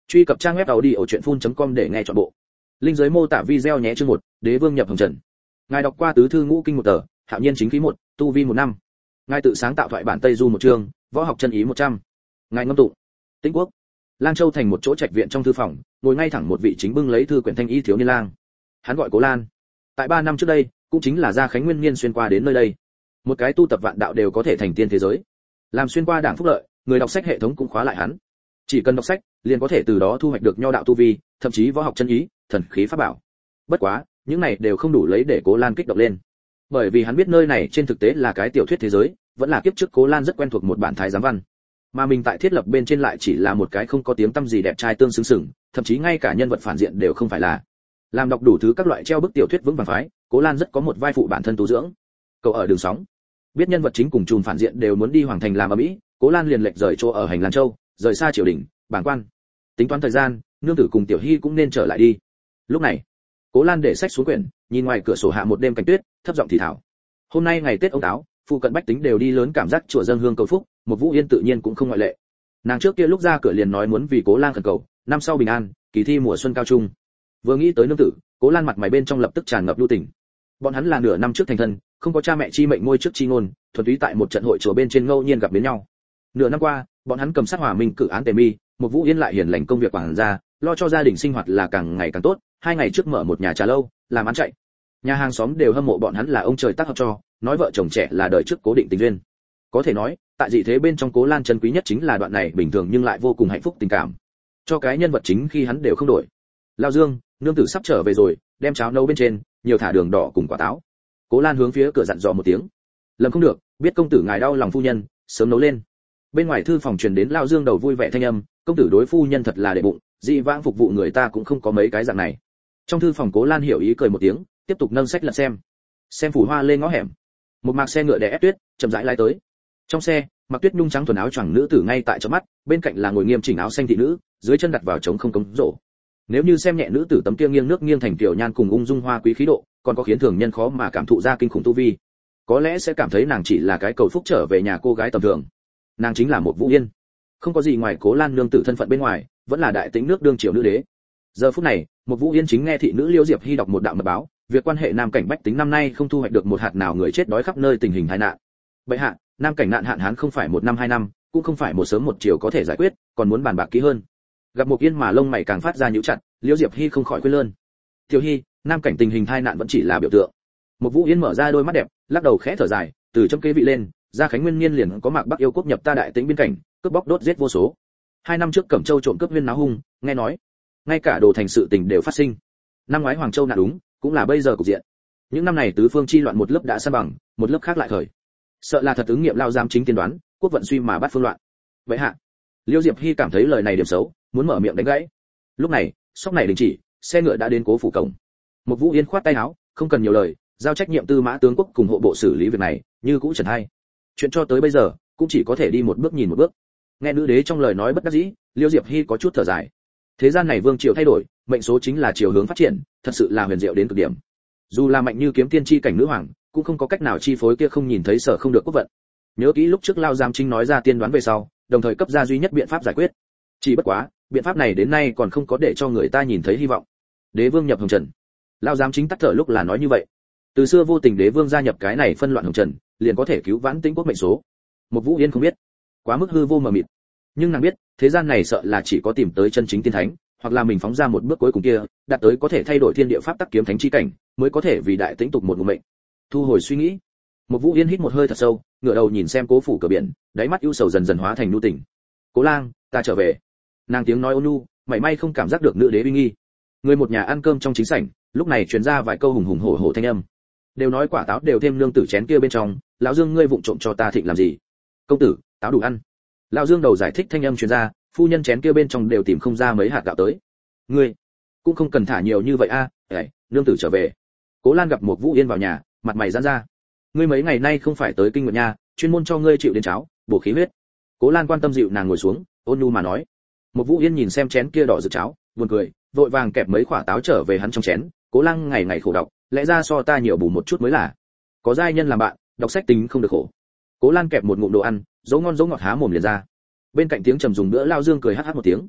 Truy cập trang web audiochuyenphun.com để nghe trọn bộ. Linh dưới mô tả video nhé. Chương 1, Đế vương nhập hồng trần. Ngài đọc qua tứ thư ngũ kinh một tờ, hạo nhiên chính khí 1, tu vi 1 năm. Ngài tự sáng tạo thoại bản Tây Du một chương, võ học chân ý 100. Ngài ngâm tụng. Tĩnh quốc. Lang Châu thành một chỗ trạch viện trong thư phòng, ngồi ngay thẳng một vị chính bưng lấy thư quyển thanh y thiếu niên lang. Hắn gọi Cố Lan. Tại 3 năm trước đây, cũng chính là Gia Khánh Nguyên Niên xuyên qua đến nơi đây. Một cái tu tập vạn đạo đều có thể thành tiên thế giới. Làm xuyên qua đảng phúc lợi, người đọc sách hệ thống cũng khóa lại hắn. Chỉ cần đọc sách, liền có thể từ đó thu hoạch được nho đạo tu vi, thậm chí võ học chân ý, thần khí pháp bảo. Bất quá, những này đều không đủ lấy để Cố Lan kích động lên. Bởi vì hắn biết nơi này trên thực tế là cái tiểu thuyết thế giới, vẫn là kiếp trước Cố Lan rất quen thuộc một bản thái giám văn. Mà mình tại thiết lập bên trên lại chỉ là một cái không có tiếng tăm gì đẹp trai tương xứng sừng, thậm chí ngay cả nhân vật phản diện đều không phải là. Làm đọc đủ thứ các loại treo bức tiểu thuyết vững vàng phái, Cố Lan rất có một vai phụ bản thân tu dưỡng. Cậu ở đường sóng, biết nhân vật chính cùng chùm phản diện đều muốn đi hoàng thành làm ở Mỹ, Cố Lan liền lệch rời chỗ ở hành Lan Châu, rời xa triều đình, bảng quan. Tính toán thời gian, nương tử cùng Tiểu Hy cũng nên trở lại đi. Lúc này, Cố Lan để sách xuống quyển, nhìn ngoài cửa sổ hạ một đêm cảnh tuyết, thấp giọng thì thào. Hôm nay ngày Tết ông táo, phụ cận bách tính đều đi lớn cảm giác chùa dâng hương cầu phúc, một Vũ Yên tự nhiên cũng không ngoại lệ. Nàng trước kia lúc ra cửa liền nói muốn vì Cố Lan khẩn cầu, năm sau bình an, kỳ thi mùa xuân cao trung. Vừa nghĩ tới nương tử, Cố Lan mặt mày bên trong lập tức tràn ngập lưu tình. Bọn hắn là nửa năm trước thành thân, không có cha mẹ chi mệnh ngôi trước chi ngôn, thuần túy tại một trận hội chùa bên trên ngẫu nhiên gặp đến nhau. Nửa năm qua, bọn hắn cầm sát hòa minh cử án tề mi, một Vũ Yên lại hiền lành công việc quản gia, lo cho gia đình sinh hoạt là càng ngày càng tốt. 2 ngày trước mở một nhà trà lâu, làm ăn chạy. Nhà hàng xóm đều hâm mộ bọn hắn là ông trời tác hợp cho, nói vợ chồng trẻ là đời trước cố định tình duyên. Có thể nói, tại dị thế bên trong Cố Lan chân quý nhất chính là đoạn này bình thường nhưng lại vô cùng hạnh phúc tình cảm. Cho cái nhân vật chính khi hắn đều không đổi. Lao Dương, nương tử sắp trở về rồi, đem cháo nấu bên trên, nhiều thả đường đỏ cùng quả táo. Cố Lan hướng phía cửa dặn dò một tiếng. Lầm không được, biết công tử ngài đau lòng phu nhân, sớm nấu lên. Bên ngoài thư phòng truyền đến Lao Dương đầu vui vẻ thanh âm, công tử đối phu nhân thật là để bụng, dị vãng phục vụ người ta cũng không có mấy cái dạng này. Trong thư phòng Cố Lan hiểu ý cười một tiếng, tiếp tục nâng sách lật xem phủ hoa lên ngõ hẻm. Một mạc xe ngựa đè ép tuyết, chậm rãi lái tới. Trong xe, mặc tuyết nhung trắng thuần áo choàng nữ tử ngay tại chớp mắt, bên cạnh là ngồi nghiêm chỉnh áo xanh thị nữ, dưới chân đặt vào trống không cống rổ. Nếu như xem nhẹ nữ tử tấm kia nghiêng nước nghiêng thành tiểu nhan cùng ung dung hoa quý khí độ, còn có khiến thường nhân khó mà cảm thụ ra kinh khủng tu vi. Có lẽ sẽ cảm thấy nàng chỉ là cái cầu phúc trở về nhà cô gái tầm thường. Nàng chính là một Vũ Yên, không có gì ngoài Cố Lan nương tử thân phận bên ngoài, vẫn là đại tĩnh nước đương triều nữ đế. Giờ phút này, một Vũ Yên chính nghe thị nữ Liễu Diệp Hy đọc một đạo mật báo, việc quan hệ nam cảnh bách tính năm nay không thu hoạch được một hạt nào người chết đói khắp nơi tình hình tai nạn. Bệ hạ, nam cảnh nạn hạn hán không phải 1 năm 2 năm, cũng không phải một sớm một chiều có thể giải quyết, còn muốn bàn bạc kỹ hơn. Gặp một Yên mà lông mày càng phát ra nhíu chặt, Liễu Diệp Hy không khỏi khuyên lơn. Tiểu Hy, nam cảnh tình hình tai nạn vẫn chỉ là biểu tượng. Một Vũ Yên mở ra đôi mắt đẹp, lắc đầu khẽ thở dài, từ trong kế vị lên, Gia Khánh Nguyên Niên liền có Mạc Bắc yêu quốc nhập ta đại tĩnh biên cảnh, cướp bóc đốt giết vô số. 2 năm trước Cẩm Châu trộm cướp viên náo hung, nghe nói, ngay cả đồ thành sự tình đều phát sinh. Năm ngoái Hoàng Châu nạn đúng, cũng là bây giờ cục diện. Những năm này tứ phương chi loạn một lớp đã san bằng, một lớp khác lại khởi. Sợ là thật ứng nghiệm Lao giám chính tiên đoán, quốc vận suy mà bắt phương loạn. Vậy hạ, Liêu Diệp Hy cảm thấy lời này điểm xấu, muốn mở miệng đánh gãy. Lúc này, sóc này đình chỉ, xe ngựa đã đến Cố phủ cổng. Một Vũ Yên khoát tay áo, không cần nhiều lời, giao trách nhiệm Tư Mã tướng quốc cùng hộ bộ xử lý việc này, như cũ trần hay. Chuyện cho tới bây giờ, cũng chỉ có thể đi một bước nhìn một bước. Nghe nữ đế trong lời nói bất đắc dĩ, Liêu Diệp Hy có chút thở dài. Thế gian này vương triều thay đổi, mệnh số chính là chiều hướng phát triển, thật sự là huyền diệu đến cực điểm. Dù là mạnh như kiếm tiên chi cảnh nữ hoàng, cũng không có cách nào chi phối kia không nhìn thấy sở không được quốc vận. Nhớ kỹ lúc trước Lao giám chính nói ra tiên đoán về sau, đồng thời cấp ra duy nhất biện pháp giải quyết. Chỉ bất quá, biện pháp này đến nay còn không có để cho người ta nhìn thấy hy vọng. Đế vương nhập hồng trần. Lao giám chính tắt thở lúc là nói như vậy. Từ xưa vô tình đế vương gia nhập cái này phân loạn hồng trần, liền có thể cứu vãn tĩnh quốc mệnh số. Một Vũ Yên không biết, quá mức hư vô mờ mịt. Nhưng nàng biết, thế gian này sợ là chỉ có tìm tới chân chính tiên thánh, hoặc là mình phóng ra một bước cuối cùng kia, đạt tới có thể thay đổi thiên địa pháp tắc kiếm thánh chi cảnh, mới có thể vì đại tĩnh tục một ngụ mệnh. Thu hồi suy nghĩ, một Vũ Yên hít một hơi thật sâu, ngửa đầu nhìn xem Cố phủ cửa biển, đáy mắt ưu sầu dần dần hóa thành nhu tình. Cố Lang, ta trở về. Nàng tiếng nói ôn nhu, mảy may không cảm giác được nữ đế uy nghi. Người một nhà ăn cơm trong chính sảnh, lúc này truyền ra vài câu hùng hùng hổ hổ thanh âm. Đều nói quả táo đều thêm nương tử chén kia bên trong, lão Dương ngươi vụng trộm cho ta thịnh làm gì? Công tử, táo đủ ăn. Lão Dương đầu giải thích thanh âm truyền ra, phu nhân chén kia bên trong đều tìm không ra mấy hạt gạo tới. Ngươi cũng không cần thả nhiều như vậy a, nương tử trở về. Cố Lan gặp một Vũ Yên vào nhà, mặt mày giãn ra. Ngươi mấy ngày nay không phải tới kinh nguyệt nha, chuyên môn cho ngươi chịu đến cháo, bổ khí huyết. Cố Lan quan tâm dịu nàng ngồi xuống, ôn nhu mà nói. Một Vũ Yên nhìn xem chén kia đỏ rực cháo, buồn cười, vội vàng kẹp mấy quả táo trở về hắn trong chén. Cố Lang ngày ngày khổ đọc, lẽ ra so ta nhiều bù một chút mới là. Có giai nhân làm bạn, đọc sách tính không được khổ. Cố Lan kẹp một ngụm đồ ăn, dấu ngon dấu ngọt há mồm liền ra. Bên cạnh tiếng trầm dùng bữa Lao Dương cười hắc hắc một tiếng.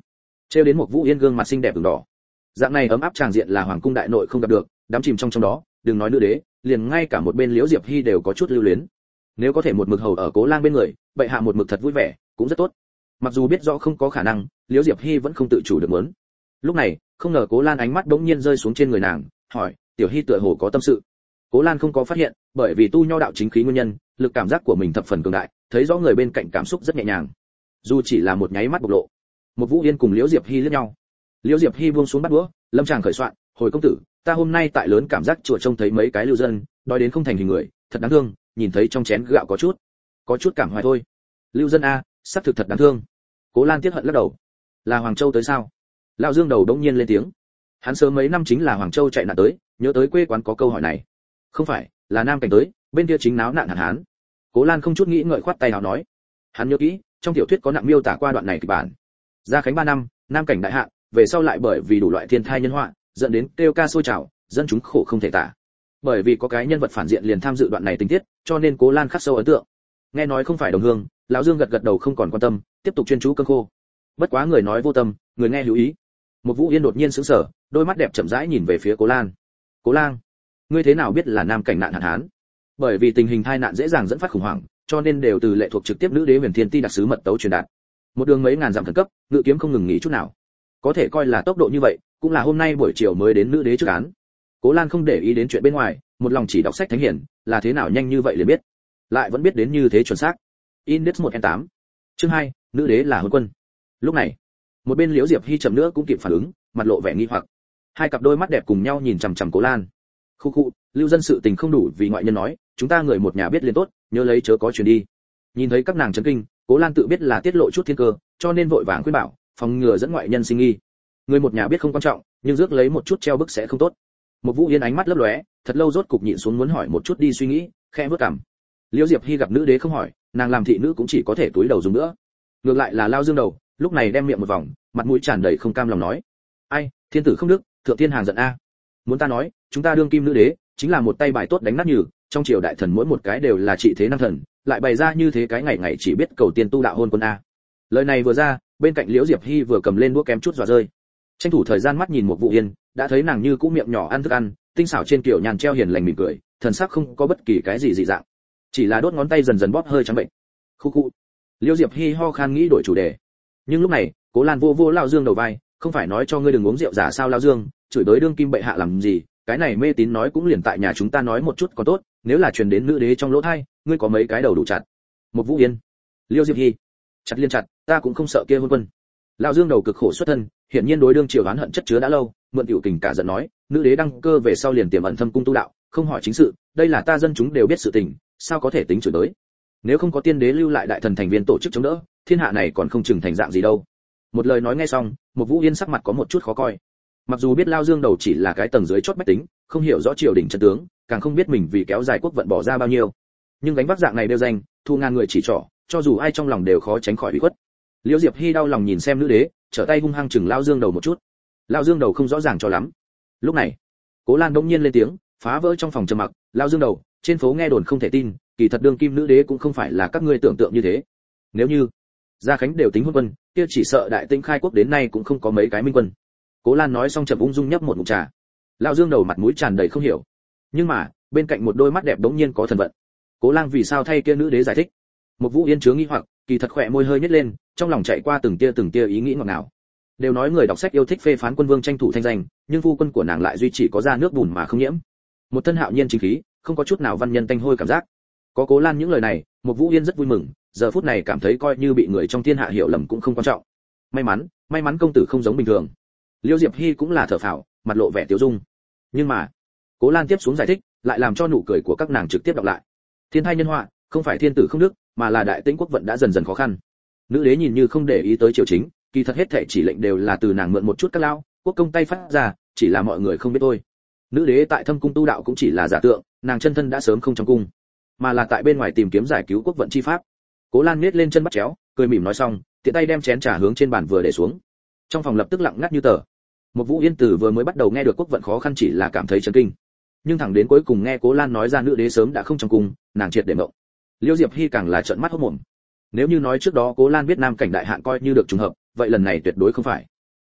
trêu đến một Vũ Yên gương mặt xinh đẹp ửng đỏ. Dạng này ấm áp tràng diện là hoàng cung đại nội không gặp được, đắm chìm trong đó, đừng nói nữ đế, liền ngay cả một bên Liễu Diệp Hi đều có chút lưu luyến. Nếu có thể một mực hầu ở Cố Lang bên người, bệ hạ một mực thật vui vẻ, cũng rất tốt. Mặc dù biết rõ không có khả năng, Liễu Diệp Hi vẫn không tự chủ được muốn. Lúc này, không ngờ Cố Lan ánh mắt bỗng nhiên rơi xuống trên người nàng, hỏi, "Tiểu Hi tựa hồ có tâm sự?" Cố Lan không có phát hiện, bởi vì tu nho đạo chính khí nguyên nhân, lực cảm giác của mình thập phần cường đại, thấy rõ người bên cạnh cảm xúc rất nhẹ nhàng. Dù chỉ là một nháy mắt bộc lộ. Một Vũ Yên cùng Liễu Diệp Hi liếc nhau. Liễu Diệp Hi buông xuống bắt đũa, lâm tràng khởi soạn, "Hồi công tử, ta hôm nay tại lớn cảm giác chùa trông thấy mấy cái lưu dân, đói đến không thành hình người, thật đáng thương, nhìn thấy trong chén gạo có chút cảm hoài thôi." Lưu dân a, xác thực thật đáng thương. Cố Lan tiếc hận lắc đầu. "Là Hoàng Châu tới sao?" Lão Dương đầu đống nhiên lên tiếng. Hắn sớm mấy năm chính là Hoàng Châu chạy nạn tới, nhớ tới quê quán có câu hỏi này. "Không phải, là Nam Cảnh tới, bên kia chính náo nạn hạn hán." Cố Lan không chút nghĩ ngợi khoát tay áo nói. Hắn nhớ kỹ, trong tiểu thuyết có nặng miêu tả qua đoạn này kịch bản. Gia khánh 3 năm, Nam Cảnh đại hạn, về sau lại bởi vì đủ loại thiên thai nhân họa, dẫn đến kêu ca sôi trào, dân chúng khổ không thể tả. Bởi vì có cái nhân vật phản diện liền tham dự đoạn này tình tiết, cho nên Cố Lan khắc sâu ấn tượng. Nghe nói không phải đồng hương, lão Dương gật gật đầu không còn quan tâm, tiếp tục chuyên chú cơm khô. Bất quá người nói vô tâm, người nghe hữu ý. Một Vũ Yên đột nhiên sững sờ, đôi mắt đẹp chậm rãi nhìn về phía Cố Lan. "Cố Lang, ngươi thế nào biết là Nam Cảnh nạn hạn hán?" Bởi vì tình hình tai nạn dễ dàng dẫn phát khủng hoảng, cho nên đều từ lệ thuộc trực tiếp nữ đế Huyền Thiên Ti đặc sứ mật tấu truyền đạt. Một đường mấy ngàn dặm khẩn cấp, ngự kiếm không ngừng nghỉ chút nào. Có thể coi là tốc độ như vậy, cũng là hôm nay buổi chiều mới đến nữ đế trước án. Cố Lan không để ý đến chuyện bên ngoài, một lòng chỉ đọc sách thánh hiển, là thế nào nhanh như vậy liền biết, lại vẫn biết đến như thế chuẩn xác. Index 1N8. Chương 2, nữ đế là hôn quân. Lúc này, một bên Liễu Diệp Hi chậm nữa cũng kịp phản ứng, mặt lộ vẻ nghi hoặc. Hai cặp đôi mắt đẹp cùng nhau nhìn chằm chằm Cố Lan. Khu khu, lưu dân sự tình không đủ vì ngoại nhân nói, chúng ta người một nhà biết liền tốt, nhớ lấy chớ có truyền đi. Nhìn thấy các nàng chấn kinh, Cố Lan tự biết là tiết lộ chút thiên cơ, cho nên vội vàng khuyên bảo, phòng ngừa dẫn ngoại nhân sinh nghi. Người một nhà biết không quan trọng, nhưng rước lấy một chút treo bức sẽ không tốt. Một Vũ Yên ánh mắt lấp lóe, thật lâu rốt cục nhịn xuống muốn hỏi một chút đi suy nghĩ, khẽ bước cằm. Liễu Diệp Hi gặp nữ đế không hỏi, nàng làm thị nữ cũng chỉ có thể túi đầu dùng nữa. Ngược lại là Lao Dương đầu, lúc này đem miệng một vòng, mặt mũi tràn đầy không cam lòng nói: "Ai, thiên tử không đức, thượng thiên hàng giận a. Muốn ta nói, chúng ta đương kim nữ đế, chính là một tay bài tốt đánh nát nhừ, trong triều đại thần mỗi một cái đều là trị thế năng thần, lại bày ra như thế cái ngày ngày chỉ biết cầu tiền tu đạo hôn quân a." Lời này vừa ra, bên cạnh Liễu Diệp Hi vừa cầm lên đũa kém chút dọa rơi. Tranh thủ thời gian mắt nhìn một Vũ Yên, đã thấy nàng như cũ miệng nhỏ ăn thức ăn, tinh xảo trên kiểu nhàn treo hiền lành mỉm cười, thần sắc không có bất kỳ cái gì dị dạng, chỉ là đốt ngón tay dần dần bóp hơi trắng bệnh. Khu khu. Liễu Diệp Hi ho khan nghĩ đổi chủ đề. Nhưng lúc này, Cố Lan vô vô Lão Dương đầu vai, "Không phải nói cho ngươi đừng uống rượu giả sao Lão Dương, chửi tới đương kim bệ hạ làm gì, cái này mê tín nói cũng liền tại nhà chúng ta nói một chút còn tốt, nếu là truyền đến nữ đế trong lỗ tai, ngươi có mấy cái đầu đủ chặt." Một Vũ Yên, Liễu Diệp Hi, chặt liên chặt, ta cũng không sợ kia hôn quân. Lão Dương đầu cực khổ xuất thân, hiển nhiên đối đương triều oán hận chất chứa đã lâu, mượn tiểu kình cả giận nói, "Nữ đế đăng cơ về sau liền tiềm ẩn thâm cung tu đạo, không hỏi chính sự, đây là ta dân chúng đều biết sự tình, sao có thể tính chửi tới. Nếu không có tiên đế lưu lại đại thần thành viên tổ chức chống đỡ, thiên hạ này còn không chừng thành dạng gì đâu." Một lời nói nghe xong, một Vũ Yên sắc mặt có một chút khó coi. Mặc dù biết Lao Dương đầu chỉ là cái tầng dưới chót bách tính, không hiểu rõ triều đình chân tướng, càng không biết mình vì kéo dài quốc vận bỏ ra bao nhiêu, nhưng gánh vác dạng này đều danh, thu ngàn người chỉ trỏ, cho dù ai trong lòng đều khó tránh khỏi bị khuất. Liễu Diệp Hi đau lòng nhìn xem nữ đế, trở tay hung hăng chừng Lao Dương đầu một chút. Lao Dương đầu không rõ ràng cho lắm. Lúc này, Cố Lan bỗng nhiên lên tiếng, phá vỡ trong phòng trầm mặc, "Lao Dương đầu, trên phố nghe đồn không thể tin, kỳ thật đương kim nữ đế cũng không phải là các ngươi tưởng tượng như thế. Nếu như Gia Khánh đều tính hôn quân, kia chỉ sợ đại tĩnh khai quốc đến nay cũng không có mấy cái minh quân." Cố Lan nói xong chậm ung dung nhấp một ngụm trà. Lão Dương đầu mặt mũi tràn đầy không hiểu, nhưng mà bên cạnh một đôi mắt đẹp đống nhiên có thần vận. Cố Lang vì sao thay kia nữ đế giải thích? Một Vũ Yên chứa nghi hoặc, kỳ thật khỏe môi hơi nhếch lên, trong lòng chạy qua từng tia ý nghĩ ngọt ngào. Đều nói người đọc sách yêu thích phê phán quân vương tranh thủ thanh danh, nhưng phu quân của nàng lại duy trì có ra nước bùn mà không nhiễm. Một thân hạo nhiên chính khí, không có chút nào văn nhân tanh hôi cảm giác. Có Cố Lan những lời này, một Vũ Yên rất vui mừng, giờ phút này cảm thấy coi như bị người trong thiên hạ hiểu lầm cũng không quan trọng. May mắn công tử không giống bình thường. Liễu Diệp Hi cũng là thở phào, mặt lộ vẻ tiêu dung. Nhưng mà, Cố Lan tiếp xuống giải thích, lại làm cho nụ cười của các nàng trực tiếp đọc lại. Thiên thai nhân họa, không phải thiên tử không đức, mà là đại tĩnh quốc vận đã dần dần khó khăn. Nữ đế nhìn như không để ý tới triều chính, kỳ thật hết thảy chỉ lệnh đều là từ nàng mượn một chút các lao, quốc công tay phát ra, chỉ là mọi người không biết thôi. Nữ đế tại thâm cung tu đạo cũng chỉ là giả tượng, nàng chân thân đã sớm không trong cung, mà là tại bên ngoài tìm kiếm giải cứu quốc vận chi pháp. Cố Lan nhếch lên chân bắt chéo, cười mỉm nói xong, tiện tay đem chén trà hướng trên bàn vừa để xuống. Trong phòng lập tức lặng ngắt như tờ. Một Vũ Yên Tử vừa mới bắt đầu nghe được quốc vận khó khăn chỉ là cảm thấy chấn kinh, nhưng thẳng đến cuối cùng nghe Cố Lan nói ra nữ đế sớm đã không trong cung, nàng triệt để mộng. Liễu Diệp Hi càng là trợn mắt hốt mồm. Nếu như nói trước đó Cố Lan biết Nam Cảnh đại hạn coi như được trùng hợp, vậy lần này tuyệt đối không phải.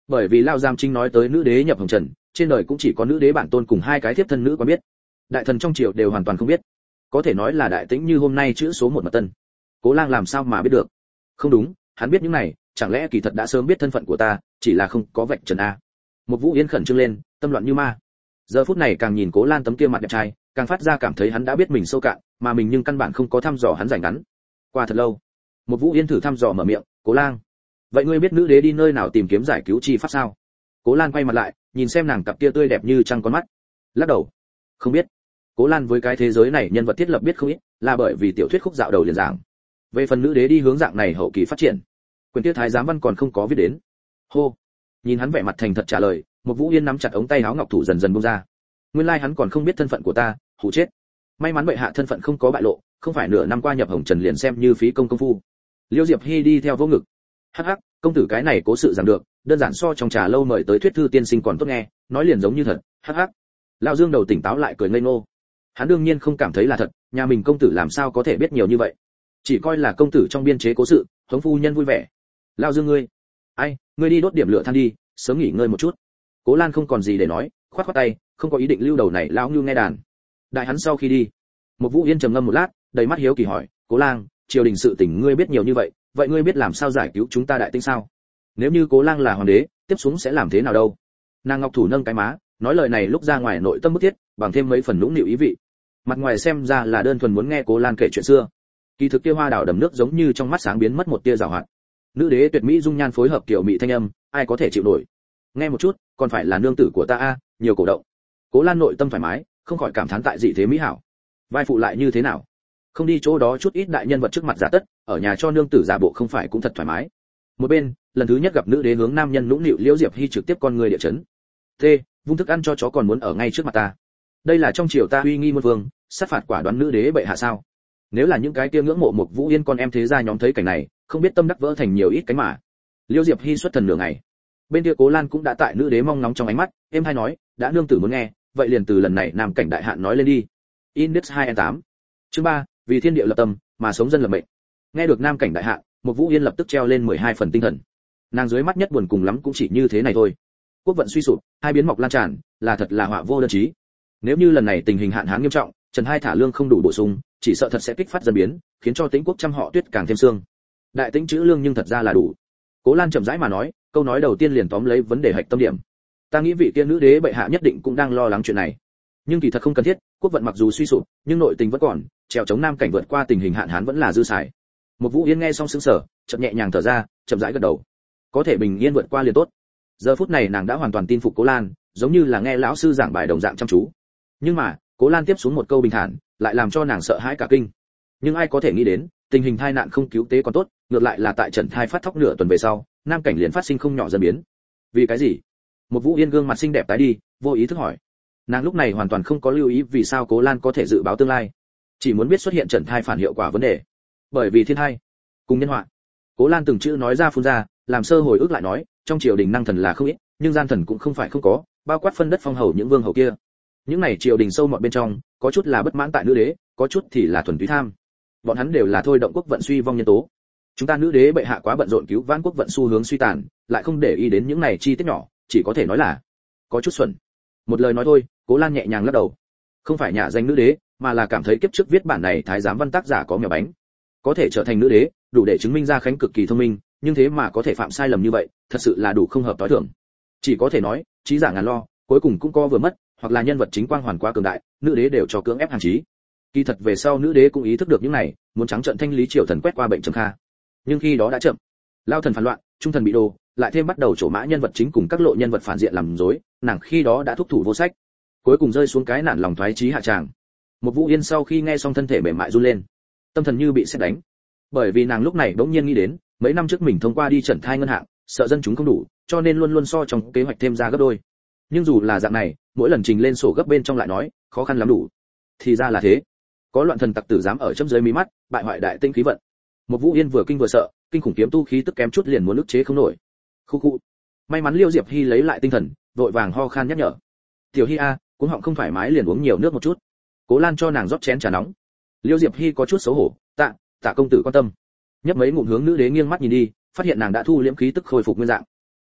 Bởi vì Lao Giam Chính nói tới nữ đế nhập hồng trần, trên đời cũng chỉ có nữ đế bản tôn cùng hai cái thiếp thân nữ có biết. Đại thần trong triều đều hoàn toàn không biết. Có thể nói là đại tĩnh như hôm nay chữ số 1 mật tân. Cố Lang làm sao mà biết được? Không đúng, hắn biết những này, chẳng lẽ kỳ thật đã sớm biết thân phận của ta, chỉ là không có vạch trần a. Một Vũ Yên khẩn trương lên, tâm loạn như ma. Giờ phút này càng nhìn Cố Lan tấm kia mặt đẹp trai, càng phát ra cảm thấy hắn đã biết mình sâu cạn, mà mình nhưng căn bản không có thăm dò hắn rảnh ngắn. Qua thật lâu, một Vũ Yên thử thăm dò mở miệng, "Cố Lang, vậy ngươi biết nữ đế đi nơi nào tìm kiếm giải cứu chi pháp sao?" Cố Lan quay mặt lại, nhìn xem nàng cặp kia tươi đẹp như trăng con mắt, lắc đầu, "Không biết." Cố Lan với cái thế giới này nhân vật thiết lập biết không ít, là bởi vì tiểu thuyết khúc dạo đầu liền giảng. Về phần nữ đế đi hướng dạng này hậu kỳ phát triển, quyền kia thái giám văn còn không có viết đến. Hô. Nhìn hắn vẻ mặt thành thật trả lời, một Vũ Yên nắm chặt ống tay áo ngọc thủ dần dần buông ra. Nguyên lai hắn còn không biết thân phận của ta, hù chết. May mắn bệ hạ thân phận không có bại lộ, không phải nửa năm qua nhập hồng trần liền xem như phí công phu. Liêu Diệp Hy đi theo vô ngực. Hắc hắc, công tử cái này cố sự giảng được, đơn giản so trong trà lâu mời tới thuyết thư tiên sinh còn tốt nghe, nói liền giống như thật. Hắc hắc. Lão Dương đầu tỉnh táo lại cười ngây ngô. Hắn đương nhiên không cảm thấy là thật, nhà mình công tử làm sao có thể biết nhiều như vậy? Chỉ coi là công tử trong biên chế cố sự, hống phu nhân vui vẻ. Lão Dương ngươi, ai, ngươi đi đốt điểm lửa than đi, sớm nghỉ ngơi một chút. Cố Lan không còn gì để nói, khoát khoát tay, không có ý định lưu đầu này lão như nghe đàn. Đại hắn sau khi đi, một Vũ Yên trầm ngâm một lát, đầy mắt hiếu kỳ hỏi, Cố Lang, triều đình sự tình ngươi biết nhiều như vậy, vậy ngươi biết làm sao giải cứu chúng ta đại tinh sao? Nếu như Cố Lang là hoàng đế, tiếp xuống sẽ làm thế nào đâu? Nàng ngọc thủ nâng cái má, nói lời này lúc ra ngoài nội tâm bức thiết, bằng thêm mấy phần nũng nịu ý vị. Mặt ngoài xem ra là đơn thuần muốn nghe Cố Lan kể chuyện xưa, kỳ thực kia hoa đào đầm nước giống như trong mắt sáng biến mất một tia giảo hoạt. Nữ đế tuyệt mỹ dung nhan phối hợp kiểu mỹ thanh âm, ai có thể chịu nổi? Nghe một chút, còn phải là nương tử của ta a, nhiều cổ động. Cố Lan nội tâm thoải mái, không khỏi cảm thán tại dị thế mỹ hảo. Vai phụ lại như thế nào? Không đi chỗ đó chút ít đại nhân vật trước mặt giả tất, ở nhà cho nương tử giả bộ không phải cũng thật thoải mái. Một bên, lần thứ nhất gặp nữ đế hướng nam nhân nũng nịu Liễu Diệp Hy trực tiếp con người địa chấn. T, vung thức ăn cho chó còn muốn ở ngay trước mặt ta. Đây là trong triều ta uy nghi muôn vương, sát phạt quả đoán nữ đế bệ hạ sao? Nếu là những cái kia ngưỡng mộ một Vũ Yên con em thế gia nhóm thấy cảnh này, không biết tâm đắc vỡ thành nhiều ít cánh mà. Liễu Diệp Hy xuất thần nửa ngày. Bên kia Cố Lan cũng đã tại nữ đế mong nóng trong ánh mắt, em hay nói, đã nương tử muốn nghe, vậy liền từ lần này nam cảnh đại hạn nói lên đi. Index 2N8. Chương 3, vì thiên địa lập tâm, mà sống dân lập mệnh. Nghe được nam cảnh đại hạn, một Vũ Yên lập tức treo lên 12 phần tinh thần. Nàng dưới mắt nhất buồn cùng lắm cũng chỉ như thế này thôi. Quốc vận suy sụp, hai biến mọc lan tràn, là thật là họa vô đơn chí. Nếu như lần này tình hình hạn hán nghiêm trọng, Trần Hai thả lương không đủ bổ sung, chỉ sợ thật sẽ kích phát dân biến, khiến cho Tĩnh quốc trăm họ tuyết càng thêm xương. Đại Tĩnh chữ lương nhưng thật ra là đủ. Cố Lan chậm rãi mà nói, câu nói đầu tiên liền tóm lấy vấn đề hạch tâm điểm. Ta nghĩ vị tiên nữ đế bệ hạ nhất định cũng đang lo lắng chuyện này. Nhưng kỳ thật không cần thiết, quốc vận mặc dù suy sụp, nhưng nội tình vẫn còn, trèo chống nam cảnh vượt qua tình hình hạn hán vẫn là dư xài. Một Vũ Yên nghe xong sững sờ, chậm nhẹ nhàng thở ra, chậm rãi gật đầu. Có thể bình yên vượt qua liền tốt. Giờ phút này nàng đã hoàn toàn tin phục Cố Lan, giống như là nghe lão sư giảng bài đồng dạng chăm chú. Nhưng mà, Cố Lan tiếp xuống một câu bình thản, lại làm cho nàng sợ hãi cả kinh. Nhưng ai có thể nghĩ đến, tình hình tai nạn không cứu tế còn tốt, ngược lại là tại trận thai phát thóc nửa tuần về sau, nam cảnh liền phát sinh không nhỏ dần biến. Vì cái gì? Một Vũ Yên gương mặt xinh đẹp tái đi, vô ý thức hỏi. Nàng lúc này hoàn toàn không có lưu ý vì sao Cố Lan có thể dự báo tương lai, chỉ muốn biết xuất hiện trận thai phản hiệu quả vấn đề. Bởi vì thiên thai cùng nhân họa. Cố Lan từng chữ nói ra phun ra, làm sơ hồi ức lại nói, trong triều đình năng thần là không ít, nhưng gian thần cũng không phải không có, bao quát phân đất phong hầu những vương hầu kia. Những này triều đình sâu mọt bên trong, có chút là bất mãn tại nữ đế, có chút thì là thuần túy tham. Bọn hắn đều là thôi động quốc vận suy vong nhân tố. Chúng ta nữ đế bệ hạ quá bận rộn cứu vãn quốc vận xu hướng suy tàn, lại không để ý đến những này chi tiết nhỏ, chỉ có thể nói là có chút xuẩn. Một lời nói thôi, Cố Lan nhẹ nhàng lắc đầu. Không phải nhà danh nữ đế, mà là cảm thấy kiếp trước viết bản này thái giám văn tác giả có mèo bánh. Có thể trở thành nữ đế, đủ để chứng minh ra Khánh cực kỳ thông minh, nhưng thế mà có thể phạm sai lầm như vậy, thật sự là đủ không hợp tối thường. Chỉ có thể nói, trí giả ngàn lo, cuối cùng cũng có vừa mất, hoặc là nhân vật chính quang hoàn quá cường đại, nữ đế đều cho cưỡng ép hàng trí. Kỳ thật về sau nữ đế cũng ý thức được những này, muốn trắng trợn thanh lý triều thần quét qua bệnh trầm kha. Nhưng khi đó đã chậm. Lao thần phản loạn, trung thần bị đồ, lại thêm bắt đầu trổ mã nhân vật chính cùng các lộ nhân vật phản diện làm rối, nàng khi đó đã thúc thủ vô sách, cuối cùng rơi xuống cái nản lòng thoái chí hạ tràng. Một Vũ Yên sau khi nghe xong thân thể mềm mại run lên, tâm thần như bị sét đánh, bởi vì nàng lúc này bỗng nhiên nghĩ đến, mấy năm trước mình thông qua đi trần thai ngân hạng, sợ dân chúng không đủ, cho nên luôn luôn so trong kế hoạch thêm ra gấp đôi. Nhưng dù là dạng này, mỗi lần trình lên sổ gấp bên trong lại nói, khó khăn lắm đủ. Thì ra là thế. Có loạn thần tặc tử dám ở chấm dưới mí mắt, bại hoại đại tinh khí vận. Một Vũ Yên vừa kinh vừa sợ, kinh khủng kiếm tu khí tức kém chút liền muốn ức chế không nổi. Khu khu. May mắn Liêu Diệp Hy lấy lại tinh thần, vội vàng ho khan nhắc nhở. Tiểu Hy a, cuống họng không thoải mái liền uống nhiều nước một chút. Cố Lan cho nàng rót chén trà nóng. Liêu Diệp Hy có chút xấu hổ, tạ công tử quan tâm. Nhấp mấy ngụm hướng nữ đế nghiêng mắt nhìn đi, phát hiện nàng đã thu liễm khí tức khôi phục nguyên dạng.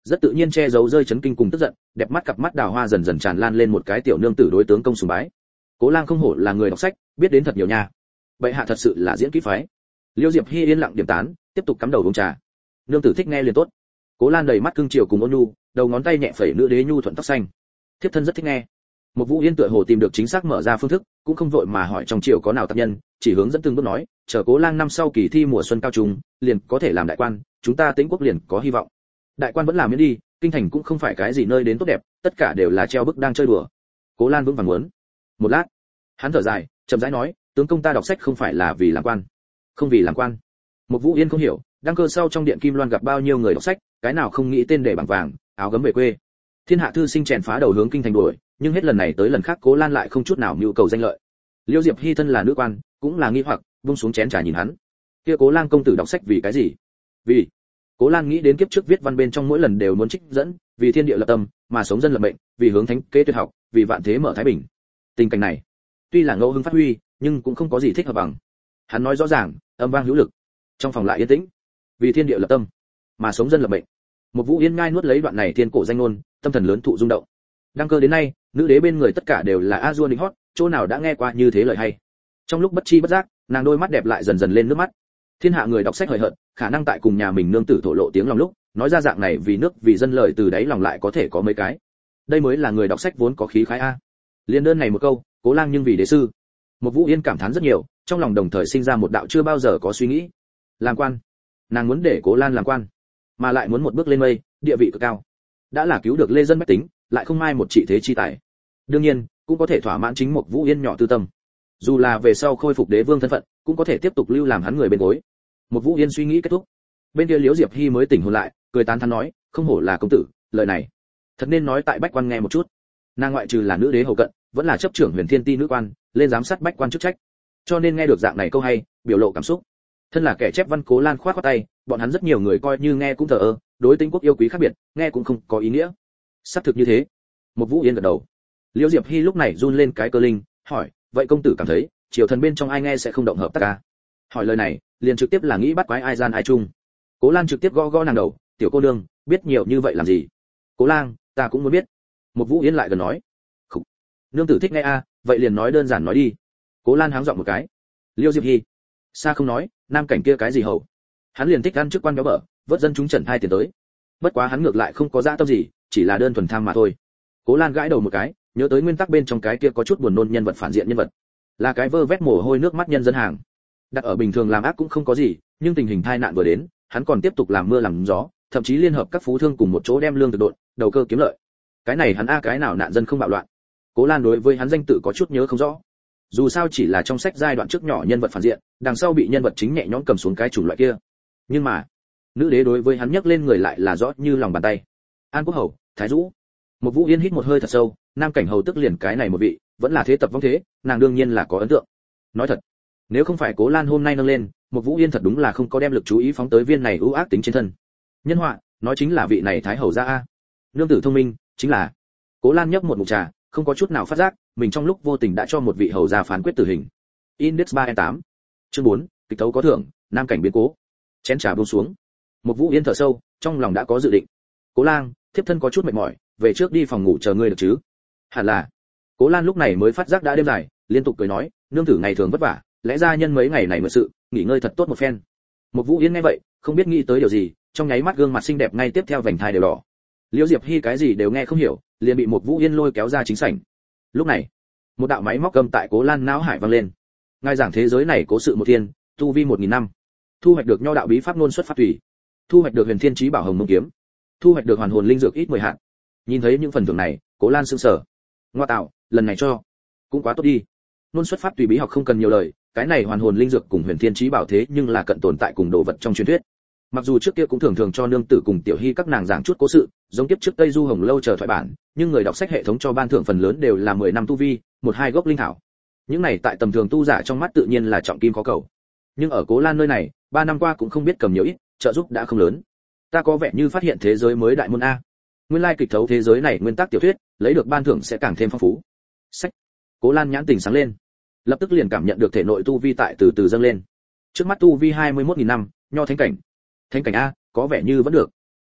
rất tự nhiên che giấu rơi chấn kinh cùng tức giận, đẹp mắt cặp mắt đào hoa dần dần tràn lan lên một cái tiểu nương tử đối tướng công sùng bái. Cố Lang không hổ là người đọc sách, biết đến thật nhiều nha. Bệ hạ thật sự là diễn kỹ phái. Liêu Diệp Hi yên lặng điểm tán, tiếp tục cắm đầu uống trà. Nương tử thích nghe liền tốt. Cố Lan đầy mắt cưng chiều cùng ôn nhu, đầu ngón tay nhẹ phẩy nữ đế nhu thuận tóc xanh. Thiếp thân rất thích nghe. Một Vũ Yên tựa hồ tìm được chính xác mở ra phương thức, cũng không vội mà hỏi trong triều có nào tác nhân, chỉ hướng dẫn từng bước nói, chờ Cố Lang năm sau kỳ thi mùa xuân cao trung, liền có thể làm đại quan, chúng ta Tĩnh quốc liền có hy vọng. Đại quan vẫn làm miễn đi, kinh thành cũng không phải cái gì nơi đến tốt đẹp, tất cả đều là treo bức đang chơi đùa. Cố Lan vững vàng muốn. Một lát, hắn thở dài, chậm rãi nói, tướng công ta đọc sách không phải là vì làm quan, không vì làm quan. Một Vũ Yên không hiểu, đăng cơ sau trong điện Kim Loan gặp bao nhiêu người đọc sách, cái nào không nghĩ tên để bằng vàng, áo gấm về quê. Thiên hạ thư sinh chèn phá đầu hướng kinh thành đuổi, nhưng hết lần này tới lần khác Cố Lan lại không chút nào nhu cầu danh lợi. Liêu Diệp Hi thân là nữ quan, cũng là nghi hoặc, buông xuống chén trà nhìn hắn. Kia Cố Lang công tử đọc sách vì cái gì? Vì Cố Lan nghĩ đến kiếp trước viết văn bên trong mỗi lần đều muốn trích dẫn, vì thiên địa lập tâm, mà sống dân lập mệnh, vì hướng thánh kế tuyệt học, vì vạn thế mở thái bình. Tình cảnh này, tuy là ngẫu hứng phát huy, nhưng cũng không có gì thích hợp bằng. Hắn nói rõ ràng, âm vang hữu lực. Trong phòng lại yên tĩnh. Vì thiên địa lập tâm, mà sống dân lập mệnh. Một Vũ Yên ngai nuốt lấy đoạn này thiên cổ danh ngôn, tâm thần lớn thụ rung động. Đăng cơ đến nay, nữ đế bên người tất cả đều là a dua đỉnh hót, chỗ nào đã nghe qua như thế lời hay. Trong lúc bất chi bất giác, nàng đôi mắt đẹp lại dần dần lên nước mắt. Thiên hạ người đọc sách hời hợt, khả năng tại cùng nhà mình nương tử thổ lộ tiếng lòng lúc, nói ra dạng này vì nước vì dân lời từ đáy lòng lại có thể có mấy cái. Đây mới là người đọc sách vốn có khí khái a. Liên đơn này một câu, Cố Lang nhưng vì đế sư. Một Vũ Yên cảm thán rất nhiều, trong lòng đồng thời sinh ra một đạo chưa bao giờ có suy nghĩ. Làm quan, nàng muốn để Cố Lan làm quan, mà lại muốn một bước lên mây, địa vị cực cao. Đã là cứu được lê dân bách tính, lại không mai một trị thế chi tài. Đương nhiên, cũng có thể thỏa mãn chính một Vũ Yên nhỏ tư tâm. Dù là về sau khôi phục đế vương thân phận, cũng có thể tiếp tục lưu làm hắn người bên gối. Một Vũ Yên suy nghĩ kết thúc. Bên kia Liễu Diệp Hi mới tỉnh hồn lại, cười tán thán nói, không hổ là công tử, lời này thật nên nói tại bách quan nghe một chút. Nàng ngoại trừ là nữ đế hầu cận, vẫn là chấp trưởng Huyền Thiên Ti nữ quan, lên giám sát bách quan chức trách. Cho nên nghe được dạng này câu hay, biểu lộ cảm xúc. Thân là kẻ chép văn, Cố Lan khoát khoát tay, bọn hắn rất nhiều người coi như nghe cũng thờ ơ, đối Tĩnh quốc yêu quý khác biệt, nghe cũng không có ý nghĩa. Xác thực như thế. Một Vũ Yên gật đầu. Liễu Diệp Hi lúc này run lên cái cơ linh, hỏi, vậy công tử cảm thấy, triều thần bên trong ai nghe sẽ không động hợp tác à? Hỏi lời này, liền trực tiếp là nghĩ bắt quái ai gian ai chung. Cố Lan trực tiếp gõ gõ nàng đầu, tiểu cô nương, biết nhiều như vậy làm gì? Cố Lang, ta cũng muốn biết. Một Vũ Yên lại gần nói. Khủ. Nương tử thích nghe a, vậy liền nói đơn giản nói đi. Cố Lan háng giọng một cái. Liêu Diệp Hi, xa không nói, nam cảnh kia cái gì hầu, hắn liền thích ăn chức quan béo bở, vớt dân chúng trần thai tiền tới. Bất quá hắn ngược lại không có dã tâm gì, chỉ là đơn thuần tham mà thôi. Cố Lan gãi đầu một cái, nhớ tới nguyên tắc bên trong cái kia có chút buồn nôn nhân vật phản diện nhân vật, là cái vơ vét mồ hôi nước mắt nhân dân hàng. Đặt ở bình thường làm ác cũng không có gì, nhưng tình hình tai nạn vừa đến, hắn còn tiếp tục làm mưa làm gió, thậm chí liên hợp các phú thương cùng một chỗ đem lương thực đột, đầu cơ kiếm lợi. Cái này hắn a cái nào nạn dân không bạo loạn. Cố Lan đối với hắn danh tự có chút nhớ không rõ. Dù sao chỉ là trong sách giai đoạn trước nhỏ nhân vật phản diện, đằng sau bị nhân vật chính nhẹ nhõm cầm xuống cái chủng loại kia. Nhưng mà, nữ đế đối với hắn nhắc lên người lại là rõ như lòng bàn tay. An Quốc hầu, Thái Dũ. Một Vũ Yên hít một hơi thật sâu, nam cảnh hầu tức liền cái này một vị, vẫn là thế tập vong thế, nàng đương nhiên là có ấn tượng. Nói thật, nếu không phải Cố Lan hôm nay nâng lên, một Vũ Yên thật đúng là không có đem lực chú ý phóng tới viên này ưu ác tính trên thân. Nhân họa, nói chính là vị này thái hầu gia a. Nương tử thông minh, chính là. Cố Lan nhấp một ngụm trà, không có chút nào phát giác, mình trong lúc vô tình đã cho một vị hầu gia phán quyết tử hình. Index 3E8. Chương 4, kịch tấu có thưởng, nam cảnh biến cố. Chén trà buông xuống. Một Vũ Yên thở sâu, trong lòng đã có dự định. Cố Lang, thiếp thân có chút mệt mỏi, về trước đi phòng ngủ chờ ngươi được chứ? Hẳn là. Cố Lan lúc này mới phát giác đã đêm dài, liên tục cười nói, nương tử ngày thường vất vả, lẽ ra nhân mấy ngày này mượn sự, nghỉ ngơi thật tốt một phen. Một Vũ Yên nghe vậy, không biết nghĩ tới điều gì, trong nháy mắt gương mặt xinh đẹp ngay tiếp theo vành thai đều đỏ. Liễu Diệp Hi cái gì đều nghe không hiểu, liền bị một Vũ Yên lôi kéo ra chính sảnh. Lúc này, một đạo máy móc cầm tại Cố Lan não hải vang lên. Ngài giảng thế giới này cố sự một thiên, tu vi 1000 năm. Thu hoạch được nho đạo bí pháp ngôn xuất phát tùy. Thu hoạch được Huyền Thiên Chí Bảo Hồng Mông kiếm. Thu hoạch được hoàn hồn linh dược ít 10 hạt. Nhìn thấy những phần thưởng này, Cố Lan sững sờ. Ngoa tạo, lần này cho cũng quá tốt đi. Ngôn xuất pháp tùy bí học không cần nhiều lời, cái này hoàn hồn linh dược cùng Huyền Thiên Chí Bảo thế nhưng là cận tồn tại cùng đồ vật trong truyền thuyết. Mặc dù trước kia cũng thường thường cho nương tử cùng Tiểu Hi các nàng giảng chút cố sự, giống tiếp trước Tây Du Hồng Lâu chờ thoại bản, nhưng người đọc sách hệ thống cho ban thưởng phần lớn đều là 10 năm tu vi, một hai gốc linh thảo. Những này tại tầm thường tu giả trong mắt tự nhiên là trọng kim khó cầu. Nhưng ở Cố Lan nơi này, 3 năm qua cũng không biết cầm nhiều ít, trợ giúp đã không lớn. Ta có vẻ như phát hiện thế giới mới đại môn a. Nguyên lai kịch thấu thế giới này nguyên tắc tiểu thuyết, lấy được ban thưởng sẽ càng thêm phong phú. Sách. Cố Lan nhãn tình sáng lên, lập tức liền cảm nhận được thể nội tu vi tại từ từ dâng lên. Trước mắt tu vi 21.000 năm, nho thánh cảnh. Thánh cảnh a, có vẻ như vẫn được.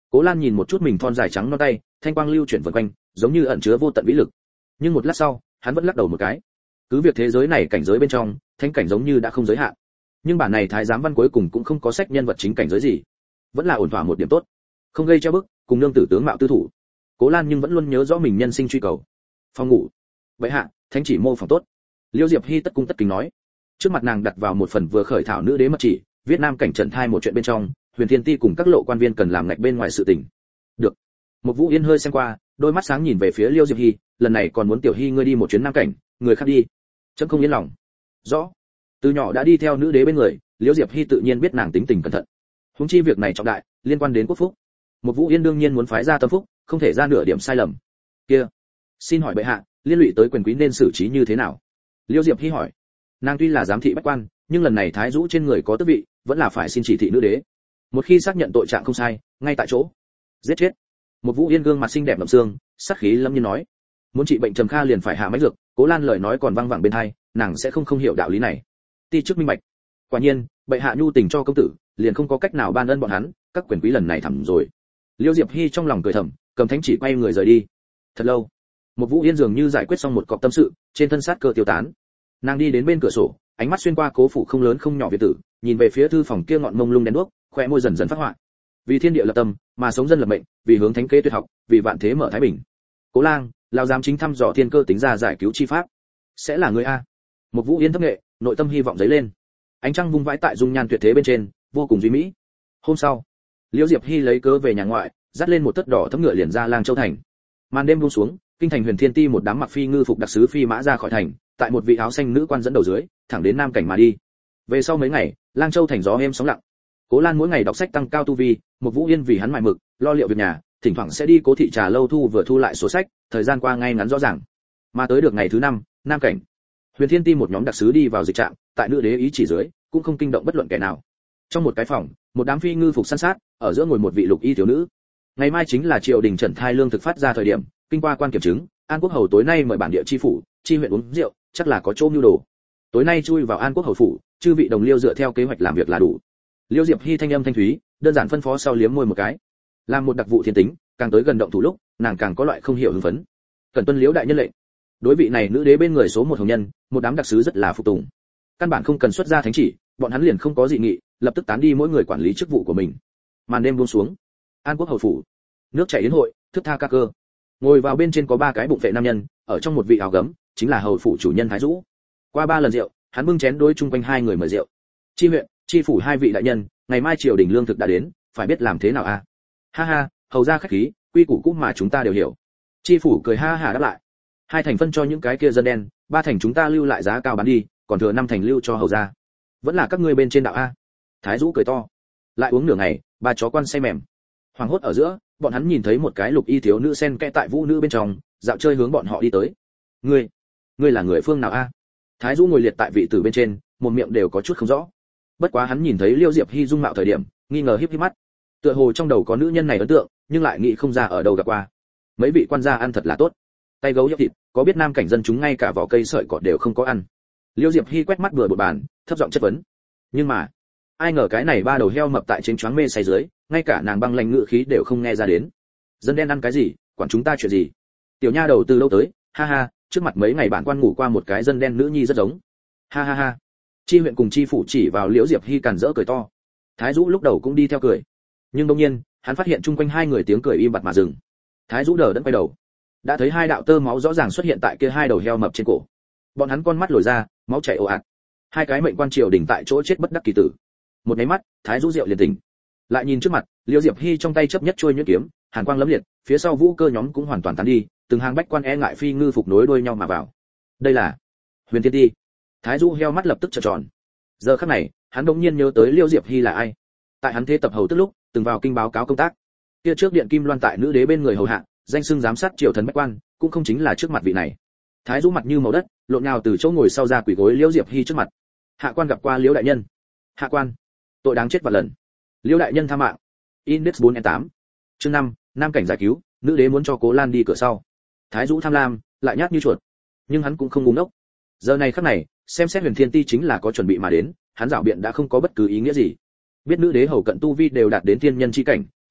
Cố Lan nhìn một chút mình thon dài trắng non tay, thanh quang lưu chuyển vần quanh, giống như ẩn chứa vô tận vĩ lực. Nhưng một lát sau, hắn vẫn lắc đầu một cái. Cứ việc thế giới này cảnh giới bên trong, thánh cảnh giống như đã không giới hạn. Nhưng bản này thái giám văn cuối cùng cũng không có sách nhân vật chính cảnh giới gì, vẫn là ổn thỏa một điểm tốt, không gây treo bức, cùng nương tử tướng mạo tư thủ. Cố Lan nhưng vẫn luôn nhớ rõ mình nhân sinh truy cầu. Phòng ngủ. Vậy hạ, thánh chỉ mô phỏng tốt. Liêu Diệp Hy tất cung tất kính nói. Trước mặt nàng đặt vào một phần vừa khởi thảo nữ đế mật chỉ, viết nam cảnh trần thai một chuyện bên trong, Huyền Thiên Ti cùng các lộ quan viên cần làm ngạch bên ngoài sự tình. Được. Một Vũ Yên hơi xem qua, đôi mắt sáng nhìn về phía Liêu Diệp Hy, lần này còn muốn tiểu Hy ngươi đi một chuyến nam cảnh, người khác đi. Chấm không yên lòng. Rõ. Từ nhỏ đã đi theo nữ đế bên người, Liêu Diệp Hy tự nhiên biết nàng tính tình cẩn thận. Huống chi việc này trọng đại, liên quan đến quốc phúc. Một Vũ Yên đương nhiên muốn phái ra tâm phúc, không thể ra nửa điểm sai lầm. Kia, xin hỏi bệ hạ, liên lụy tới quyền quý nên xử trí như thế nào? Liêu Diệp Hy hỏi. Nàng tuy là giám thị bách quan, nhưng lần này thái dũ trên người có tước vị, vẫn là phải xin chỉ thị nữ đế. Một khi xác nhận tội trạng không sai, ngay tại chỗ giết chết. Một Vũ Yên gương mặt xinh đẹp đậm xương, sắc khí lâm nhiên nói. Muốn trị bệnh trầm kha liền phải hạ mãnh dược. Cố Lan lời nói còn vang vẳng bên tai, nàng sẽ không hiểu đạo lý này. Ti chức minh bạch. Quả nhiên, bệ hạ nhu tình cho công tử, liền không có cách nào ban ân bọn hắn, các quyền quý lần này thẳm rồi. Liêu Diệp Hy trong lòng cười thầm, cầm thánh chỉ quay người rời đi. Thật lâu, một Vũ Yên dường như giải quyết xong một cọc tâm sự, trên thân sát cơ tiêu tán. Nàng đi đến bên cửa sổ, ánh mắt xuyên qua cố phủ không lớn không nhỏ viện tử, nhìn về phía thư phòng kia ngọn mông lung đèn đuốc, khóe môi dần dần phát họa. Vì thiên địa lập tâm, mà sống dân lập mệnh, vì hướng thánh kế tuyệt học, vì vạn thế mở thái bình. Cố Lang, lão giám chính thăm dò thiên cơ tính ra giải cứu chi pháp. Sẽ là người a. Một Vũ Yên thấp nghệ, nội tâm hy vọng dấy lên. Ánh trăng vung vãi tại dung nhan tuyệt thế bên trên, vô cùng duy mỹ. Hôm sau, Liễu Diệp Hy lấy cớ về nhà ngoại, dắt lên một tất đỏ thấm ngựa liền ra Lang Châu thành. Màn đêm buông xuống, kinh thành Huyền Thiên Ti một đám mặc phi ngư phục đặc sứ phi mã ra khỏi thành, tại một vị áo xanh nữ quan dẫn đầu dưới, thẳng đến nam cảnh mà đi. Về sau mấy ngày, Lang Châu thành gió êm sóng lặng. Cố Lan mỗi ngày đọc sách tăng cao tu vi, một Vũ Yên vì hắn mài mực, lo liệu việc nhà, thỉnh thoảng sẽ đi Cố thị trà lâu thu vừa thu lại số sách, thời gian qua ngay ngắn rõ ràng. Mà tới được ngày thứ 5, nam cảnh, Huyền Thiên Ti một nhóm đặc sứ đi vào dịch trạm, tại nữ đế ý chỉ dưới, cũng không kinh động bất luận kẻ nào. Trong một cái phòng, một đám phi ngư phục san sát, ở giữa ngồi một vị lục y thiếu nữ. Ngày mai chính là triều đình trần thai lương thực phát ra thời điểm, kinh qua quan kiểm chứng, An Quốc hầu tối nay mời bản địa chi phủ, chi huyện uống rượu, chắc là có chỗ mưu đồ. Tối nay chui vào An Quốc hầu phủ, chư vị đồng liêu dựa theo kế hoạch làm việc là đủ. Liêu Diệp Hy thanh âm thanh thúy, đơn giản phân phó sau liếm môi một cái. Làm một đặc vụ thiên tính, càng tới gần động thủ lúc, nàng càng có loại không hiểu hưng phấn. Cần tuân Liễu đại nhân lệnh. Đối vị này nữ đế bên người số một hồng nhân, một đám đặc sứ rất là phục tùng. Căn bản không cần xuất ra thánh chỉ, bọn hắn liền không có dị nghị, lập tức tán đi mỗi người quản lý chức vụ của mình. Màn đêm buông xuống, An Quốc hầu phủ, nước chảy đến hội, thức tha ca cơ. Ngồi vào bên trên có 3 cái bụng vệ nam nhân, ở trong một vị áo gấm, chính là hầu phủ chủ nhân Thái Dũ. Qua 3 lần rượu, hắn bưng chén đối chung quanh 2 người mời rượu. Chi huyện, chi phủ 2 vị đại nhân, ngày mai triều đình lương thực đã đến, phải biết làm thế nào a? Ha ha, hầu gia khách khí, quy củ cũ mà chúng ta đều hiểu. Chi phủ cười ha hả đáp lại. 2 thành phân cho những cái kia dân đen, 3 thành chúng ta lưu lại giá cao bán đi, còn thừa 5 thành lưu cho hầu gia. Vẫn là các ngươi bên trên đạo a. Thái Dũ cười to. Lại uống nửa ngày, 3 chó quan say mềm. Hoàng hốt ở giữa, bọn hắn nhìn thấy một cái lục y thiếu nữ xen kẽ tại vũ nữ bên trong, dạo chơi hướng bọn họ đi tới. Ngươi là người phương nào a? Thái Dũ ngồi liệt tại vị tử bên trên, một miệng đều có chút không rõ. Bất quá hắn nhìn thấy Liêu Diệp Hy dung mạo thời điểm, nghi ngờ híp híp mắt. Tựa hồ trong đầu có nữ nhân này ấn tượng, nhưng lại nghĩ không ra ở đâu gặp qua. Mấy vị quan gia ăn thật là tốt. Tay gấu nhấp thịt, có biết nam cảnh dân chúng ngay cả vỏ cây sợi cỏ đều không có ăn. Liêu Diệp Hy quét mắt bừa bộn bàn, thấp giọng chất vấn. Nhưng mà, ai ngờ cái này 3 đầu heo mập tại trên choáng mê say dưới, ngay cả nàng băng lanh ngữ khí đều không nghe ra đến. Dân đen ăn cái gì, quản chúng ta chuyện gì? Tiểu nha đầu từ lâu tới, ha ha, trước mặt mấy ngày bản quan ngủ qua một cái dân đen nữ nhi rất giống. Ha ha ha. Chi huyện cùng chi phủ chỉ vào Liễu Diệp Hy càn rỡ cười to. Thái Dũ lúc đầu cũng đi theo cười, nhưng đột nhiên, hắn phát hiện chung quanh 2 người tiếng cười im bặt mà dừng. Thái Dũ đờ đẫn quay đầu, đã thấy 2 đạo tơ máu rõ ràng xuất hiện tại kia 2 đầu heo mập trên cổ. Bọn hắn con mắt lồi ra, máu chảy ồ ạt. 2 cái mệnh quan triều đình tại chỗ chết bất đắc kỳ tử. Một cái mắt, Thái Dũ rượu liền tỉnh. Lại nhìn trước mặt, Liễu Diệp Hy trong tay chấp nhất chuôi nhuyễn kiếm, hàn quang lẫm liệt, phía sau vũ cơ nhóm cũng hoàn toàn tán đi, từng hàng bách quan e ngại phi ngư phục nối đuôi nhau mà vào. Đây là Huyền Thiên Ti. Thái Dũ heo mắt lập tức trợn tròn. Giờ khắc này, hắn đột nhiên nhớ tới Liễu Diệp Hy là ai. Tại hắn thế tập hầu tức lúc, từng vào kinh báo cáo công tác. Kia trước điện kim loan tại nữ đế bên người hầu hạ, danh xưng giám sát triều thần bách quan, cũng không chính là trước mặt vị này. Thái Dũ mặt như màu đất, lộn nhào từ chỗ ngồi sau ra quỳ gối Liễu Diệp Hy trước mặt. Hạ quan gặp qua Liễu đại nhân. Hạ quan, tội đáng chết vạn lần. Liễu đại nhân tha mạng. Index 4N8. Chương 5, nam cảnh giải cứu, nữ đế muốn cho Cố Lan đi cửa sau. Thái Dũ tham lam, lại nhát như chuột, nhưng hắn cũng không ngu ngốc. Giờ này khắc này, xem xét Huyền Thiên Ti chính là có chuẩn bị mà đến, hắn giảo biện đã không có bất cứ ý nghĩa gì. Biết nữ đế hầu cận tu vi đều đạt đến thiên nhân chi cảnh,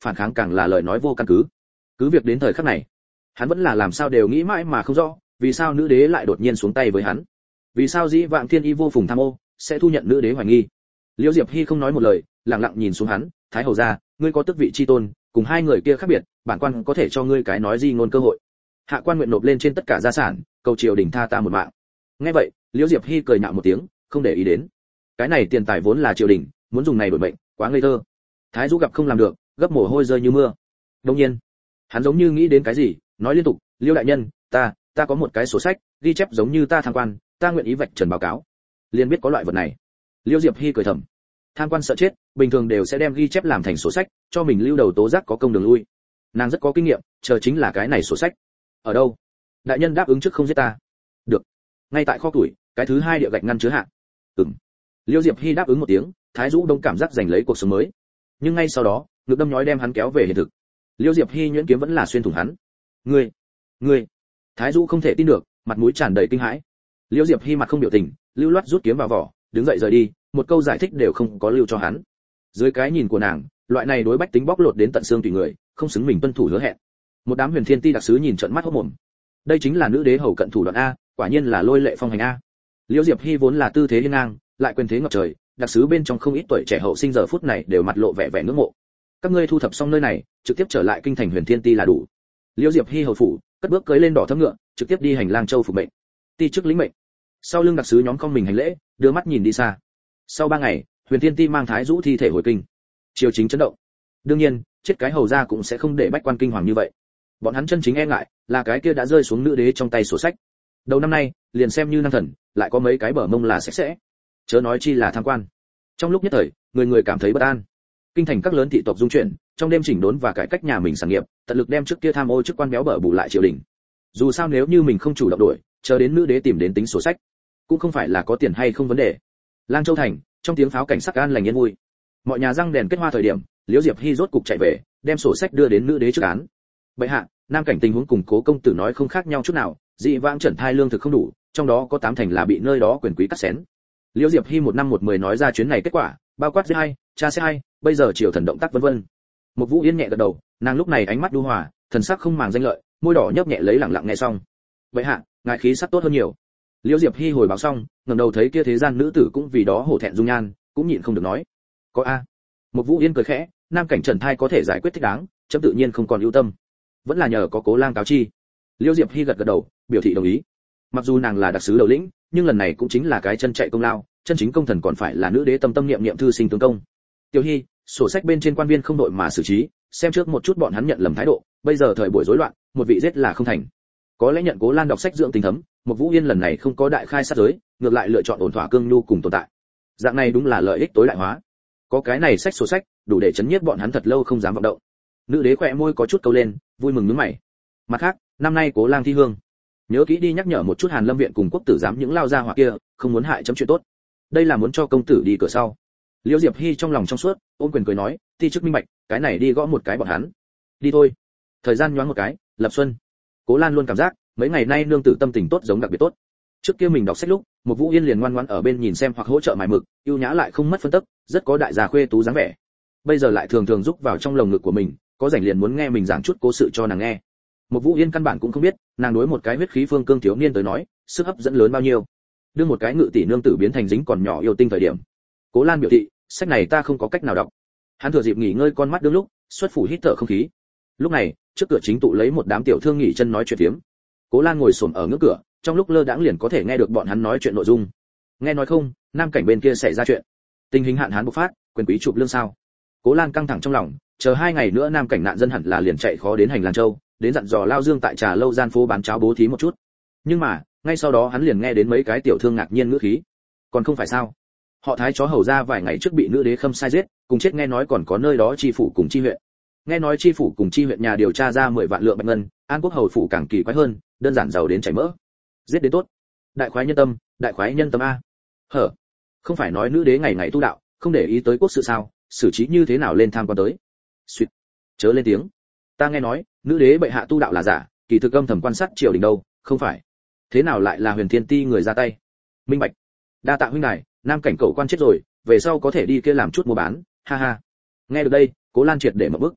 phản kháng càng là lời nói vô căn cứ. Cứ việc đến thời khắc này, hắn vẫn là làm sao đều nghĩ mãi mà không rõ, vì sao nữ đế lại đột nhiên xuống tay với hắn, vì sao dĩ vãng thiên y vô phùng tham ô sẽ thu nhận nữ đế hoài nghi. Liễu Diệp Hy không nói một lời, lặng lặng nhìn xuống hắn, thái hầu gia, ngươi có tước vị chi tôn, cùng hai người kia khác biệt, bản quan có thể cho ngươi cái nói gì ngôn cơ hội. Hạ quan nguyện nộp lên trên tất cả gia sản, cầu triều đình tha ta một mạng. Nghe vậy, Liễu Diệp Hy cười nhạo một tiếng, không để ý đến. Cái này tiền tài vốn là triều đình, muốn dùng này đổi mệnh, quá ngây thơ. Thái Dũ gặp không làm được, gấp mồ hôi rơi như mưa. Đương nhiên, hắn giống như nghĩ đến cái gì, nói liên tục, Liễu đại nhân, ta có một cái sổ sách, ghi chép giống như ta tham quan, ta nguyện ý vạch trần báo cáo. Liên biết có loại vật này. Liễu Diệp Hy cười thầm, tham quan sợ chết, bình thường đều sẽ đem ghi chép làm thành sổ sách, cho mình lưu đầu tố giác có công đường lui. Nàng rất có kinh nghiệm, chờ chính là cái này sổ sách. Ở đâu? Đại nhân đáp ứng trước không giết ta. Được. Ngay tại kho tuổi, cái thứ hai địa gạch ngăn chứa hạ. Liễu Diệp Hy đáp ứng một tiếng, Thái Dũ Đông cảm giác giành lấy cuộc sống mới. Nhưng ngay sau đó, ngực đâm nhói đem hắn kéo về hiện thực. Liễu Diệp Hy nhuyễn kiếm vẫn là xuyên thủng hắn. Ngươi. Thái Dũ không thể tin được, mặt mũi tràn đầy kinh hãi. Liễu Diệp Hy mặt không biểu tình, lưu loát rút kiếm vào vỏ, đứng dậy rời đi, một câu giải thích đều không có lưu cho hắn. Dưới cái nhìn của nàng, loại này đối bách tính bóc lột đến tận xương tùy người, không xứng mình tuân thủ hứa hẹn. Một đám huyền thiên ti đặc sứ nhìn trợn mắt hốt mồm. Đây chính là nữ đế hầu cận thủ đoạn a, quả nhiên là lôi lệ phong hành a. Liễu Diệp Hy vốn là tư thế hiên ngang, lại quyền thế ngập trời, đặc sứ bên trong không ít tuổi trẻ hậu sinh giờ phút này đều mặt lộ vẻ vẻ ngưỡng mộ. Các ngươi thu thập xong nơi này, trực tiếp trở lại kinh thành huyền thiên ti là đủ. Liễu Diệp Hy hầu phủ, cất bước cưỡi lên đỏ thấm ngựa, trực tiếp đi hành lang châu phục mệnh. Ti chức lĩnh mệnh. Sau lưng đặc sứ nhóm không mình hành lễ, đưa mắt nhìn đi xa. Sau 3 ngày, huyền thiên ti mang Thái Dũ thi thể hồi kinh. Triều chính chấn động. Đương nhiên, chết cái hầu gia cũng sẽ không để bách quan kinh hoàng như vậy. Bọn hắn chân chính e ngại là cái kia đã rơi xuống nữ đế trong tay sổ sách. Đầu năm nay, liền xem như năng thần, lại có mấy cái bờ mông là sạch sẽ. Chớ nói chi là tham quan. Trong lúc nhất thời, người người cảm thấy bất an. Kinh thành các lớn thị tộc dung chuyển, trong đêm chỉnh đốn và cải cách nhà mình sản nghiệp, tận lực đem trước kia tham ô chức quan béo bở bù lại triều đình. Dù sao nếu như mình không chủ động đổi, chờ đến nữ đế tìm đến tính sổ sách, cũng không phải là có tiền hay không vấn đề. Lang Châu thành, trong tiếng pháo cảnh sắc an lành yên vui. Mọi nhà răng đèn kết hoa thời điểm, Liễu Diệp Hy rốt cục chạy về, đem sổ sách đưa đến nữ đế trước án. Bệ hạ, nam cảnh tình huống cùng Cố công tử nói không khác nhau chút nào, dị vãng trần thai lương thực không đủ, trong đó có 8 thành là bị nơi đó quyền quý cắt xén. Liễu Diệp Hy một năm một mười nói ra chuyến này kết quả, bao quát giết hay, cha sẽ hay, bây giờ triều thần động tác vân vân. Một Vũ Yên nhẹ gật đầu, nàng lúc này ánh mắt đu hòa, thần sắc không màng danh lợi, môi đỏ nhấp nhẹ lấy lẳng lặng nghe xong. Bệ hạ, ngài khí sắc tốt hơn nhiều. Liễu Diệp Hy hồi báo xong, ngẩng đầu thấy kia thế gian nữ tử cũng vì đó hổ thẹn dung nhan, cũng nhịn không được nói. Có a. Một Vũ Yên cười khẽ, nam cảnh trần thai có thể giải quyết thích đáng, chấm tự nhiên không còn ưu tâm. Vẫn là nhờ có Cố lang cáo chi. Liễu Diệp Hy gật gật đầu, biểu thị đồng ý. Mặc dù nàng là đặc sứ đầu lĩnh, nhưng lần này cũng chính là cái chân chạy công lao, chân chính công thần còn phải là nữ đế tâm tâm niệm niệm thư sinh tướng công. Tiểu Hy, sổ sách bên trên quan viên không đội mà xử trí, xem trước một chút bọn hắn nhận lầm thái độ, bây giờ thời buổi rối loạn, một vị giết là không thành. Có lẽ nhận Cố Lan đọc sách dưỡng tình thấm, một Vũ Yên lần này không có đại khai sát giới, ngược lại lựa chọn ổn thỏa cương nhu cùng tồn tại. Dạng này đúng là lợi ích tối đại hóa. Có cái này sách sổ sách, đủ để chấn nhiếp bọn hắn thật lâu không dám vọng động. Nữ đế khỏe môi có chút câu lên, vui mừng nhướng mày. Mặt khác, năm nay Cố Lang thi hương, nhớ kỹ đi nhắc nhở một chút Hàn Lâm viện cùng quốc tử giám những lao gia hỏa kia, không muốn hại chấm chuyện tốt. Đây là muốn cho công tử đi cửa sau. Liễu Diệp Hy trong lòng trong suốt, ôm quyền cười nói, thi chức minh bạch, cái này đi gõ một cái bọn hắn. Đi thôi. Thời gian nhoáng một cái, lập xuân. Cố Lan luôn cảm giác, mấy ngày nay nương tử tâm tình tốt giống đặc biệt tốt. Trước kia mình đọc sách lúc, một Vũ Yên liền ngoan ngoãn ở bên nhìn xem hoặc hỗ trợ mài mực, yêu nhã lại không mất phân tức, rất có đại gia khuê tú dáng vẻ. Bây giờ lại thường thường giúp vào trong lồng ngực của mình, có rảnh liền muốn nghe mình giảng chút cố sự cho nàng nghe. Một Vũ Yên căn bản cũng không biết, nàng đối một cái huyết khí phương cương thiếu niên tới nói, sức hấp dẫn lớn bao nhiêu. Đưa một cái ngự tỷ nương tử biến thành dính còn nhỏ yêu tinh thời điểm. Cố Lan biểu thị, sách này ta không có cách nào đọc. Hắn thừa dịp nghỉ ngơi con mắt đương lúc, xuất phủ hít thở không khí. Lúc này, trước cửa chính tụ lấy một đám tiểu thương nghỉ chân nói chuyện phiếm. Cố Lan ngồi xổm ở ngưỡng cửa, trong lúc lơ đãng liền có thể nghe được bọn hắn nói chuyện nội dung. Nghe nói không, nam cảnh bên kia xảy ra chuyện. Tình hình hạn hán bộc phát, quyền quý chụp lương sao. Cố Lan căng thẳng trong lòng, chờ 2 ngày nữa nam cảnh nạn dân hẳn là liền chạy khó đến hành lang châu, đến dặn dò Lao Dương tại trà lâu gian phố bán cháo bố thí một chút. Nhưng mà, ngay sau đó hắn liền nghe đến mấy cái tiểu thương ngạc nhiên ngữ khí. Còn không phải sao? Họ Thái chó hầu ra vài ngày trước bị nữ đế Khâm sai giết, cùng chết nghe nói còn có nơi đó chi phủ cùng chi huyện. Nghe nói chi phủ cùng chi huyện nhà điều tra ra 10 vạn lượng bạch ngân, An Quốc hầu phủ càng kỳ quái hơn, đơn giản giàu đến chảy mỡ. Giết đến tốt. Đại khoái nhân tâm a. Hở. Không phải nói nữ đế ngày ngày tu đạo, không để ý tới quốc sự sao, xử trí như thế nào lên tham quan tới. Xuyệt. Chớ lên tiếng. Ta nghe nói, nữ đế bệ hạ tu đạo là giả, kỳ thực âm thầm quan sát triều đình đâu, không phải. Thế nào lại là Huyền Thiên Ti người ra tay? Minh bạch. Đa tạ huynh đài, nam cảnh cậu quan chết rồi, về sau có thể đi kia làm chút mua bán, ha ha. Nghe được đây, Cố Lan triệt để mở bức.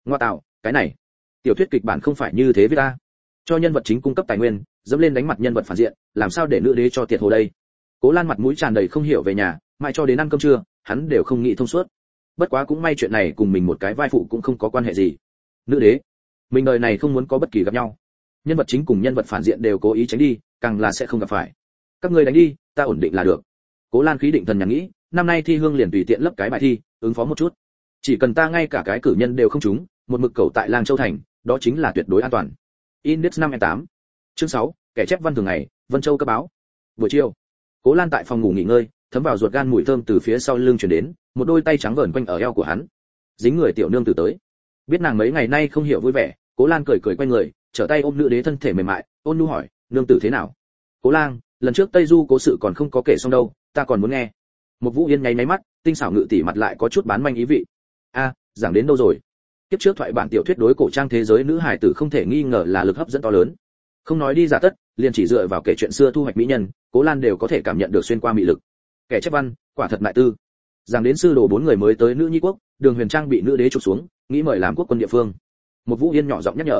Ngoa tạo, cái này, tiểu thuyết kịch bản không phải như thế với ta. Cho nhân vật chính cung cấp tài nguyên, dẫm lên đánh mặt nhân vật phản diện, làm sao để nữ đế cho tiệt hồ đây? Cố Lan mặt mũi tràn đầy không hiểu về nhà, mãi cho đến ăn cơm trưa, hắn đều không nghĩ thông suốt. Bất quá cũng may chuyện này cùng mình một cái vai phụ cũng không có quan hệ gì. Nữ đế, mình đời này không muốn có bất kỳ gặp nhau. Nhân vật chính cùng nhân vật phản diện đều cố ý tránh đi, càng là sẽ không gặp phải. Các ngươi đánh đi, ta ổn định là được. Cố Lan khí định thần nhàn nghĩ, năm nay thi hương liền tùy tiện lấp cái bài thi, ứng phó một chút. Chỉ cần ta ngay cả cái cử nhân đều không trúng, một mực cầu tại Lang Châu thành, đó chính là tuyệt đối an toàn. Index 5/8. Chương 6, kẻ chép văn thường ngày, Vân Châu cấp báo. Buổi chiều, Cố Lan tại phòng ngủ nghỉ ngơi, thấm vào ruột gan mùi thơm từ phía sau lưng truyền đến, một đôi tay trắng vờn quanh ở eo của hắn. Dính người tiểu nương tử tới. Biết nàng mấy ngày nay không hiểu vui vẻ, Cố Lan cười cười quay người, trở tay ôm nữ đế thân thể mềm mại, ôn nhu hỏi, nương tử thế nào? Cố Lang, lần trước Tây Du cố sự còn không có kể xong đâu, ta còn muốn nghe. Một Vũ Yên nháy máy mắt, tinh xảo ngự tỷ mặt lại có chút bán manh ý vị. A, giảng đến đâu rồi? Tiếp trước thoại bản tiểu thuyết đối cổ trang thế giới nữ hài tử không thể nghi ngờ là lực hấp dẫn to lớn. Không nói đi giả tất, liền chỉ dựa vào kể chuyện xưa thu hoạch mỹ nhân, Cố Lan đều có thể cảm nhận được xuyên qua mị lực. Kẻ chép văn, quả thật lại tư. Giảng đến sư đồ 4 người mới tới nữ nhi quốc, Đường Huyền Trang bị nữ đế chụp xuống, nghĩ mời làm quốc quân địa phương. Một Vũ Yên nhỏ giọng nhắc nhở.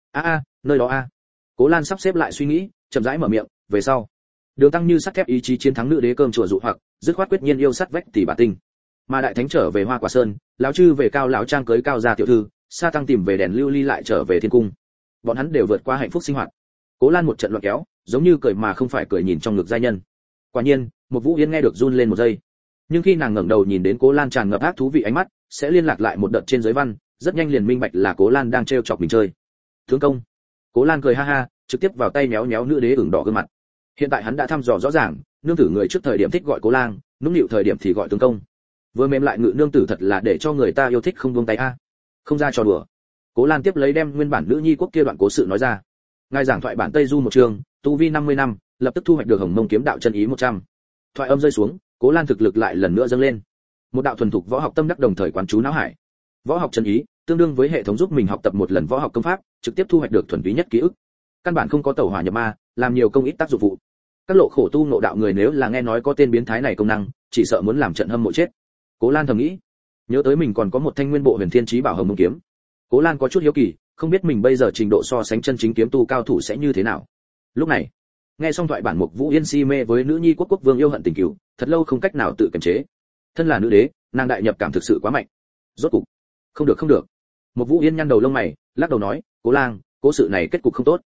Nơi đó a. Cố Lan sắp xếp lại suy nghĩ, chậm rãi mở miệng, về sau. Đường Tăng như sắt thép ý chí chiến thắng nữ đế cơm chùa dụ hoặc, dứt khoát quyết nhiên yêu sắt vách tỷ bà tinh. Mà đại thánh trở về Hoa Quả Sơn, lão chư về Cao lão trang cưới Cao gia tiểu thư, Sa Tăng tìm về đèn lưu ly lại trở về thiên cung. Bọn hắn đều vượt qua hạnh phúc sinh hoạt. Cố Lan một trận loạn kéo, giống như cười mà không phải cười nhìn trong ngực giai nhân. Quả nhiên, một Vũ Yên nghe được run lên một giây. Nhưng khi nàng ngẩng đầu nhìn đến Cố Lan tràn ngập ác thú vị ánh mắt, sẽ liên lạc lại một đợt trên giới văn, rất nhanh liền minh bạch là Cố Lan đang trêu chọc mình chơi. Tướng công. Cố Lan cười ha ha, trực tiếp vào tay méo méo nữ đế ửng đỏ gương mặt. Hiện tại hắn đã thăm dò rõ ràng, nương tử người trước thời điểm thích gọi Cố Lang, nũng nịu thời điểm thì gọi tướng công. Vừa mềm lại ngự nương tử thật là để cho người ta yêu thích không buông tay a. Không ra trò đùa. Cố Lan tiếp lấy đem nguyên bản nữ nhi quốc kia đoạn cố sự nói ra. Ngài giảng thoại bản Tây Du một chương, tu vi 50 năm, lập tức thu hoạch được Hồng Mông kiếm đạo chân ý 100. Thoại âm rơi xuống, Cố Lan thực lực lại lần nữa dâng lên. Một đạo thuần thục võ học tâm đắc đồng thời quán chú não hải. Võ học chân ý, tương đương với hệ thống giúp mình học tập một lần võ học công pháp, trực tiếp thu hoạch được thuần túy nhất ký ức. Căn bản không có tẩu hỏa nhập ma, làm nhiều công ít tác dụng phụ. Các lộ khổ tu ngộ đạo người nếu là nghe nói có tên biến thái này công năng, chỉ sợ muốn làm trận hâm mộ chết. Cố Lan thầm nghĩ, nhớ tới mình còn có một thanh nguyên bộ huyền thiên chí bảo Hồng Mông kiếm. Cố Lan có chút hiếu kỳ, không biết mình bây giờ trình độ so sánh chân chính kiếm tu cao thủ sẽ như thế nào. Lúc này, nghe xong thoại bản Mục Vũ Yên si mê với nữ nhi quốc quốc vương yêu hận tình cừu, thật lâu không cách nào tự kiềm chế. Thân là nữ đế, nàng đại nhập cảm thực sự quá mạnh. Rốt cục, không được. Mục Vũ Yên nhăn đầu lông mày, lắc đầu nói, Cố Lang, cố sự này kết cục không tốt.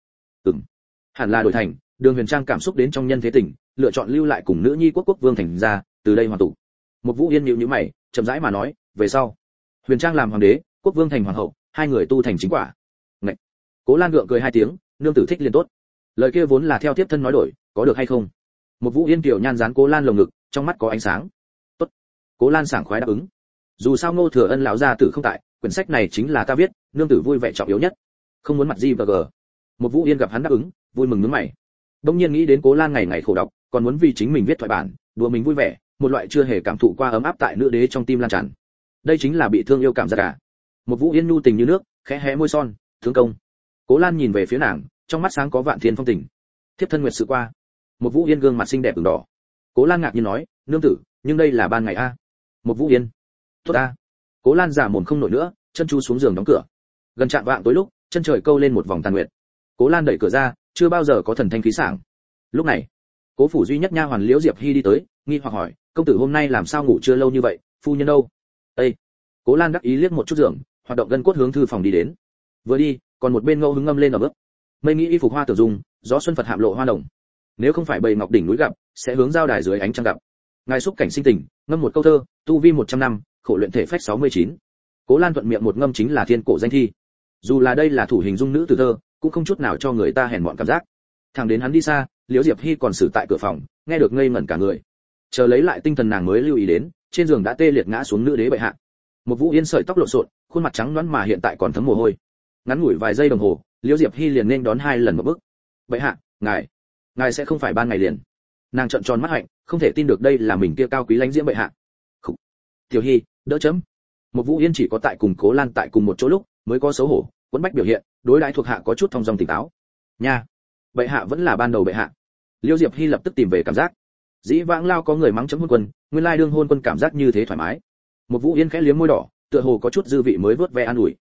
Hẳn là đổi thành, Đường Huyền Trang cảm xúc đến trong nhân thế tình, lựa chọn lưu lại cùng nữ nhi quốc quốc vương thành ra, từ đây hoàn tụ. Mục Vũ Yên nhíu nhíu mày, chậm rãi mà nói, về sau, Huyền Trang làm hoàng đế, quốc vương thành hoàng hậu, hai người tu thành chính quả. Ngậy. Cố Lan gượng cười hai tiếng, nương tử thích liền tốt. Lời kia vốn là theo tiếp thân nói đổi, có được hay không? Một Vũ Yên kiều nhan dán Cố Lan lồng ngực, trong mắt có ánh sáng. Tốt. Cố Lan sảng khoái đáp ứng. Dù sao Ngô Thừa Ân lão gia tử không tại, quyển sách này chính là ta viết, nương tử vui vẻ trọng yếu nhất. Không muốn mặt gì và gờ. Một Vũ Yên gặp hắn đáp ứng, vui mừng nhướng mày. Đông nhiên nghĩ đến Cố Lan ngày ngày khổ đọc, còn muốn vì chính mình viết thoại bản, đùa mình vui vẻ, một loại chưa hề cảm thụ qua ấm áp tại nữ đế trong tim lan tràn. Đây chính là bị thương yêu cảm giác cả. Một Vũ Yên nhu tình như nước, khẽ hé môi son, thương công. Cố Lan nhìn về phía nàng, trong mắt sáng có vạn thiên phong tình. Thiếp thân nguyệt sự qua. Một Vũ Yên gương mặt xinh đẹp ửng đỏ. Cố Lan ngạc nhiên nói, nương tử, nhưng đây là ban ngày a. Một Vũ Yên, tốt a. Cố Lan giả mồm không nổi nữa, chân chu xuống giường đóng cửa. Gần chạng vạng tối lúc, chân trời câu lên một vòng tàn nguyệt. Cố Lan đẩy cửa ra, chưa bao giờ có thần thanh khí sảng. Lúc này, Cố phủ duy nhất nha hoàn Liễu Diệp Hi đi tới, nghi hoặc hỏi, công tử hôm nay làm sao ngủ trưa lâu như vậy, phu nhân đâu? Ê. Cố Lan đắc ý liếc một chút giường, hoạt động gân cốt hướng thư phòng đi đến. Vừa đi, còn một bên ngẫu hứng ngâm lên ở bước. Mây nghĩ y phục hoa tưởng dùng, gió xuân Phật hạm lộ hoa đồng. Nếu không phải bầy ngọc đỉnh núi gặp, sẽ hướng giao đài dưới ánh trăng gặp. Ngài xúc cảnh sinh tình, ngâm một câu thơ, tu vi 100 năm, khổ luyện thể phách 69. Cố Lan thuận miệng một ngâm chính là thiên cổ danh thi. Dù là đây là thủ hình dung nữ từ thơ, cũng không chút nào cho người ta hèn mọn cảm giác. Thằng đến hắn đi xa, Liễu Diệp Hi còn xử tại cửa phòng, nghe được ngây ngẩn cả người. Chờ lấy lại tinh thần nàng mới lưu ý đến, trên giường đã tê liệt ngã xuống nữ đế bệ hạ. Một Vũ Yên sợi tóc lộn xộn, khuôn mặt trắng nõn mà hiện tại còn thấm mồ hôi. Ngắn ngủi vài giây đồng hồ, Liễu Diệp Hi liền nên đón hai lần một bước. Bệ hạ, ngài sẽ không phải ban ngày liền? Nàng trợn tròn mắt hạnh, không thể tin được đây là mình kia cao quý lãnh diễm bệ hạ. Khủ. Tiểu Hi, đỡ chấm. Một Vũ Yên chỉ có tại cùng Cố Lan tại cùng một chỗ lúc mới có xấu hổ, quấn bách biểu hiện, đối đãi thuộc hạ có chút thong dong tỉnh táo. Nha, bệ hạ vẫn là ban đầu bệ hạ. Liễu Diệp Hi lập tức tìm về cảm giác. Dĩ vãng lao có người mắng chấm hôn quân, nguyên lai đương hôn quân cảm giác như thế thoải mái. Một Vũ Yên khẽ liếm môi đỏ, tựa hồ có chút dư vị mới vớt ve an ủi.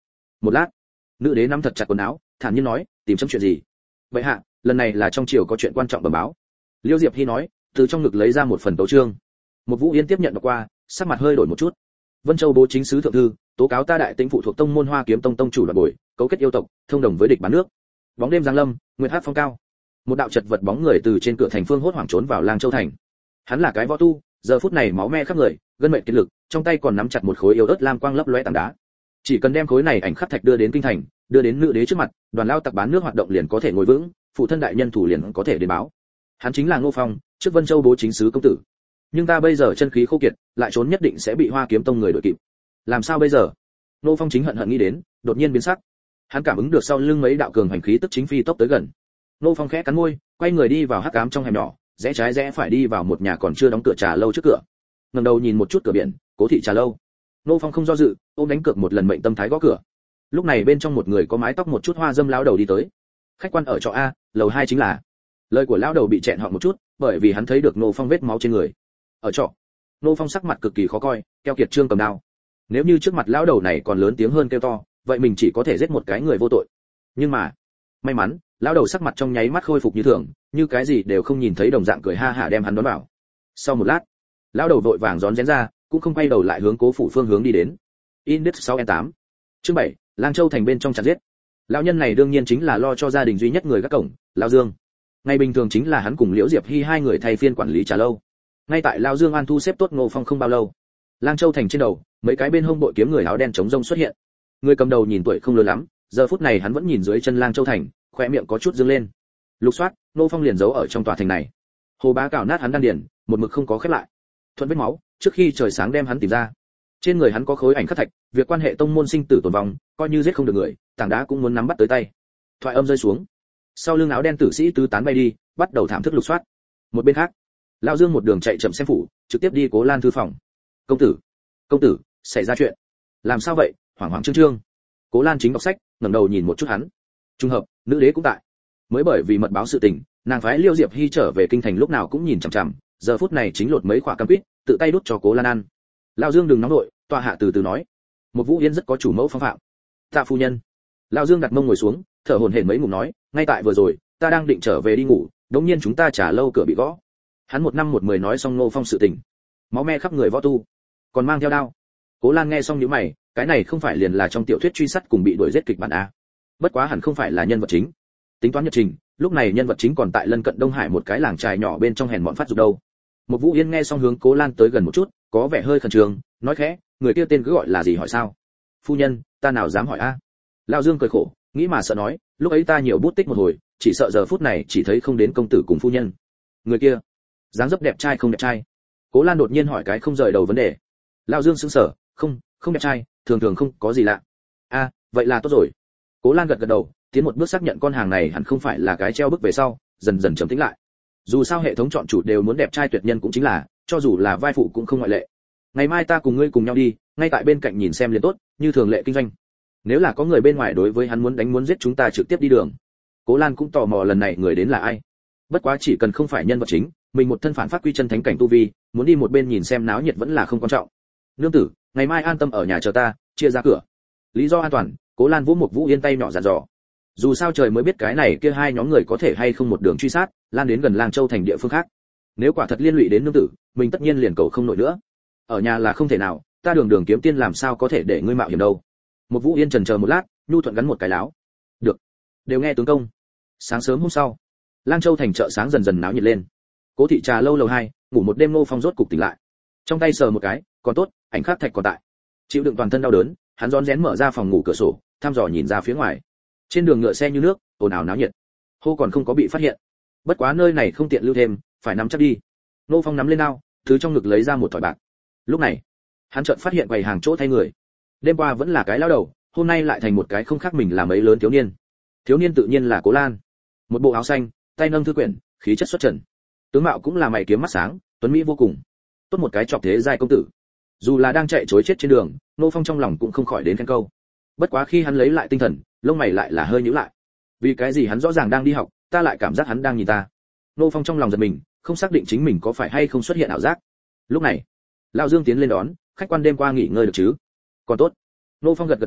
Một lát, nữ đế nắm thật chặt quần áo, thản nhiên nói, tìm chấm chuyện gì? Vậy hạ, lần này là trong triều có chuyện quan trọng bẩm báo. Liêu Diệp Hy nói, từ trong ngực lấy ra một phần tấu chương. Một Vũ Yên tiếp nhận đọc qua, sắc mặt hơi đổi một chút. Vân Châu bố chính sứ thượng thư, tố cáo ta Đại Tĩnh phụ thuộc tông môn Hoa Kiếm Tông tông chủ đoạt bồi, cấu kết yêu tộc, thông đồng với địch bán nước. Bóng đêm giáng lâm, nguyệt hát phong cao. Một đạo chật vật bóng người từ trên cửa thành phương hốt hoảng trốn vào Lang Châu thành. Hắn là cái võ tu, giờ phút này máu me khắp người, gân mệt kiệt lực, trong tay còn nắm chặt một khối yếu ớt lam quang lấp lóe tảng đá. Chỉ cần đem khối này ảnh khắc thạch đưa đến kinh thành, đưa đến nữ đế trước mặt, đoàn lao tặc bán nước hoạt động liền có thể ngồi vững, phụ thân đại nhân thủ liền có thể đến báo. Hắn chính là Ngô Phong, trước Vân Châu bố chính sứ công tử. Nhưng ta bây giờ chân khí khô kiệt, lại trốn nhất định sẽ bị Hoa Kiếm Tông người đuổi kịp. Làm sao bây giờ? Ngô Phong chính hận hận nghĩ đến, đột nhiên biến sắc. Hắn cảm ứng được sau lưng mấy đạo cường hành khí tức chính phi tốc tới gần. Ngô Phong khẽ cắn môi, quay người đi vào hắc ám trong hẻm nhỏ, rẽ trái rẽ phải đi vào một nhà còn chưa đóng cửa trà lâu trước cửa. Ngẩng đầu nhìn một chút cửa biển, Cố thị trà lâu. Ngô Phong không do dự, ôm đánh cược một lần mệnh tâm thái gõ cửa. Lúc này bên trong một người có mái tóc một chút hoa dâm lão đầu đi tới. Khách quan ở trọ A, lầu 2 chính là. Lời của lão đầu bị chẹn họng một chút, bởi vì hắn thấy được Ngô Phong vết máu trên người. Ở trọ. Ngô Phong sắc mặt cực kỳ khó coi, keo kiệt trương cầm đao. Nếu như trước mặt lão đầu này còn lớn tiếng hơn kêu to, vậy mình chỉ có thể giết một cái người vô tội. Nhưng mà, may mắn, lão đầu sắc mặt trong nháy mắt khôi phục như thường, như cái gì đều không nhìn thấy đồng dạng cười ha hả đem hắn đón vào. Sau một lát, lão đầu vội vàng rón rén ra, cũng không quay đầu lại hướng Cố phủ phương hướng đi đến. Index 6N8. Chương 7, Lang Châu thành bên trong chặt giết. Lão nhân này đương nhiên chính là lo cho gia đình duy nhất người gác cổng, Lão Dương. Ngày bình thường chính là hắn cùng Liễu Diệp Hy hai người thay phiên quản lý trà lâu. Ngay tại Lão Dương an thu xếp tốt Ngô Phong không bao lâu, Lang Châu thành trên đầu, mấy cái bên hông bội kiếm người áo đen chống rông xuất hiện. Người cầm đầu nhìn tuổi không lớn lắm, giờ phút này hắn vẫn nhìn dưới chân Lang Châu thành, khóe miệng có chút dương lên. Lục soát, Ngô Phong liền giấu ở trong tòa thành này. Hồ Bá cào nát hắn đan điền, một mực không có khép lại. Thuận vết máu, trước khi trời sáng đem hắn tìm ra. Trên người hắn có khối ảnh khắc thạch, việc quan hệ tông môn sinh tử tồn vong, coi như giết không được người, tảng đá cũng muốn nắm bắt tới tay. Thoại âm rơi xuống, sau lưng áo đen tử sĩ tứ tán bay đi, bắt đầu thảm thức lục soát. Một bên khác, Lão Dương một đường chạy chậm xem phủ, trực tiếp đi Cố Lan thư phòng. Công tử, xảy ra chuyện. Làm sao vậy? Hoảng hoảng trương trương. Cố Lan chính đọc sách, ngẩng đầu nhìn một chút hắn. Trùng hợp, nữ đế cũng tại. Mới bởi vì mật báo sự tình, nàng phái Liêu Diệp Hy trở về kinh thành lúc nào cũng nhìn chằm chằm, giờ phút này chính lột mấy quả cam quýt, tự tay đút cho Cố Lan ăn. Lão Dương đừng nóng nội, tọa hạ từ từ nói. Một Vũ Yên rất có chủ mẫu phong phạm. Tạ phu nhân. Lão Dương đặt mông ngồi xuống, thở hổn hển mấy ngụm nói, ngay tại vừa rồi, ta đang định trở về đi ngủ, đống nhiên chúng ta trả lâu cửa bị gõ. Hắn một năm một mười nói xong Ngô Phong sự tình, máu me khắp người võ tu, còn mang theo đao. Cố Lan nghe xong nhíu mày, cái này không phải liền là trong tiểu thuyết truy sát cùng bị đuổi giết kịch bản a? Bất quá hẳn không phải là nhân vật chính. Tính toán nhật trình, lúc này nhân vật chính còn tại lân cận Đông Hải một cái làng trài nhỏ bên trong hèn mọn phát dục đâu. Một Vũ Yên nghe xong hướng Cố Lan tới gần một chút, có vẻ hơi khẩn trương, nói khẽ, người kia tên cứ gọi là gì hỏi sao? Phu nhân, ta nào dám hỏi a? Lão Dương cười khổ, nghĩ mà sợ nói, lúc ấy ta nhiều bút tích một hồi, chỉ sợ giờ phút này chỉ thấy không đến công tử cùng phu nhân. Người kia, dáng dấp đẹp trai không đẹp trai? Cố Lan đột nhiên hỏi cái không rời đầu vấn đề. Lão Dương sững sờ, không đẹp trai, thường thường không có gì lạ. A, vậy là tốt rồi. Cố Lan gật gật đầu, tiến một bước xác nhận con hàng này hẳn không phải là cái treo bức về sau, dần dần trầm tĩnh lại. Dù sao hệ thống chọn chủ đều muốn đẹp trai tuyệt nhân cũng chính là, cho dù là vai phụ cũng không ngoại lệ. Ngày mai ta cùng ngươi cùng nhau đi, ngay tại bên cạnh nhìn xem liền tốt, như thường lệ kinh doanh. Nếu là có người bên ngoài đối với hắn muốn đánh muốn giết chúng ta trực tiếp đi đường. Cố Lan cũng tò mò lần này người đến là ai. Bất quá chỉ cần không phải nhân vật chính, mình một thân phản phát quy chân thánh cảnh tu vi, muốn đi một bên nhìn xem náo nhiệt vẫn là không quan trọng. Nương tử, ngày mai an tâm ở nhà chờ ta, chia ra cửa. Lý do an toàn, Cố Lan vỗ một Vũ Yên tay nhỏ dặn dò. Dù sao trời mới biết cái này kia hai nhóm người có thể hay không một đường truy sát, lan đến gần Lang Châu thành địa phương khác. Nếu quả thật liên lụy đến nương tử, mình tất nhiên liền cầu không nổi nữa. Ở nhà là không thể nào, ta đường kiếm tiên làm sao có thể để ngươi mạo hiểm đâu. Một Vũ Yên chần chờ một lát, nhu thuận gắn một cái láo. Được, đều nghe tướng công. Sáng sớm hôm sau, Lang Châu thành chợ sáng dần dần náo nhiệt lên. Cố thị trà lâu lầu 2, ngủ một đêm Ngô Phong rốt cục tỉnh lại. Trong tay sờ một cái, còn tốt, ảnh khắc thạch còn tại. Chịu đựng toàn thân đau đớn, hắn rón rén mở ra phòng ngủ cửa sổ, thăm dò nhìn ra phía ngoài. Trên đường ngựa xe như nước, ồn ào náo nhiệt. Hô còn không có bị phát hiện. Bất quá nơi này không tiện lưu thêm, phải nắm chắc đi. Ngô Phong nắm lên đao, thứ trong ngực lấy ra một thỏi bạc. Lúc này, hắn chợt phát hiện quầy hàng chỗ thay người. Đêm qua vẫn là cái lão đầu, hôm nay lại thành một cái không khác mình là mấy lớn thiếu niên. Thiếu niên tự nhiên là Cố Lan. Một bộ áo xanh, tay nâng thư quyển, khí chất xuất trần. Tướng mạo cũng là mày kiếm mắt sáng, tuấn mỹ vô cùng. Tốt một cái chọc thế giai công tử. Dù là đang chạy trối chết trên đường, Ngô Phong trong lòng cũng không khỏi đến khen câu. Bất quá khi hắn lấy lại tinh thần, lông mày lại là hơi nhíu lại. Vì cái gì hắn rõ ràng đang đi học, ta lại cảm giác hắn đang nhìn ta. Ngô Phong trong lòng giật mình, không xác định chính mình có phải hay không xuất hiện ảo giác. Lúc này, Lão Dương tiến lên đón, khách quan đêm qua nghỉ ngơi được chứ? Còn tốt. Ngô Phong gật gật đầu,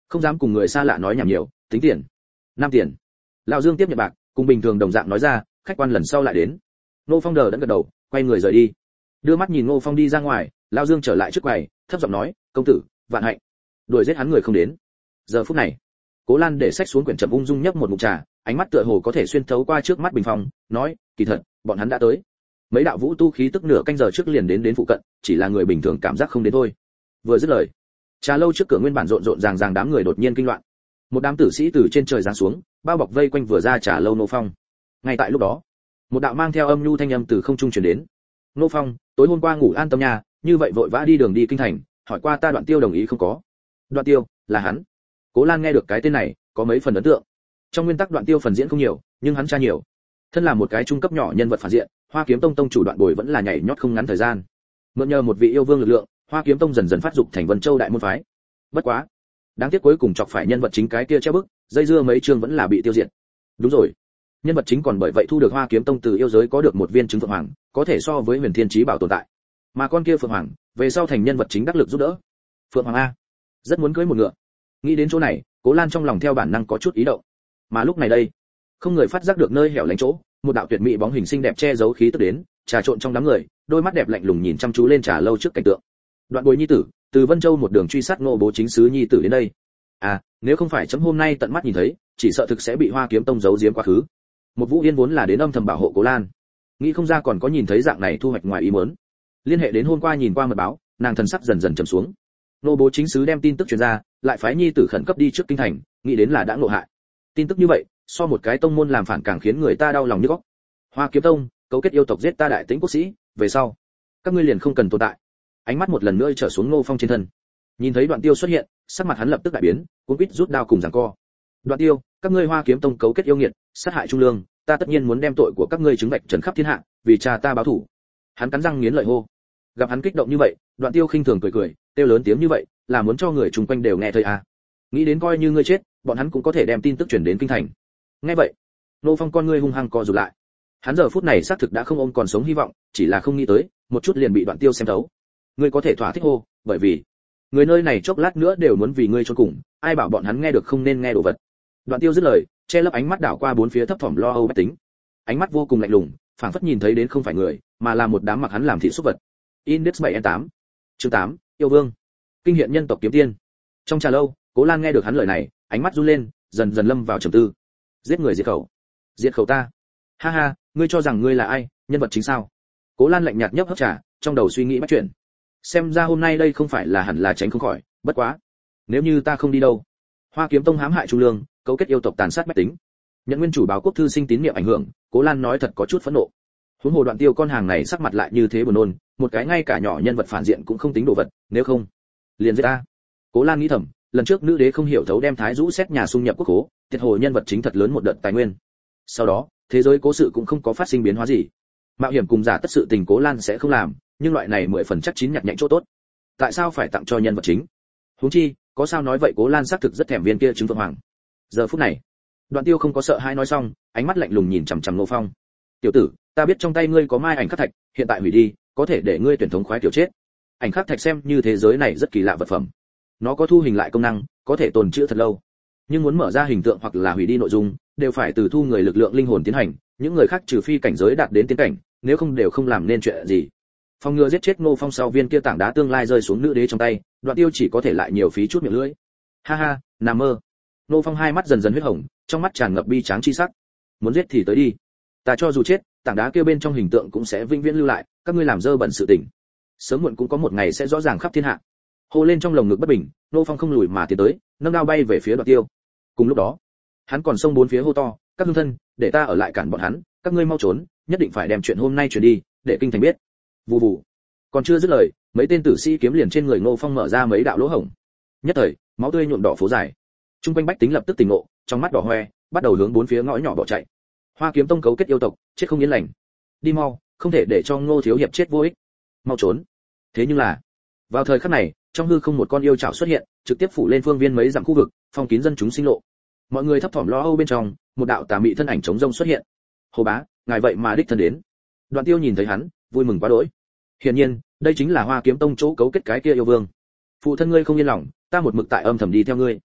không dám cùng người xa lạ nói nhảm nhiều, tính tiền. 5 tiền. Lão Dương tiếp nhận bạc, cùng bình thường đồng dạng nói ra, khách quan lần sau lại đến. Ngô Phong đờ đẫn gật đầu, quay người rời đi. Đưa mắt nhìn Ngô Phong đi ra ngoài, Lão Dương trở lại trước quầy, thấp giọng nói, công tử, vạn hạnh. Đuổi giết hắn người không đến. Giờ phút này, Cố Lan để sách xuống quyển trầm ung dung nhấp một ngụm trà, ánh mắt tựa hồ có thể xuyên thấu qua trước mắt bình phong, nói, kỳ thật, bọn hắn đã tới. Mấy đạo vũ tu khí tức nửa canh giờ trước liền đến phụ cận, chỉ là người bình thường cảm giác không đến thôi. Vừa dứt lời, trà lâu trước cửa nguyên bản rộn rộn ràng đám người đột nhiên kinh loạn. Một đám tử sĩ từ trên trời giáng xuống, bao bọc vây quanh vừa ra trà lâu Ngô Phong. Ngay tại lúc đó, một đạo mang theo âm nhu thanh âm từ không trung truyền đến. Ngô Phong, tối hôm qua ngủ an tâm nhà, như vậy vội vã đi đường đi kinh thành, hỏi qua ta Đoạn Tiêu đồng ý không có? Đoạn Tiêu, là hắn. Cố Lan nghe được cái tên này, có mấy phần ấn tượng. Trong nguyên tắc Đoạn Tiêu phần diễn không nhiều, nhưng hắn tra nhiều. Thân là một cái trung cấp nhỏ nhân vật phản diện, Hoa Kiếm Tông tông chủ Đoạn Bồi vẫn là nhảy nhót không ngắn thời gian. Mượn nhờ một vị yêu vương lực lượng, Hoa Kiếm Tông dần dần phát dục thành Vân Châu đại môn phái. Bất quá, đáng tiếc cuối cùng chọc phải nhân vật chính cái kia treo bức, dây dưa mấy chương vẫn là bị tiêu diệt. Đúng rồi, nhân vật chính còn bởi vậy thu được Hoa Kiếm Tông từ yêu giới có được một viên trứng phượng hoàng, có thể so với Huyền Thiên Chí Bảo tồn tại. Mà con kia phượng hoàng, về sau thành nhân vật chính đắc lực giúp đỡ. Phượng hoàng a, rất muốn cưới một ngựa. Nghĩ đến chỗ này, Cố Lan trong lòng theo bản năng có chút ý động. Mà lúc này đây, không người phát giác được nơi hẻo lánh chỗ, một đạo tuyệt mỹ bóng hình xinh đẹp che giấu khí tức đến, trà trộn trong đám người, đôi mắt đẹp lạnh lùng nhìn chăm chú lên trà lâu trước cảnh tượng. Đoạn Bồi nhi tử, từ Vân Châu một đường truy sát Ngô Bố chính sứ nhi tử đến đây. À, nếu không phải chấm hôm nay tận mắt nhìn thấy, chỉ sợ thực sẽ bị Hoa Kiếm Tông giấu giếm quá khứ. Một Vũ Yên vốn là đến âm thầm bảo hộ Cố Lan, nghĩ không ra còn có nhìn thấy dạng này thu hoạch ngoài ý muốn. Liên hệ đến hôm qua nhìn qua mật báo, nàng thần sắc dần dần trầm xuống. Ngô Bố chính sứ đem tin tức truyền ra, lại phái nhi tử khẩn cấp đi trước kinh thành, nghĩ đến là đã ngộ hại. Tin tức như vậy, so một cái tông môn làm phản càng khiến người ta đau lòng nhức óc. Hoa Kiếm Tông cấu kết yêu tộc giết ta Đại Tĩnh quốc sĩ, về sau các ngươi liền không cần tồn tại. Ánh mắt một lần nữa trở xuống Ngô Phong trên thân. Nhìn thấy Đoạn Tiêu xuất hiện, sắc mặt hắn lập tức đại biến, cuống quýt rút đao cùng giằng co. Đoạn Tiêu, các ngươi Hoa Kiếm Tông cấu kết yêu nghiệt, sát hại trung lương, ta tất nhiên muốn đem tội của các ngươi chứng vạch trần khắp thiên hạ, vì cha ta báo thù. Hắn cắn răng nghiến lợi hô. Gặp hắn kích động như vậy, Đoạn Tiêu khinh thường cười, kêu lớn tiếng như vậy, là muốn cho người chung quanh đều nghe thấy à? Nghĩ đến coi như ngươi chết, bọn hắn cũng có thể đem tin tức truyền đến kinh thành. Nghe vậy, Ngô Phong con ngươi hung hăng co rụt lại. Hắn giờ phút này xác thực đã không ôm còn sống hy vọng, chỉ là không nghĩ tới, một chút liền bị Đoạn Tiêu xem thấu. Ngươi có thể thỏa thích hô, bởi vì người nơi này chốc lát nữa đều muốn vì ngươi chôn cùng, ai bảo bọn hắn nghe được không nên nghe đồ vật. Đoạn Tiêu dứt lời, che lấp ánh mắt đảo qua bốn phía thấp thỏm lo âu bách tính. Ánh mắt vô cùng lạnh lùng, phảng phất nhìn thấy đến không phải người, mà là một đám mặc hắn làm thị súc vật. Index 7N8. Chương 8, yêu vương. Kinh hiện nhân tộc kiếm tiên. Trong trà lâu, Cố Lan nghe được hắn lời này, ánh mắt run lên, dần dần lâm vào trầm tư. Giết người diệt khẩu. Diệt khẩu ta? Ha ha, ngươi cho rằng ngươi là ai, nhân vật chính sao? Cố Lan lạnh nhạt nhấp hớp trà, trong đầu suy nghĩ bách chuyển. Xem ra hôm nay đây không phải là hẳn là tránh không khỏi, bất quá, nếu như ta không đi đâu. Hoa Kiếm Tông hãm hại trung lương, cấu kết yêu tộc tàn sát bách tính. Nhận nguyên chủ báo quốc thư sinh tín niệm ảnh hưởng, Cố Lan nói thật có chút phẫn nộ. Huống hồ Đoạn Tiêu con hàng này sắc mặt lại như thế buồn nôn, một cái ngay cả nhỏ nhân vật phản diện cũng không tính đồ vật, nếu không, liền giết ta. Cố Lan nghĩ thầm, lần trước nữ đế không hiểu thấu đem Thái Dũ xét nhà xung nhập quốc khố, thiệt hồ nhân vật chính thật lớn một đợt tài nguyên. Sau đó, thế giới cố sự cũng không có phát sinh biến hóa gì. Mạo hiểm cùng giả tất sự tình Cố Lan sẽ không làm, nhưng loại này 10 phần chắc chín nhặt nhạnh chỗ tốt. Tại sao phải tặng cho nhân vật chính? Huống chi, có sao nói vậy Cố Lan xác thực rất thèm viên kia trứng phượng hoàng. Giờ phút này, Đoạn Tiêu không có sợ hãi nói xong, ánh mắt lạnh lùng nhìn chằm chằm Ngô Phong. "Tiểu tử, ta biết trong tay ngươi có mai ảnh khắc thạch, hiện tại hủy đi, có thể để ngươi tuyển thống khoái tiểu chết." Ảnh khắc thạch xem như thế giới này rất kỳ lạ vật phẩm. Nó có thu hình lại công năng, có thể tồn trữ thật lâu. Nhưng muốn mở ra hình tượng hoặc là hủy đi nội dung, đều phải từ thu người lực lượng linh hồn tiến hành, những người khác trừ phi cảnh giới đạt đến tiến cảnh, nếu không đều không làm nên chuyện gì. Phong ngừa giết chết Ngô Phong sau viên kia tảng đá tương lai rơi xuống nữ đế trong tay, Đoạn Tiêu chỉ có thể lại nhiều phí chút miệng lưỡi. Ha ha, nằm mơ. Ngô Phong hai mắt dần dần huyết hồng, trong mắt tràn ngập bi tráng chi sắc. Muốn giết thì tới đi. Ta cho dù chết, tảng đá kia bên trong hình tượng cũng sẽ vĩnh viễn lưu lại, các ngươi làm dơ bẩn sự tình. Sớm muộn cũng có một ngày sẽ rõ ràng khắp thiên hạ. Hô lên trong lồng ngực bất bình, Ngô Phong không lùi mà tiến tới, nâng đao bay về phía Đoạn Tiêu. Cùng lúc đó, hắn còn xông bốn phía hô to, các hương thân, để ta ở lại cản bọn hắn, các ngươi mau trốn, nhất định phải đem chuyện hôm nay truyền đi, để kinh thành biết. Vù vù. Còn chưa dứt lời, mấy tên tử sĩ kiếm liền trên người Ngô Phong mở ra mấy đạo lỗ hổng. Nhất thời, máu tươi nhuộm đỏ phố dài. Trung quanh bách tính lập tức tỉnh ngộ, trong mắt đỏ hoe, bắt đầu hướng bốn phía ngõ nhỏ bỏ chạy. Hoa Kiếm Tông cấu kết yêu tộc, chết không yên lành. Đi mau, không thể để cho Ngô thiếu hiệp chết vô ích. Mau trốn. Thế nhưng là, vào thời khắc này, trong hư không một con yêu trảo xuất hiện, trực tiếp phủ lên phương viên mấy dặm khu vực, phong kín dân chúng sinh lộ. Mọi người thấp thỏm lo âu bên trong, một đạo tà mị thân ảnh trống rông xuất hiện. Hồ bá, ngài vậy mà đích thân đến. Đoạn Tiêu nhìn thấy hắn, vui mừng quá đỗi. Hiển nhiên, đây chính là Hoa Kiếm Tông chỗ cấu kết cái kia yêu vương. Phụ thân ngươi không yên lòng, ta một mực tại âm thầm đi theo ngươi.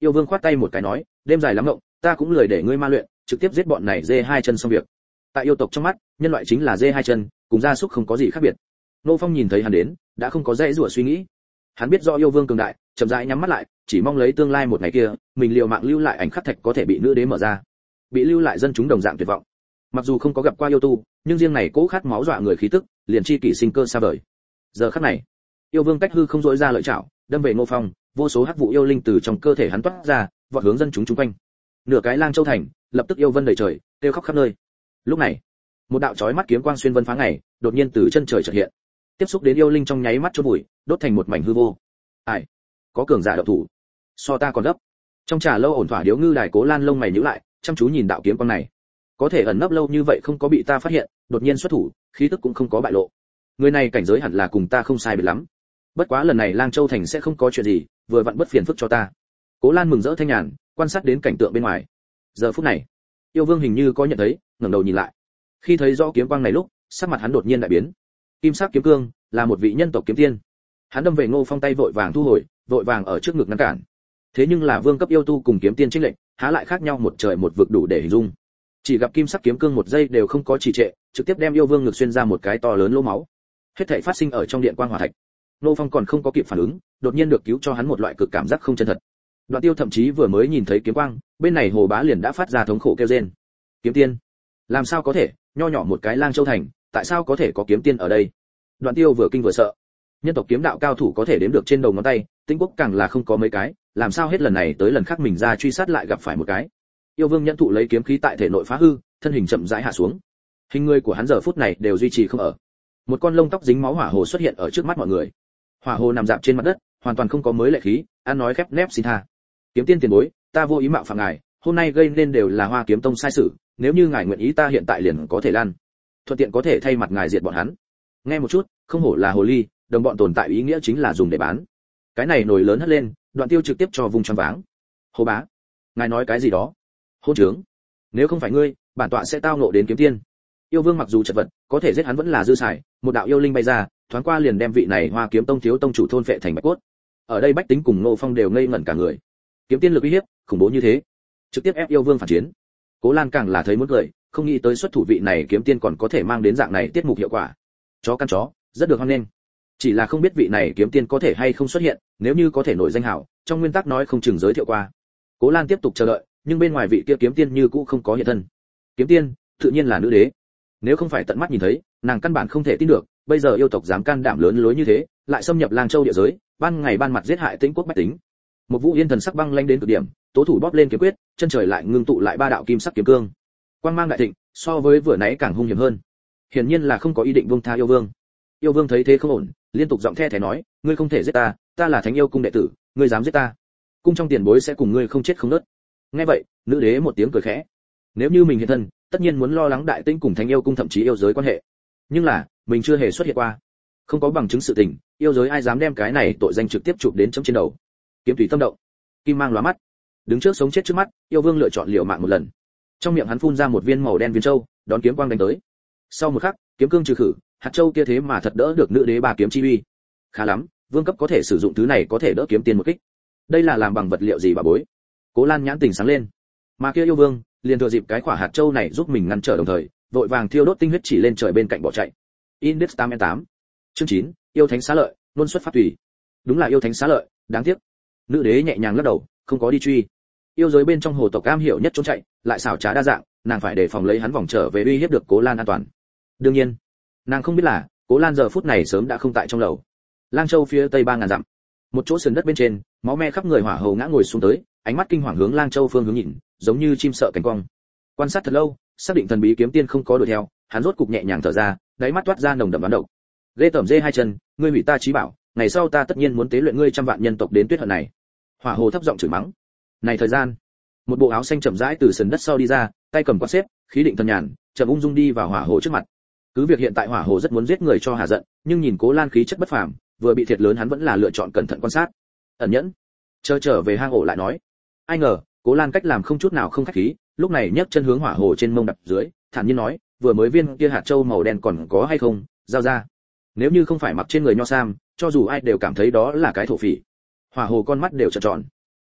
Yêu Vương khoát tay một cái nói, đêm dài lắm ngộng, ta cũng lười để ngươi ma luyện, trực tiếp giết bọn này dê hai chân xong việc. Tại yêu tộc trong mắt, nhân loại chính là dê hai chân, cùng gia súc không có gì khác biệt. Nô Phong nhìn thấy hắn đến, đã không có dễ rủa suy nghĩ. Hắn biết do Yêu Vương cường đại, chậm rãi nhắm mắt lại, chỉ mong lấy tương lai một ngày kia, mình liều mạng lưu lại ảnh khắc thạch có thể bị nữ đế mở ra. Bị lưu lại dân chúng đồng dạng tuyệt vọng. Mặc dù không có gặp qua yêu tu, nhưng riêng này cố khát máu dọa người khí tức, liền chi kỷ sinh cơ xa vời. Giờ khắc này, Yêu Vương cách hư không dỗi ra lợi chảo, đâm về Ngô Phong, vô số hắc vụ yêu linh từ trong cơ thể hắn toát ra, vọt hướng dân chúng xung quanh. Nửa cái Lang Châu thành, lập tức yêu vân đầy trời, kêu khóc khắp nơi. Lúc này, một đạo chói mắt kiếm quang xuyên vân phá ngày, đột nhiên từ chân trời chợt hiện. Tiếp xúc đến yêu linh trong nháy mắt chôn bụi, đốt thành một mảnh hư vô. Ai? Có cường giả động thủ. So ta còn gấp. Trong trà lâu ổn thỏa điếu ngư đài Cố Lan lông mày nhíu lại, chăm chú nhìn đạo kiếm quang này. Có thể ẩn nấp lâu như vậy không có bị ta phát hiện, đột nhiên xuất thủ, khí tức cũng không có bại lộ. Người này cảnh giới hẳn là cùng ta không sai biệt lắm. Bất quá lần này Lang Châu thành sẽ không có chuyện gì, vừa vặn bất phiền phức cho ta. Cố Lan mừng rỡ thanh nhàn, quan sát đến cảnh tượng bên ngoài. Giờ phút này, Yêu Vương hình như có nhận thấy, ngẩng đầu nhìn lại. Khi thấy rõ kiếm quang này lúc, sắc mặt hắn đột nhiên đại biến. Kim sắc kiếm cương là một vị nhân tộc kiếm tiên. Hắn đâm về Ngô Phong tay vội vàng thu hồi, vội vàng ở trước ngực ngăn cản. Thế nhưng là vương cấp yêu tu cùng kiếm tiên chênh lệnh, há lại khác nhau một trời một vực đủ để hình dung. Chỉ gặp kim sắc kiếm cương một giây đều không có trì trệ, trực tiếp đem Yêu Vương ngực xuyên ra một cái to lớn lỗ máu. Hết thảy phát sinh ở trong điện quang hỏa thạch. Ngô Phong còn không có kịp phản ứng, đột nhiên được cứu cho hắn một loại cực cảm giác không chân thật. Đoạn Tiêu thậm chí vừa mới nhìn thấy kiếm quang, bên này Hồ Bá liền đã phát ra thống khổ kêu rên. Kiếm tiên? Làm sao có thể, nho nhỏ một cái Lang Châu thành, tại sao có thể có kiếm tiên ở đây? Đoạn Tiêu vừa kinh vừa sợ. Nhân tộc kiếm đạo cao thủ có thể đếm được trên đầu ngón tay, Tĩnh Quốc càng là không có mấy cái, làm sao hết lần này tới lần khác mình ra truy sát lại gặp phải một cái. Yêu Vương nhẫn thụ lấy kiếm khí tại thể nội phá hư, thân hình chậm rãi hạ xuống. Hình người của hắn giờ phút này đều duy trì không ở. Một con lông tóc dính máu hỏa hồ xuất hiện ở trước mắt mọi người. Hỏa hồ nằm dạp trên mặt đất, hoàn toàn không có mới lệ khí, ăn nói khép nép xin tha. Kiếm tiên tiền bối, ta vô ý mạo phạm ngài, hôm nay gây nên đều là Hoa Kiếm Tông sai sự, nếu như ngài nguyện ý ta hiện tại liền có thể lan, thuận tiện có thể thay mặt ngài diệt bọn hắn. Nghe một chút, không hổ là hồ ly, đồng bọn tồn tại ý nghĩa chính là dùng để bán. Cái này nổi lớn hất lên, Đoạn Tiêu trực tiếp cho vùng choáng váng. Hồ bá, ngài nói cái gì đó? Hôn trướng, nếu không phải ngươi, bản tọa sẽ tao ngộ đến kiếm tiên. Yêu Vương mặc dù chật vật, có thể giết hắn vẫn là dư xài, một đạo yêu linh bay ra, thoáng qua liền đem vị này Hoa Kiếm Tông thiếu tông chủ thôn phệ thành bạch cốt. Ở đây bách tính cùng Ngô Phong đều ngây ngẩn cả người. Kiếm tiên lực uy hiếp, khủng bố như thế, trực tiếp ép Yêu Vương phản chiến. Cố Lan càng là thấy muốn cười, không nghĩ tới xuất thủ vị này kiếm tiên còn có thể mang đến dạng này tiết mục hiệu quả. Chó căn chó, rất được hoan nghênh. Chỉ là không biết vị này kiếm tiên có thể hay không xuất hiện, nếu như có thể nổi danh hảo, trong nguyên tắc nói không chừng giới thiệu qua. Cố Lan tiếp tục chờ đợi, nhưng bên ngoài vị kia kiếm tiên như cũ không có hiện thân. Kiếm tiên, tự nhiên là nữ đế. Nếu không phải tận mắt nhìn thấy, nàng căn bản không thể tin được, bây giờ yêu tộc dám can đảm lớn lối như thế, lại xâm nhập Lang Châu địa giới, ban ngày ban mặt giết hại Tĩnh Quốc bách tính. Một Vũ Yên thần sắc băng lãnh đến cực điểm, tố thủ bóp lên kiếm quyết, chân trời lại ngưng tụ lại ba đạo kim sắc kiếm cương. Quang mang đại thịnh, so với vừa nãy càng hung hiểm hơn. Hiển nhiên là không có ý định buông tha Yêu Vương. Yêu Vương thấy thế không ổn, liên tục giọng the thé nói, ngươi không thể giết ta, ta là Thánh Yêu cung đệ tử, ngươi dám giết ta, cung trong tiền bối sẽ cùng ngươi không chết không nứt. Nghe vậy, nữ đế một tiếng cười khẽ. Nếu như mình hiện thân, tất nhiên muốn lo lắng Đại Tĩnh cùng Thánh Yêu cung thậm chí yêu giới quan hệ. Nhưng là, mình chưa hề xuất hiện qua, không có bằng chứng sự tình, yêu giới ai dám đem cái này tội danh trực tiếp chụp đến chấm trên đầu. Kiếm tùy tâm động, kim mang lóa mắt. Đứng trước sống chết trước mắt, Yêu Vương lựa chọn liều mạng một lần. Trong miệng hắn phun ra một viên màu đen viên châu, đón kiếm quang đánh tới. Sau một khắc, kiếm cương trừ khử, hạt châu kia thế mà thật đỡ được nữ đế bà kiếm chi uy. Khá lắm, vương cấp có thể sử dụng thứ này có thể đỡ kiếm tiên một kích. Đây là làm bằng vật liệu gì bà bối? Cố Lan nhãn tình sáng lên. Mà kia Yêu Vương liền thừa dịp cái quả hạt châu này giúp mình ngăn trở đồng thời, vội vàng thiêu đốt tinh huyết chỉ lên trời bên cạnh bỏ chạy. Index 8N8. Chương 9, yêu thánh xá lợi, luôn xuất phát tùy. Đúng là yêu thánh xá lợi, đáng tiếc. Nữ đế nhẹ nhàng lắc đầu, không có đi truy. Yêu giới bên trong hồ tộc cam hiểu nhất trốn chạy, lại xảo trá đa dạng, nàng phải đề phòng lấy hắn vòng trở về uy hiếp được Cố Lan an toàn. Đương nhiên, nàng không biết là Cố Lan giờ phút này sớm đã không tại trong lầu. Lang Châu phía tây 3000 dặm, một chỗ sườn đất bên trên, máu me khắp người hỏa hầu ngã ngồi xuống tới, ánh mắt kinh hoàng hướng Lang Châu phương hướng nhìn, giống như chim sợ cánh cong. Quan sát thật lâu, xác định thần bí kiếm tiên không có đuổi theo, hắn rốt cục nhẹ nhàng thở ra, đáy mắt toát ra nồng đậm đoán độc. Ghê tởm dê hai chân, ngươi hủy ta chí bảo, ngày sau ta tất nhiên muốn tế luyện ngươi trăm vạn nhân tộc đến tuyết hận này. Hỏa hồ thấp giọng chửi mắng. Này thời gian, một bộ áo xanh chậm rãi từ sườn đất sau đi ra, tay cầm quạt xếp, khí định thần nhàn, chậm ung dung đi vào hỏa hồ trước mặt. Cứ việc hiện tại hỏa hồ rất muốn giết người cho hà giận, nhưng nhìn Cố Lan khí chất bất phàm, vừa bị thiệt lớn hắn vẫn là lựa chọn cẩn thận quan sát. Ẩn nhẫn, chờ trở về hang ổ lại nói. Ai ngờ, Cố Lan cách làm không chút nào không khách khí, lúc này nhấc chân hướng hỏa hồ trên mông đập dưới, thản nhiên nói, vừa mới viên kia hạt châu màu đen còn có hay không, giao ra. Nếu như không phải mặc trên người nho sam, cho dù ai đều cảm thấy đó là cái thổ phỉ. Hỏa hồ con mắt đều trợn tròn.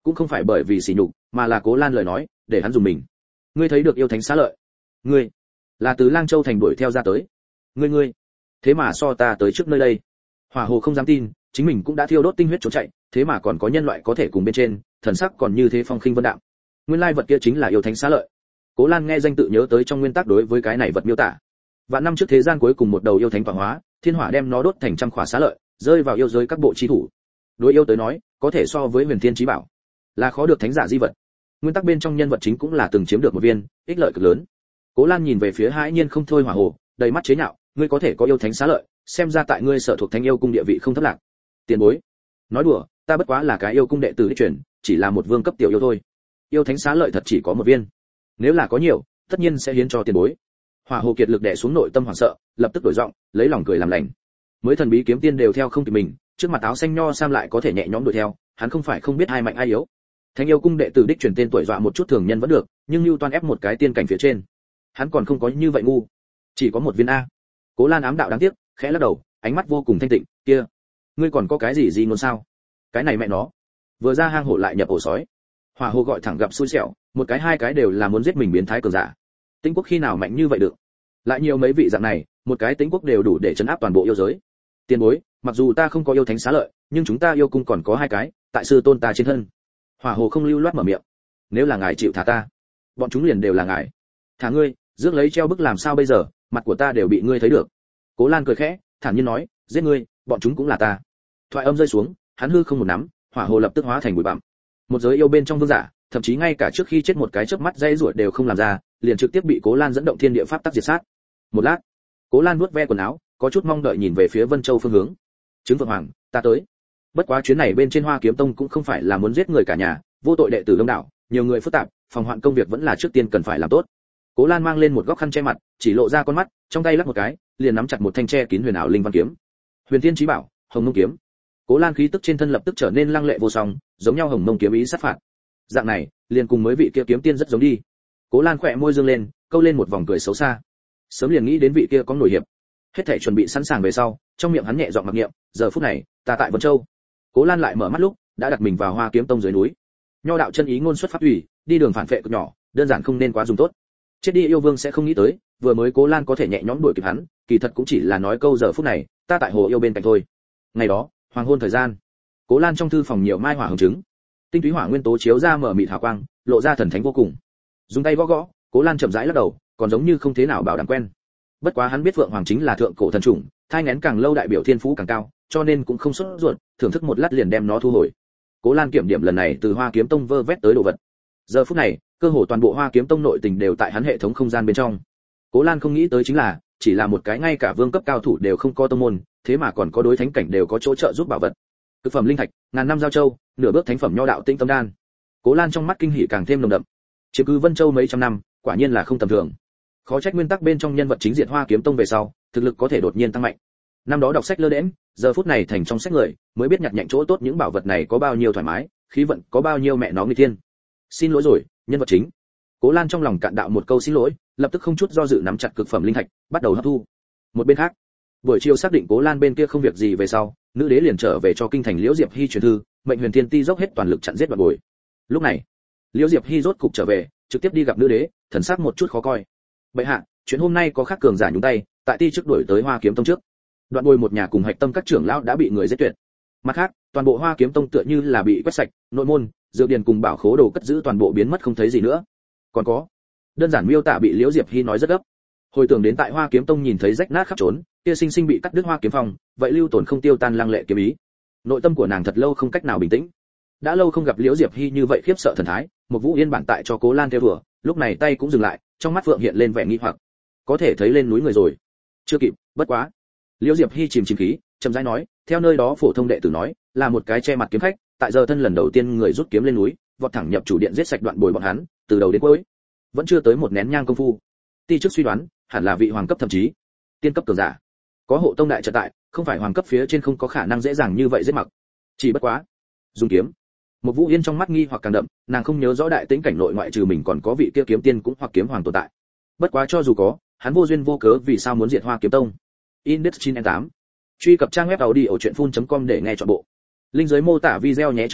cũng không phải bởi vì sỉ nhục, mà là Cố Lan lời nói, để hắn dùng mình. Ngươi thấy được yêu thánh xá lợi? Ngươi là từ Lang Châu thành đuổi theo ra tới. Ngươi, thế mà so ta tới trước nơi đây. Hỏa Hồ không dám tin, chính mình cũng đã thiêu đốt tinh huyết trốn chạy, thế mà còn có nhân loại có thể cùng bên trên, thần sắc còn như thế phong khinh vân đạm. Nguyên lai vật kia chính là yêu thánh xá lợi. Cố Lan nghe danh tự nhớ tới trong nguyên tắc đối với cái này vật miêu tả. Vạn năm trước thế gian cuối cùng một đầu yêu thánh tọa hóa, thiên hỏa đem nó đốt thành trăm khỏa xá lợi, rơi vào yêu giới các bộ chi thủ. Đối yêu tới nói, có thể so với huyền thiên chí bảo, là khó được thánh giả di vật. Nguyên tắc bên trong nhân vật chính cũng là từng chiếm được một viên, ích lợi cực lớn. Cố Lan nhìn về phía hãi nhiên không thôi Hỏa Hồ, đầy mắt chế nhạo, ngươi có thể có yêu thánh xá lợi, xem ra tại ngươi sở thuộc thánh yêu cung địa vị không thấp lạc. Tiền bối, nói đùa, ta bất quá là cái yêu cung đệ tử đích truyền, chỉ là một vương cấp tiểu yêu thôi. Yêu thánh xá lợi thật chỉ có một viên, nếu là có nhiều, tất nhiên sẽ hiến cho tiền bối. Hỏa Hồ kiệt lực đè xuống nội tâm hoảng sợ, lập tức đổi giọng, lấy lòng cười làm lành. Mới thần bí kiếm tiên đều theo không kịp mình, trước mặt áo xanh nho sam lại có thể nhẹ nhõm đuổi theo, hắn không phải không biết ai mạnh ai yếu. Thánh yêu cung đệ tử đích truyền tên tuổi dọa một chút thường nhân vẫn được, nhưng Nưu Toan ép một cái tiên cảnh phía trên, hắn còn không có như vậy ngu. Chỉ có một viên a. Cố Lan ám đạo đáng tiếc, khẽ lắc đầu, ánh mắt vô cùng thanh tịnh, kia, ngươi còn có cái gì ngôn sao? Cái này mẹ nó, vừa ra hang hổ lại nhập ổ sói. Hỏa Hồ gọi thẳng gặp xui xẻo, một cái hai cái đều là muốn giết mình biến thái cường giả. Tĩnh quốc khi nào mạnh như vậy được? Lại nhiều mấy vị dạng này, một cái Tĩnh quốc đều đủ để trấn áp toàn bộ yêu giới. Tiền bối, mặc dù ta không có yêu thánh xá lợi, nhưng chúng ta yêu cung còn có hai cái, tại sư tôn ta trên thân. Hỏa Hồ không lưu loát mở miệng, nếu là ngài chịu thả ta, bọn chúng liền đều là ngài. Thả ngươi, rước lấy treo bức làm sao bây giờ, mặt của ta đều bị ngươi thấy được. Cố Lan cười khẽ, thản nhiên nói, giết ngươi, bọn chúng cũng là ta. Thoại âm rơi xuống, hắn hư không một nắm, Hỏa Hồ lập tức hóa thành bụi bặm. Một giới yêu bên trong vương giả, thậm chí ngay cả trước khi chết một cái chớp mắt dây ruột đều không làm ra, liền trực tiếp bị Cố Lan dẫn động thiên địa pháp tắc diệt sát. Một lát, Cố Lan nuốt ve quần áo, có chút mong đợi nhìn về phía Vân Châu phương hướng. Trứng Phượng Hoàng, ta tới. Bất quá chuyến này bên trên Hoa Kiếm Tông cũng không phải là muốn giết người cả nhà, vô tội đệ tử đông đảo, nhiều người phức tạp, phòng hoạn công việc vẫn là trước tiên cần phải làm tốt. Cố Lan mang lên một góc khăn che mặt, chỉ lộ ra con mắt, trong tay lắc một cái, liền nắm chặt một thanh tre kín huyền ảo linh văn kiếm. Huyền Thiên Chí Bảo, Hồng Mông kiếm. Cố Lan khí tức trên thân lập tức trở nên lăng lệ vô song, giống nhau Hồng Mông kiếm ý sát phạt. Dạng này, liền cùng mấy vị kia kiếm tiên rất giống đi. Cố Lan khỏe môi dương lên, câu lên một vòng cười xấu xa. Sớm liền nghĩ đến vị kia có nổi hiệp. Hết thảy chuẩn bị sẵn sàng về sau, trong miệng hắn nhẹ giọng mặc niệm, giờ phút này, ta tại Vân Châu. Cố Lan lại mở mắt lúc, đã đặt mình vào Hoa Kiếm Tông dưới núi. Nho đạo chân ý ngôn xuất pháp ủy, đi đường phản phệ cực nhỏ, đơn giản không nên quá dùng tốt. Chết đi yêu vương sẽ không nghĩ tới, vừa mới Cố Lan có thể nhẹ nhõm đuổi kịp hắn, kỳ thật cũng chỉ là nói câu giờ phút này, ta tại hồ yêu bên cạnh thôi. Ngày đó, hoàng hôn thời gian, Cố Lan trong thư phòng nhiều mai hỏa hồng trứng, tinh túy hỏa nguyên tố chiếu ra mở mịt hào quang, lộ ra thần thánh vô cùng. Dùng tay gõ gõ, Cố Lan chậm rãi lắc đầu, còn giống như không thế nào bảo đảm quen. Bất quá hắn biết Phượng Hoàng chính là thượng cổ thần chủng, thai nghén càng lâu đại biểu thiên phú càng cao, cho nên cũng không sốt ruột, thưởng thức một lát liền đem nó thu hồi. Cố Lan kiểm điểm lần này từ Hoa Kiếm Tông vơ vét tới đồ vật. Giờ phút này, cơ hồ toàn bộ Hoa Kiếm Tông nội tình đều tại hắn hệ thống không gian bên trong. Cố Lan không nghĩ tới chính là, chỉ là một cái ngay cả vương cấp cao thủ đều không có tông môn, thế mà còn có đối thánh cảnh đều có chỗ trợ giúp bảo vật. Cực phẩm linh thạch, ngàn năm giao châu, nửa bước thánh phẩm nho đạo tinh tâm đan. Cố Lan trong mắt kinh hỉ càng thêm nồng đậm. Chiếm cứ Vân Châu mấy trăm năm, quả nhiên là không tầm thường. Khó trách nguyên tắc bên trong nhân vật chính diện Hoa Kiếm Tông về sau, thực lực có thể đột nhiên tăng mạnh. Năm đó đọc sách lơ đễnh, giờ phút này thành trong sách người, mới biết nhặt nhạnh chỗ tốt những bảo vật này có bao nhiêu thoải mái, khí vận có bao nhiêu mẹ nó nguy thiên. Xin lỗi rồi, nhân vật chính. Cố Lan trong lòng cạn đạo một câu xin lỗi, lập tức không chút do dự nắm chặt cực phẩm linh thạch, bắt đầu hấp thu. Một bên khác, buổi chiều xác định Cố Lan bên kia không việc gì về sau, nữ đế liền trở về cho kinh thành Liễu Diệp Hy truyền thư, mệnh Huyền Thiên Ti dốc hết toàn lực chặn giết Đoạt Bồi. Lúc này, Liễu Diệp Hy rốt cục trở về, trực tiếp đi gặp nữ đế, thần sắc một chút khó coi. Bệ hạ, chuyện hôm nay có khác cường giả nhúng tay, tại ti trước đuổi tới Hoa Kiếm Tông trước. Đoạt Bồi một nhà cùng hạch tâm các trưởng lão đã bị người giết tuyệt. Mặt khác, toàn bộ Hoa Kiếm Tông tựa như là bị quét sạch, nội môn, dược điền cùng bảo khố đồ cất giữ toàn bộ biến mất không thấy gì nữa. Còn có, đơn giản miêu tả bị Liễu Diệp Hy nói rất gấp. Hồi tưởng đến tại Hoa Kiếm Tông nhìn thấy rách nát khắp trốn, kia sinh sinh bị cắt đứt Hoa Kiếm Phong, vậy lưu tổn không tiêu tan lăng lệ kiếm ý. Nội tâm của nàng thật lâu không cách nào bình tĩnh. Đã lâu không gặp Liễu Diệp Hy như vậy khiếp sợ thần thái, một Vũ Yên bản tại cho Cố Lan theo vừa, lúc này tay cũng dừng lại, trong mắt Phượng hiện lên vẻ nghi hoặc. Có thể thấy lên núi người rồi. Chưa kịp, bất quá. Liễu Diệp Hy chìm khí, chậm rãi nói, theo nơi đó phổ thông đệ tử nói, là một cái che mặt kiếm khách, tại giờ thân lần đầu tiên người rút kiếm lên núi, vọt thẳng nhập chủ điện giết sạch Đoạn Bồi bọn hắn, từ đầu đến cuối, vẫn chưa tới một nén nhang công phu. Ti trước suy đoán, hẳn là vị hoàng cấp thậm chí tiên cấp cường giả. Có hộ tông đại trận tại, không phải hoàng cấp phía trên không có khả năng dễ dàng như vậy giết mặc. Chỉ bất quá, dùng kiếm. Một Vũ Yên trong mắt nghi hoặc càng đậm, nàng không nhớ rõ đại tĩnh cảnh nội ngoại trừ mình còn có vị kia kiếm tiên cũng hoặc kiếm hoàng tồn tại. Bất quá cho dù có, hắn vô duyên vô cớ vì sao muốn diệt Hoa Kiếm Tông. Index 9N8. Truy cập trang web audiochuyenphun.com để nghe trọn bộ. Linh dưới mô tả video nhé chương 10,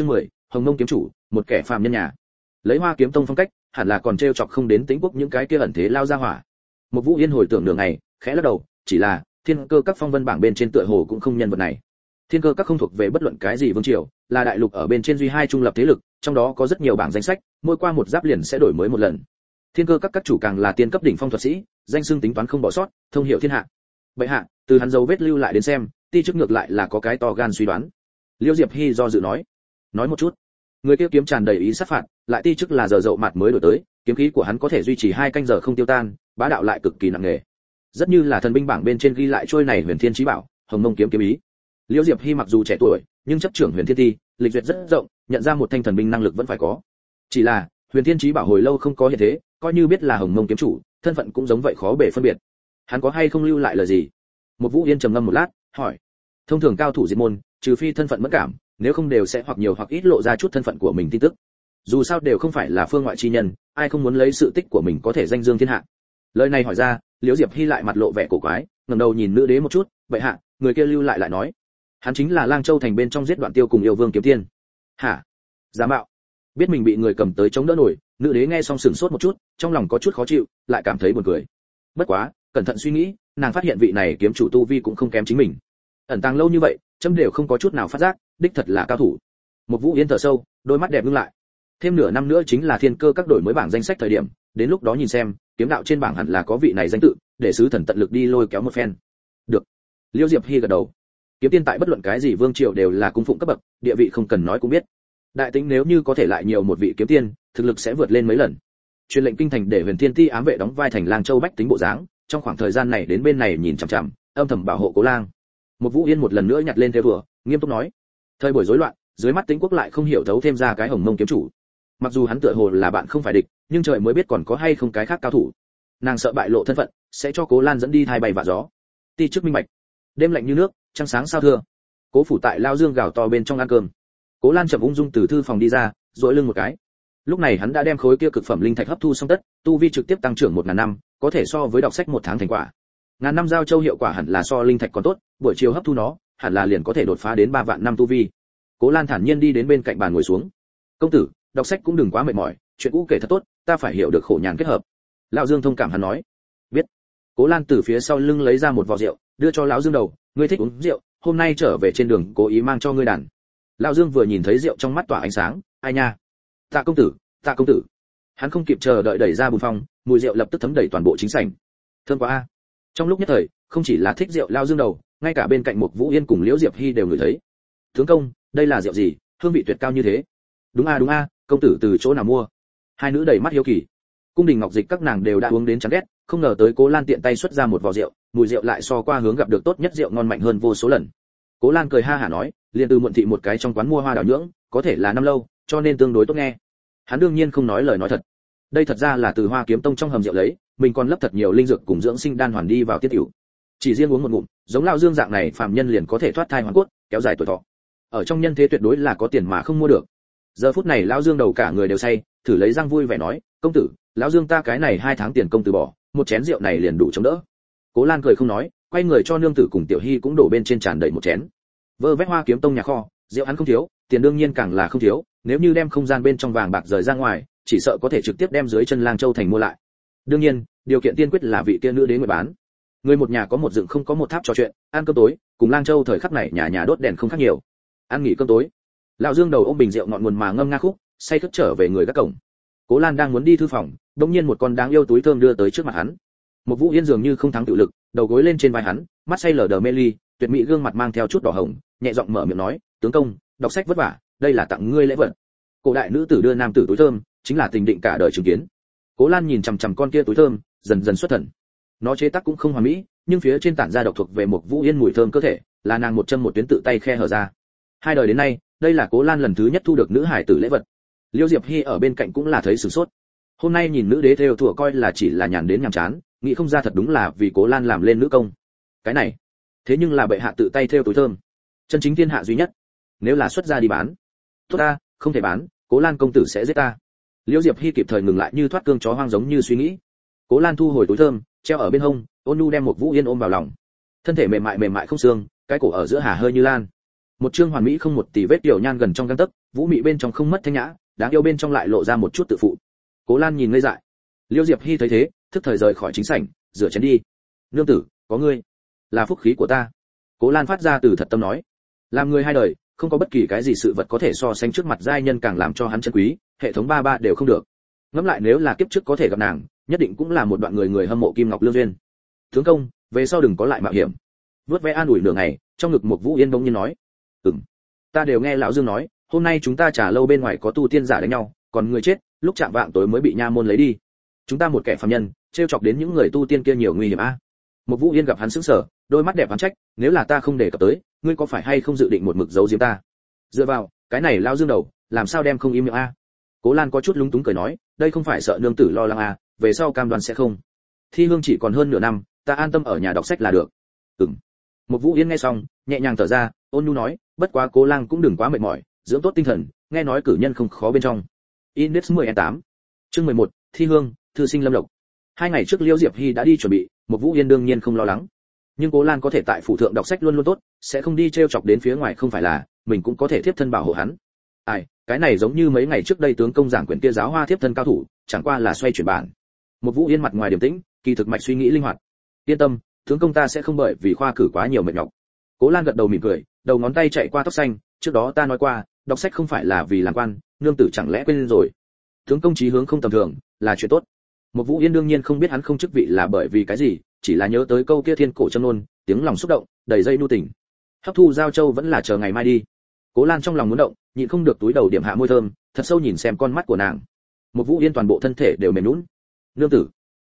Hồng Mông kiếm chủ, một kẻ phàm nhân nhà. Lấy Hoa Kiếm Tông phong cách, hẳn là còn trêu chọc không đến Tĩnh Quốc những cái kia ẩn thế lao ra hỏa. Một Vũ Yên hồi tưởng nửa ngày, khẽ lắc đầu, chỉ là Thiên Cơ các phong vân bảng bên trên tựa hồ cũng không nhân vật này. Thiên Cơ các không thuộc về bất luận cái gì vương triều, là đại lục ở bên trên duy hai trung lập thế lực, trong đó có rất nhiều bảng danh sách, mỗi qua một giáp liền sẽ đổi mới một lần. Thiên Cơ các chủ càng là tiên cấp đỉnh phong thuật sĩ, danh xưng tính toán không bỏ sót, thông hiểu thiên hạ. Bệ hạ, từ hắn dấu vết lưu lại đến xem, ti chức ngược lại là có cái to gan suy đoán. Liêu Diệp Hy do dự nói một chút. Người kia kiếm tràn đầy ý sát phạt, lại ti chức là giờ dậu mặt mới đổi tới, kiếm khí của hắn có thể duy trì 2 canh giờ không tiêu tan, bá đạo lại cực kỳ nặng nề. Rất như là thần binh bảng bên trên ghi lại trôi này Huyền Thiên Chí Bảo, Hồng Mông kiếm kiếm ý. Liêu Diệp Hy mặc dù trẻ tuổi, nhưng chấp trưởng Huyền Thiên Ti, lịch duyệt rất rộng, nhận ra một thanh thần binh năng lực vẫn phải có. Chỉ là, Huyền Thiên Chí Bảo hồi lâu không có hiện thế, coi như biết là Hồng Mông kiếm chủ, thân phận cũng giống vậy khó bề phân biệt. Hắn có hay không lưu lại lời gì? Một Vũ Yên trầm ngâm một lát, hỏi. Thông thường cao thủ diệt môn, trừ phi thân phận mẫn cảm, nếu không đều sẽ hoặc nhiều hoặc ít lộ ra chút thân phận của mình tin tức. Dù sao đều không phải là phương ngoại chi nhân, ai không muốn lấy sự tích của mình có thể danh dương thiên hạ. Lời này hỏi ra, Liễu Diệp Hy lại mặt lộ vẻ cổ quái, ngẩng đầu nhìn nữ đế một chút, vậy hạ, người kia lưu lại nói, hắn chính là Lang Châu thành bên trong giết Đoạn Tiêu cùng yêu vương kiếm tiên. Hả? Giả mạo? Biết mình bị người cầm tới chống đỡ nổi, nữ đế nghe xong sửng sốt một chút, trong lòng có chút khó chịu, lại cảm thấy buồn cười. Bất quá, cẩn thận suy nghĩ, nàng phát hiện vị này kiếm chủ tu vi cũng không kém chính mình. Ẩn tàng lâu như vậy, chấm đều không có chút nào phát giác, đích thật là cao thủ. Một Vũ Yên thở sâu, đôi mắt đẹp ngưng lại. Thêm nửa năm nữa chính là Thiên Cơ các đổi mới bảng danh sách thời điểm, đến lúc đó nhìn xem, kiếm đạo trên bảng hẳn là có vị này danh tự, để sứ thần tận lực đi lôi kéo một phen. Được. Liêu Diệp Hy gật đầu. Kiếm tiên tại bất luận cái gì vương triều đều là cung phụng cấp bậc, địa vị không cần nói cũng biết. Đại tính nếu như có thể lại nhiều một vị kiếm tiên, thực lực sẽ vượt lên mấy lần. Truyền lệnh kinh thành để Huyền Thiên Ti ám vệ đóng vai thành Lang Châu bách tính bộ dáng, trong khoảng thời gian này đến bên này nhìn chằm chằm, âm thầm bảo hộ Cố Lang. Một Vũ Yên một lần nữa nhặt lên theo vừa, nghiêm túc nói: thời buổi rối loạn, dưới mắt Tĩnh Quốc lại không hiểu thấu thêm ra cái Hồng Mông kiếm chủ. Mặc dù hắn tựa hồ là bạn không phải địch, nhưng trời mới biết còn có hay không cái khác cao thủ. Nàng sợ bại lộ thân phận, sẽ cho Cố Lan dẫn đi thay bay vạ gió. Ti chức minh bạch. Đêm lạnh như nước, trăng sáng sao thưa. Cố phủ tại lao dương gào to bên trong ăn cơm. Cố Lan chậm ung dung từ thư phòng đi ra, duỗi lưng một cái. Lúc này hắn đã đem khối kia cực phẩm linh thạch hấp thu xong tất, tu vi trực tiếp tăng trưởng 1000 năm, có thể so với đọc sách 1 tháng thành quả. Ngàn năm giao châu hiệu quả hẳn là so linh thạch còn tốt, buổi chiều hấp thu nó, hẳn là liền có thể đột phá đến 3 vạn năm tu vi. Cố Lan thản nhiên đi đến bên cạnh bàn ngồi xuống. Công tử, đọc sách cũng đừng quá mệt mỏi, chuyện cũ kể thật tốt, ta phải hiểu được khổ nhàn kết hợp. Lão Dương thông cảm hắn nói. Biết. Cố Lan từ phía sau lưng lấy ra một vò rượu, đưa cho lão Dương đầu, ngươi thích uống rượu, hôm nay trở về trên đường cố ý mang cho ngươi đàn. Lão Dương vừa nhìn thấy rượu trong mắt tỏa ánh sáng, ai nha. Tạ công tử, Tạ công tử. Hắn không kịp chờ đợi đẩy ra bùn phong, mùi rượu lập tức thấm đầy toàn bộ chính sảnh. Thơm quá a. Trong lúc nhất thời, không chỉ là thích rượu Lão Dương đầu, ngay cả bên cạnh một Vũ Yên cùng Liễu Diệp Hy đều ngửi thấy. Tướng công, đây là rượu gì, hương vị tuyệt cao như thế. Đúng a, công tử từ chỗ nào mua? Hai nữ đầy mắt hiếu kỳ. Cung đình ngọc dịch các nàng đều đã uống đến chán ghét, không ngờ tới Cố Lan tiện tay xuất ra một vò rượu, mùi rượu lại so qua hướng gặp được tốt nhất rượu ngon mạnh hơn vô số lần. Cố Lan cười ha hả nói, liền từ muộn thị một cái trong quán mua hoa đào nhưỡng, có thể là năm lâu, cho nên tương đối tốt nghe. Hắn đương nhiên không nói lời nói thật. Đây thật ra là từ Hoa Kiếm Tông trong hầm rượu lấy, mình còn lấp thật nhiều linh dược cùng dưỡng sinh đan hoàn đi vào tiết tiểu. Chỉ riêng uống một ngụm, giống lão Dương dạng này phàm nhân liền có thể thoát thai hoàn cốt, kéo dài tuổi thọ. Ở trong nhân thế tuyệt đối là có tiền mà không mua được. Giờ phút này lão Dương đầu cả người đều say, thử lấy răng vui vẻ nói, công tử, lão Dương ta cái này 2 tháng tiền công từ bỏ, một chén rượu này liền đủ chống đỡ. Cố Lan cười không nói, quay người cho nương tử cùng Tiểu Hy cũng đổ bên trên tràn đầy một chén. Vơ vét Hoa Kiếm Tông nhà kho, rượu hắn không thiếu, tiền đương nhiên càng là không thiếu, nếu như đem không gian bên trong vàng bạc rời ra ngoài, chỉ sợ có thể trực tiếp đem dưới chân Lang Châu thành mua lại. Đương nhiên, điều kiện tiên quyết là vị kia nữ đế người bán. Người một nhà có một dựng không có một tháp trò chuyện, ăn cơm tối, cùng Lang Châu thời khắc này nhà nhà đốt đèn không khác nhiều. Ăn nghỉ cơm tối. Lão Dương đầu ôm bình rượu ngọn nguồn mà ngâm nga khúc, say khướt trở về người gác cổng. Cố Lan đang muốn đi thư phòng, đột nhiên một con đáng yêu túi thơm đưa tới trước mặt hắn. Một Vũ Yên dường như không thắng tự lực, đầu gối lên trên vai hắn, mắt say lờ đờ mê ly, tuyệt mỹ gương mặt mang theo chút đỏ hồng, nhẹ giọng mở miệng nói, tướng công, đọc sách vất vả, đây là tặng ngươi lễ vật. Cổ đại nữ tử đưa nam tử túi thơm, chính là tình định cả đời chứng kiến. Cố Lan nhìn chằm chằm con kia túi thơm, dần dần xuất thần. Nó chế tác cũng không hoàn mỹ, nhưng phía trên tản ra độc thuộc về một Vũ Yên mùi thơm cơ thể, là nàng một châm một tuyến tự tay khe hở ra. 2 đời đến nay, đây là Cố Lan lần thứ nhất thu được nữ hải tử lễ vật. Liêu Diệp Hy ở bên cạnh cũng là thấy sửng sốt. Hôm nay nhìn nữ đế theo thủa coi là chỉ là nhàn đến nhàm chán, nghĩ không ra thật đúng là vì Cố Lan làm lên nữ công. Cái này, thế nhưng là bệ hạ tự tay theo túi thơm, chân chính thiên hạ duy nhất. Nếu là xuất ra đi bán, tốt ta, không thể bán, Cố Lan công tử sẽ giết ta. Liêu Diệp Hy kịp thời ngừng lại như thoát cương chó hoang giống như suy nghĩ. Cố Lan thu hồi túi thơm, treo ở bên hông, ôn nhu đem một Vũ Yên ôm vào lòng. Thân thể mềm mại không xương, cái cổ ở giữa hà hơi như lan. Một chương hoàn mỹ không một tì vết tiểu nhan gần trong gang tấc, vũ mị bên trong không mất thanh nhã, đáng yêu bên trong lại lộ ra một chút tự phụ. Cố Lan nhìn ngây dại. Liêu Diệp Hy thấy thế, thức thời rời khỏi chính sảnh, rửa chén đi. Nương tử, có ngươi, là phúc khí của ta. Cố Lan phát ra từ thật tâm nói. Làm người hai đời, không có bất kỳ cái gì sự vật có thể so sánh trước mặt giai nhân càng làm cho hắn chân quý, hệ thống ba ba đều không được. Ngẫm lại nếu là kiếp trước có thể gặp nàng, nhất định cũng là một đoạn người hâm mộ Kim Ngọc Lương duyên. Tướng công, về sau đừng có lại mạo hiểm. Vớt vẽ an ủi nửa ngày, trong ngực một Vũ Yên bỗng nhiên nói, ta đều nghe lão Dương nói, hôm nay chúng ta trả lâu bên ngoài có tu tiên giả đánh nhau, còn người chết, lúc chạm vạng tối mới bị nha môn lấy đi. Chúng ta một kẻ phàm nhân, trêu chọc đến những người tu tiên kia nhiều nguy hiểm a. Một Vũ Yên gặp hắn sững sờ, đôi mắt đẹp hắn trách, nếu là ta không để cập tới, ngươi có phải hay không dự định một mực giấu giếm ta? Dựa vào, cái này lão Dương đầu, làm sao đem không im miệng a? Cố Lan có chút lúng túng cười nói, đây không phải sợ nương tử lo lắng a, về sau cam đoan sẽ không. Thi hương chỉ còn hơn nửa năm, ta an tâm ở nhà đọc sách là được. Một Vũ Yên nghe xong, nhẹ nhàng thở ra, ôn nhu nói, bất quá Cố Lang cũng đừng quá mệt mỏi, dưỡng tốt tinh thần, nghe nói cử nhân không khó bên trong. Index 10/8. Chương 11, Thi hương, thư sinh Lâm Lộc. 2 ngày trước Liêu Diệp Hy đã đi chuẩn bị, một Vũ Yên đương nhiên không lo lắng. Nhưng Cố Lan có thể tại phủ thượng đọc sách luôn luôn tốt, sẽ không đi trêu chọc đến phía ngoài, không phải là mình cũng có thể tiếp thân bảo hộ hắn. Ai, cái này giống như mấy ngày trước đây tướng công giảng quyển kia giáo hoa tiếp thân cao thủ, chẳng qua là xoay chuyển bản. Một Vũ Yên mặt ngoài điềm tĩnh, kỳ thực mạch suy nghĩ linh hoạt. Yên tâm, tướng công ta sẽ không bởi vì khoa cử quá nhiều mệt nhọc. Cố Lan gật đầu mỉm cười, đầu ngón tay chạy qua tóc xanh, trước đó ta nói qua, đọc sách không phải là vì làm quan, nương tử chẳng lẽ quên rồi. Tướng công chí hướng không tầm thường, là chuyện tốt. Một Vũ Yên đương nhiên không biết hắn không chức vị là bởi vì cái gì, chỉ là nhớ tới câu kia thiên cổ châm nôn, tiếng lòng xúc động, đầy dây nu tình. Hấp thu giao châu vẫn là chờ ngày mai đi. Cố Lan trong lòng muốn động, nhịn không được túi đầu điểm hạ môi thơm, thật sâu nhìn xem con mắt của nàng. Một Vũ Yên toàn bộ thân thể đều mềm nhũn. Nương tử.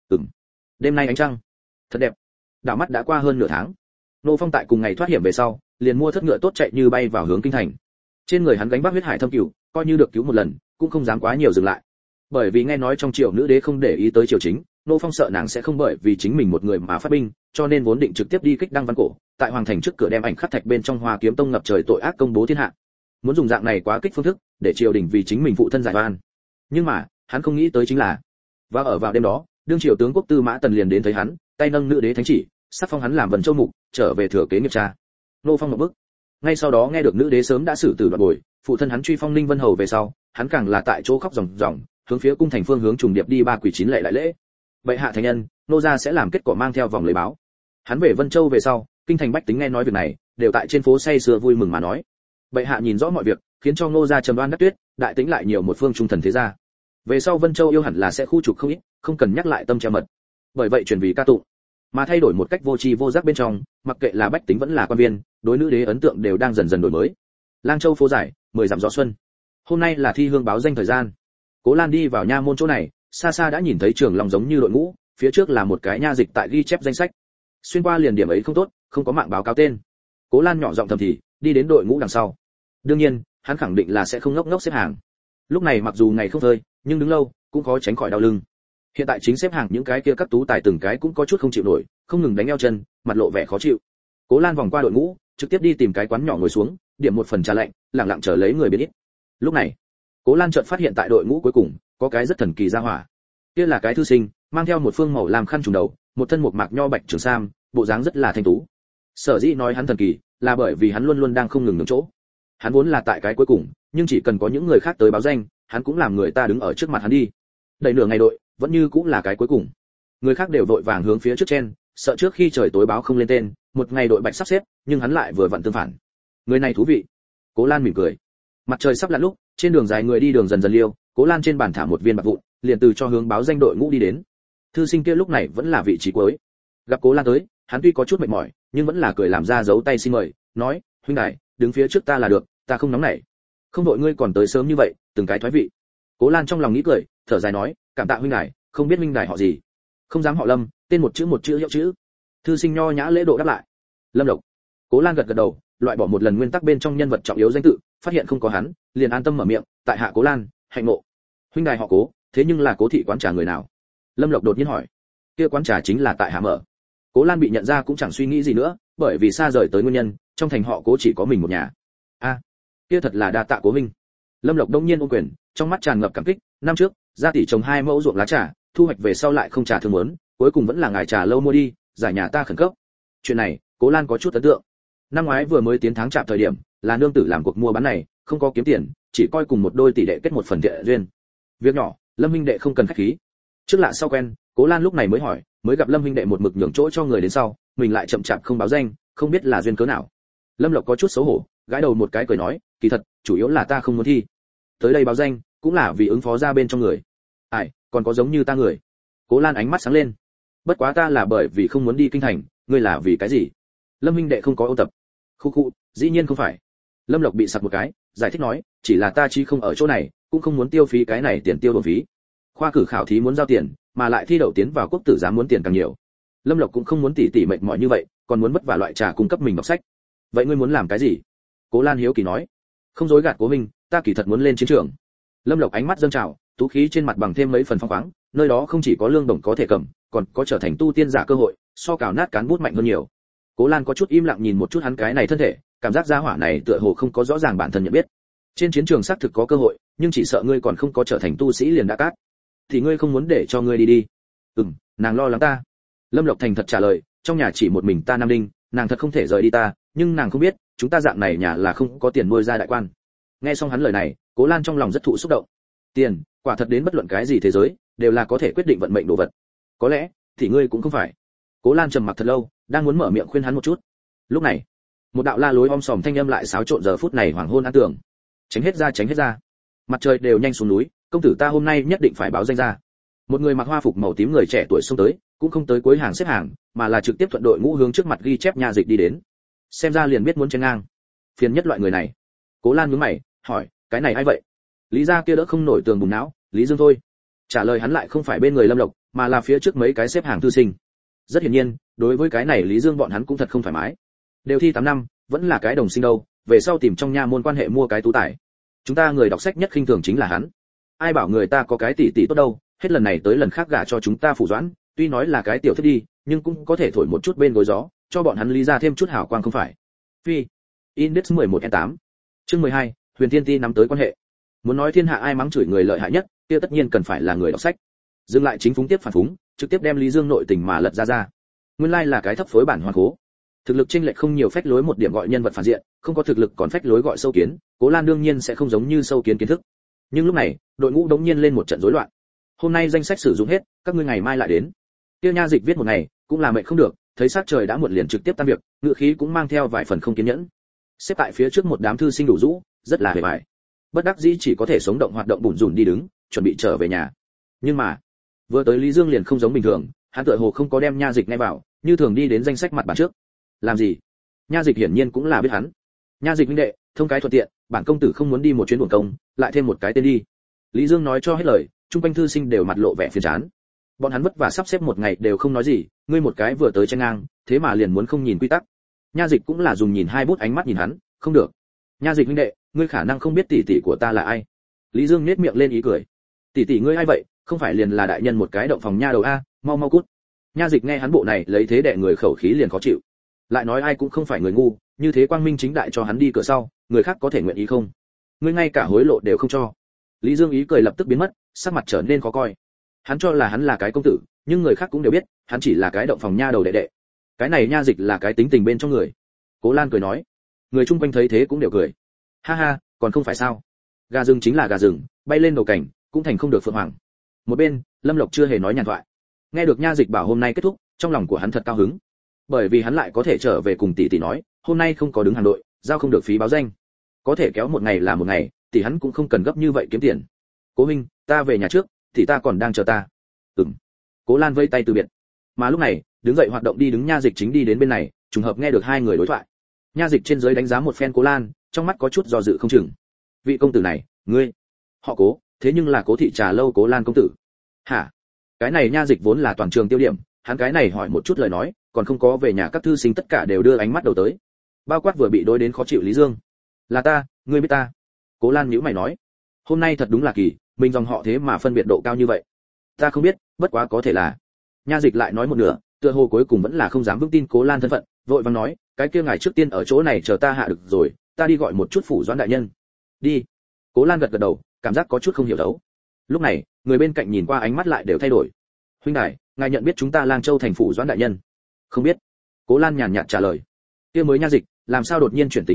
Đêm nay ánh trăng thật đẹp. Đảo mắt đã qua hơn nửa tháng. Nô Phong tại cùng ngày thoát hiểm về sau, liền mua thất ngựa tốt chạy như bay vào hướng kinh thành. Trên người hắn gánh vác huyết hải thâm cửu, coi như được cứu một lần, cũng không dám quá nhiều dừng lại. Bởi vì nghe nói trong triều nữ đế không để ý tới triều chính, Nô Phong sợ nàng sẽ không bởi vì chính mình một người mà phát binh, cho nên vốn định trực tiếp đi kích đăng văn cổ, tại hoàng thành trước cửa đem ảnh khắc thạch bên trong Hoa Kiếm Tông ngập trời tội ác công bố thiên hạ. Muốn dùng dạng này quá kích phương thức, để triều đình vì chính mình phụ thân giải oan. Nhưng mà, hắn không nghĩ tới chính là, vào đêm đó, đương triều tướng quốc Tư Mã Tần liền đến thấy hắn, tay nâng nữ đế thánh chỉ, sắc phong hắn làm Vân Châu mục, trở về thừa kế nghiệp cha. Nô Phong một bước. Ngay sau đó nghe được nữ đế sớm đã xử tử đoạt bồi, phụ thân hắn truy phong Ninh Vân Hầu về sau, hắn càng là tại chỗ khóc ròng ròng, hướng phía cung thành phương hướng trùng điệp đi 3 quỷ 9 lệ lại lễ. Bệ hạ thành nhân, nô gia sẽ làm kết quả mang theo vòng lấy báo. Hắn về Vân Châu về sau, kinh thành bách tính nghe nói việc này, đều tại trên phố say sưa vui mừng mà nói. Bệ hạ nhìn rõ mọi việc, khiến cho nô gia trầm đoan đắc tuyết, đại tĩnh lại nhiều một phương trung thần thế gia. Về sau Vân Châu yêu hẳn là sẽ khu trục không ít, không cần nhắc lại tâm treo mật. Bởi vậy chuyển vì ca tụng, mà thay đổi một cách vô tri vô giác bên trong, mặc kệ là bách tính vẫn là quan viên, đối nữ đế ấn tượng đều đang dần dần đổi mới. Lang Châu phố dài, 10 dặm gió xuân. Hôm nay là thi hương báo danh thời gian. Cố Lan đi vào nha môn chỗ này, xa xa đã nhìn thấy trường lòng giống như đội ngũ, phía trước là một cái nha dịch tại ghi chép danh sách. Xuyên qua liền điểm ấy không tốt, không có mạng báo cáo tên. Cố Lan nhỏ giọng thầm thì, đi đến đội ngũ đằng sau. Đương nhiên, hắn khẳng định là sẽ không ngốc ngốc xếp hàng. Lúc này mặc dù ngày không phơi, nhưng đứng lâu cũng khó tránh khỏi đau lưng. Hiện tại chính xếp hàng những cái kia các tú tài từng cái cũng có chút không chịu nổi, không ngừng đánh eo chân, mặt lộ vẻ khó chịu. Cố Lan vòng qua đội ngũ, trực tiếp đi tìm cái quán nhỏ ngồi xuống, điểm một phần trà lạnh, lặng lặng chờ lấy người biết ít. Lúc này, Cố Lan chợt phát hiện tại đội ngũ cuối cùng có cái rất thần kỳ ra hỏa. Kia là cái thư sinh, mang theo một phương màu làm khăn trùm đầu, một thân một mạc nho bạch trường sam, bộ dáng rất là thanh tú. Sở dĩ nói hắn thần kỳ, là bởi vì hắn luôn luôn đang không ngừng nhường chỗ. Hắn vốn là tại cái cuối cùng, nhưng chỉ cần có những người khác tới báo danh, hắn cũng làm người ta đứng ở trước mặt hắn đi. Đợi nửa ngày đội, vẫn như cũng là cái cuối cùng. Người khác đều vội vàng hướng phía trước chen, sợ trước khi trời tối báo không lên tên, một ngày đội bạch sắp xếp, nhưng hắn lại vừa vặn tương phản. Người này thú vị. Cố Lan mỉm cười. Mặt trời sắp lặn lúc, trên đường dài người đi đường dần dần liêu, Cố Lan trên bàn thả một viên bạc vụn, liền từ cho hướng báo danh đội ngũ đi đến. Thư sinh kia lúc này vẫn là vị trí cuối. Gặp Cố Lan tới, hắn tuy có chút mệt mỏi, nhưng vẫn là cười làm ra dấu tay xin mời, nói: "Huynh đài, đứng phía trước ta là được, ta không nóng nảy." "Không đội ngươi còn tới sớm như vậy, từng cái thoái vị." Cố Lan trong lòng nghĩ cười, thở dài nói: "Cảm tạ huynh đài, không biết huynh đài họ gì?" "Không dám họ Lâm, tên một chữ hiệu chữ." Thư sinh nho nhã lễ độ đáp lại: "Lâm Độc." Cố Lan gật gật đầu, loại bỏ một lần nguyên tắc bên trong nhân vật trọng yếu danh tự, phát hiện không có hắn, liền an tâm mở miệng: "Tại hạ Cố Lan, hạnh ngộ." "Huynh đài họ Cố, thế nhưng là Cố thị quán trà người nào?" Lâm Lộc đột nhiên hỏi. "Kia quán trà chính là tại hạ mở." Cố Lan bị nhận ra cũng chẳng suy nghĩ gì nữa, bởi vì xa rời tới nguyên nhân, trong thành họ Cố chỉ có mình một nhà. "A, kia thật là đa tạ Cố huynh." Lâm Lộc đông nhiên ôm quyền, trong mắt tràn ngập cảm kích. "Năm trước, gia tỷ trồng 2 mẫu ruộng lá trà, thu hoạch về sau lại không trà thương muốn, cuối cùng vẫn là ngài trà lâu mua đi, giải nhà ta khẩn cấp." Chuyện này, Cố Lan có chút ấn tượng. Năm ngoái vừa mới tiến tháng chạp thời điểm, là nương tử làm cuộc mua bán này, không có kiếm tiền, chỉ coi cùng một đôi tỷ đệ kết một phần thiện duyên. Việc nhỏ, Lâm huynh đệ không cần khách khí. Trước lạ sau quen, Cố Lan lúc này mới hỏi, mới gặp Lâm huynh đệ một mực nhường chỗ cho người đến sau, mình lại chậm chạp không báo danh, không biết là duyên cớ nào. Lâm Lộc có chút xấu hổ, gãi đầu một cái cười nói, kỳ thật, chủ yếu là ta không muốn thi. Tới đây báo danh, cũng là vì ứng phó ra bên trong người. Ai, còn có giống như ta người. Cố Lan ánh mắt sáng lên. Bất quá ta là bởi vì không muốn đi kinh thành, ngươi là vì cái gì? Lâm huynh đệ không có ôn tập. Khu khu, dĩ nhiên không phải. Lâm Lộc bị sặc một cái, giải thích nói, chỉ là ta chi không ở chỗ này, cũng không muốn tiêu phí cái này tiền tiêu đồn phí. Khoa cử khảo thí muốn giao tiền, mà lại thi đậu tiến vào quốc tử giám muốn tiền càng nhiều. Lâm Lộc cũng không muốn tỉ tỉ mệt mỏi như vậy, còn muốn vất vả loại trà cung cấp mình đọc sách. Vậy ngươi muốn làm cái gì? Cố Lan hiếu kỳ nói. Không dối gạt Cố Minh, ta kỳ thật muốn lên chiến trường. Lâm Lộc ánh mắt dâng trào, tú khí trên mặt bằng thêm mấy phần phong khoáng, nơi đó không chỉ có lương đồng có thể cầm, còn có trở thành tu tiên giả cơ hội, so cào nát cán bút mạnh hơn nhiều. Cố Lan có chút im lặng nhìn một chút hắn cái này thân thể, cảm giác gia hỏa này tựa hồ không có rõ ràng bản thân nhận biết. Trên chiến trường xác thực có cơ hội, nhưng chỉ sợ ngươi còn không có trở thành tu sĩ liền đã cát. Thì ngươi không muốn để cho ngươi đi đi? Nàng lo lắng ta. Lâm Lộc thành thật trả lời, trong nhà chỉ một mình ta Nam Đinh, nàng thật không thể rời đi ta, nhưng nàng không biết, chúng ta dạng này nhà là không có tiền nuôi ra đại quan. Nghe xong hắn lời này, Cố Lan trong lòng rất thụ xúc động. Tiền, quả thật đến bất luận cái gì thế giới, đều là có thể quyết định vận mệnh đồ vật. Có lẽ, thì ngươi cũng không phải. Cố Lan trầm mặc thật lâu, đang muốn mở miệng khuyên hắn một chút. Lúc này, một đạo la lối om sòm thanh âm lại xáo trộn giờ phút này hoàng hôn an tường. Tránh hết ra, tránh hết ra. Mặt trời đều nhanh xuống núi, công tử ta hôm nay nhất định phải báo danh ra. Một người mặc hoa phục màu tím người trẻ tuổi xông tới, cũng không tới cuối hàng xếp hàng, mà là trực tiếp thuận đội ngũ hướng trước mặt ghi chép nha dịch đi đến. Xem ra liền biết muốn chen ngang. Phiền nhất loại người này. Cố Lan nhướng mày, hỏi, cái này ai vậy? Lý gia kia đỡ không nổi tường bùn não, Lý Dương thôi. Trả lời hắn lại không phải bên người Lâm Lộc, mà là phía trước mấy cái xếp hàng thư sinh. Rất hiển nhiên, đối với cái này Lý Dương bọn hắn cũng thật không thoải mái. Đều thi 8 năm, vẫn là cái đồng sinh đâu, về sau tìm trong nha môn quan hệ mua cái tú tài. Chúng ta người đọc sách nhất khinh thường chính là hắn. Ai bảo người ta có cái tỷ tỷ tốt đâu, hết lần này tới lần khác gả cho chúng ta phủ doãn, tuy nói là cái tiểu thiết đi, nhưng cũng có thể thổi một chút bên gối gió, cho bọn hắn Lý ra thêm chút hảo quang không phải. Phi. Index 11N8. Chương 12, Huyền Thiên Ti nắm tới quan hệ. Muốn nói thiên hạ ai mắng chửi người lợi hại nhất, kia tất nhiên cần phải là người đọc sách. Dừng lại chính phúng tiếp phản phúng, trực tiếp đem Lý Dương nội tình mà lật ra. Nguyên lai là cái thấp phối bản hoàn cố. Thực lực chênh lệch không nhiều phách lối một điểm gọi nhân vật phản diện, không có thực lực còn phách lối gọi sâu kiến, Cố Lan đương nhiên sẽ không giống như sâu kiến kiến thức. Nhưng lúc này, đội ngũ đống nhiên lên một trận rối loạn. Hôm nay danh sách sử dụng hết, các ngươi ngày mai lại đến. Tiêu nha dịch viết một ngày, cũng là mệt không được, thấy sát trời đã muộn liền trực tiếp tan việc, ngữ khí cũng mang theo vài phần không kiên nhẫn. Xếp tại phía trước một đám thư sinh đủ rũ, rất là hề bại. Bất đắc dĩ chỉ có thể sống động hoạt động bủn rủn đi đứng, chuẩn bị trở về nhà. Nhưng mà, vừa tới Lý Dương liền không giống bình thường, hắn tựa hồ không có đem nha dịch ngay vào, như thường đi đến danh sách mặt bản trước. Làm gì? Nha dịch hiển nhiên cũng là biết hắn. Nha dịch huynh đệ, thông cái thuận tiện, bản công tử không muốn đi một chuyến uổng công, lại thêm một cái tên đi. Lý Dương nói cho hết lời, trung quanh thư sinh đều mặt lộ vẻ phiền chán. Bọn hắn vất vả sắp xếp một ngày đều không nói gì, ngươi một cái vừa tới chen ngang, thế mà liền muốn không nhìn quy tắc. Nha dịch cũng là dùng nhìn hai bút ánh mắt nhìn hắn, không được. Nha dịch huynh đệ, ngươi khả năng không biết tỷ tỷ của ta là ai. Lý Dương nhếch miệng lên ý cười. Tỷ tỷ ngươi ai vậy, không phải liền là đại nhân một cái động phòng nha đầu a, mau mau cút. Nha dịch nghe hắn bộ này lấy thế đè người khẩu khí liền khó chịu. Lại nói ai cũng không phải người ngu, như thế quang minh chính đại cho hắn đi cửa sau, người khác có thể nguyện ý không? Ngươi ngay cả hối lộ đều không cho. Lý Dương ý cười lập tức biến mất, sắc mặt trở nên khó coi. Hắn cho là hắn là cái công tử, nhưng người khác cũng đều biết, hắn chỉ là cái động phòng nha đầu đệ đệ. Cái này nha dịch là cái tính tình bên trong người. Cố Lan cười nói. Người chung quanh thấy thế cũng đều cười. Ha ha, còn không phải sao? Gà rừng chính là gà rừng, bay lên đầu cảnh, cũng thành không được phượng hoàng. Một bên, Lâm Lộc chưa hề nói nhàn thoại. Nghe được nha dịch bảo hôm nay kết thúc, trong lòng của hắn thật cao hứng. Bởi vì hắn lại có thể trở về cùng tỷ tỷ nói, hôm nay không có đứng hàng đội, giao không được phí báo danh. Có thể kéo một ngày là một ngày, tỷ hắn cũng không cần gấp như vậy kiếm tiền. Cố huynh, ta về nhà trước, thì ta còn đang chờ ta. Cố Lan vây tay từ biệt. Mà lúc này, đứng dậy hoạt động đi đứng nha dịch chính đi đến bên này, trùng hợp nghe được hai người đối thoại. Nha dịch trên dưới đánh giá một phen Cố Lan, trong mắt có chút do dự không chừng. Vị công tử này, ngươi, họ Cố, thế nhưng là Cố thị trà lâu Cố Lan công tử. Hả? Cái này nha dịch vốn là toàn trường tiêu điểm, hắn cái này hỏi một chút lời nói, còn không có về nhà các thư sinh tất cả đều đưa ánh mắt đầu tới. Bao quát vừa bị đối đến khó chịu Lý Dương. Là ta, ngươi biết ta. Cố Lan nhíu mày nói. Hôm nay thật đúng là kỳ, mình dòng họ thế mà phân biệt độ cao như vậy. Ta không biết, bất quá có thể là. Nha dịch lại nói một nửa, tựa hồ cuối cùng vẫn là không dám vững tin Cố Lan thân phận, vội vàng nói, cái kia ngài trước tiên ở chỗ này chờ ta hạ được rồi, ta đi gọi một chút phủ doãn đại nhân. Đi. Cố Lan gật gật đầu, cảm giác có chút không hiểu đấu. Lúc này, người bên cạnh nhìn qua ánh mắt lại đều thay đổi. Huynh đài, ngài nhận biết chúng ta Lang Châu thành phủ doãn đại nhân? Không biết. Cố Lan nhàn nhạt trả lời. Kia mới nha dịch, làm sao đột nhiên chuyển tính nhẫn lại,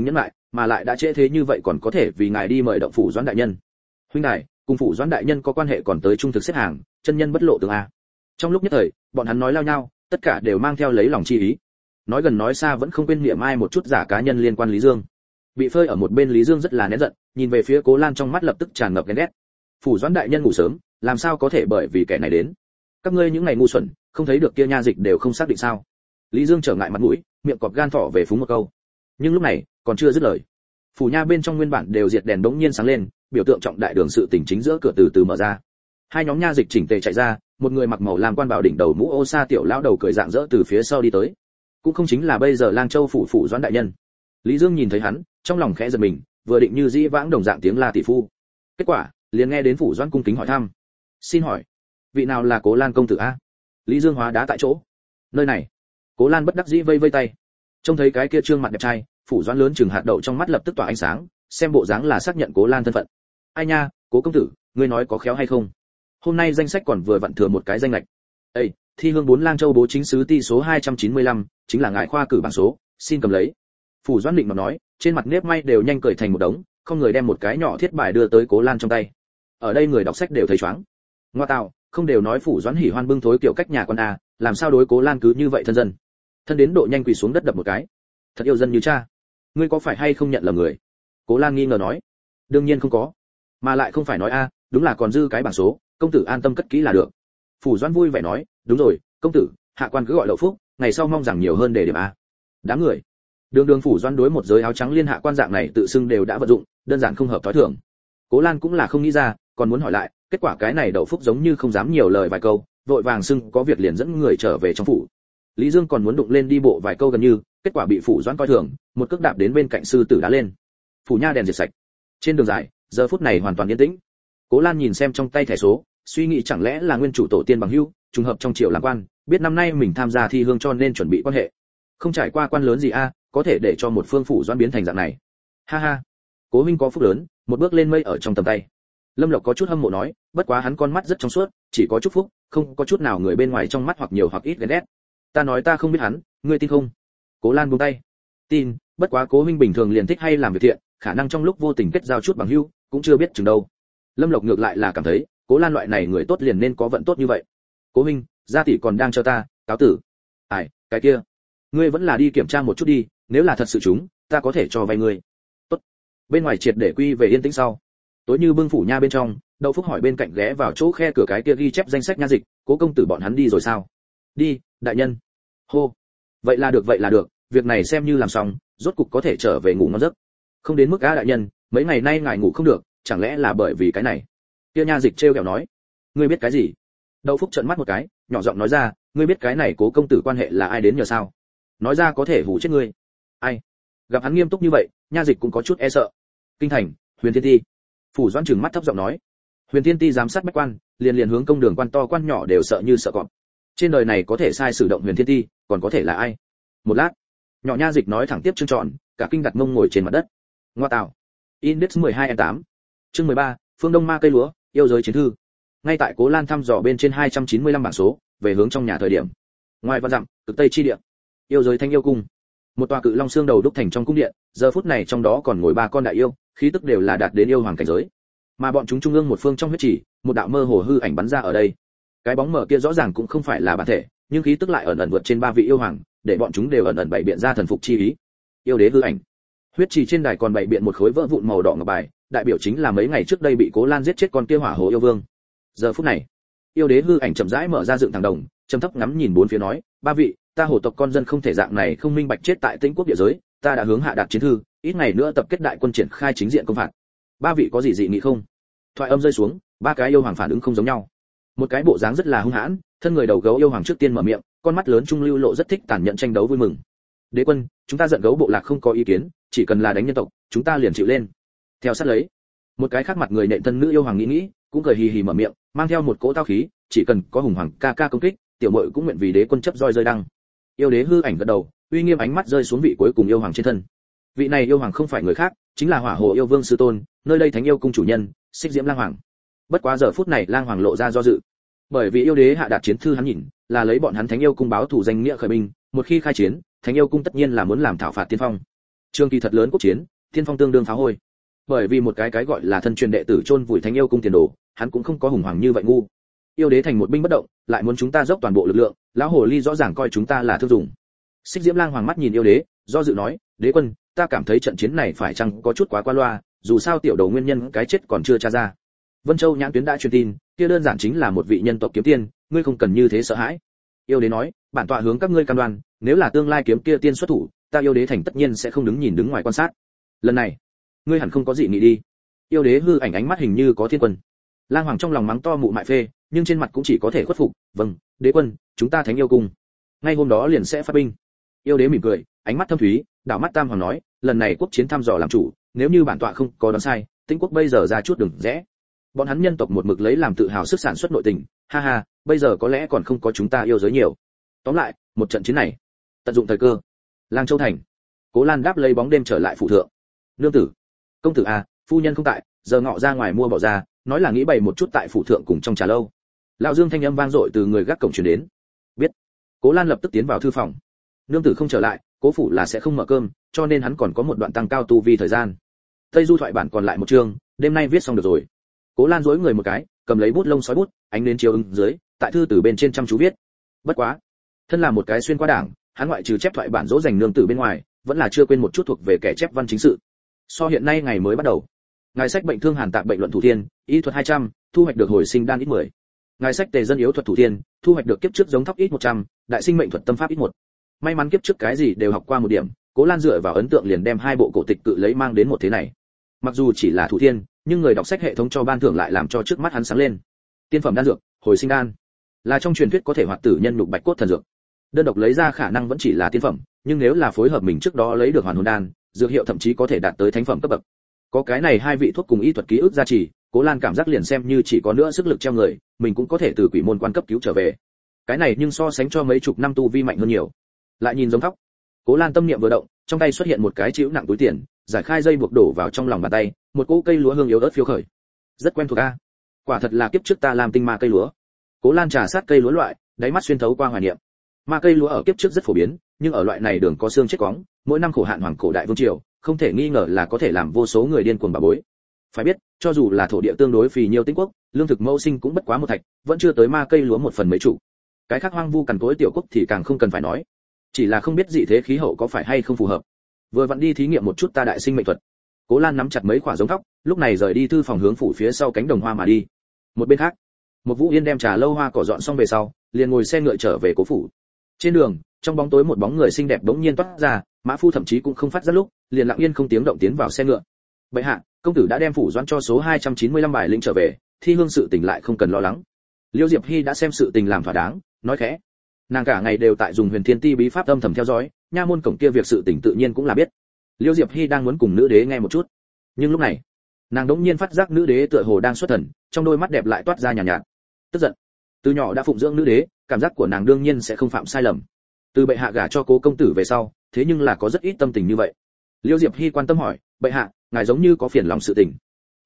mà lại đã trễ thế như vậy còn có thể vì ngài đi mời động phủ Doãn đại nhân. Huynh đài, cùng phủ Doãn đại nhân có quan hệ còn tới trung thực xếp hàng, chân nhân bất lộ tường a. Trong lúc nhất thời, bọn hắn nói lao nhau, tất cả đều mang theo lấy lòng chi ý. Nói gần nói xa vẫn không quên niệm ai một chút giả cá nhân liên quan Lý Dương. Bị phơi ở một bên Lý Dương rất là nén giận, nhìn về phía Cố Lan trong mắt lập tức tràn ngập ghen ghét. Phủ Doãn đại nhân ngủ sớm, làm sao có thể bởi vì kẻ này đến? Các ngươi những ngày ngu xuẩn, không thấy được kia nha dịch đều không xác định sao? Lý Dương trở ngại mặt mũi, miệng cọp gan thỏ về phúng một câu. Nhưng lúc này, còn chưa dứt lời. Phủ nha bên trong nguyên bản đều diệt đèn đống nhiên sáng lên, biểu tượng trọng đại đường sự tình chính giữa cửa từ từ mở ra. Hai nhóm nha dịch chỉnh tề chạy ra, một người mặc màu lam quan bảo đỉnh đầu mũ ô sa tiểu lão đầu cười rạng rỡ từ phía sau đi tới. Cũng không chính là bây giờ Lang Châu phủ Doãn đại nhân. Lý Dương nhìn thấy hắn, trong lòng khẽ giật mình, vừa định như dĩ vãng đồng dạng tiếng la tỷ phu. Kết quả, liền nghe đến phủ Doãn cung kính hỏi thăm. Xin hỏi, vị nào là Cố Lan công tử a? Lý Dương hóa đá tại chỗ. Nơi này. Cố Lan bất đắc dĩ vây vây tay. Trông thấy cái kia trương mặt đẹp trai, phủ Doãn lớn chừng hạt đậu trong mắt lập tức tỏa ánh sáng, xem bộ dáng là xác nhận Cố Lan thân phận. Ai nha, Cố công tử, ngươi nói có khéo hay không? Hôm nay danh sách còn vừa vặn thừa một cái danh lệch. Ê, thi hương 4 Lang Châu bố chính sứ ti số 295, chính là ngài khoa cử bảng số, xin cầm lấy. Phủ Doãn định mà nói, trên mặt nếp may đều nhanh cười thành một đống, không người đem một cái nhỏ thiết bài đưa tới Cố Lan trong tay. Ở đây người đọc sách đều thấy choáng. Ngoa tạo, không đều nói Phủ Doãn hỉ hoan bưng thối kiểu cách nhà con a, làm sao đối Cố Lan cứ như vậy thân dân? Thân đến độ nhanh quỳ xuống đất đập một cái. Thật yêu dân như cha. Ngươi có phải hay không nhận lầm người? Cố Lan nghi ngờ nói. Đương nhiên không có. Mà lại không phải nói a, đúng là còn dư cái bảng số, công tử an tâm cất kỹ là được. Phủ Doãn vui vẻ nói, đúng rồi, công tử, hạ quan cứ gọi Đậu Phúc, ngày sau mong rằng nhiều hơn để điểm a. Đám người. Đường Phủ Doãn đối một giới áo trắng liên hạ quan dạng này tự xưng đều đã vận dụng, đơn giản không hợp thói thường. Cố Lan cũng là không nghĩ ra, còn muốn hỏi lại, kết quả cái này Đậu Phúc giống như không dám nhiều lời vài câu, vội vàng xưng có việc liền dẫn người trở về trong phủ. Lý Dương còn muốn đụng lên đi bộ vài câu gần như, kết quả bị Phủ Doãn coi thường, một cước đạp đến bên cạnh sư tử đá lên. Phủ nha đèn diệt sạch. Trên đường dài, giờ phút này hoàn toàn yên tĩnh. Cố Lan nhìn xem trong tay thẻ số, suy nghĩ chẳng lẽ là nguyên chủ tổ tiên bằng hữu, trùng hợp trong triều làm quan, biết năm nay mình tham gia thi hương cho nên chuẩn bị quan hệ. Không trải qua quan lớn gì a, có thể để cho một phương Phủ Doãn biến thành dạng này. Ha ha, Cố huynh có phúc lớn, một bước lên mây ở trong tầm tay. Lâm Lộc có chút hâm mộ nói, bất quá hắn con mắt rất trong suốt, chỉ có chút phúc, không có chút nào người bên ngoài trong mắt hoặc nhiều hoặc ít ghen ghét. Ta nói ta không biết hắn, ngươi tin không? Cố Lan buông tay. Tin, bất quá Cố huynh bình thường liền thích hay làm việc thiện, khả năng trong lúc vô tình kết giao chút bằng hữu, cũng chưa biết chừng đâu. Lâm Lộc ngược lại là cảm thấy, Cố Lan loại này người tốt liền nên có vận tốt như vậy. Cố huynh, gia tỷ còn đang chờ ta, cáo tử. Ai, cái kia, ngươi vẫn là đi kiểm tra một chút đi, nếu là thật sự chúng, ta có thể cho vay ngươi. Tốt. Bên ngoài triệt để quy về yên tĩnh sau. Tối như bưng phủ nha bên trong, Đậu Phúc hỏi bên cạnh ghé vào chỗ khe cửa cái kia ghi chép danh sách nha dịch, Cố công tử bọn hắn đi rồi sao? Đi, đại nhân. Hô. Vậy là được, việc này xem như làm xong, rốt cục có thể trở về ngủ ngon giấc. Không đến mức á đại nhân, mấy ngày nay ngài ngủ không được, chẳng lẽ là bởi vì cái này? Kia nha dịch trêu ghẹo nói. Ngươi biết cái gì? Đậu Phúc trợn mắt một cái, nhỏ giọng nói ra, ngươi biết cái này Cố công tử quan hệ là ai đến nhờ sao? Nói ra có thể hù chết ngươi. Ai? Gặp hắn nghiêm túc như vậy, nha dịch cũng có chút e sợ. Kinh thành, Huyền Thiên Ti. Phủ Doãn trừng mắt thấp giọng nói. Huyền Thiên Ti giám sát bách quan, liền hướng công đường quan to quan nhỏ đều sợ như sợ cọp. Trên đời này có thể sai sử động Huyền Thiên Ti, còn có thể là ai? Một lát, nhỏ nha dịch nói thẳng tiếp chương trọn, cả kinh đặt mông ngồi trên mặt đất. Ngoa tạo. Index 12M8. Chương 13, phương Đông ma cây lúa, yêu giới chiến thư. Ngay tại Cố Lan thăm dò bên trên 295 bảng số, về hướng trong nhà thời điểm. Ngoài văn dặm, cực tây chi địa. Yêu giới Thanh yêu cung. Một tòa cự long xương đầu đúc thành trong cung điện, giờ phút này trong đó còn ngồi 3 con đại yêu, khí tức đều là đạt đến yêu hoàng cảnh giới. Mà bọn chúng trung ương một phương trong huyết chỉ, một đạo mơ hồ hư ảnh bắn ra ở đây. Cái bóng mờ kia rõ ràng cũng không phải là bản thể, nhưng khí tức lại ẩn ẩn vượt trên 3 vị yêu hoàng, để bọn chúng đều ẩn ẩn bày biện ra thần phục chi ý. Yêu đế hư ảnh. Huyết trì trên đài còn bày biện một khối vỡ vụn màu đỏ ngọc bài, đại biểu chính là mấy ngày trước đây bị Cố Lan giết chết con kia hỏa hồ yêu vương. Giờ phút này, yêu đế hư ảnh chậm rãi mở ra dựng thẳng đồng, trầm thấp ngắm nhìn bốn phía nói, 3 vị, ta hồ tộc con dân không thể dạng này không minh bạch chết tại Tĩnh quốc địa giới, ta đã hướng hạ đạt chiến thư, ít ngày nữa tập kết đại quân triển khai chính diện công phạt. 3 vị có gì dị nghị không? Thoại âm rơi xuống, 3 cái yêu hoàng phản ứng không giống nhau. Một cái bộ dáng rất là hung hãn, thân người đầu gấu yêu hoàng trước tiên mở miệng, con mắt lớn trung lưu lộ rất thích tàn nhẫn tranh đấu vui mừng. Đế quân, chúng ta giận gấu bộ lạc không có ý kiến, chỉ cần là đánh nhân tộc, chúng ta liền chịu lên. Theo sát lấy, một cái khác mặt người nện thân nữ yêu hoàng nghĩ, cũng cười hì hì mở miệng, mang theo một cỗ tao khí, chỉ cần có hùng hoàng ca ca công kích, tiểu muội cũng nguyện vì đế quân chấp roi rơi đăng. Yêu đế hư ảnh gật đầu, uy nghiêm ánh mắt rơi xuống vị cuối cùng yêu hoàng trên thân. Vị này yêu hoàng không phải người khác, chính là hỏa hồ yêu vương sư tôn, nơi đây thánh yêu cung chủ nhân, Xích Diễm Lang Hoàng. Bất quá giờ phút này Lang Hoàng lộ ra do dự, bởi vì yêu đế hạ đạt chiến thư hắn nhìn, là lấy bọn hắn thánh yêu cung báo thù danh nghĩa khởi binh, một khi khai chiến, thánh yêu cung tất nhiên là muốn làm thảo phạt tiên phong. Trường kỳ thật lớn quốc chiến, Thiên phong tương đương phá hôi. Bởi vì một cái gọi là thân truyền đệ tử chôn vùi Thánh yêu cung tiền đồ, hắn cũng không có hùng hoàng như vậy ngu. Yêu đế thành một binh bất động, lại muốn chúng ta dốc toàn bộ lực lượng, lão hồ ly rõ ràng coi chúng ta là thương dụng. Xích Diễm Lang hoàng mắt nhìn yêu đế, do dự nói, đế quân, ta cảm thấy trận chiến này phải chăng có chút quá qua loa, dù sao tiểu đầu nguyên nhân cái chết còn chưa tra ra. Vân Châu nhãn tuyến đã truyền tin, kia đơn giản chính là một vị nhân tộc kiếm tiên, ngươi không cần như thế sợ hãi. Yêu đế nói, bản tọa hướng các ngươi cam đoan, nếu là tương lai kiếm kia tiên xuất thủ, ta yêu đế thành tất nhiên sẽ không đứng nhìn đứng ngoài quan sát. Lần này, ngươi hẳn không có gì nghĩ đi. Yêu đế hư ảnh ánh mắt hình như có thiên quân. Lang hoàng trong lòng mắng to mụ mại phê, nhưng trên mặt cũng chỉ có thể khuất phục, vâng, đế quân, chúng ta Thánh yêu cung ngay hôm đó liền sẽ phát binh. Yêu đế mỉm cười, ánh mắt thâm thúy, đảo mắt Tam hoàng nói, lần này quốc chiến thăm dò làm chủ, nếu như bản tọa không có đoán sai, Tĩnh quốc bây giờ ra chút đừng rẽ. Bọn hắn nhân tộc một mực lấy làm tự hào sức sản xuất nội tình, ha ha, bây giờ có lẽ còn không có chúng ta yêu giới nhiều. Tóm lại, một trận chiến này, tận dụng thời cơ. Lang Châu thành, Cố Lan đáp lấy bóng đêm trở lại phụ thượng. Nương tử, công tử à, phu nhân không tại, giờ ngọ ra ngoài mua bỏ ra, nói là nghĩ bày một chút tại phụ thượng cùng trong trà lâu. Lão Dương thanh âm vang dội từ người gác cổng truyền đến. Biết. Cố Lan lập tức tiến vào thư phòng. Nương tử không trở lại, Cố phủ là sẽ không mở cơm, cho nên hắn còn có một đoạn tăng cao tu vi thời gian. Tây Du thoại bản còn lại một chương, đêm nay viết xong được rồi. Cố Lan duỗi người một cái, cầm lấy bút lông sói bút, ánh đến chiếu ứng dưới, tại thư từ bên trên chăm chú viết. Bất quá, thân là một cái xuyên qua đảng, hắn ngoại trừ chép thoại bản dỗ dành nương tử bên ngoài, vẫn là chưa quên một chút thuộc về kẻ chép văn chính sự. So hiện nay ngày mới bắt đầu. Ngài sách bệnh thương hàn tạc bệnh luận thủ thiên, y thuật 200, thu hoạch được hồi sinh đan ít 10. Ngài sách tề dân yếu thuật thủ thiên, thu hoạch được kiếp trước giống thóc ít 100, đại sinh mệnh thuật tâm pháp ít 1. May mắn kiếp trước cái gì đều học qua một điểm, Cố Lan dựa vào ấn tượng liền đem hai bộ cổ tịch cự lấy mang đến một thế này. Mặc dù chỉ là thủ thiên, nhưng người đọc sách hệ thống cho ban thưởng lại làm cho trước mắt hắn sáng lên. Tiên phẩm đan dược, hồi sinh đan, là trong truyền thuyết có thể hoạt tử nhân nhục bạch cốt thần dược. Đơn độc lấy ra khả năng vẫn chỉ là tiên phẩm, nhưng nếu là phối hợp mình trước đó lấy được hoàn hồn đan, dược hiệu thậm chí có thể đạt tới thánh phẩm cấp bậc. Có cái này hai vị thuốc cùng y thuật ký ức gia trì, Cố Lan cảm giác liền xem như chỉ có nữa sức lực treo người, mình cũng có thể từ quỷ môn quan cấp cứu trở về. Cái này nhưng so sánh cho mấy chục năm tu vi mạnh hơn nhiều. Lại nhìn giống thóc. Cố Lan tâm niệm vừa động, trong tay xuất hiện một cái chĩu nặng túi tiền, giải khai dây buộc đổ vào trong lòng bàn tay, một cỗ cây lúa hương yếu ớt phiêu khởi. Rất quen thuộc a. Quả thật là kiếp trước ta làm tinh ma cây lúa. Cố Lan trà sát cây lúa loại, đáy mắt xuyên thấu qua hoài niệm. Ma cây lúa ở kiếp trước rất phổ biến, nhưng ở loại này đường có xương chết quóng, mỗi năm khổ hạn hoàng cổ đại vương triều, không thể nghi ngờ là có thể làm vô số người điên cuồng bà bối. Phải biết, cho dù là thổ địa tương đối phì nhiêu Tĩnh quốc, lương thực mẫu sinh cũng bất quá một thạch, vẫn chưa tới ma cây lúa một phần mấy chủ. Cái khác hoang vu cằn cỗi tiểu quốc thì càng không cần phải nói. Chỉ là không biết dị thế khí hậu có phải hay không phù hợp. Vừa vặn đi thí nghiệm một chút ta đại sinh mệnh thuật. Cố Lan nắm chặt mấy quả giống thóc, lúc này rời đi thư phòng hướng phủ phía sau cánh đồng hoa mà đi. Một bên khác, một Vũ Yên đem trà lâu hoa cỏ dọn xong về sau, liền ngồi xe ngựa trở về cố phủ. Trên đường, trong bóng tối một bóng người xinh đẹp bỗng nhiên toát ra, Mã Phu thậm chí cũng không phát ra lúc, liền lặng yên không tiếng động tiến vào xe ngựa. Bệ hạ, công tử đã đem phủ doãn cho số 295 bài lĩnh trở về, thi hương sự tình lại không cần lo lắng. Liêu Diệp Hy đã xem sự tình làm thỏa đáng, nói khẽ. Nàng cả ngày đều tại dùng Huyền Thiên Ti bí pháp âm thầm theo dõi, nha môn cổng kia việc sự tình tự nhiên cũng là biết. Liêu Diệp Hy đang muốn cùng nữ đế nghe một chút, nhưng lúc này, nàng đống nhiên phát giác nữ đế tựa hồ đang xuất thần, trong đôi mắt đẹp lại toát ra nhàn nhạt, tức giận. Từ nhỏ đã phụng dưỡng nữ đế, cảm giác của nàng đương nhiên sẽ không phạm sai lầm. Từ bệ hạ gả cho cố công tử về sau, thế nhưng là có rất ít tâm tình như vậy. Liêu Diệp Hy quan tâm hỏi, bệ hạ, ngài giống như có phiền lòng sự tình.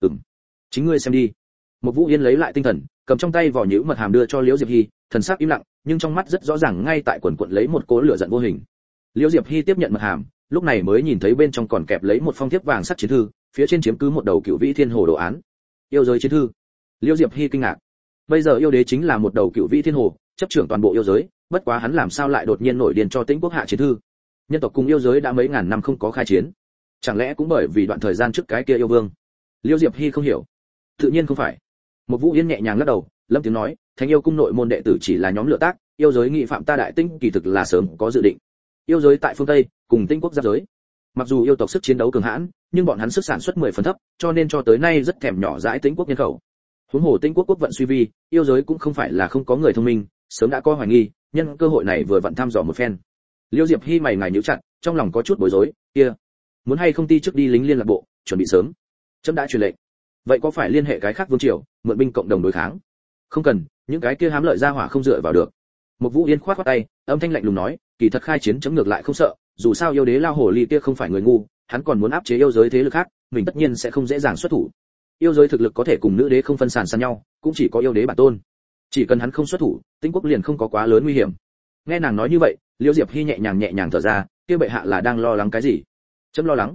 Chính ngươi xem đi. Một Vũ Yên lấy lại tinh thần, cầm trong tay vỏ nhũ mật hàm đưa cho Liêu Diệp Hy, thần sắc im lặng, nhưng trong mắt rất rõ ràng ngay tại quần quần lấy một cỗ lửa giận vô hình. Liêu Diệp Hy tiếp nhận mật hàm, lúc này mới nhìn thấy bên trong còn kẹp lấy một phong thiếp vàng sắc chiến thư, phía trên chiếm cứ một đầu cựu vĩ thiên hồ đồ án. Yêu giới chiến thư. Liêu Diệp Hy kinh ngạc. Bây giờ yêu đế chính là một đầu cựu vĩ thiên hồ, chấp trưởng toàn bộ yêu giới, bất quá hắn làm sao lại đột nhiên nổi điên cho Tĩnh quốc hạ chiến thư? Nhân tộc cùng yêu giới đã mấy ngàn năm không có khai chiến, chẳng lẽ cũng bởi vì đoạn thời gian trước cái kia yêu vương? Liêu Diệp Hy không hiểu. Tự nhiên không phải. Một Vũ Yên nhẹ nhàng lắc đầu, lâm tiếng nói, Thánh yêu cung nội môn đệ tử chỉ là nhóm lựa tác, yêu giới nghị phạm ta đại tinh kỳ thực là sớm có dự định. Yêu giới tại phương Tây, cùng Tĩnh quốc giáp giới. Mặc dù yêu tộc sức chiến đấu cường hãn, nhưng bọn hắn sức sản xuất 10 phần thấp, cho nên cho tới nay rất thèm nhỏ dãi Tĩnh quốc nhân khẩu. Huống hồ Tĩnh quốc quốc vận suy vi, yêu giới cũng không phải là không có người thông minh, sớm đã có hoài nghi, nhân cơ hội này vừa vặn thăm dò một phen. Liêu Diệp Hy mày ngài nhíu chặt, trong lòng có chút bối rối, kia, muốn hay không ti trước đi lính liên lạc bộ, chuẩn bị sớm. Trẫm đã truyền lệnh. Vậy có phải liên hệ cái khác vương triều, mượn binh cộng đồng đối kháng? Không cần, những cái kia hám lợi ra hỏa không dựa vào được. Một Vũ Yên khoát khoát tay, âm thanh lạnh lùng nói, kỳ thật khai chiến chấm ngược lại không sợ, dù sao yêu đế lao hồ ly kia không phải người ngu, hắn còn muốn áp chế yêu giới thế lực khác, mình tất nhiên sẽ không dễ dàng xuất thủ. Yêu giới thực lực có thể cùng nữ đế không phân sàn sàn nhau, cũng chỉ có yêu đế bản tôn. Chỉ cần hắn không xuất thủ, Tĩnh quốc liền không có quá lớn nguy hiểm. Nghe nàng nói như vậy, Liêu Diệp Hy nhẹ nhàng thở ra, kia bệ hạ là đang lo lắng cái gì? Chấm lo lắng.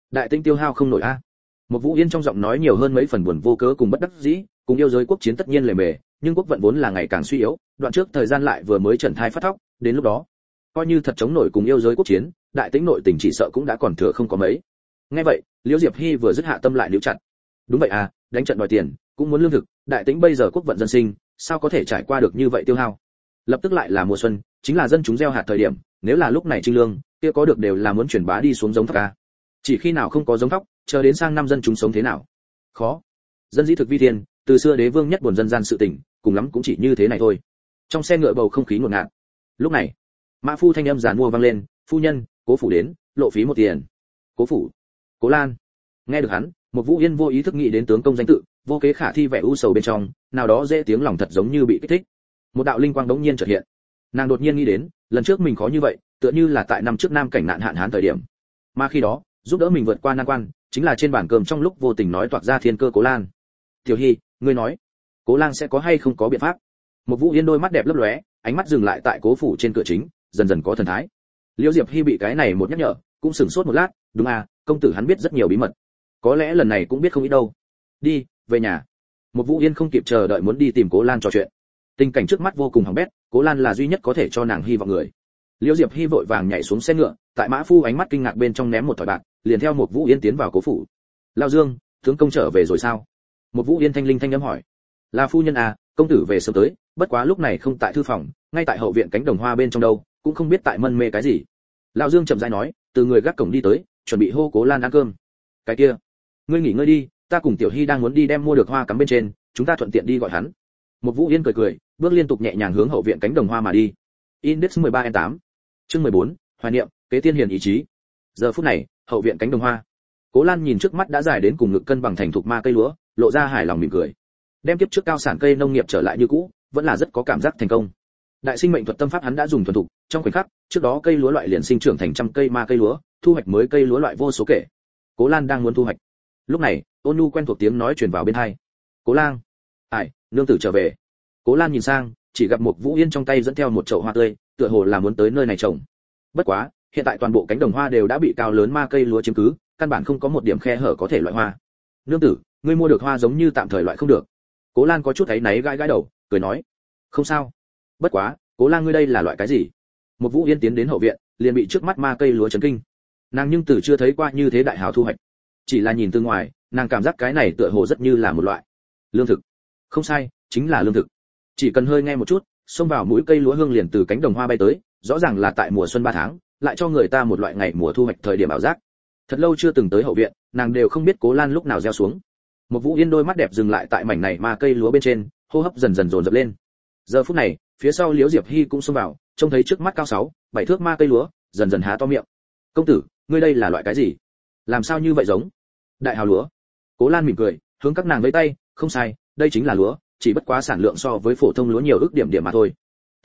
Đại Tĩnh tiêu hao không nổi a. Một Vũ Yên trong giọng nói nhiều hơn mấy phần buồn vô cớ cùng bất đắc dĩ, cùng yêu giới quốc chiến tất nhiên lề mề, nhưng quốc vận vốn là ngày càng suy yếu, đoạn trước thời gian lại vừa mới trần thai phát thóc, đến lúc đó, coi như thật chống nổi cùng yêu giới quốc chiến, Đại Tĩnh nội tình chỉ sợ cũng đã còn thừa không có mấy. Nghe vậy, Liễu Diệp Hy vừa dứt hạ tâm lại níu chặt. Đúng vậy à, đánh trận đòi tiền, cũng muốn lương thực, Đại Tĩnh bây giờ quốc vận dân sinh, sao có thể trải qua được như vậy tiêu hao. Lập tức lại là mùa xuân, chính là dân chúng gieo hạt thời điểm, nếu là lúc này trinh lương, kia có được đều là muốn chuyển bá đi xuống giống thóc a. Chỉ khi nào không có giống thóc, chờ đến sang năm dân chúng sống thế nào? Khó. Dân dĩ thực vi thiên, từ xưa đế vương nhất buồn dân gian sự tình, cùng lắm cũng chỉ như thế này thôi. Trong xe ngựa bầu không khí ngột ngạt. Lúc này, Mã Phu thanh âm giàn mua vang lên, "Phu nhân, Cố phủ đến, lộ phí 1 tiền." Cố phủ? Cố Lan? Nghe được hắn, một Vũ Yên vô ý thức nghĩ đến tướng công danh tự, vô kế khả thi vẻ u sầu bên trong, nào đó dễ tiếng lòng thật giống như bị kích thích. Một đạo linh quang đống nhiên chợt hiện. Nàng đột nhiên nghĩ đến, lần trước mình khó như vậy, tựa như là tại năm trước Nam cảnh nạn hạn hán thời điểm. Mà khi đó, giúp đỡ mình vượt qua nan quan, chính là trên bàn cơm trong lúc vô tình nói toạc ra thiên cơ Cố Lan. "Tiểu Hy, ngươi nói, Cố Lan sẽ có hay không có biện pháp?" Một Vũ Yên đôi mắt đẹp lấp lóe, ánh mắt dừng lại tại Cố phủ trên cửa chính, dần dần có thần thái. Liễu Diệp Hy bị cái này một nhắc nhở, cũng sửng sốt một lát, đúng à, công tử hắn biết rất nhiều bí mật, có lẽ lần này cũng biết không ít đâu. Đi, về nhà. Một Vũ Yên không kịp chờ đợi muốn đi tìm Cố Lan trò chuyện. Tình cảnh trước mắt vô cùng hỏng bét, Cố Lan là duy nhất có thể cho nàng hy vọng người. Liễu Diệp Hy vội vàng nhảy xuống xe ngựa, tại Mã Phu ánh mắt kinh ngạc bên trong ném một thỏi bạc, liền theo một Vũ Yên tiến vào Cố phủ. "Lão Dương, tướng công trở về rồi sao?" Một Vũ Yên thanh linh thanh âm hỏi. "Là phu nhân à, công tử về sớm tới, bất quá lúc này không tại thư phòng, ngay tại hậu viện cánh đồng hoa bên trong đâu, cũng không biết tại mân mê cái gì." Lão Dương chậm rãi nói, từ người gác cổng đi tới, chuẩn bị hô Cố Lan ăn cơm. "Cái kia, ngươi nghỉ ngơi đi, ta cùng Tiểu Hy đang muốn đi đem mua được hoa cắm bên trên, chúng ta thuận tiện đi gọi hắn." Một Vũ Yên cười cười, bước liên tục nhẹ nhàng hướng hậu viện cánh đồng hoa mà đi. Index 13N8. Chương 14, hoài niệm, kế tiên hiền ý chí. Giờ phút này, hậu viện cánh đồng hoa. Cố Lan nhìn trước mắt đã dài đến cùng ngực cân bằng thành thục ma cây lúa, lộ ra hài lòng mỉm cười. Đem tiếp trước cao sản cây nông nghiệp trở lại như cũ, vẫn là rất có cảm giác thành công. Đại sinh mệnh thuật tâm pháp hắn đã dùng thuần thục, trong khoảnh khắc, trước đó cây lúa loại liền sinh trưởng thành trăm cây ma cây lúa, thu hoạch mới cây lúa loại vô số kể. Cố Lan đang muốn thu hoạch. Lúc này, Ôn Nhu quen thuộc tiếng nói truyền vào bên tai. "Cố Lan, ai, nương tử trở về." Cố Lan nhìn sang, chỉ gặp một Vũ Yên trong tay dẫn theo một chậu hoa tươi, tựa hồ là muốn tới nơi này trồng. Bất quá, hiện tại toàn bộ cánh đồng hoa đều đã bị cao lớn ma cây lúa chiếm cứ, căn bản không có một điểm khe hở có thể loại hoa. "Nương tử, ngươi mua được hoa giống như tạm thời loại không được." Cố Lan có chút áy náy gãi gãi đầu, cười nói, "Không sao. Bất quá, Cố Lan ngươi đây là loại cái gì?" Một Vũ Yên tiến đến hậu viện, liền bị trước mắt ma cây lúa chấn kinh. Nàng nhưng từ chưa thấy qua như thế đại hào thu hoạch. Chỉ là nhìn từ ngoài, nàng cảm giác cái này tựa hồ rất như là một loại lương thực. Không sai, chính là lương thực. Chỉ cần hơi nghe một chút, xông vào mũi cây lúa hương liền từ cánh đồng hoa bay tới, rõ ràng là tại mùa xuân 3 tháng, lại cho người ta một loại ngày mùa thu hoạch thời điểm ảo giác. Thật lâu chưa từng tới hậu viện, nàng đều không biết Cố Lan lúc nào gieo xuống. Một Vũ Yên đôi mắt đẹp dừng lại tại mảnh này ma cây lúa bên trên, hô hấp dần dần dồn dập lên. Giờ phút này, phía sau Liễu Diệp Hy cũng xông vào, trông thấy trước mắt cao 6, 7 thước ma cây lúa, dần dần há to miệng. "Công tử, ngươi đây là loại cái gì? Làm sao như vậy giống?" "Đại hào lúa." Cố Lan mỉm cười, hướng các nàng vẫy tay, "Không sai, đây chính là lúa, chỉ bất quá sản lượng so với phổ thông lúa nhiều ước điểm mà thôi.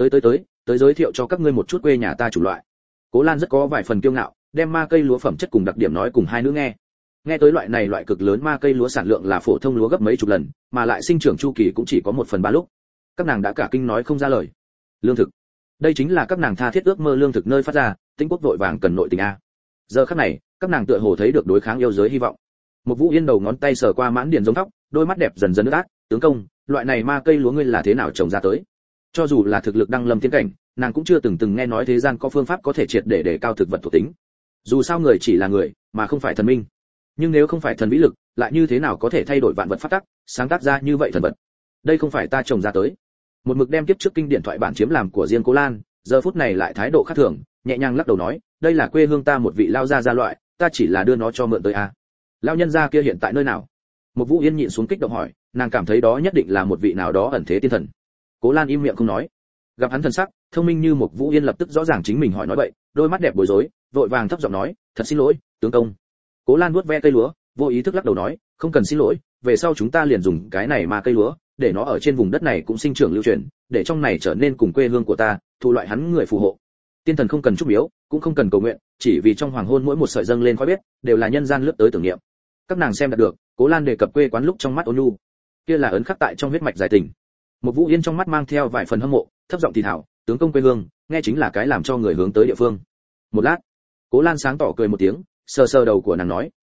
Tới giới thiệu cho các ngươi một chút quê nhà ta chủ loại." Cố Lan rất có vài phần kiêu ngạo, đem ma cây lúa phẩm chất cùng đặc điểm nói cùng hai nữ nghe. Nghe tới loại này loại cực lớn ma cây lúa sản lượng là phổ thông lúa gấp mấy chục lần, mà lại sinh trưởng chu kỳ cũng chỉ có 1/3 lúc. Các nàng đã cả kinh nói không ra lời. Lương thực. Đây chính là các nàng tha thiết ước mơ lương thực nơi phát ra, Tĩnh quốc vội vàng cần nội tình a. Giờ khắc này, các nàng tựa hồ thấy được đối kháng yêu giới hy vọng. Một Vũ Yên đầu ngón tay sờ qua mãn điền giống tóc, đôi mắt đẹp dần dần ướt át, "Tướng công, loại này ma cây lúa ngươi là thế nào trồng ra tới?" Cho dù là thực lực đăng lâm tiến cảnh, nàng cũng chưa từng nghe nói thế gian có phương pháp có thể triệt để đề cao thực vật thuộc tính. Dù sao người chỉ là người, mà không phải thần minh. Nhưng nếu không phải thần vĩ lực, lại như thế nào có thể thay đổi vạn vật pháp tắc, sáng tác ra như vậy thần vật? Đây không phải ta trồng ra tới. Một mực đem tiếp trước kinh điển thoại bản chiếm làm của riêng Cố Lan, giờ phút này lại thái độ khác thường, nhẹ nhàng lắc đầu nói, "Đây là quê hương ta một vị lao gia loại, ta chỉ là đưa nó cho mượn tới a." "Lão nhân gia kia hiện tại nơi nào?" Một Vũ Yên nhịn xuống kích động hỏi, nàng cảm thấy đó nhất định là một vị nào đó ẩn thế tiên thần. Cố Lan im miệng không nói. Gặp hắn thần sắc thông minh như một Vũ Yên lập tức rõ ràng chính mình hỏi nói bậy, đôi mắt đẹp bối rối, vội vàng thấp giọng nói, "Thật xin lỗi, tướng công." Cố Lan vuốt ve cây lúa, vô ý thức lắc đầu nói, "Không cần xin lỗi, về sau chúng ta liền dùng cái này mà cây lúa, để nó ở trên vùng đất này cũng sinh trưởng lưu truyền, để trong này trở nên cùng quê hương của ta, thu loại hắn người phù hộ." Tiên thần không cần chúc miếu, cũng không cần cầu nguyện, chỉ vì trong hoàng hôn mỗi một sợi dâng lên khói biết, đều là nhân gian lướt tới tưởng niệm. Các nàng xem đạt được, Cố Lan đề cập quê quán lúc trong mắt Ôn Nhu, kia là ấn khắc tại trong huyết mạch giải tình. Một Vũ Yên trong mắt mang theo vài phần hâm mộ, thấp giọng thì thào, "Tướng công quê hương, nghe chính là cái làm cho người hướng tới địa phương." Một lát, Cố Lan sáng tỏ cười một tiếng, sờ sờ đầu của nàng nói,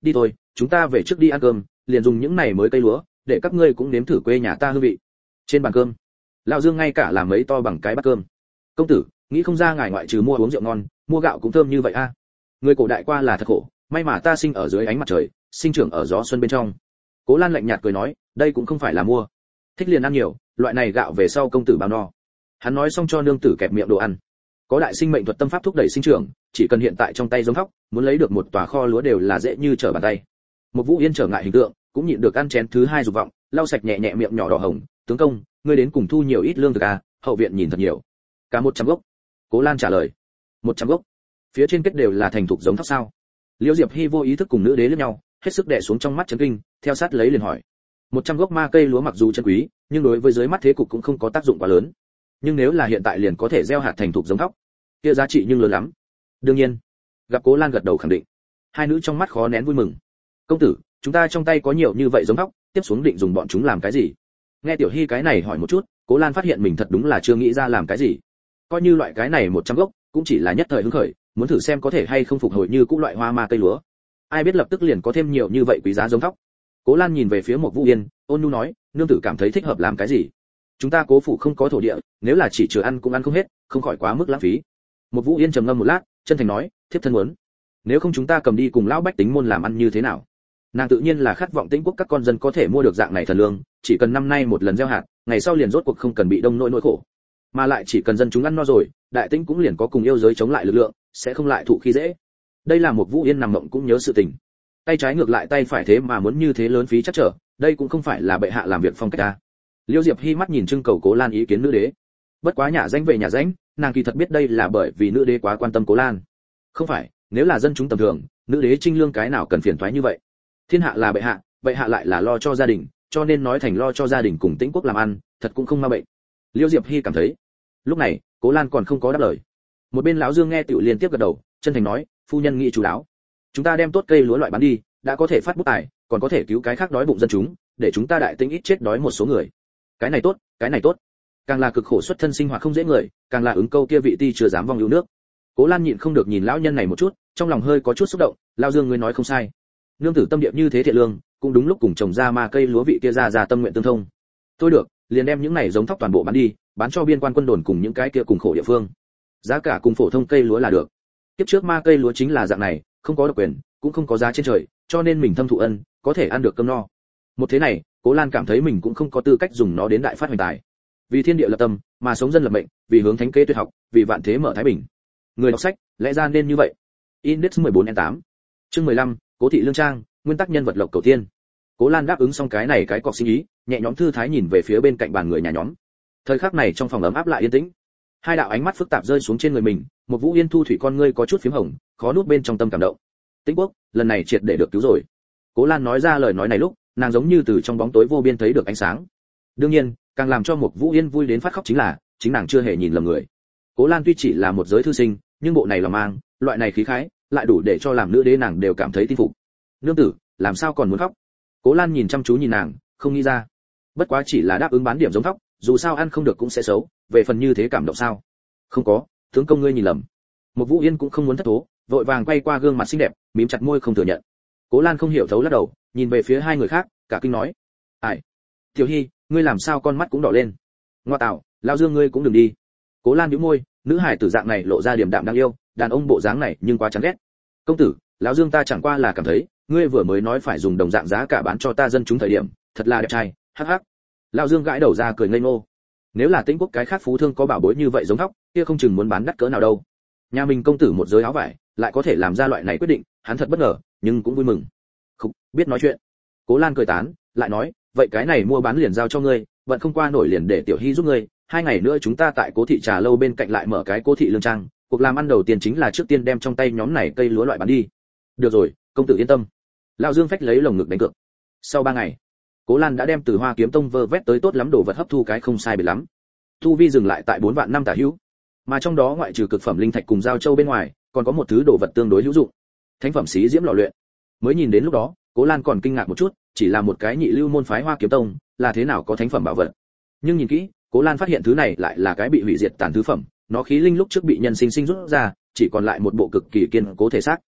đi thôi, chúng ta về trước đi ăn cơm, liền dùng những này mới cây lúa, để các ngươi cũng nếm thử quê nhà ta hương vị. Trên bàn cơm, lão Dương ngay cả làm mấy to bằng cái bát cơm. Công tử, nghĩ không ra ngài ngoại trừ mua uống rượu ngon, mua gạo cũng thơm như vậy a. Người cổ đại qua là thật khổ, may mà ta sinh ở dưới ánh mặt trời, sinh trưởng ở gió xuân bên trong. Cố Lan lạnh nhạt cười nói, đây cũng không phải là mua, thích liền ăn nhiều, loại này gạo về sau công tử bao no. Hắn nói xong cho nương tử kẹp miệng đồ ăn. Có đại sinh mệnh thuật tâm pháp thúc đẩy sinh trưởng, chỉ cần hiện tại trong tay giống thóc, muốn lấy được một tòa kho lúa đều là dễ như trở bàn tay. Một Vũ Yên trở ngại hình tượng, cũng nhịn được ăn chén thứ hai dục vọng, lau sạch nhẹ nhẹ miệng nhỏ đỏ hồng, tướng công, ngươi đến cùng thu nhiều ít lương thực à, hậu viện nhìn thật nhiều. Cả 100 gốc. Cố Lan trả lời. 100 gốc. Phía trên kết đều là thành thục giống thóc sao? Liễu Diệp Hy vô ý thức cùng nữ đế liếc nhau, hết sức đè xuống trong mắt chấn kinh, theo sát lấy liền hỏi. 100 gốc ma cây lúa mặc dù chân quý, nhưng đối với dưới mắt thế cục cũng không có tác dụng quá lớn. Nhưng nếu là hiện tại liền có thể gieo hạt thành thục giống thóc, kia giá trị nhưng lớn lắm. Đương nhiên. Gặp Cố Lan gật đầu khẳng định. Hai nữ trong mắt khó nén vui mừng. Công tử, chúng ta trong tay có nhiều như vậy giống thóc, tiếp xuống định dùng bọn chúng làm cái gì? Nghe Tiểu Hy cái này hỏi một chút, Cố Lan phát hiện mình thật đúng là chưa nghĩ ra làm cái gì. Coi như loại cái này 100 gốc, cũng chỉ là nhất thời hứng khởi, muốn thử xem có thể hay không phục hồi như cũ loại hoa ma cây lúa. Ai biết lập tức liền có thêm nhiều như vậy quý giá giống thóc. Cố Lan nhìn về phía một Vũ Yên, ôn nhu nói, nương tử cảm thấy thích hợp làm cái gì? Chúng ta Cố phủ không có thổ địa, nếu là chỉ chừa ăn cũng ăn không hết, không khỏi quá mức lãng phí. Một Vũ Yên trầm ngâm một lát, chân thành nói, thiếp thân muốn. Nếu không chúng ta cầm đi cùng lão bách tính môn làm ăn như thế nào? Nàng tự nhiên là khát vọng Tĩnh quốc các con dân có thể mua được dạng này thần lương, chỉ cần năm nay một lần gieo hạt, ngày sau liền rốt cuộc không cần bị đông nỗi khổ. Mà lại chỉ cần dân chúng ăn no rồi, đại Tĩnh cũng liền có cùng yêu giới chống lại lực lượng, sẽ không lại thụ khi dễ. Đây là một Vũ Yên nằm mộng cũng nhớ sự tình. Tay trái ngược lại tay phải thế mà muốn như thế lớn phí chắc trở, đây cũng không phải là bệ hạ làm việc phong cách ta. Liêu Diệp Hi mắt nhìn trưng cầu Cố Lan ý kiến nữ đế. Bất quá nhà danh về nhà danh, nàng kỳ thật biết đây là bởi vì nữ đế quá quan tâm Cố Lan. Không phải, nếu là dân chúng tầm thường, nữ đế trinh lương cái nào cần phiền toái như vậy. Thiên hạ là bệ hạ lại là lo cho gia đình, cho nên nói thành lo cho gia đình cùng Tĩnh quốc làm ăn, thật cũng không ma bệnh. Liêu Diệp Hi cảm thấy. Lúc này, Cố Lan còn không có đáp lời. Một bên lão Dương nghe tiểu liên tiếp gật đầu, chân thành nói, phu nhân nghĩ chú đáo. Chúng ta đem tốt cây lúa loại bán đi, đã có thể phát bút tài, còn có thể cứu cái khác đói bụng dân chúng, để chúng ta đại Tĩnh ít chết đói một số người. Cái này tốt, cái này tốt. Càng là cực khổ xuất thân sinh hoạt không dễ người, càng là ứng câu kia vị ti chưa dám vong lưu nước. Cố Lan nhịn không được nhìn lão nhân này một chút, trong lòng hơi có chút xúc động, lão Dương ngươi nói không sai. Nương tử tâm địa như thế thiện lương, cũng đúng lúc cùng trồng ra ma cây lúa vị kia ra tâm nguyện tương thông. Tôi được, liền đem những này giống thóc toàn bộ bán đi, bán cho biên quan quân đồn cùng những cái kia cùng khổ địa phương. Giá cả cùng phổ thông cây lúa là được. Tiếp trước ma cây lúa chính là dạng này, không có độc quyền, cũng không có giá trên trời, cho nên mình thâm thụ ân, có thể ăn được cơm no. Một thế này, Cố Lan cảm thấy mình cũng không có tư cách dùng nó đến đại phát hoành tài. Vì thiên địa lập tâm, mà sống dân lập mệnh, vì hướng thánh kế tuyệt học, vì vạn thế mở thái bình. Người đọc sách, lẽ ra nên như vậy. Index 14N8. Chương 15, Cố thị lương trang, nguyên tắc nhân vật lộc cầu tiên. Cố Lan đáp ứng xong cái này cái cọc sinh ý, nhẹ nhõm thư thái nhìn về phía bên cạnh bàn người nhà nhóm. Thời khắc này trong phòng ấm áp lại yên tĩnh. Hai đạo ánh mắt phức tạp rơi xuống trên người mình, một Vũ Yên thu thủy con ngươi có chút phím hồng, khó nuốt bên trong tâm cảm động. Tĩnh quốc, lần này triệt để được cứu rồi. Cố Lan nói ra lời nói này lúc, nàng giống như từ trong bóng tối vô biên thấy được ánh sáng. Đương nhiên, càng làm cho một Vũ Yên vui đến phát khóc chính là, chính nàng chưa hề nhìn lầm người. Cố Lan tuy chỉ là một giới thư sinh, nhưng bộ này là mang, loại này khí khái, lại đủ để cho làm nữ đế nàng đều cảm thấy tin phục. Nương tử, làm sao còn muốn khóc? Cố Lan nhìn chăm chú nhìn nàng, không nghĩ ra. Bất quá chỉ là đáp ứng bán điểm giống thóc, dù sao ăn không được cũng sẽ xấu, về phần như thế cảm động sao? Không có, tướng công ngươi nhìn lầm. Một Vũ Yên cũng không muốn thất thố, vội vàng quay qua gương mặt xinh đẹp, mím chặt môi không thừa nhận. Cố Lan không hiểu thấu lắc đầu, nhìn về phía hai người khác, cả kinh nói: "Ai? Tiểu Hi, ngươi làm sao con mắt cũng đỏ lên?" "Ngoa tạo, lão Dương ngươi cũng đừng đi." Cố Lan nhíu môi, nữ hài tử dạng này lộ ra điểm đạm đáng yêu, đàn ông bộ dáng này nhưng quá chán ghét. "Công tử, lão Dương ta chẳng qua là cảm thấy, ngươi vừa mới nói phải dùng đồng dạng giá cả bán cho ta dân chúng thời điểm, thật là đẹp trai." Hắc hắc. Lão Dương gãi đầu ra cười ngây ngô. Nếu là Tĩnh quốc cái khác phú thương có bảo bối như vậy giống thóc, kia không chừng muốn bán đắt cỡ nào đâu. Nhà mình công tử một giới áo vải, lại có thể làm ra loại này quyết định, hắn thật bất ngờ, nhưng cũng vui mừng. Không, biết nói chuyện. Cố Lan cười tán, lại nói, vậy cái này mua bán liền giao cho ngươi, bận không qua nổi liền để Tiểu Hi giúp ngươi, 2 ngày nữa chúng ta tại Cố thị trà lâu bên cạnh lại mở cái Cố thị lương trang, cuộc làm ăn đầu tiên chính là trước tiên đem trong tay nhóm này cây lúa loại bán đi. Được rồi, công tử yên tâm. Lão Dương phách lấy lồng ngực đánh cược. Sau 3 ngày, Cố Lan đã đem từ Hoa Kiếm Tông vơ vét tới tốt lắm đồ vật hấp thu cái không sai biệt lắm. Tu vi dừng lại tại 4 vạn năm tả hữu. Mà trong đó ngoại trừ cực phẩm linh thạch cùng giao châu bên ngoài, còn có một thứ đồ vật tương đối hữu dụng. Thánh phẩm xí diễm lò luyện. Mới nhìn đến lúc đó, Cố Lan còn kinh ngạc một chút, chỉ là một cái nhị lưu môn phái Hoa Kiếm Tông, là thế nào có thánh phẩm bảo vật. Nhưng nhìn kỹ, Cố Lan phát hiện thứ này lại là cái bị hủy diệt tàn thứ phẩm, nó khí linh lúc trước bị nhân sinh sinh rút ra, chỉ còn lại một bộ cực kỳ kiên cố thể xác.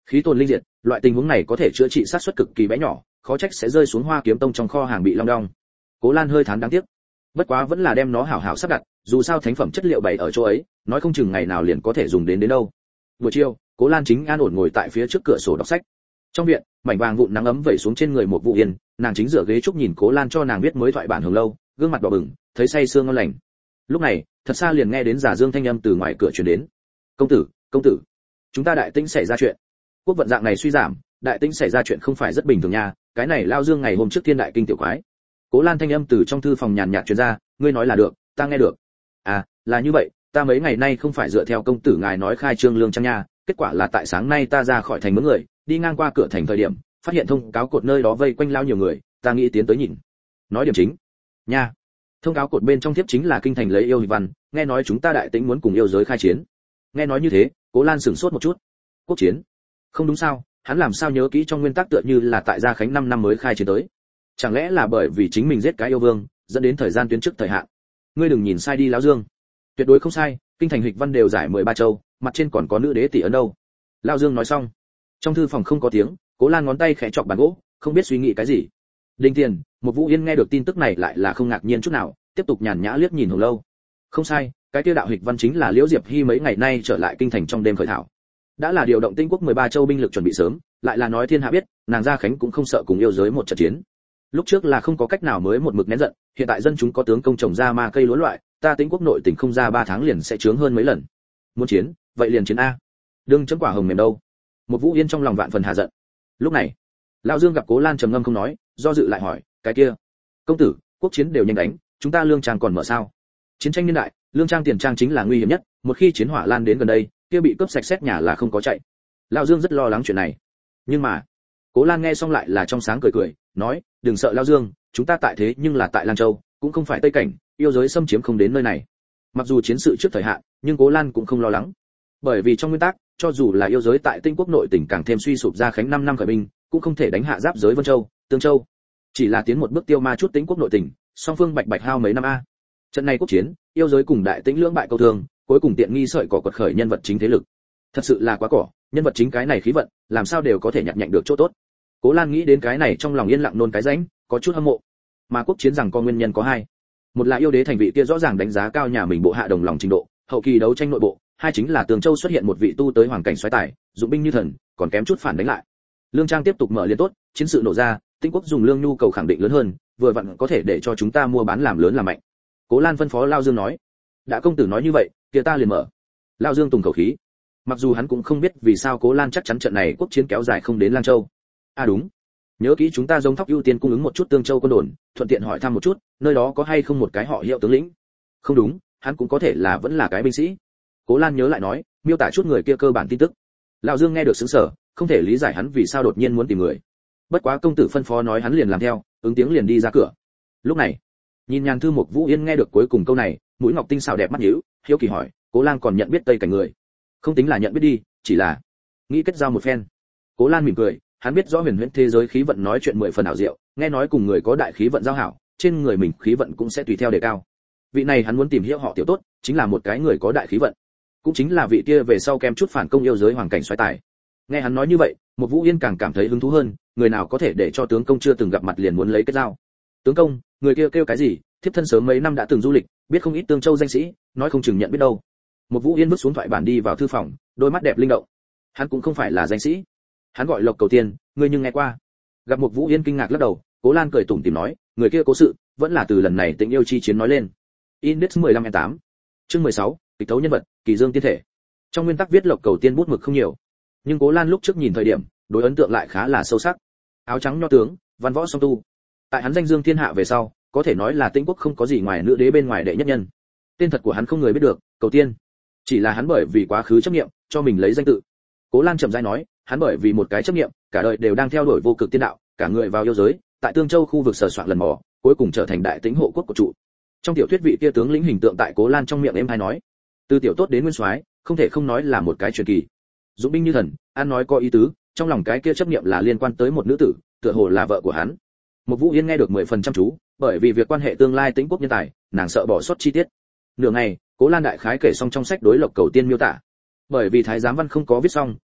Khí tồn linh diệt, loại tình huống này có thể chữa trị sát suất cực kỳ bé nhỏ, khó trách sẽ rơi xuống Hoa Kiếm Tông trong kho hàng bị long đong. Cố Lan hơi thán đáng tiếc, bất quá vẫn là đem nó hảo hảo sắp đặt, dù sao thánh phẩm chất liệu bày ở chỗ ấy, nói không chừng ngày nào liền có thể dùng đến đâu. Buổi chiều, Cố Lan chính an ổn ngồi tại phía trước cửa sổ đọc sách. Trong viện, mảnh vàng vụn nắng ấm vẩy xuống trên người một Vũ Yên, nàng chính dựa ghế trúc nhìn Cố Lan cho nàng viết mới thoại bản Hồng Lâu, gương mặt đỏ bừng, thấy say sương ngon lành. Lúc này, thật xa liền nghe đến Giả Dương thanh âm từ ngoài cửa truyền đến. Công tử, chúng ta Đại Tĩnh xảy ra chuyện. Quốc vận dạng này suy giảm, Đại Tĩnh xảy ra chuyện không phải rất bình thường nha, cái này Lao Dương ngày hôm trước thiên đại kinh tiểu quái. Cố Lan thanh âm từ trong thư phòng nhàn nhạt truyền ra, ngươi nói là được, ta nghe được. À, là như vậy, ta mấy ngày nay không phải dựa theo công tử ngài nói khai trương lương trang nha, kết quả là tại sáng nay ta ra khỏi thành mướn người, đi ngang qua cửa thành thời điểm, phát hiện thông cáo cột nơi đó vây quanh lao nhiều người, ta nghĩ tiến tới nhìn. Nói điểm chính. Nha. Thông cáo cột bên trong thiếp chính là kinh thành lấy yêu văn, nghe nói chúng ta Đại Tĩnh muốn cùng yêu giới khai chiến. Nghe nói như thế, Cố Lan sửng sốt một chút. Quốc chiến? Không đúng sao, hắn làm sao nhớ kỹ trong nguyên tắc tựa như là tại Gia Khánh 5 năm mới khai chiến tới. Chẳng lẽ là bởi vì chính mình giết cái yêu vương, dẫn đến thời gian tuyến trước thời hạn. Ngươi đừng nhìn sai đi lão Dương. Tuyệt đối không sai, kinh thành hịch văn đều giải 13 châu, mặt trên còn có nữ đế tỷ ấn đâu. Lão Dương nói xong. Trong thư phòng không có tiếng, Cố Lan ngón tay khẽ chọc bàn gỗ, không biết suy nghĩ cái gì. Đinh Tiền, một Vũ Yên nghe được tin tức này lại là không ngạc nhiên chút nào, tiếp tục nhàn nhã liếc nhìn Hồng Lâu. Không sai, cái tiêu đạo hịch văn chính là Liễu Diệp Hi mấy ngày nay trở lại kinh thành trong đêm khởi thảo. Đã là điều động Tinh quốc 13 châu binh lực chuẩn bị sớm, lại là nói thiên hạ biết, nàng Gia Khánh cũng không sợ cùng yêu giới một trận chiến. Lúc trước là không có cách nào mới một mực nén giận, hiện tại dân chúng có tướng công trồng ra ma cây lúa loại, ta Tinh quốc nội tỉnh không ra 3 tháng liền sẽ trướng hơn mấy lần. Muốn chiến, vậy liền chiến a. Đừng chấm quả hồng mềm đâu. Một Vũ Yên trong lòng vạn phần hạ giận. Lúc này, Lão Dương gặp Cố Lan trầm ngâm không nói, do dự lại hỏi, cái kia, công tử, quốc chiến đều nhanh đánh, chúng ta lương trang còn mở sao? Chiến tranh niên đại, lương trang tiền trang chính là nguy hiểm nhất, một khi chiến hỏa lan đến gần đây, kia bị cướp sạch xét nhà là không có chạy. Lão Dương rất lo lắng chuyện này. Nhưng mà, Cố Lan nghe xong lại là trong sáng cười cười, nói, đừng sợ Lão Dương, chúng ta tại thế nhưng là tại Lang Châu, cũng không phải Tây cảnh, yêu giới xâm chiếm không đến nơi này. Mặc dù chiến sự trước thời hạn, nhưng Cố Lan cũng không lo lắng. Bởi vì trong nguyên tắc, cho dù là yêu giới tại Tinh quốc nội tỉnh càng thêm suy sụp Gia Khánh 5 năm khởi binh, cũng không thể đánh hạ giáp giới Vân Châu, Tương Châu. Chỉ là tiến một bước tiêu ma chút Tinh quốc nội tỉnh, song phương bạch bạch hao mấy năm a. Trận này quốc chiến, yêu giới cùng Đại Tĩnh lưỡng bại câu thương, cuối cùng tiện nghi sợi cỏ quật khởi nhân vật chính thế lực. Thật sự là quá cỏ, nhân vật chính cái này khí vận, làm sao đều có thể nhặt nhạnh được chỗ tốt. Cố Lan nghĩ đến cái này trong lòng yên lặng nôn cái rãnh, có chút hâm mộ. Mà quốc chiến rằng có nguyên nhân có hai. Một là yêu đế thành vị kia rõ ràng đánh giá cao nhà mình bộ hạ đồng lòng trình độ, hậu kỳ đấu tranh nội bộ, hai chính là Tường Châu xuất hiện một vị tu tới hoàng cảnh xoáy tài, dụng binh như thần, còn kém chút phản đánh lại. Lương trang tiếp tục mở liên tốt, chiến sự nổ ra, Tinh quốc dùng lương nhu cầu khẳng định lớn hơn, vừa vặn có thể để cho chúng ta mua bán làm lớn làm mạnh. Cố Lan phân phó Lao Dương nói, đã công tử nói như vậy, kia ta liền mở. Lao Dương tùng khẩu khí. Mặc dù hắn cũng không biết vì sao Cố Lan chắc chắn trận này quốc chiến kéo dài không đến Lang Châu. À đúng, nhớ kỹ chúng ta giống thóc ưu tiên cung ứng một chút Tương Châu quân đồn, thuận tiện hỏi thăm một chút, nơi đó có hay không một cái họ Hiệu tướng lĩnh. Không đúng, hắn cũng có thể là vẫn là cái binh sĩ. Cố Lan nhớ lại nói, miêu tả chút người kia cơ bản tin tức. Lão Dương nghe được sững sờ, không thể lý giải hắn vì sao đột nhiên muốn tìm người. Bất quá công tử phân phó nói hắn liền làm theo, ứng tiếng liền đi ra cửa. Lúc này, nhìn nhàn thư một Vũ Yên nghe được cuối cùng câu này, mũi ngọc tinh xảo đẹp mắt nhíu, hiếu kỳ hỏi, Cố Lan còn nhận biết Tây cảnh người? Không tính là nhận biết đi, chỉ là nghĩ kết giao một phen. Cố Lan mỉm cười, hắn biết rõ huyền huyễn thế giới khí vận nói chuyện 10 phần ảo diệu, nghe nói cùng người có đại khí vận giao hảo, trên người mình khí vận cũng sẽ tùy theo đề cao. Vị này hắn muốn tìm hiểu họ tiểu tốt, chính là một cái người có đại khí vận, cũng chính là vị kia về sau kem chút phản công yêu giới hoàng cảnh xoáy tài. Nghe hắn nói như vậy, một Vũ Yên càng cảm thấy hứng thú hơn, người nào có thể để cho tướng công chưa từng gặp mặt liền muốn lấy kết giao. Tướng công, người kia kêu cái gì? Thiếp thân sớm mấy năm đã từng du lịch, biết không ít Tương Châu danh sĩ, nói không chừng nhận biết đâu. Một Vũ Yên bước xuống thoại bản đi vào thư phòng, đôi mắt đẹp linh động. Hắn cũng không phải là danh sĩ, hắn gọi Lộc Cầu Tiên, ngươi nhưng nghe qua? Gặp một Vũ Yên kinh ngạc lắc đầu, Cố Lan cười tủm tỉm nói, người kia cố sự, vẫn là từ lần này Tĩnh yêu chi chiến nói lên. Index 15/8. Chương 16, kịch tấu nhân vật, Kỳ Dương tiên thể. Trong nguyên tắc viết Lộc Cầu Tiên bút mực không nhiều, nhưng Cố Lan lúc trước nhìn thời điểm, đối ấn tượng lại khá là sâu sắc. Áo trắng nho tướng, văn võ song tu. Tại hắn danh dương thiên hạ về sau, có thể nói là Tĩnh quốc không có gì ngoài nữ đế bên ngoài đệ nhất nhân. Tên thật của hắn không người biết được, Cầu Tiên. Chỉ là hắn bởi vì quá khứ chấp niệm, cho mình lấy danh tự. Cố Lan chậm rãi nói, hắn bởi vì một cái chấp niệm, cả đời đều đang theo đuổi vô cực tiên đạo, cả người vào yêu giới, tại Tương Châu khu vực sờ soạn lần mò, cuối cùng trở thành đại Tĩnh hộ quốc của trụ. Trong tiểu thuyết vị kia tướng lĩnh hình tượng tại Cố Lan trong miệng em hay nói, từ tiểu tốt đến nguyên soái, không thể không nói là một cái truyền kỳ. Dũng binh như thần, ăn nói có ý tứ, trong lòng cái kia chấp niệm là liên quan tới một nữ tử, tựa hồ là vợ của hắn. Một Vũ Yên nghe được 10 phần chăm chú, bởi vì việc quan hệ tương lai Tĩnh quốc nhân tài, nàng sợ bỏ sót chi tiết. Nửa ngày, Cố Lan đại khái kể xong trong sách đối Lộc Cầu Tiên miêu tả. Bởi vì Thái giám văn không có viết xong,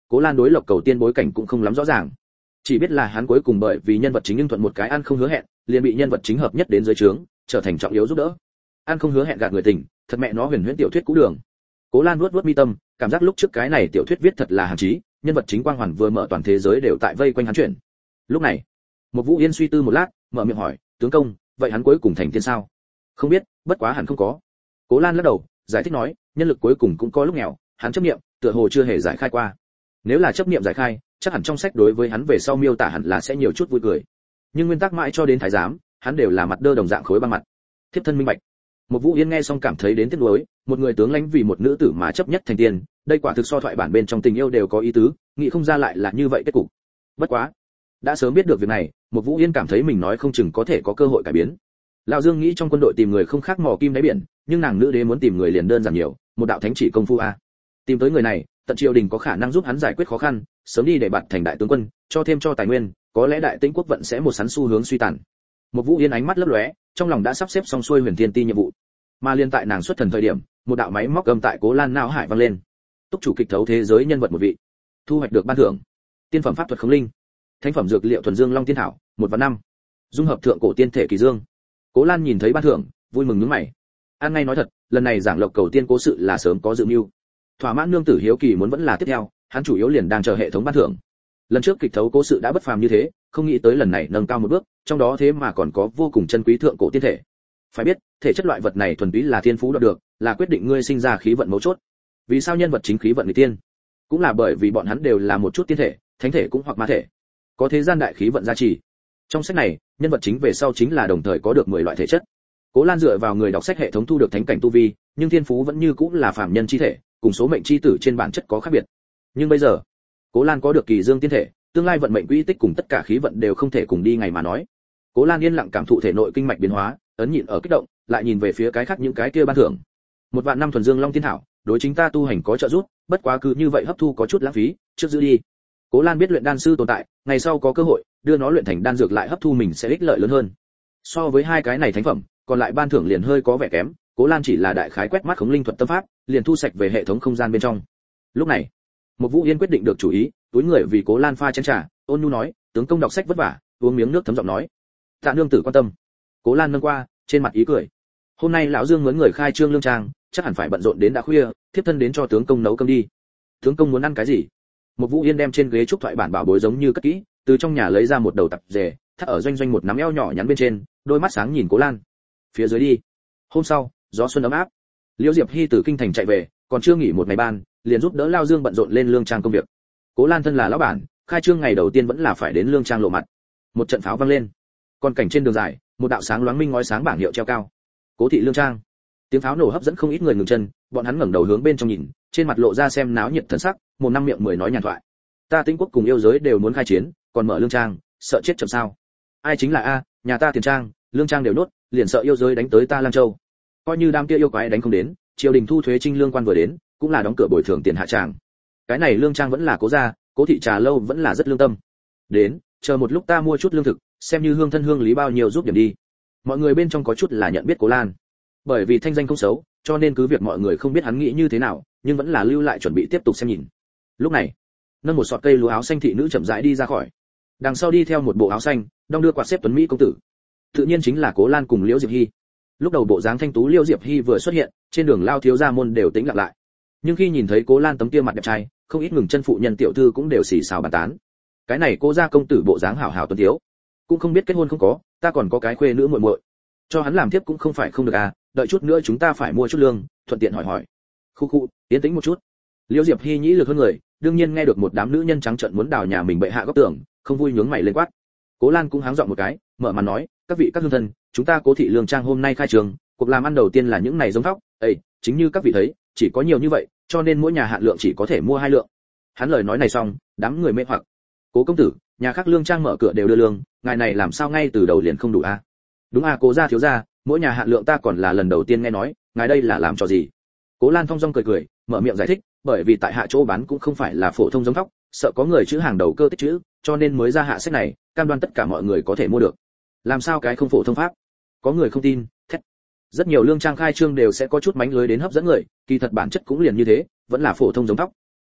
Cố Lan đối Lộc Cầu Tiên bối cảnh cũng không lắm rõ ràng, chỉ biết là hắn cuối cùng bởi vì nhân vật chính nhưng thuận một cái ăn không hứa hẹn, liền bị nhân vật chính hợp nhất đến dưới trướng, trở thành trọng yếu giúp đỡ. Ăn không hứa hẹn gạt người tình, thật mẹ nó huyền huyễn tiểu thuyết cũ đường. Cố Lan vuốt vuốt mi tâm, cảm giác lúc trước cái này tiểu thuyết viết thật là hàng chí, nhân vật chính quang hoàn vừa mở toàn thế giới đều tại vây quanh hắn chuyển. Lúc này, một Vũ Yên suy tư một lát, mở miệng hỏi, tướng công, vậy hắn cuối cùng thành tiên sao? Không biết, bất quá hẳn không có. Cố Lan lắc đầu, giải thích nói, nhân lực cuối cùng cũng có lúc nghèo, hắn chấp niệm, tựa hồ chưa hề giải khai qua. Nếu là chấp niệm giải khai, chắc hẳn trong sách đối với hắn về sau miêu tả hẳn là sẽ nhiều chút vui cười. Nhưng nguyên tắc mãi cho đến thái giám, hắn đều là mặt đơ đồng dạng khối băng mặt. Thiếp thân minh bạch. Một Vũ Yên nghe xong cảm thấy đến tiếc nuối, một người tướng lãnh vì một nữ tử mà chấp nhất thành tiên, đây quả thực so thoại bản bên trong tình yêu đều có ý tứ, nghĩ không ra lại là như vậy kết cục. Bất quá, đã sớm biết được việc này, một Vũ Yên cảm thấy mình nói không chừng có thể có cơ hội cải biến. Lão Dương nghĩ trong quân đội tìm người không khác mò kim đáy biển, nhưng nàng nữ đế muốn tìm người liền đơn giản nhiều, một đạo thánh chỉ công phu a. Tìm tới người này, tận triều đình có khả năng giúp hắn giải quyết khó khăn, sớm đi để bạt thành đại tướng quân, cho thêm cho tài nguyên, có lẽ đại tĩnh quốc vận sẽ một sắn xu hướng suy tàn. Một Vũ Yên ánh mắt lấp lóe, trong lòng đã sắp xếp xong xuôi Huyền Thiên Ti nhiệm vụ. Mà liên tại nàng xuất thần thời điểm, một đạo máy móc gầm tại Cố Lan não hải vang lên. Túc chủ kịch thấu thế giới nhân vật một vị, thu hoạch được ban thưởng: tiên phẩm pháp thuật khống linh, thánh phẩm dược liệu thuần dương long tiên thảo, 1/5, dung hợp thượng cổ tiên thể kỳ dương. Cố Lan nhìn thấy ban thưởng, vui mừng nhướng mày. An ngay nói thật, lần này giảng Lộc Cầu Tiên cố sự là sớm có dự mưu. Thỏa mãn nương tử hiếu kỳ muốn vẫn là tiếp theo, hắn chủ yếu liền đang chờ hệ thống ban thưởng. Lần trước kịch thấu cố sự đã bất phàm như thế, không nghĩ tới lần này nâng cao một bước, trong đó thế mà còn có vô cùng chân quý thượng cổ tiên thể. Phải biết, thể chất loại vật này thuần túy là thiên phú đoạt được, là quyết định ngươi sinh ra khí vận mấu chốt. Vì sao nhân vật chính khí vận người tiên? Cũng là bởi vì bọn hắn đều là một chút tiên thể, thánh thể cũng hoặc ma thể. Có thế gian đại khí vận gia trì. Trong sách này, nhân vật chính về sau chính là đồng thời có được 10 loại thể chất. Cố Lan dựa vào người đọc sách hệ thống thu được thánh cảnh tu vi, nhưng thiên phú vẫn như cũng là phàm nhân chi thể, cùng số mệnh chi tử trên bản chất có khác biệt. Nhưng bây giờ, Cố Lan có được kỳ dương tiên thể, tương lai vận mệnh quỹ tích cùng tất cả khí vận đều không thể cùng đi ngày mà nói. Cố Lan yên lặng cảm thụ thể nội kinh mạch biến hóa, ấn nhịn ở kích động, lại nhìn về phía cái khác những cái kia ban thưởng. 1/5 thuần dương long tiên thảo, đối chính ta tu hành có trợ giúp, bất quá cứ như vậy hấp thu có chút lãng phí, trước giữ đi. Cố Lan biết luyện đan sư tồn tại, ngày sau có cơ hội đưa nó luyện thành đan dược lại hấp thu mình sẽ ích lợi lớn hơn. So với hai cái này thánh phẩm, còn lại ban thưởng liền hơi có vẻ kém, Cố Lan chỉ là đại khái quét mắt khống linh thuật tâm pháp, liền thu sạch về hệ thống không gian bên trong. Lúc này, một Vũ Yên quyết định được chủ ý, túi người vì Cố Lan pha chén trà, ôn nhu nói, tướng công đọc sách vất vả, uống miếng nước thấm giọng nói. Tạ nương tử quan tâm. Cố Lan nâng qua, trên mặt ý cười. Hôm nay lão Dương muốn người khai trương lương trang, chắc hẳn phải bận rộn đến đã khuya, thiếp thân đến cho tướng công nấu cơm đi. Tướng công muốn ăn cái gì? Một Vũ Yên đem trên ghế trúc thoại bản bảo bối giống như cất kỹ, từ trong nhà lấy ra một đầu tập dề, thắt ở doanh doanh một nắm eo nhỏ nhắn bên trên, đôi mắt sáng nhìn Cố Lan. Phía dưới đi. Hôm sau, gió xuân ấm áp. Liễu Diệp Hy từ kinh thành chạy về, còn chưa nghỉ một ngày ban, liền giúp đỡ Lao Dương bận rộn lên lương trang công việc. Cố Lan thân là lão bản, khai trương ngày đầu tiên vẫn là phải đến lương trang lộ mặt. Một trận pháo vang lên. Còn cảnh trên đường dài, một đạo sáng loáng minh ngói sáng bảng hiệu treo cao. Cố thị lương trang. Tiếng pháo nổ hấp dẫn không ít người ngừng chân, bọn hắn ngẩng đầu hướng bên trong nhìn, trên mặt lộ ra xem náo nhiệt thần sắc, một năm miệng mười nói nhàn thoại. Ta Tĩnh quốc cùng yêu giới đều muốn khai chiến, còn mở lương trang, sợ chết chậm sao? Ai chính là a, nhà ta tiền trang, lương trang đều nốt, liền sợ yêu giới đánh tới ta Lang Châu. Coi như đám kia yêu quái đánh không đến, triều đình thu thuế trinh lương quan vừa đến, cũng là đóng cửa bồi thường tiền hạ tràng. Cái này lương trang vẫn là Cố gia, Cố thị trà lâu vẫn là rất lương tâm. Đến, chờ một lúc ta mua chút lương thực, xem như hương thân hương lý bao nhiêu giúp điểm đi. Mọi người bên trong có chút là nhận biết Cố Lan, bởi vì thanh danh không xấu, cho nên cứ việc mọi người không biết hắn nghĩ như thế nào, nhưng vẫn là lưu lại chuẩn bị tiếp tục xem nhìn. Lúc này, nâng một sọt cây lúa áo xanh thị nữ chậm rãi đi ra khỏi, đằng sau đi theo một bộ áo xanh, đong đưa quạt xếp tuấn mỹ công tử. Tự nhiên chính là Cố Lan cùng Liễu Diệp Hy. Lúc đầu bộ dáng thanh tú Liễu Diệp Hy vừa xuất hiện, trên đường lao thiếu gia môn đều tĩnh lặng lại. Nhưng khi nhìn thấy Cố Lan tấm kia mặt đẹp trai, không ít ngừng chân phụ nhân tiểu thư cũng đều xì xào bàn tán. Cái này Cố gia công tử bộ dáng hảo hảo tuấn tiếu, cũng không biết kết hôn không có, ta còn có cái khuê nữ muội muội, cho hắn làm tiếp cũng không phải không được à, đợi chút nữa chúng ta phải mua chút lương, thuận tiện hỏi hỏi. Khu khu, yên tĩnh một chút. Liễu Diệp Hy nhĩ lực hơn người, đương nhiên nghe được một đám nữ nhân trắng trợn muốn đào nhà mình bệ hạ góc tường, không vui nhướng mày lên quát. Cố Lan cũng háng giọng một cái, mở màn nói, các vị các hương thân, chúng ta Cố thị lương trang hôm nay khai trường, cuộc làm ăn đầu tiên là những này giống thóc, chính như các vị thấy, chỉ có nhiều như vậy, cho nên mỗi nhà hạn lượng chỉ có thể mua 2 lượng. Hắn lời nói này xong, đám người mê hoặc. Cố công tử, nhà khác lương trang mở cửa đều đưa lương, ngài này làm sao ngay từ đầu liền không đủ a? Đúng à, Cố gia thiếu gia, mỗi nhà hạn lượng ta còn là lần đầu tiên nghe nói, ngài đây là làm trò gì? Cố Lan thong dong cười cười, mở miệng giải thích, bởi vì tại hạ chỗ bán cũng không phải là phổ thông giống thóc, sợ có người chữ hàng đầu cơ tích chữ, cho nên mới ra hạ sách này, cam đoan tất cả mọi người có thể mua được. Làm sao cái không phổ thông pháp? Có người không tin, thét. Rất nhiều lương trang khai trương đều sẽ có chút mánh lưới đến hấp dẫn người, kỳ thật bản chất cũng liền như thế, vẫn là phổ thông giống thóc.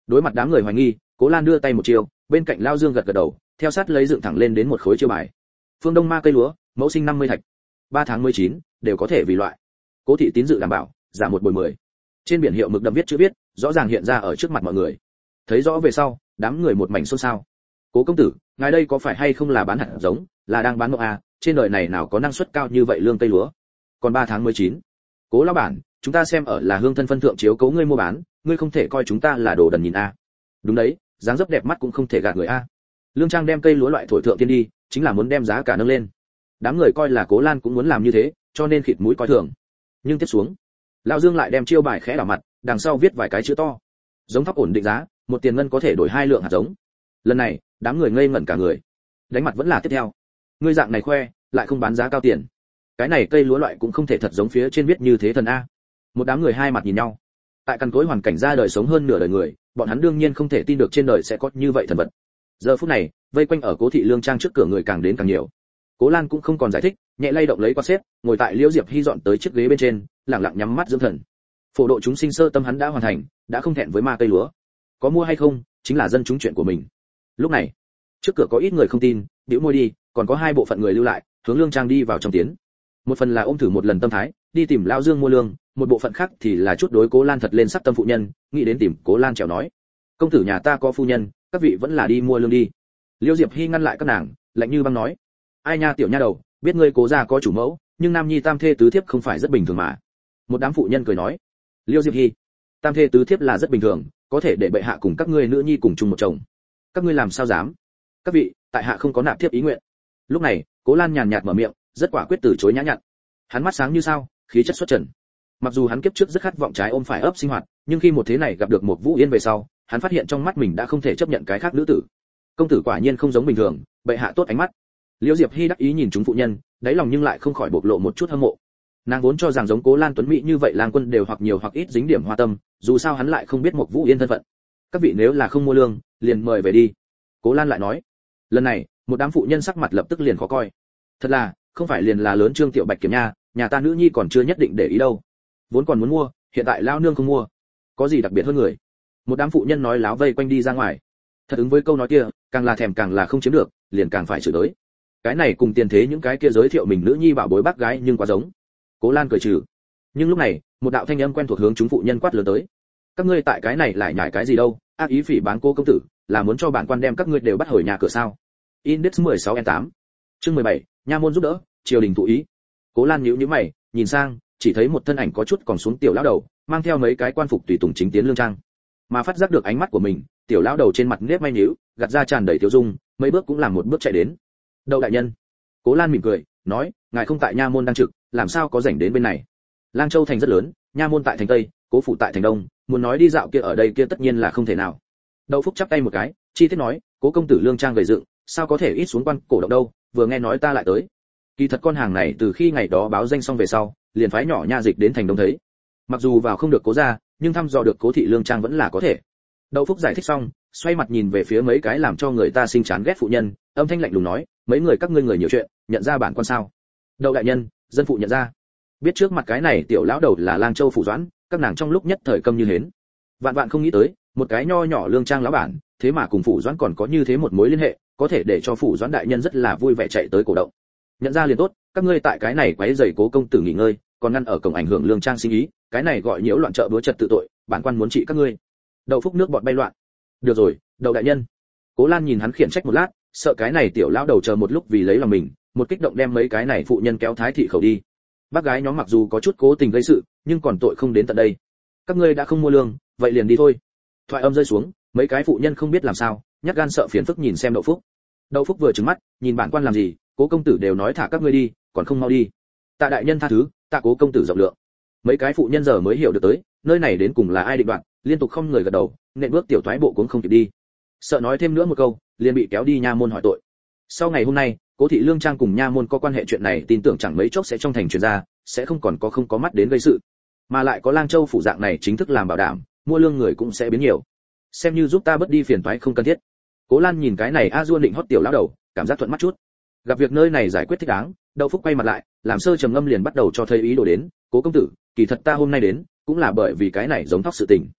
Đối mặt đám người hoài nghi, Cố Lan đưa tay một chiều, bên cạnh Lao Dương gật gật đầu, theo sát lấy dựng thẳng lên đến một khối chiêu bài. Phương Đông Ma cây lúa, mẫu sinh 50 thạch, 3 tháng 19, đều có thể vì loại. Cố thị tín dự đảm bảo, giảm 1 bồi 10. Trên biển hiệu mực đậm viết chữ viết, rõ ràng hiện ra ở trước mặt mọi người. Thấy rõ về sau, đám người một mảnh xôn xao. Cố công tử, ngài đây có phải hay không là bán hạt giống, là đang bán mộng à, trên đời này nào có năng suất cao như vậy lương cây lúa. Còn 3 tháng 19. Cố lão bản, chúng ta xem ở là hương thân phân thượng chiếu cố ngươi mua bán, ngươi không thể coi chúng ta là đồ đần nhìn a. Đúng đấy, dáng dấp đẹp mắt cũng không thể gạt người a. Lương Trang đem cây lúa loại thổi thượng tiên đi, chính là muốn đem giá cả nâng lên. Đám người coi là Cố Lan cũng muốn làm như thế, cho nên khịt mũi coi thường. Nhưng tiếp xuống, Lão Dương lại đem chiêu bài khẽ đảo mặt, đằng sau viết vài cái chữ to. Giống thóc ổn định giá, 1 tiền ngân có thể đổi 2 lượng hạt giống. Lần này, đám người ngây ngẩn cả người. Đánh mặt vẫn là tiếp theo. Ngươi dạng này khoe, lại không bán giá cao tiền. Cái này cây lúa loại cũng không thể thật giống phía trên viết như thế thần a. Một đám người hai mặt nhìn nhau. Tại căn cối hoàn cảnh ra đời sống hơn nửa đời người, bọn hắn đương nhiên không thể tin được trên đời sẽ có như vậy thần vật. Giờ phút này, vây quanh ở Cố thị Lương Trang trước cửa người càng đến càng nhiều. Cố Lan cũng không còn giải thích, nhẹ lay động lấy quạt xếp, ngồi tại Liễu Diệp Hy dọn tới chiếc ghế bên trên, lặng lặng nhắm mắt dưỡng thần. Phổ độ chúng sinh sơ tâm hắn đã hoàn thành, đã không thẹn với ma cây lúa. Có mua hay không, chính là dân chúng chuyện của mình. Lúc này, trước cửa có ít người không tin, bĩu môi đi, còn có 2 bộ phận người lưu lại, hướng Lương Trang đi vào trong tiến. Một phần là ôm thử một lần tâm thái, đi tìm Lão Dương mua lương, một bộ phận khác thì là chút đối Cố Lan thật lên sắc tâm phụ nhân, nghĩ đến tìm Cố Lan trèo nói: công tử nhà ta có phu nhân, các vị vẫn là đi mua lương đi. Liêu Diệp Hy ngăn lại các nàng, lạnh như băng nói: ai nha tiểu nha đầu, biết ngươi Cố gia có chủ mẫu, nhưng nam nhi tam thê tứ thiếp không phải rất bình thường mà. Một đám phụ nhân cười nói: Liêu Diệp Hy, tam thê tứ thiếp là rất bình thường, có thể để bệ hạ cùng các ngươi nữ nhi cùng chung một chồng. Các ngươi làm sao dám? Các vị, tại hạ không có nạp thiếp ý nguyện. Lúc này, Cố Lan nhàn nhạt mở miệng, rất quả quyết từ chối nhã nhặn. Hắn mắt sáng như sao, khí chất xuất trần. Mặc dù hắn kiếp trước rất khát vọng trái ôm phải ấp sinh hoạt, nhưng khi một thế này gặp được một Vũ Yên về sau, hắn phát hiện trong mắt mình đã không thể chấp nhận cái khác nữ tử. Công tử quả nhiên không giống bình thường, bệ hạ tốt ánh mắt. Liễu Diệp Hy đắc ý nhìn chúng phụ nhân, đáy lòng nhưng lại không khỏi bộc lộ một chút hâm mộ. Nàng vốn cho rằng giống Cố Lan tuấn mỹ như vậy lang quân đều hoặc nhiều hoặc ít dính điểm hoa tâm, dù sao hắn lại không biết một Vũ Yên thân phận. Các vị nếu là không mua lương, liền mời về đi. Cố Lan lại nói. Lần này, một đám phụ nhân sắc mặt lập tức liền khó coi. Thật là, không phải liền là lớn Trương Tiểu Bạch Kiểm nha, nhà ta nữ nhi còn chưa nhất định để ý đâu. Vốn còn muốn mua, hiện tại lao nương không mua. Có gì đặc biệt hơn người? Một đám phụ nhân nói láo vây quanh đi ra ngoài. Thật ứng với câu nói kia, càng là thèm càng là không chiếm được, liền càng phải chửi tới. Cái này cùng tiền thế những cái kia giới thiệu mình nữ nhi bảo bối bác gái nhưng quá giống. Cố Lan cười trừ. Nhưng lúc này, một đạo thanh âm quen thuộc hướng chúng phụ nhân quát lớn tới. Các ngươi tại cái này lại nhảy cái gì đâu? Ác ý phỉ báng cô công tử, là muốn cho bản quan đem các ngươi đều bắt hồi nhà cửa sao? Index 16N8. Chương 17, nha môn giúp đỡ, triều đình thụ ý. Cố Lan nhíu nhíu mày, nhìn sang, chỉ thấy một thân ảnh có chút còn xuống tiểu lão đầu, mang theo mấy cái quan phục tùy tùng chính tiến Lương Trang. Mà phát giác được ánh mắt của mình, tiểu lão đầu trên mặt nếp may nhíu, gạt ra tràn đầy tiêu dung, mấy bước cũng làm một bước chạy đến. Đậu đại nhân. Cố Lan mỉm cười, nói, ngài không tại nha môn đang trực, làm sao có rảnh đến bên này? Lang Châu thành rất lớn, nha môn tại thành tây, cố phủ tại thành đông, muốn nói đi dạo kia ở đây kia tất nhiên là không thể nào. Đậu Phúc chắp tay một cái, chi tiết nói, cố công tử Lương Trang gầy dựng, sao có thể ít xuống quan cổ động đâu, vừa nghe nói ta lại tới. Kỳ thật con hàng này từ khi ngày đó báo danh xong về sau, liền phái nhỏ nha dịch đến thành đông thấy. Mặc dù vào không được cố gia, nhưng thăm dò được cố thị Lương Trang vẫn là có thể. Đậu Phúc giải thích xong, xoay mặt nhìn về phía mấy cái làm cho người ta sinh chán ghét phụ nhân, âm thanh lạnh lùng nói, mấy người các ngươi người nhiều chuyện, nhận ra bản quan sao? Đậu đại nhân, dân phụ nhận ra. Biết trước mặt cái này tiểu lão đầu là Lang Châu phủ Doãn, các nàng trong lúc nhất thời câm như hến. Vạn vạn không nghĩ tới, một cái nho nhỏ Lương Trang lão bản, thế mà cùng phủ Doãn còn có như thế một mối liên hệ, có thể để cho phủ Doãn đại nhân rất là vui vẻ chạy tới cổ động. Nhận ra liền tốt, các ngươi tại cái này quấy rầy cố công tử nghỉ ngơi, còn ngăn ở cổng ảnh hưởng Lương Trang sinh ý, cái này gọi nhiễu loạn chợ búa trật tự tội, bản quan muốn trị các ngươi. Đậu Phúc nước bọt bay loạn. Được rồi, Đậu đại nhân. Cố Lan nhìn hắn khiển trách một lát, sợ cái này tiểu lão đầu chờ một lúc vì lấy lòng mình, một kích động đem mấy cái này phụ nhân kéo thái thị khẩu đi. Bác gái nhóm mặc dù có chút cố tình gây sự, nhưng còn tội không đến tận đây. Các ngươi đã không mua lương, vậy liền đi thôi. Thoại âm rơi xuống, mấy cái phụ nhân không biết làm sao, nhát gan sợ phiền phức nhìn xem Đậu Phúc. Đậu Phúc vừa trừng mắt, nhìn bản quan làm gì, cố công tử đều nói thả các ngươi đi, còn không mau đi. Tạ đại nhân tha thứ, tạ cố công tử rộng lượng. Mấy cái phụ nhân giờ mới hiểu được tới, nơi này đến cùng là ai định đoạt, liên tục không người gật đầu, nện bước tiểu thoái bộ cũng không kịp đi. Sợ nói thêm nữa một câu, liền bị kéo đi nha môn hỏi tội. Sau ngày hôm nay, cố thị Lương Trang cùng nha môn có quan hệ chuyện này, tin tưởng chẳng mấy chốc sẽ trong thành truyền ra, sẽ không còn có mắt đến gây sự, mà lại có Lang Châu phủ dạng này chính thức làm bảo đảm, mua lương người cũng sẽ biến nhiều, xem như giúp ta bớt đi phiền toái không cần thiết. Cố Lan nhìn cái này a duôn định hót tiểu lão đầu, cảm giác thuận mắt chút. Gặp việc nơi này giải quyết thích đáng, Đậu Phúc quay mặt lại, làm sơ trầm ngâm liền bắt đầu cho thấy ý đồ đến, cố công tử, kỳ thật ta hôm nay đến, cũng là bởi vì cái này giống thóc sự tình.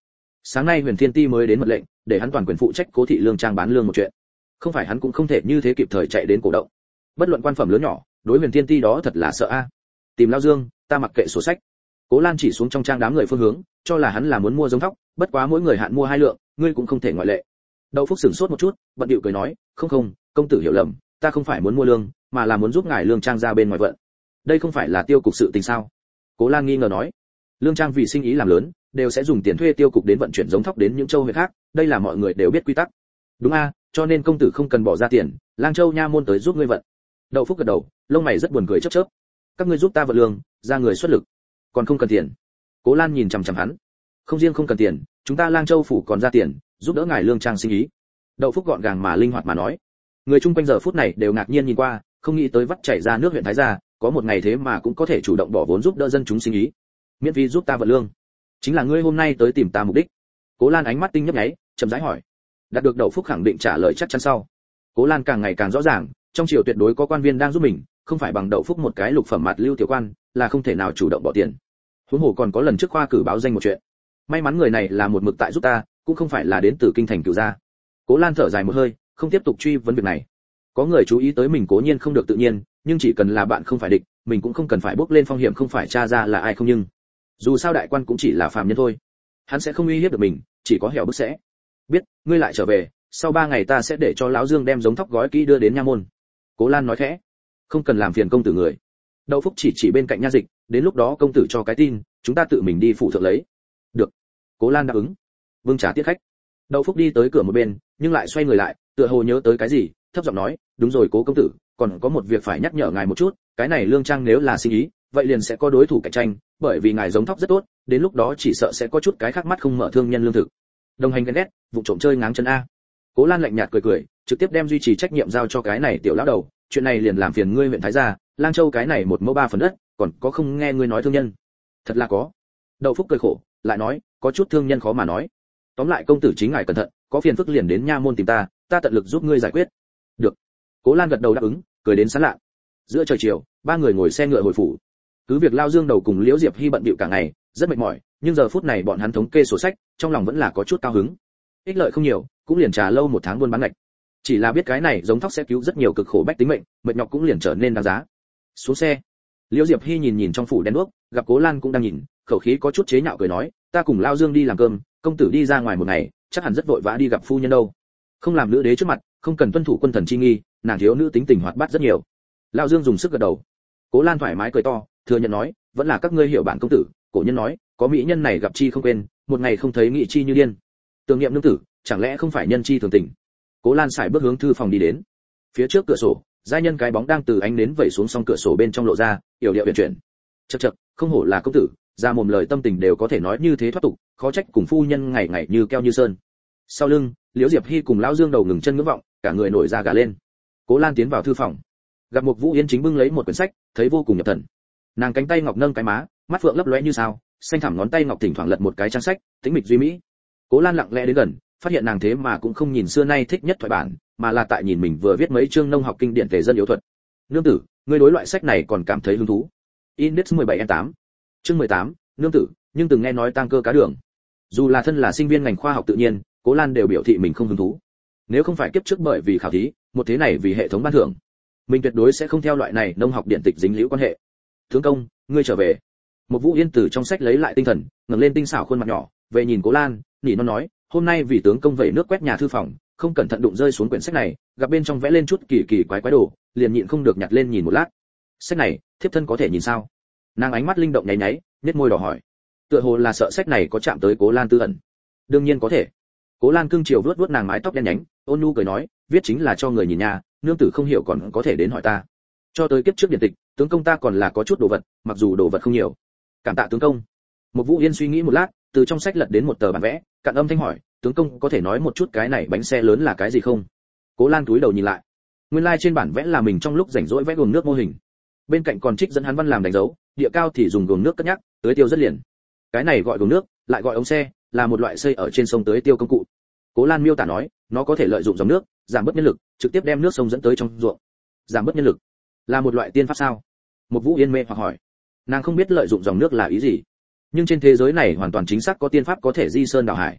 Sáng nay Huyền Thiên Ti mới đến mật lệnh, để hắn toàn quyền phụ trách Cố thị lương trang bán lương một chuyện. Không phải hắn cũng không thể như thế kịp thời chạy đến cổ động. Bất luận quan phẩm lớn nhỏ, đối Huyền Thiên Ti đó thật là sợ a. Tìm Lão Dương, ta mặc kệ sổ sách. Cố Lan chỉ xuống trong trang đám người phương hướng, cho là hắn là muốn mua giống thóc, bất quá mỗi người hạn mua 2 lượng, ngươi cũng không thể ngoại lệ. Đậu Phúc sửng sốt một chút, bận điệu cười nói, không, công tử hiểu lầm, ta không phải muốn mua lương, mà là muốn giúp ngài lương trang ra bên ngoài vận. Đây không phải là tiêu cục sự tình sao? Cố Lan nghi ngờ nói. Lương trang vì sinh ý làm lớn, đều sẽ dùng tiền thuê tiêu cục đến vận chuyển giống thóc đến những châu huyện khác, đây là mọi người đều biết quy tắc. Đúng a, cho nên công tử không cần bỏ ra tiền, Lang Châu nha môn tới giúp ngươi vận. Đậu Phúc gật đầu, lông mày rất buồn cười chớp chớp. Các ngươi giúp ta vận lương, ra người xuất lực, còn không cần tiền. Cố Lan nhìn chằm chằm hắn. Không riêng không cần tiền, chúng ta Lang Châu phủ còn ra tiền, giúp đỡ ngài lương trang sinh ý. Đậu Phúc gọn gàng mà linh hoạt mà nói. Người chung quanh giờ phút này đều ngạc nhiên nhìn qua, không nghĩ tới vắt chảy ra nước huyện Thái Gia, có một ngày thế mà cũng có thể chủ động bỏ vốn giúp đỡ dân chúng sinh ý. Miễn phí giúp ta vận lương, chính là ngươi hôm nay tới tìm ta mục đích. Cố Lan ánh mắt tinh nhấp nháy, chậm rãi hỏi. Đạt được Đậu Phúc khẳng định trả lời chắc chắn sau. Cố Lan càng ngày càng rõ ràng, trong triều tuyệt đối có quan viên đang giúp mình, không phải bằng Đậu Phúc một cái lục phẩm mặt lưu tiểu quan, là không thể nào chủ động bỏ tiền. Huống hồ còn có lần trước khoa cử báo danh một chuyện. May mắn người này là một mực tại giúp ta, cũng không phải là đến từ kinh thành Cửu gia. Cố Lan thở dài một hơi, không tiếp tục truy vấn việc này. Có người chú ý tới mình cố nhiên không được tự nhiên, nhưng chỉ cần là bạn không phải địch, mình cũng không cần phải bước lên phong hiểm không phải tra ra là ai không, nhưng dù sao đại quan cũng chỉ là phàm nhân thôi, hắn sẽ không uy hiếp được mình, chỉ có hẻo bức sẽ. Biết, ngươi lại trở về, sau 3 ngày ta sẽ để cho lão Dương đem giống thóc gói kỹ đưa đến nha môn. Cố Lan nói khẽ. Không cần làm phiền công tử người. Đậu Phúc chỉ bên cạnh nha dịch, đến lúc đó công tử cho cái tin, chúng ta tự mình đi phủ thượng lấy. Được. Cố Lan đáp ứng. Vương trả tiết khách. Đậu Phúc đi tới cửa một bên, nhưng lại xoay người lại, tựa hồ nhớ tới cái gì, thấp giọng nói, đúng rồi Cố công tử, còn có một việc phải nhắc nhở ngài một chút, cái này lương trang nếu là sinh ý, vậy liền sẽ có đối thủ cạnh tranh, bởi vì ngài giống thóc rất tốt, đến lúc đó chỉ sợ sẽ có chút cái khác mắt không mở thương nhân lương thực. Đồng hành ghen ghét, vụ trộm chơi ngáng chân a. Cố Lan lạnh nhạt cười, trực tiếp đem duy trì trách nhiệm giao cho cái này tiểu lão đầu, chuyện này liền làm phiền ngươi huyện Thái Gia, Lang Châu cái này 1 mẫu 3 phần đất, còn có không nghe ngươi nói thương nhân. Thật là có. Đậu Phúc cười khổ, lại nói, có chút thương nhân khó mà nói. Tóm lại công tử chính ngài cẩn thận, có phiền phức liền đến nha môn tìm ta, ta tận lực giúp ngươi giải quyết. Được. Cố Lan gật đầu đáp ứng, cười đến sán lạ. Giữa trời chiều, 3 người ngồi xe ngựa hồi phủ. Cứ việc Lao Dương đầu cùng Liễu Diệp Hy bận bịu cả ngày, rất mệt mỏi, nhưng giờ phút này bọn hắn thống kê sổ sách, trong lòng vẫn là có chút cao hứng. Ích lợi không nhiều, cũng liền trà lâu 1 tháng buôn bán ngạch. Chỉ là biết cái này giống thóc sẽ cứu rất nhiều cực khổ bách tính mệnh, mệt nhọc cũng liền trở nên đáng giá. Xuống xe, Liễu Diệp Hy nhìn trong phủ đèn đuốc, gặp Cố Lan cũng đang nhìn, khẩu khí có chút chế nhạo cười nói, ta cùng Lao Dương đi làm cơm, công tử đi ra ngoài một ngày, chắc hẳn rất vội vã đi gặp phu nhân đâu. Không làm nữ đế trước mặt, không cần tuân thủ quân thần chi nghi, nàng thiếu nữ tính tình hoạt bát rất nhiều. Lao Dương dùng sức gật đầu. Cố Lan thoải mái cười to, thừa nhận nói, vẫn là các ngươi hiểu bản công tử, cổ nhân nói, có mỹ nhân này gặp chi không quên, một ngày không thấy nghị chi như điên. Tưởng niệm nương tử, chẳng lẽ không phải nhân chi thường tình. Cố Lan sải bước hướng thư phòng đi đến. Phía trước cửa sổ, giai nhân cái bóng đang từ ánh nến vẩy xuống song cửa sổ bên trong lộ ra, yểu điệu huyền chuyển. Chậc chậc, không hổ là công tử, ra mồm lời tâm tình đều có thể nói như thế thoát tục, khó trách cùng phu nhân ngày ngày như keo như sơn. Sau lưng, Liễu Diệp Hy cùng lão Dương đầu ngừng chân ngưỡng vọng, cả người nổi da gà lên. Cố Lan tiến vào thư phòng, gặp một Vũ Yên chính bưng lấy một quyển sách, thấy vô cùng nhập thần. Nàng cánh tay ngọc nâng cái má, mắt phượng lấp lóe như sao, xanh thẳm ngón tay ngọc thỉnh thoảng lật một cái trang sách, tĩnh mịch duy mỹ. Cố Lan lặng lẽ đến gần, phát hiện nàng thế mà cũng không nhìn xưa nay thích nhất thoại bản, mà là tại nhìn mình vừa viết mấy chương nông học kinh điển tề dân yếu thuật. Nương tử, ngươi đối loại sách này còn cảm thấy hứng thú? Index 17N8. Chương 18, nương tử, nhưng từng nghe nói tang cơ cá đường. Dù là thân là sinh viên ngành khoa học tự nhiên, Cố Lan đều biểu thị mình không hứng thú. Nếu không phải kiếp trước bởi vì khảo thí, một thế này vì hệ thống ban thưởng, mình tuyệt đối sẽ không theo loại này nông học điện tịch dính liễu quan hệ. Tướng công, ngươi trở về. Một Vũ Yên từ trong sách lấy lại tinh thần, ngẩng lên tinh xảo khuôn mặt nhỏ, về nhìn Cố Lan, nỉ non nói, hôm nay vì tướng công vẩy nước quét nhà thư phòng, không cẩn thận đụng rơi xuống quyển sách này, gặp bên trong vẽ lên chút kỳ kỳ quái quái đồ, liền nhịn không được nhặt lên nhìn một lát. Sách này, thiếp thân có thể nhìn sao? Nàng ánh mắt linh động nháy nháy, nhếch môi đỏ hỏi. Tựa hồ là sợ sách này có chạm tới Cố Lan tư ẩn. Đương nhiên có thể. Cố Lan cưng chiều vuốt vuốt nàng mái tóc đen nhánh, ôn nhu cười nói, viết chính là cho người nhìn nhà, nương tử không hiểu còn có thể đến hỏi ta. Cho tới kiếp trước điển tịch, tướng công ta còn là có chút đồ vật, mặc dù đồ vật không nhiều. Cảm tạ tướng công. Một Vũ Yên suy nghĩ một lát, từ trong sách lật đến một tờ bản vẽ, cạn âm thanh hỏi, tướng công có thể nói một chút cái này bánh xe lớn là cái gì không? Cố Lan cúi đầu nhìn lại, nguyên lai trên bản vẽ là mình trong lúc rảnh rỗi vẽ gồm nước mô hình, bên cạnh còn trích dẫn hắn văn làm đánh dấu, địa cao thì dùng gồm nước cất nhắc, tưới tiêu rất liền. Cái này gọi gồm nước, lại gọi ống xe, là một loại xây ở trên sông tưới tiêu công cụ. Cố Lan miêu tả nói, nó có thể lợi dụng dòng nước, giảm bớt nhân lực, trực tiếp đem nước sông dẫn tới trong ruộng. Giảm bớt nhân lực là một loại tiên pháp sao? Một Vũ Yên mê hoặc hỏi. Nàng không biết lợi dụng dòng nước là ý gì, nhưng trên thế giới này hoàn toàn chính xác có tiên pháp có thể di sơn đảo hải.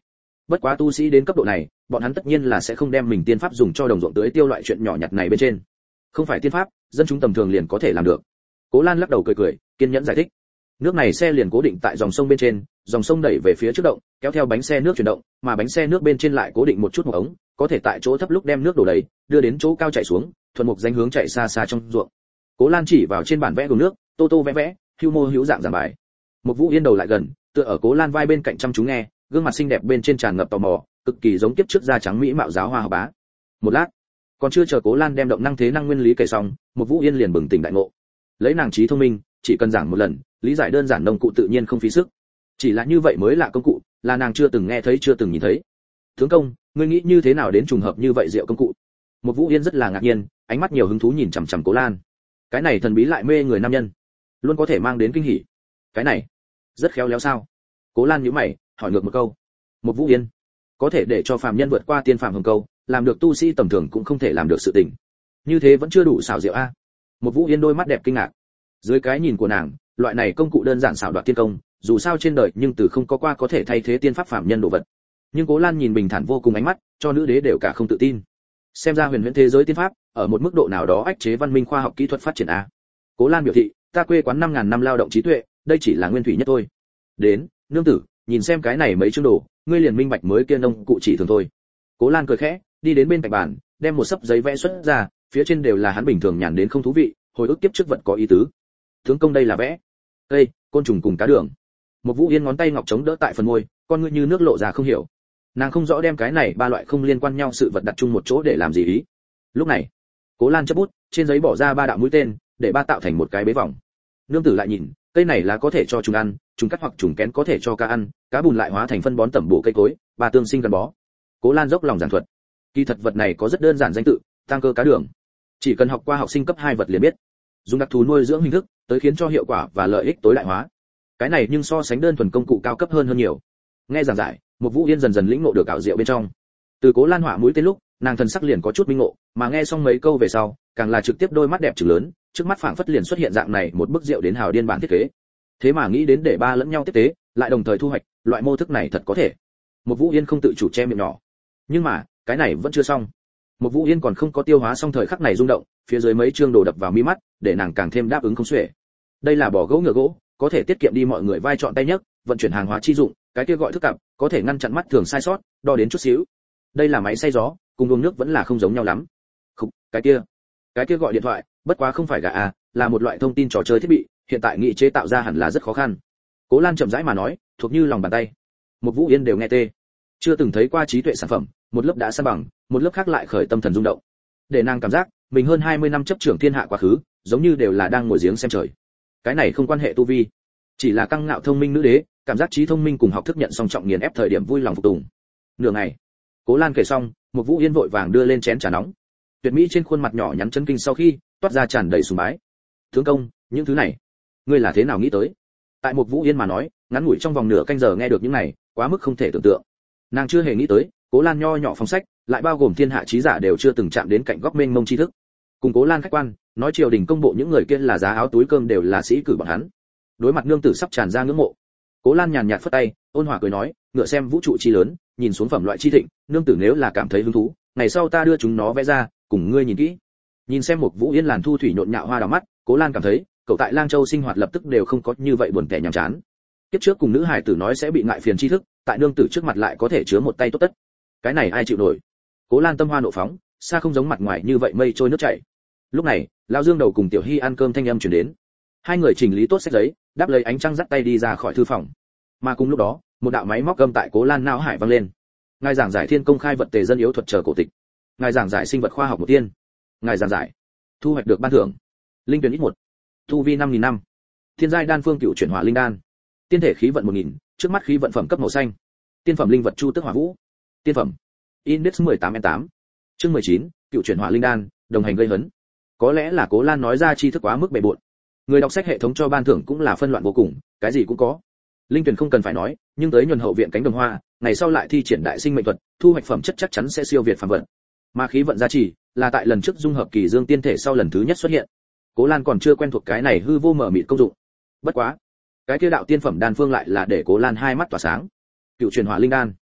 Bất quá tu sĩ đến cấp độ này, bọn hắn tất nhiên là sẽ không đem mình tiên pháp dùng cho đồng ruộng tưới tiêu loại chuyện nhỏ nhặt này bên trên. Không phải tiên pháp, dân chúng tầm thường liền có thể làm được. Cố Lan lắc đầu cười cười, kiên nhẫn giải thích. Nước này xe liền cố định tại dòng sông bên trên, dòng sông đẩy về phía trước động, kéo theo bánh xe nước chuyển động, mà bánh xe nước bên trên lại cố định một chút một ống, có thể tại chỗ thấp lúc đem nước đổ đầy, đưa đến chỗ cao chảy xuống, thuận mục danh hướng chạy xa xa trong ruộng. Cố Lan chỉ vào trên bản vẽ đường nước, tô tô vẽ vẽ, hưu mô hữu dạng giảng bài. Một Vũ Yên đầu lại gần, tựa ở Cố Lan vai bên cạnh chăm chú nghe, gương mặt xinh đẹp bên trên tràn ngập tò mò, cực kỳ giống kiếp trước da trắng mỹ mạo giáo hoa học bá. Một lát, còn chưa chờ Cố Lan đem động năng thế năng nguyên lý kể xong, một Vũ Yên liền bừng tỉnh đại ngộ. Lấy nàng trí thông minh, chỉ cần giảng một lần, lý giải đơn giản nông cụ tự nhiên không phí sức. Chỉ là như vậy mới là công cụ, là nàng chưa từng nghe thấy chưa từng nhìn thấy. Tướng công, ngươi nghĩ như thế nào đến trùng hợp như vậy diệu công cụ? Một Vũ Yên rất là ngạc nhiên, ánh mắt nhiều hứng thú nhìn chằm chằm Cố Lan. Cái này thần bí lại mê người nam nhân, luôn có thể mang đến kinh hỉ. Cái này, rất khéo léo sao? Cố Lan nhíu mày, hỏi ngược một câu. Một Vũ Yên, có thể để cho phàm nhân vượt qua tiên phàm hồng câu, làm được tu sĩ tầm thường cũng không thể làm được sự tình. Như thế vẫn chưa đủ xảo diệu a. Một Vũ Yên đôi mắt đẹp kinh ngạc. Dưới cái nhìn của nàng, loại này công cụ đơn giản xảo đoạt tiên công, dù sao trên đời nhưng từ không có qua có thể thay thế tiên pháp phàm nhân đồ vật. Nhưng Cố Lan nhìn bình thản vô cùng ánh mắt, cho nữ đế đều cả không tự tin. Xem ra huyền huyễn thế giới tiên pháp, ở một mức độ nào đó ách chế văn minh khoa học kỹ thuật phát triển a. Cố Lan biểu thị, ta quê quán 5000 năm lao động trí tuệ, đây chỉ là nguyên thủy nhất thôi. Đến, nương tử, nhìn xem cái này mấy chương đồ, ngươi liền minh bạch mới kia nông cụ chỉ thường thôi. Cố Lan cười khẽ, đi đến bên cạnh bàn, đem một sấp giấy vẽ xuất ra, phía trên đều là hắn bình thường nhàn đến không thú vị, hồi ức kiếp trước vật có ý tứ. Tướng công đây là vẽ cây, côn trùng cùng cá đường. Một Vũ Yên ngón tay ngọc chống đỡ tại phần môi, con ngươi như nước lộ ra không hiểu. Nàng không rõ đem cái này ba loại không liên quan nhau sự vật đặt chung một chỗ để làm gì ý. Lúc này, Cố Lan chấp bút, trên giấy bỏ ra ba đạo mũi tên, để ba tạo thành một cái bế vòng. Nương tử lại nhìn, cây này là có thể cho trùng ăn, trùng cắt hoặc trùng kén có thể cho cá ăn, cá bùn lại hóa thành phân bón tẩm bổ cây cối, ba tương sinh gắn bó. Cố Lan dốc lòng giảng thuật. Kỳ thật vật này có rất đơn giản danh tự, tăng cơ cá đường. Chỉ cần học qua học sinh cấp 2 vật liền biết. Dùng đặc thù nuôi dưỡng hình thức, tới khiến cho hiệu quả và lợi ích tối đại hóa. Cái này nhưng so sánh đơn thuần công cụ cao cấp hơn nhiều. Nghe giảng giải, một Vũ Yên dần dần lĩnh ngộ được ảo diệu bên trong. Từ Cố Lan họa mũi tên lúc, nàng thần sắc liền có chút minh ngộ, mà nghe xong mấy câu về sau, càng là trực tiếp đôi mắt đẹp trừng lớn, trước mắt phảng phất liền xuất hiện dạng này một bức diệu đến hào điên bản thiết kế. Thế mà nghĩ đến để ba lẫn nhau tiếp tế, lại đồng thời thu hoạch, loại mô thức này thật có thể. Một Vũ Yên không tự chủ che miệng nhỏ. Nhưng mà, cái này vẫn chưa xong. Một Vũ Yên còn không có tiêu hóa xong thời khắc này rung động, phía dưới mấy chương đồ đập vào mi mắt, để nàng càng thêm đáp ứng không xuể. Đây là bò gỗ ngựa gỗ, có thể tiết kiệm đi mọi người vai chọn tay nhấc, vận chuyển hàng hóa chi dụng, cái kia gọi thức cặp, có thể ngăn chặn mắt thường sai sót, đo đến chút xíu. Đây là máy xay gió, cùng uống nước vẫn là không giống nhau lắm. Khục, cái kia gọi điện thoại, bất quá không phải gà à, là một loại thông tin trò chơi thiết bị, hiện tại nghị chế tạo ra hẳn là rất khó khăn. Cố Lan chậm rãi mà nói, thuộc như lòng bàn tay. Một Vũ Yên đều nghe tê. Chưa từng thấy qua trí tuệ sản phẩm, một lớp đã san bằng, một lớp khác lại khởi tâm thần rung động. Để nàng cảm giác, mình hơn 20 năm chấp trưởng thiên hạ quá khứ, giống như đều là đang ngồi giếng xem trời. Cái này không quan hệ tu vi, chỉ là căng ngạo thông minh nữ đế, cảm giác trí thông minh cùng học thức nhận song trọng nghiền ép thời điểm vui lòng phục tùng. Nửa ngày, Cố Lan kể xong, một Vũ Yên vội vàng đưa lên chén trà nóng. Tuyệt mỹ trên khuôn mặt nhỏ nhắn chấn kinh sau khi toát ra tràn đầy sùng bái. Tướng công, những thứ này, ngươi là thế nào nghĩ tới? Tại một Vũ Yên mà nói, ngắn ngủi trong vòng nửa canh giờ nghe được những này, quá mức không thể tưởng tượng. Nàng chưa hề nghĩ tới, Cố Lan nho nhỏ phóng sách, lại bao gồm thiên hạ trí giả đều chưa từng chạm đến cạnh góc mênh mông tri thức. Cùng Cố Lan khách quan, nói triều đình công bộ những người kia là giá áo túi cơm đều là sĩ cử bọn hắn. Đối mặt nương tử sắp tràn ra ngưỡng mộ, Cố Lan nhàn nhạt phất tay, ôn hòa cười nói, ngựa xem vũ trụ chi lớn, nhìn xuống phẩm loại chi thịnh, nương tử nếu là cảm thấy hứng thú, ngày sau ta đưa chúng nó vẽ ra, cùng ngươi nhìn kỹ. Nhìn xem một Vũ Yên làn thu thủy nhộn nhạo hoa đào mắt, Cố Lan cảm thấy, cậu tại Lang Châu sinh hoạt lập tức đều không có như vậy buồn tẻ nhàm chán. Kiếp trước cùng nữ hài tử nói sẽ bị ngại phiền tri thức, tại nương tử trước mặt lại có thể chứa một tay tốt tất. Cái này ai chịu nổi? Cố Lan tâm hoa nộ phóng, xa không giống mặt ngoài như vậy mây trôi nước chảy. Lúc này, lão Dương Đầu cùng Tiểu Hy ăn cơm thanh âm truyền đến. Hai người chỉnh lý tốt sách giấy, đáp lấy ánh trăng dắt tay đi ra khỏi thư phòng. Mà cùng lúc đó, một đạo máy móc gầm tại Cố Lan não hải vang lên. Ngài giảng giải thiên công khai vật tề dân yếu thuật chờ cổ tịch. Ngài giảng giải sinh vật khoa học một tiên. Ngài giảng giải thu hoạch được ban thưởng. Linh tuyển ít 1. Tu vi 5000 năm. Thiên giai đan phương cựu chuyển hỏa linh đan. Tiên thể khí vận 1000, trước mắt khí vận phẩm cấp màu xanh. Tiên phẩm linh vật chu tước hỏa vũ. Tiên phẩm Index 18N8. Chương 19, cựu chuyển hỏa linh đan, đồng hành gây hấn. Có lẽ là Cố Lan nói ra tri thức quá mức bề bộn. Người đọc sách hệ thống cho ban thưởng cũng là phân loạn vô cùng, cái gì cũng có. Linh tuyển không cần phải nói, nhưng tới nhuần hậu viện cánh đồng hoa, ngày sau lại thi triển đại sinh mệnh thuật, thu hoạch phẩm chất chắc chắn sẽ siêu việt phàm vật. Mà khí vận gia trì là tại lần trước dung hợp kỳ dương tiên thể sau lần thứ nhất xuất hiện. Cố Lan còn chưa quen thuộc cái này hư vô mở mịt công dụng. Bất quá, cái kia đạo tiên phẩm đan phương lại là để Cố Lan hai mắt tỏa sáng. Cựu truyền hỏa linh đan,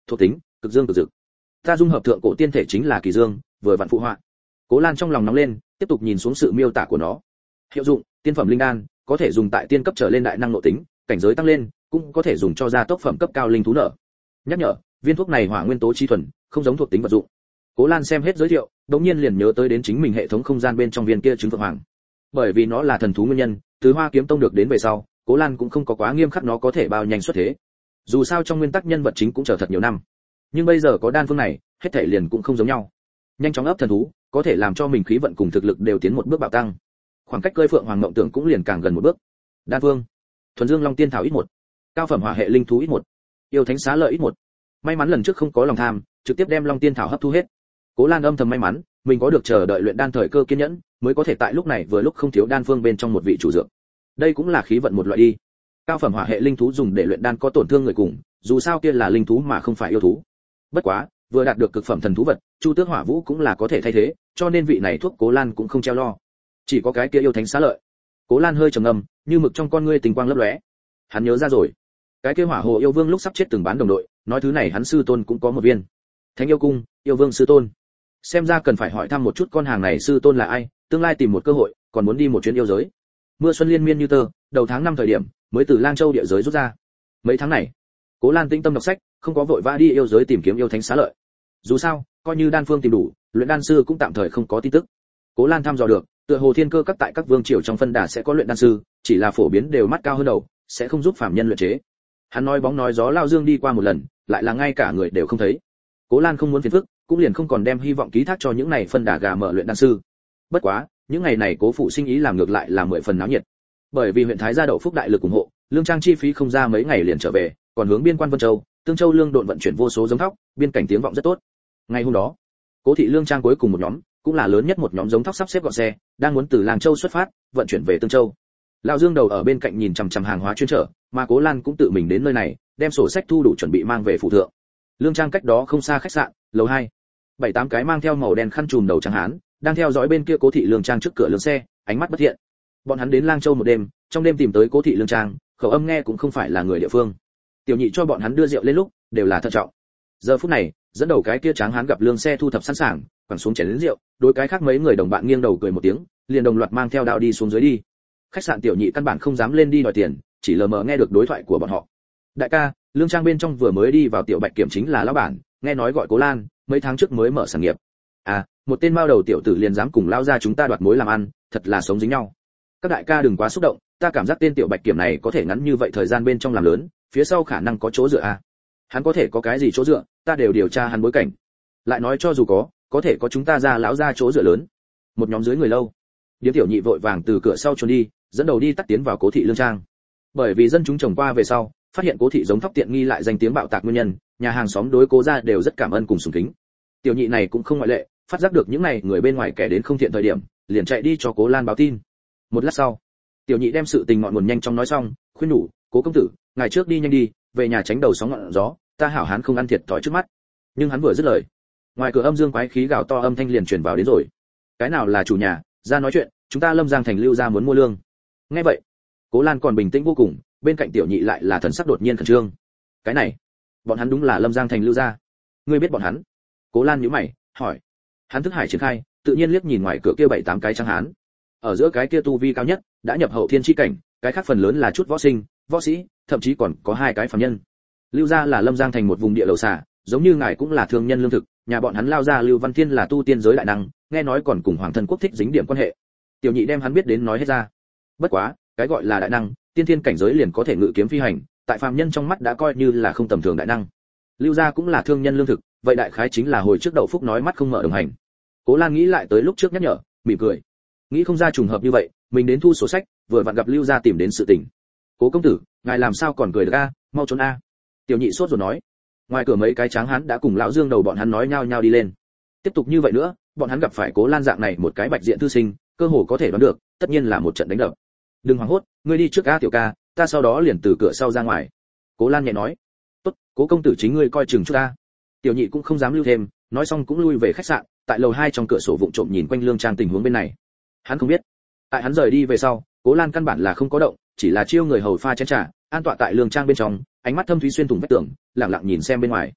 Thuộc tính: cực dương cực dực. Ta dung hợp thượng cổ tiên thể chính là kỳ dương, vừa vặn phụ họa. Cố Lan trong lòng nóng lên, tiếp tục nhìn xuống sự miêu tả của nó. Hiệu dụng: tiên phẩm linh đan, có thể dùng tại tiên cấp trở lên đại năng nội tính, cảnh giới tăng lên, cũng có thể dùng cho gia tốc phẩm cấp cao linh thú nở. Nhắc nhở: viên thuốc này hỏa nguyên tố chi thuần, không giống thuộc tính vật dụng. Cố Lan xem hết giới thiệu, đột nhiên liền nhớ tới đến chính mình hệ thống không gian bên trong viên kia trứng phượng hoàng. Bởi vì nó là thần thú nguyên nhân, từ Hoa Kiếm Tông được đến về sau, Cố Lan cũng không có quá nghiêm khắc nó có thể bao nhanh xuất thế. Dù sao trong nguyên tắc nhân vật chính cũng chờ thật nhiều năm. Nhưng bây giờ có đan phương này, hết thảy liền cũng không giống nhau. Nhanh chóng ấp thần thú, có thể làm cho mình khí vận cùng thực lực đều tiến một bước bạo tăng. Khoảng cách cơi phượng hoàng mộng tưởng cũng liền càng gần một bước. Đan phương: thuần dương long tiên thảo ít một, cao phẩm hỏa hệ linh thú ít một, yêu thánh xá lợi ít một. May mắn lần trước không có lòng tham, trực tiếp đem long tiên thảo hấp thu hết. Cố Lan âm thầm may mắn, mình có được chờ đợi luyện đan thời cơ kiên nhẫn, mới có thể tại lúc này vừa lúc không thiếu đan phương bên trong một vị chủ dược. Đây cũng là khí vận một loại đi. Cao phẩm hỏa hệ linh thú dùng để luyện đan có tổn thương người cùng, dù sao kia là linh thú mà không phải yêu thú. Bất quá, vừa đạt được cực phẩm thần thú vật, Chu Tước Hỏa Vũ cũng là có thể thay thế, cho nên vị này thuốc Cố Lan cũng không treo lo. Chỉ có cái kia yêu thánh xá lợi. Cố Lan hơi trầm ngâm, như mực trong con ngươi tình quang lấp lóe. Hắn nhớ ra rồi, cái kia Hỏa Hồ yêu vương lúc sắp chết từng bán đồng đội, nói thứ này hắn sư tôn cũng có một viên. Thánh yêu cung, yêu vương sư tôn. Xem ra cần phải hỏi thăm một chút con hàng này sư tôn là ai, tương lai tìm một cơ hội, còn muốn đi một chuyến yêu giới. Mưa xuân liên miên như tơ, đầu tháng 5 thời điểm, mới từ Lang Châu địa giới rút ra. Mấy tháng này, Cố Lan tĩnh tâm đọc sách, không có vội vã đi yêu giới tìm kiếm yêu thánh xá lợi. Dù sao, coi như đan phương tìm đủ, luyện đan sư cũng tạm thời không có tin tức. Cố Lan thăm dò được, tựa hồ thiên cơ các tại các vương triều trong phân đà sẽ có luyện đan sư, chỉ là phổ biến đều mắt cao hơn đầu, sẽ không giúp phạm nhân luyện chế. Hắn nói bóng nói gió lao dương đi qua một lần, lại là ngay cả người đều không thấy. Cố Lan không muốn phiền phức, cũng liền không còn đem hy vọng ký thác cho những này phân đà gà mở luyện đan sư. Bất quá, những ngày này Cố phụ sinh ý làm ngược lại là 10 phần náo nhiệt. Bởi vì huyện Thái Gia Đậu Phúc đại lực ủng hộ, lương trang chi phí không ra mấy ngày liền trở về, còn hướng biên quan Vân Châu, Tương Châu lương độn vận chuyển vô số giống thóc, biên cảnh tiếng vọng rất tốt. Ngày hôm đó, Cố thị lương trang cuối cùng một nhóm, cũng là lớn nhất một nhóm giống thóc sắp xếp gọn xe, đang muốn từ Làng Châu xuất phát, vận chuyển về Tương Châu. Lão Dương đầu ở bên cạnh nhìn chằm chằm hàng hóa chuyên trở, mà Cố Lan cũng tự mình đến nơi này, đem sổ sách thu đủ chuẩn bị mang về phủ thượng. Lương trang cách đó không xa khách sạn, lầu 2. 7-8 cái mang theo màu đen khăn trùm đầu trắng hán, đang theo dõi bên kia Cố thị lương trang trước cửa lương xe, ánh mắt bất thiện. Bọn hắn đến Lang Châu một đêm, trong đêm tìm tới Cố thị lương trang, khẩu âm nghe cũng không phải là người địa phương. Tiểu nhị cho bọn hắn đưa rượu lên lúc, đều là thận trọng. Giờ phút này, dẫn đầu cái kia tráng hán gặp lương xe thu thập sẵn sàng, quẳng xuống chén lớn rượu, đối cái khác mấy người đồng bạn nghiêng đầu cười một tiếng, liền đồng loạt mang theo đạo đi xuống dưới đi. Khách sạn tiểu nhị căn bản không dám lên đi đòi tiền, chỉ lờ mờ nghe được đối thoại của bọn họ. Đại ca, lương trang bên trong vừa mới đi vào tiểu Bạch Kiểm chính là lão bản, nghe nói gọi Cố Lan, mấy tháng trước mới mở sản nghiệp. À, một tên mao đầu tiểu tử liền dám cùng lão gia chúng ta đoạt mối làm ăn, thật là sống dính nhau. Các đại ca đừng quá xúc động, ta cảm giác tên tiểu Bạch Kiểm này có thể ngắn như vậy thời gian bên trong làm lớn, phía sau khả năng có chỗ dựa à. Hắn có thể có cái gì chỗ dựa, ta đều điều tra hắn bối cảnh. Lại nói cho dù có thể có chúng ta ra lão gia chỗ dựa lớn. Một nhóm dưới người lâu. Điếm tiểu nhị vội vàng từ cửa sau trốn đi, dẫn đầu đi tắt tiến vào Cố thị lương trang. Bởi vì dân chúng trồng qua về sau, phát hiện Cố thị giống thóc tiện nghi lại danh tiếng bạo tạc nguyên nhân, nhà hàng xóm đối Cố gia đều rất cảm ơn cùng sùng kính. Tiểu nhị này cũng không ngoại lệ, phát giác được những này người bên ngoài kẻ đến không thiện thời điểm, liền chạy đi cho Cố Lan báo tin. Một lát sau, tiểu nhị đem sự tình ngọn nguồn nhanh chóng nói xong, khuyên nhủ, Cố công tử, ngài trước đi nhanh đi, về nhà tránh đầu sóng ngọn gió, ta hảo hán không ăn thiệt thòi trước mắt. Nhưng hắn vừa dứt lời, ngoài cửa âm dương quái khí gào to âm thanh liền truyền vào đến rồi. Cái nào là chủ nhà, ra nói chuyện, chúng ta Lâm Giang thành lưu gia muốn mua lương. Nghe vậy, Cố Lan còn bình tĩnh vô cùng, bên cạnh tiểu nhị lại là thần sắc đột nhiên khẩn trương. Cái này, bọn hắn đúng là Lâm Giang thành lưu gia. Ngươi biết bọn hắn? Cố Lan nhíu mày, hỏi. Hắn thức hải triển khai, tự nhiên liếc nhìn ngoài cửa kia 7-8 cái trắng hán. Ở giữa cái kia tu vi cao nhất, đã nhập hậu thiên chi cảnh, cái khác phần lớn là chút võ sinh, võ sĩ, thậm chí còn có 2 cái phàm nhân. Lưu gia là Lâm Giang thành một vùng địa đầu xà, giống như ngài cũng là thương nhân lương thực, nhà bọn hắn lao ra Lưu Văn Thiên là tu tiên giới đại năng, nghe nói còn cùng Hoàng thân quốc thích dính điểm quan hệ. Tiểu nhị đem hắn biết đến nói hết ra. Bất quá, cái gọi là đại năng, tiên thiên cảnh giới liền có thể ngự kiếm phi hành, tại phàm nhân trong mắt đã coi như là không tầm thường đại năng. Lưu gia cũng là thương nhân lương thực, vậy đại khái chính là hồi trước Đậu Phúc nói mắt không mở đồng hành. Cố Lan nghĩ lại tới lúc trước nhắc nhở, mỉm cười. Nghĩ không ra trùng hợp như vậy, mình đến thu sổ sách, vừa vặn gặp Lưu gia tìm đến sự tình. Cố công tử, ngài làm sao còn cười được a, mau trốn a. Tiểu nhị sốt rồi nói. Ngoài cửa mấy cái tráng hán đã cùng lão Dương đầu bọn hắn nói nhao nhao đi lên. Tiếp tục như vậy nữa, bọn hắn gặp phải Cố Lan dạng này một cái bạch diện thư sinh, cơ hồ có thể đoán được, tất nhiên là một trận đánh đập. Đừng hoảng hốt, ngươi đi trước a tiểu ca, ta sau đó liền từ cửa sau ra ngoài. Cố Lan nhẹ nói. Tốt, Cố công tử chính ngươi coi chừng chút ta. Tiểu nhị cũng không dám lưu thêm, nói xong cũng lui về khách sạn, tại lầu 2 trong cửa sổ vụng trộm nhìn quanh lương trang tình huống bên này. Hắn không biết, tại hắn rời đi về sau, Cố Lan căn bản là không có động, chỉ là chiêu người hầu pha chén trà, an tọa tại lương trang bên trong, ánh mắt thâm thúy xuyên thủng vách tường, lặng lặng nhìn xem bên ngoài.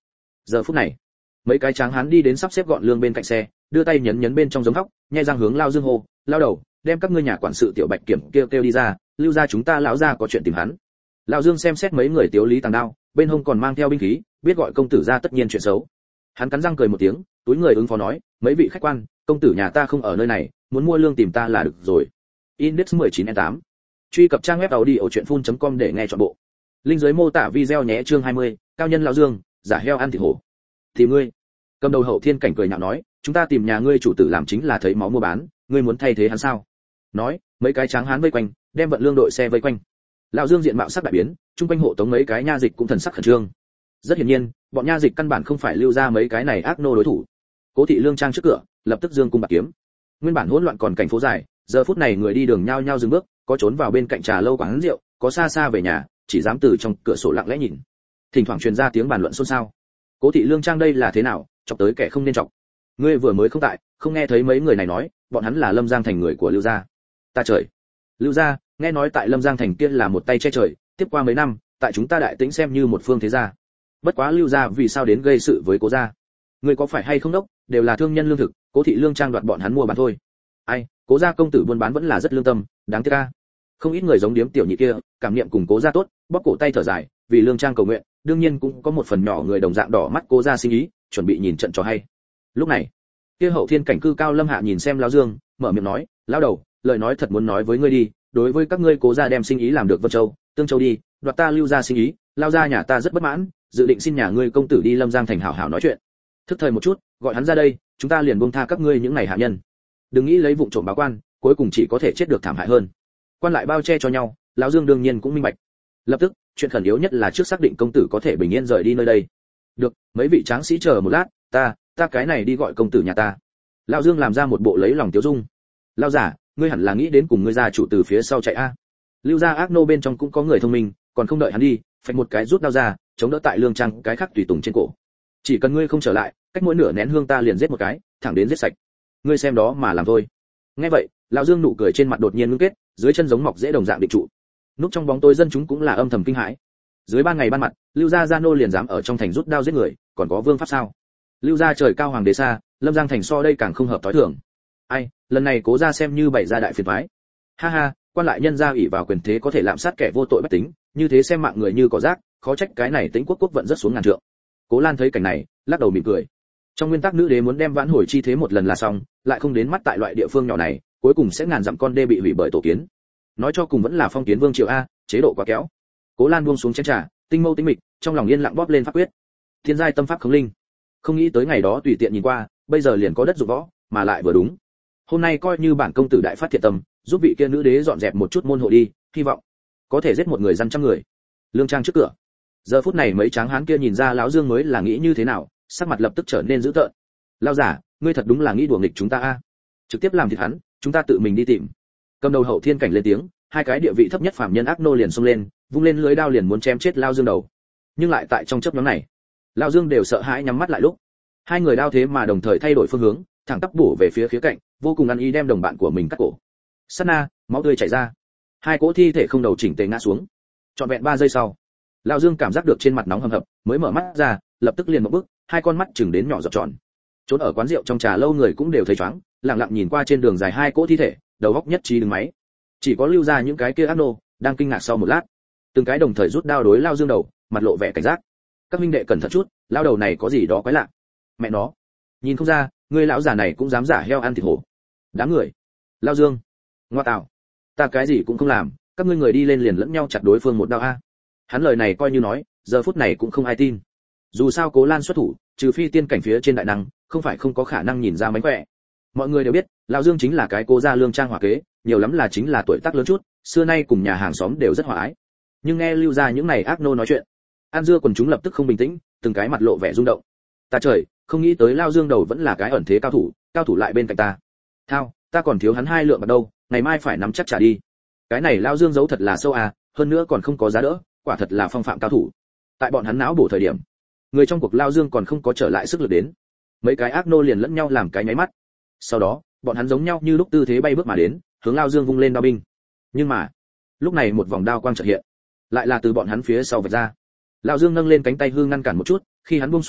Giờ phút này, mấy cái tráng hán đi đến sắp xếp gọn lương bên cạnh xe, đưa tay nhấn nhấn bên trong giống hóc, nhai răng hướng Lao Dương hô, lao đầu, đem các ngươi nhà quản sự tiểu Bạch Kiểm kêu đi ra, lưu ra chúng ta lão gia có chuyện tìm hắn. Lao Dương xem xét mấy người tiếu lý tàng đao, bên hông còn mang theo binh khí, biết gọi công tử ra tất nhiên chuyện xấu. Hắn cắn răng cười một tiếng, túi người ứng phó nói, mấy vị khách quan, công tử nhà ta không ở nơi này, muốn mua lương tìm ta là được rồi. Index 19N8. Truy cập trang web audiochuyenphun.com để nghe trọn bộ. Link dưới mô tả video nhé. Chương 20, cao nhân Lão Dương, giả heo ăn thịt hổ. Tìm ngươi. Cầm đầu Hậu Thiên Cảnh cười nhạo nói, chúng ta tìm nhà ngươi chủ tử làm chính là thấy máu mua bán, ngươi muốn thay thế hắn sao? Nói, mấy cái tráng hán vây quanh, đem vận lương đội xe vây quanh. Lão Dương diện mạo sắc đại biến, trung quanh hộ tống mấy cái nha dịch cũng thần sắc khẩn trương. Rất hiển nhiên, bọn nha dịch căn bản không phải lưu ra mấy cái này ác nô đối thủ. Cố Thị Lương trang trước cửa, lập tức dương cung bạc kiếm. Nguyên bản hỗn loạn còn cảnh phố dài, giờ phút này người đi đường nhao nhao dừng bước, có trốn vào bên cạnh trà lâu quán rượu, có xa xa về nhà, chỉ dám từ trong cửa sổ lặng lẽ nhìn. Thỉnh thoảng truyền ra tiếng bàn luận xôn xao. Cố Thị Lương trang đây là thế nào, chọc tới kẻ không nên chọc. Ngươi vừa mới không tại, không nghe thấy mấy người này nói, bọn hắn là Lâm Giang thành người của Lưu gia. Ta trời. Lưu gia, nghe nói tại Lâm Giang thành kia là một tay che trời, tiếp qua mấy năm, tại chúng ta Đại Tĩnh xem như một phương thế gia. Bất quá Lưu gia vì sao đến gây sự với Cố gia? Ngươi có phải hay không đốc, đều là thương nhân lương thực, Cố Thị Lương trang đoạt bọn hắn mua bán thôi. Ai, Cố gia công tử buôn bán vẫn là rất lương tâm, đáng tiếc a. Không ít người giống điếm tiểu nhị kia, cảm niệm cùng Cố gia tốt, bóp cổ tay thở dài, vì Lương trang cầu nguyện, đương nhiên cũng có một phần nhỏ người đồng dạng đỏ mắt Cố gia sinh ý, chuẩn bị nhìn trận cho hay. Lúc này, kia Hậu Thiên Cảnh cư cao lâm hạ nhìn xem Lão Dương, mở miệng nói, lão đầu, lời nói thật muốn nói với ngươi đi, đối với các ngươi Cố gia đem sinh ý làm được Vân Châu, Tương Châu đi, đoạt ta Lưu gia sinh ý, lao gia nhà ta rất bất mãn, dự định xin nhà ngươi công tử đi Lâm Giang thành hảo hảo nói chuyện. Thức thời một chút, gọi hắn ra đây, chúng ta liền buông tha các ngươi những này hạ nhân. Đừng nghĩ lấy vụng trộm báo quan, cuối cùng chỉ có thể chết được thảm hại hơn. Quan lại bao che cho nhau, lão Dương đương nhiên cũng minh bạch. Lập tức, chuyện khẩn yếu nhất là trước xác định công tử có thể bình yên rời đi nơi đây. Được, mấy vị tráng sĩ chờ một lát, ta cái này đi gọi công tử nhà ta. Lão Dương làm ra một bộ lấy lòng tiếu dung. Lão giả, ngươi hẳn là nghĩ đến cùng ngươi gia chủ từ phía sau chạy a. Lưu gia ác nô bên trong cũng có người thông minh, còn không đợi hắn đi, phạch một cái rút đao ra, chống đỡ tại Lương trang cái khác tùy tùng trên cổ. Chỉ cần ngươi không trở lại, cách mỗi nửa nén hương ta liền giết một cái, thẳng đến giết sạch. Ngươi xem đó mà làm thôi. Nghe vậy, lão Dương nụ cười trên mặt đột nhiên ngưng kết, dưới chân giống mọc rễ đồng dạng định trụ. Núp trong bóng tối dân chúng cũng là âm thầm kinh hãi. Dưới ban ngày ban mặt, Lưu gia gia nô liền dám ở trong thành rút đao giết người, còn có vương pháp sao? Lưu gia trời cao hoàng đế xa, Lâm Giang thành so đây càng không hợp tối thường. Ai, lần này Cố gia xem như bày ra đại phiền toái. Ha ha, quan lại nhân gia ủy vào quyền thế có thể lạm sát kẻ vô tội bách tính, như thế xem mạng người như cỏ rác, khó trách cái này Tĩnh quốc vận rất xuống ngàn trượng. Cố Lan thấy cảnh này, lắc đầu mỉm cười. Trong nguyên tắc nữ đế muốn đem vãn hồi chi thế một lần là xong, lại không đến mắt tại loại địa phương nhỏ này, cuối cùng sẽ ngàn dặm con đê bị hủy bởi tổ kiến. Nói cho cùng vẫn là phong kiến vương triều a, chế độ quá kéo. Cố Lan buông xuống chén trà, tinh mâu tinh mịch, trong lòng yên lặng bóp lên pháp quyết. Thiên giai tâm pháp khống linh. Không nghĩ tới ngày đó tùy tiện nhìn qua, bây giờ liền có đất dụng võ, mà lại vừa đúng. Hôm nay coi như bản công tử đại phát thiện tâm, giúp vị kia nữ đế dọn dẹp một chút môn hộ đi, hy vọng có thể giết một người dân trăm người. Lương trang trước cửa. Giờ phút này mấy tráng hán kia nhìn ra lão Dương mới là nghĩ như thế nào, sắc mặt lập tức trở nên dữ tợn. Lão giả, ngươi thật đúng là nghĩ đùa nghịch chúng ta a. Trực tiếp làm thịt hắn, chúng ta tự mình đi tìm. Cầm đầu Hậu Thiên Cảnh lên tiếng, hai cái địa vị thấp nhất phàm nhân ác nô liền xông lên, vung lên lưới đao liền muốn chém chết Lão Dương đầu. Nhưng lại tại trong chớp nhoáng này, Lão Dương đều sợ hãi nhắm mắt lại lúc. Hai người đao thế mà đồng thời thay đổi phương hướng, thẳng tắp bổ về phía khía cạnh, vô cùng ăn ý đem đồng bạn của mình cắt cổ. Sát na, máu tươi chảy ra. Hai cỗ thi thể không đầu chỉnh tề ngã xuống. Trọn vẹn 3 giây sau, Lão Dương cảm giác được trên mặt nóng hầm hập, mới mở mắt ra, lập tức liền một bước, hai con mắt chừng đến nhỏ giọt tròn. Trốn ở quán rượu trong trà lâu người cũng đều thấy choáng, lặng lặng nhìn qua trên đường dài hai cỗ thi thể, đầu óc nhất trí đứng máy. Chỉ có Lưu ra những cái kia ác nô, đang kinh ngạc sau một lát, từng cái đồng thời rút đao đối Lão Dương đầu, mặt lộ vẻ cảnh giác. Các minh đệ cẩn thận chút, lão đầu này có gì đó quái lạ. Mẹ nó, nhìn không ra, ngươi lão già này cũng dám giả heo ăn thịt hổ. Đáng người. Lão Dương, ngoa tạo, ta cái gì cũng không làm, các ngươi người đi lên liền lẫn nhau chặt đối phương một đao a. Hắn lời này coi như nói, giờ phút này cũng không ai tin. Dù sao Cố Lan xuất thủ, trừ phi tiên cảnh phía trên đại năng, không phải không có khả năng nhìn ra mánh khỏe. Mọi người đều biết, lão Dương chính là cái Cố gia Lương trang hỏa kế, nhiều lắm là chính là tuổi tác lớn chút, xưa nay cùng nhà hàng xóm đều rất hòa ái. Nhưng nghe Lưu gia những này ác nô nói chuyện, An Dưa quần chúng lập tức không bình tĩnh, từng cái mặt lộ vẻ rung động. Ta trời, không nghĩ tới Lão Dương đầu vẫn là cái ẩn thế cao thủ lại bên cạnh ta. Thao, ta còn thiếu hắn 2 lượng bạc đâu, ngày mai phải nắm chắc trả đi. Cái này Lão Dương giấu thật là sâu à, hơn nữa còn không có giá đỡ, quả thật là phong phạm cao thủ. Tại bọn hắn não bổ thời điểm, người trong cuộc Lão Dương còn không có trở lại sức lực đến. Mấy cái ác nô liền lẫn nhau làm cái nháy mắt. Sau đó, bọn hắn giống nhau như lúc tư thế bay bước mà đến, hướng Lão Dương vung lên đao binh. Nhưng mà, lúc này một vòng đao quang chợt hiện, lại là từ bọn hắn phía sau vạch ra. Lão Dương nâng lên cánh tay hư ngăn cản một chút, khi hắn buông xuống lúc,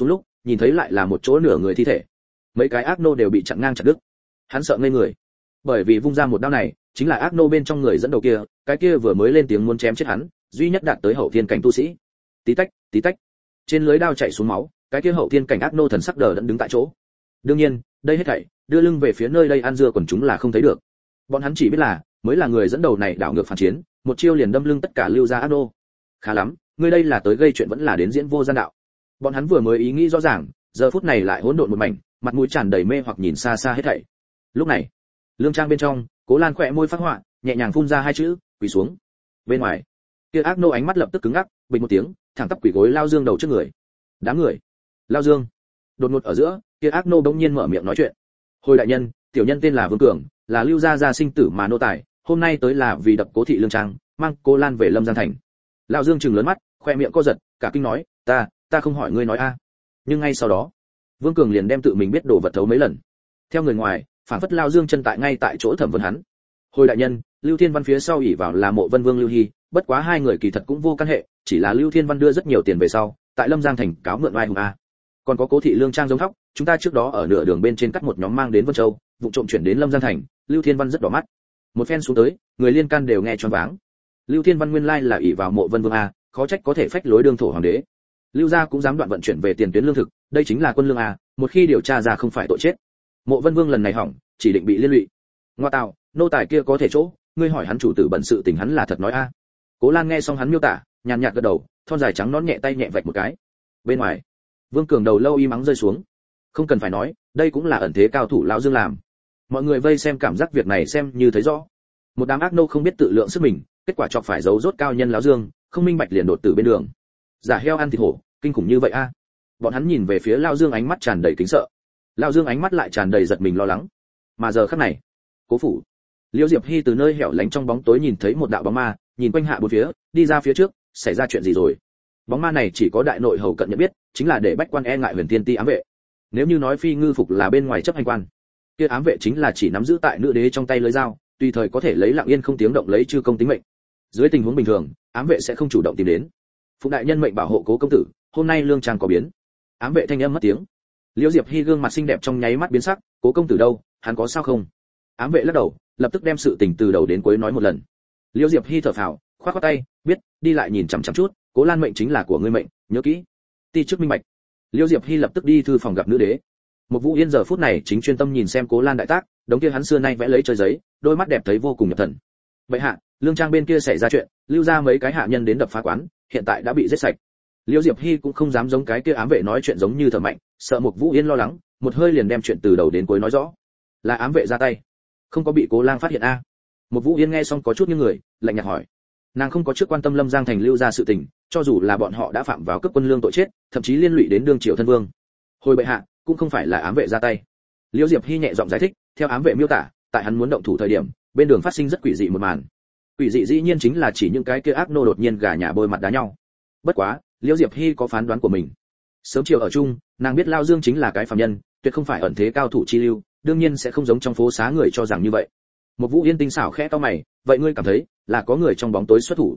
nhìn thấy lại là một chỗ nửa người thi thể. Mấy cái ác nô đều bị chặn ngang chặt đứt. Hắn sợ ngây người, bởi vì vung ra một đao này chính là ác nô bên trong người dẫn đầu kia, cái kia vừa mới lên tiếng muốn chém chết hắn, duy nhất đạt tới hậu thiên cảnh tu sĩ. Tí tách, tí tách, trên lưới đao chảy xuống máu, cái kia hậu thiên cảnh ác nô thần sắc đờ đẫn đứng tại chỗ. Đương nhiên, đây hết thảy đưa lưng về phía nơi đây ăn dưa quần chúng là không thấy được. Bọn hắn chỉ biết là mới là người dẫn đầu này đảo ngược phản chiến, một chiêu liền đâm lưng tất cả lưu gia ác nô. Khá lắm, ngươi đây là tới gây chuyện vẫn là đến diễn vô gian đạo. Bọn hắn vừa mới ý nghĩ rõ ràng, giờ phút này lại hỗn độn một mảnh, mặt mũi tràn đầy mê hoặc nhìn xa xa hết thảy. Lúc này, lương trang bên trong, Cố Lan khỏe môi phát họa, nhẹ nhàng phun ra hai chữ, quỳ xuống. Bên ngoài, kia ác nô ánh mắt lập tức cứng ngắc, bình một tiếng, thẳng tắp quỳ gối Lao Dương đầu trước người. Đám người, Lao Dương. Đột ngột ở giữa, kia ác nô bỗng nhiên mở miệng nói chuyện. Hồi đại nhân, tiểu nhân tên là Vương Cường, là Lưu gia gia sinh tử mà nô tài, hôm nay tới là vì đập Cố thị lương trang, mang Cố Lan về Lâm Giang thành. Lao Dương trừng lớn mắt, khoe miệng co giật, cả kinh nói, ta không hỏi ngươi nói a. Nhưng ngay sau đó, Vương Cường liền đem tự mình biết đổ vật thấu mấy lần. Theo người ngoài, phản phất Lao Dương chân tại ngay tại chỗ thẩm vấn hắn. Hồi đại nhân, Lưu Thiên Văn phía sau ỷ vào là Mộ Vân Vương Lưu Hy, bất quá hai người kỳ thật cũng vô căn hệ, chỉ là Lưu Thiên Văn đưa rất nhiều tiền về sau, tại Lâm Giang thành cáo mượn oai hùng a. Còn có Cố thị lương trang giống thóc, chúng ta trước đó ở nửa đường bên trên cắt một nhóm mang đến Vân Châu, vụ trộm chuyển đến Lâm Giang thành, Lưu Thiên Văn rất đỏ mắt. Một phen xuống tới, người liên can đều nghe choáng váng. Lưu Thiên Văn nguyên lai là ỷ vào Mộ Vân Vương a, khó trách có thể phách lối đương thổ hoàng đế. Lưu gia cũng dám đoạn vận chuyển về tiền tuyến lương thực, đây chính là quân lương a, một khi điều tra ra không phải tội chết. Mộ Vân Vương lần này hỏng, chỉ định bị liên lụy. Ngoa tạo, nô tài kia có thể chỗ, ngươi hỏi hắn chủ tử bận sự tình hắn là thật nói a. Cố Lan nghe xong hắn miêu tả, nhàn nhạt gật đầu, thon dài trắng nón nhẹ tay nhẹ vạch một cái. Bên ngoài, Vương Cường đầu lâu y mắng rơi xuống. Không cần phải nói, đây cũng là ẩn thế cao thủ lão Dương làm. Mọi người vây xem cảm giác việc này xem như thấy rõ. Một đám ác nô không biết tự lượng sức mình, kết quả chọc phải giấu rốt cao nhân lão Dương, không minh bạch liền đột tử bên đường. Giả heo ăn thịt hổ, kinh khủng như vậy a. Bọn hắn nhìn về phía lão Dương ánh mắt tràn đầy kính sợ. Lão Dương ánh mắt lại tràn đầy giật mình lo lắng. Mà giờ khắc này, Cố phủ, Liễu Diệp Hy từ nơi hẻo lánh trong bóng tối nhìn thấy một đạo bóng ma, nhìn quanh hạ bốn phía, đi ra phía trước, xảy ra chuyện gì rồi? Bóng ma này chỉ có đại nội hầu cận nhận biết, chính là để bách quan e ngại Huyền Thiên Ti ám vệ. Nếu như nói Phi Ngư Phục là bên ngoài chấp hành quan, kia ám vệ chính là chỉ nắm giữ tại nữ đế trong tay lưỡi dao, tùy thời có thể lấy lặng yên không tiếng động lấy chư công tính mệnh. Dưới tình huống bình thường, ám vệ sẽ không chủ động tìm đến. Phụ đại nhân mệnh bảo hộ Cố công tử, hôm nay lương trang có biến. Ám vệ thanh âm mất tiếng. Liễu Diệp Hy gương mặt xinh đẹp trong nháy mắt biến sắc, Cố công tử đâu, hắn có sao không? Ám vệ lắc đầu, lập tức đem sự tình từ đầu đến cuối nói một lần. Liễu Diệp Hy thở phào, khoát khoát tay, biết, đi lại nhìn chằm chằm chút, Cố Lan mệnh chính là của ngươi mệnh, nhớ kỹ. Ti chức minh bạch. Liễu Diệp Hy lập tức đi thư phòng gặp nữ đế. Một Vũ Yên giờ phút này chính chuyên tâm nhìn xem Cố Lan đại tác, đống kia hắn xưa nay vẽ lấy chơi giấy, đôi mắt đẹp thấy vô cùng nhập thần. Vậy hạ, lương trang bên kia xảy ra chuyện, lưu ra mấy cái hạ nhân đến đập phá quán, hiện tại đã bị giết sạch. Liễu Diệp Hy cũng không dám giống cái kia ám vệ nói chuyện giống như thở mạnh, sợ một Vũ Yên lo lắng, một hơi liền đem chuyện từ đầu đến cuối nói rõ. Là ám vệ ra tay, không có bị Cố Lang phát hiện a. Một Vũ Yên nghe xong có chút như người, lạnh nhạt hỏi. Nàng không có trước quan tâm Lâm Giang thành lưu ra sự tình, cho dù là bọn họ đã phạm vào cướp quân lương tội chết, thậm chí liên lụy đến đương triều thân vương. Hồi bệ hạ, cũng không phải là ám vệ ra tay. Liễu Diệp Hy nhẹ giọng giải thích, theo ám vệ miêu tả, tại hắn muốn động thủ thời điểm, bên đường phát sinh rất quỷ dị một màn. Quỷ dị dĩ nhiên chính là chỉ những cái kia ác nô đột nhiên gà nhà bôi mặt đá nhau. Bất quá, Liễu Diệp Hy có phán đoán của mình. Sớm chiều ở chung, nàng biết Lao Dương chính là cái phàm nhân, tuyệt không phải ẩn thế cao thủ chi lưu, đương nhiên sẽ không giống trong phố xá người cho rằng như vậy. Một Vũ Yên tinh xảo khẽ cau mày, vậy ngươi cảm thấy là có người trong bóng tối xuất thủ?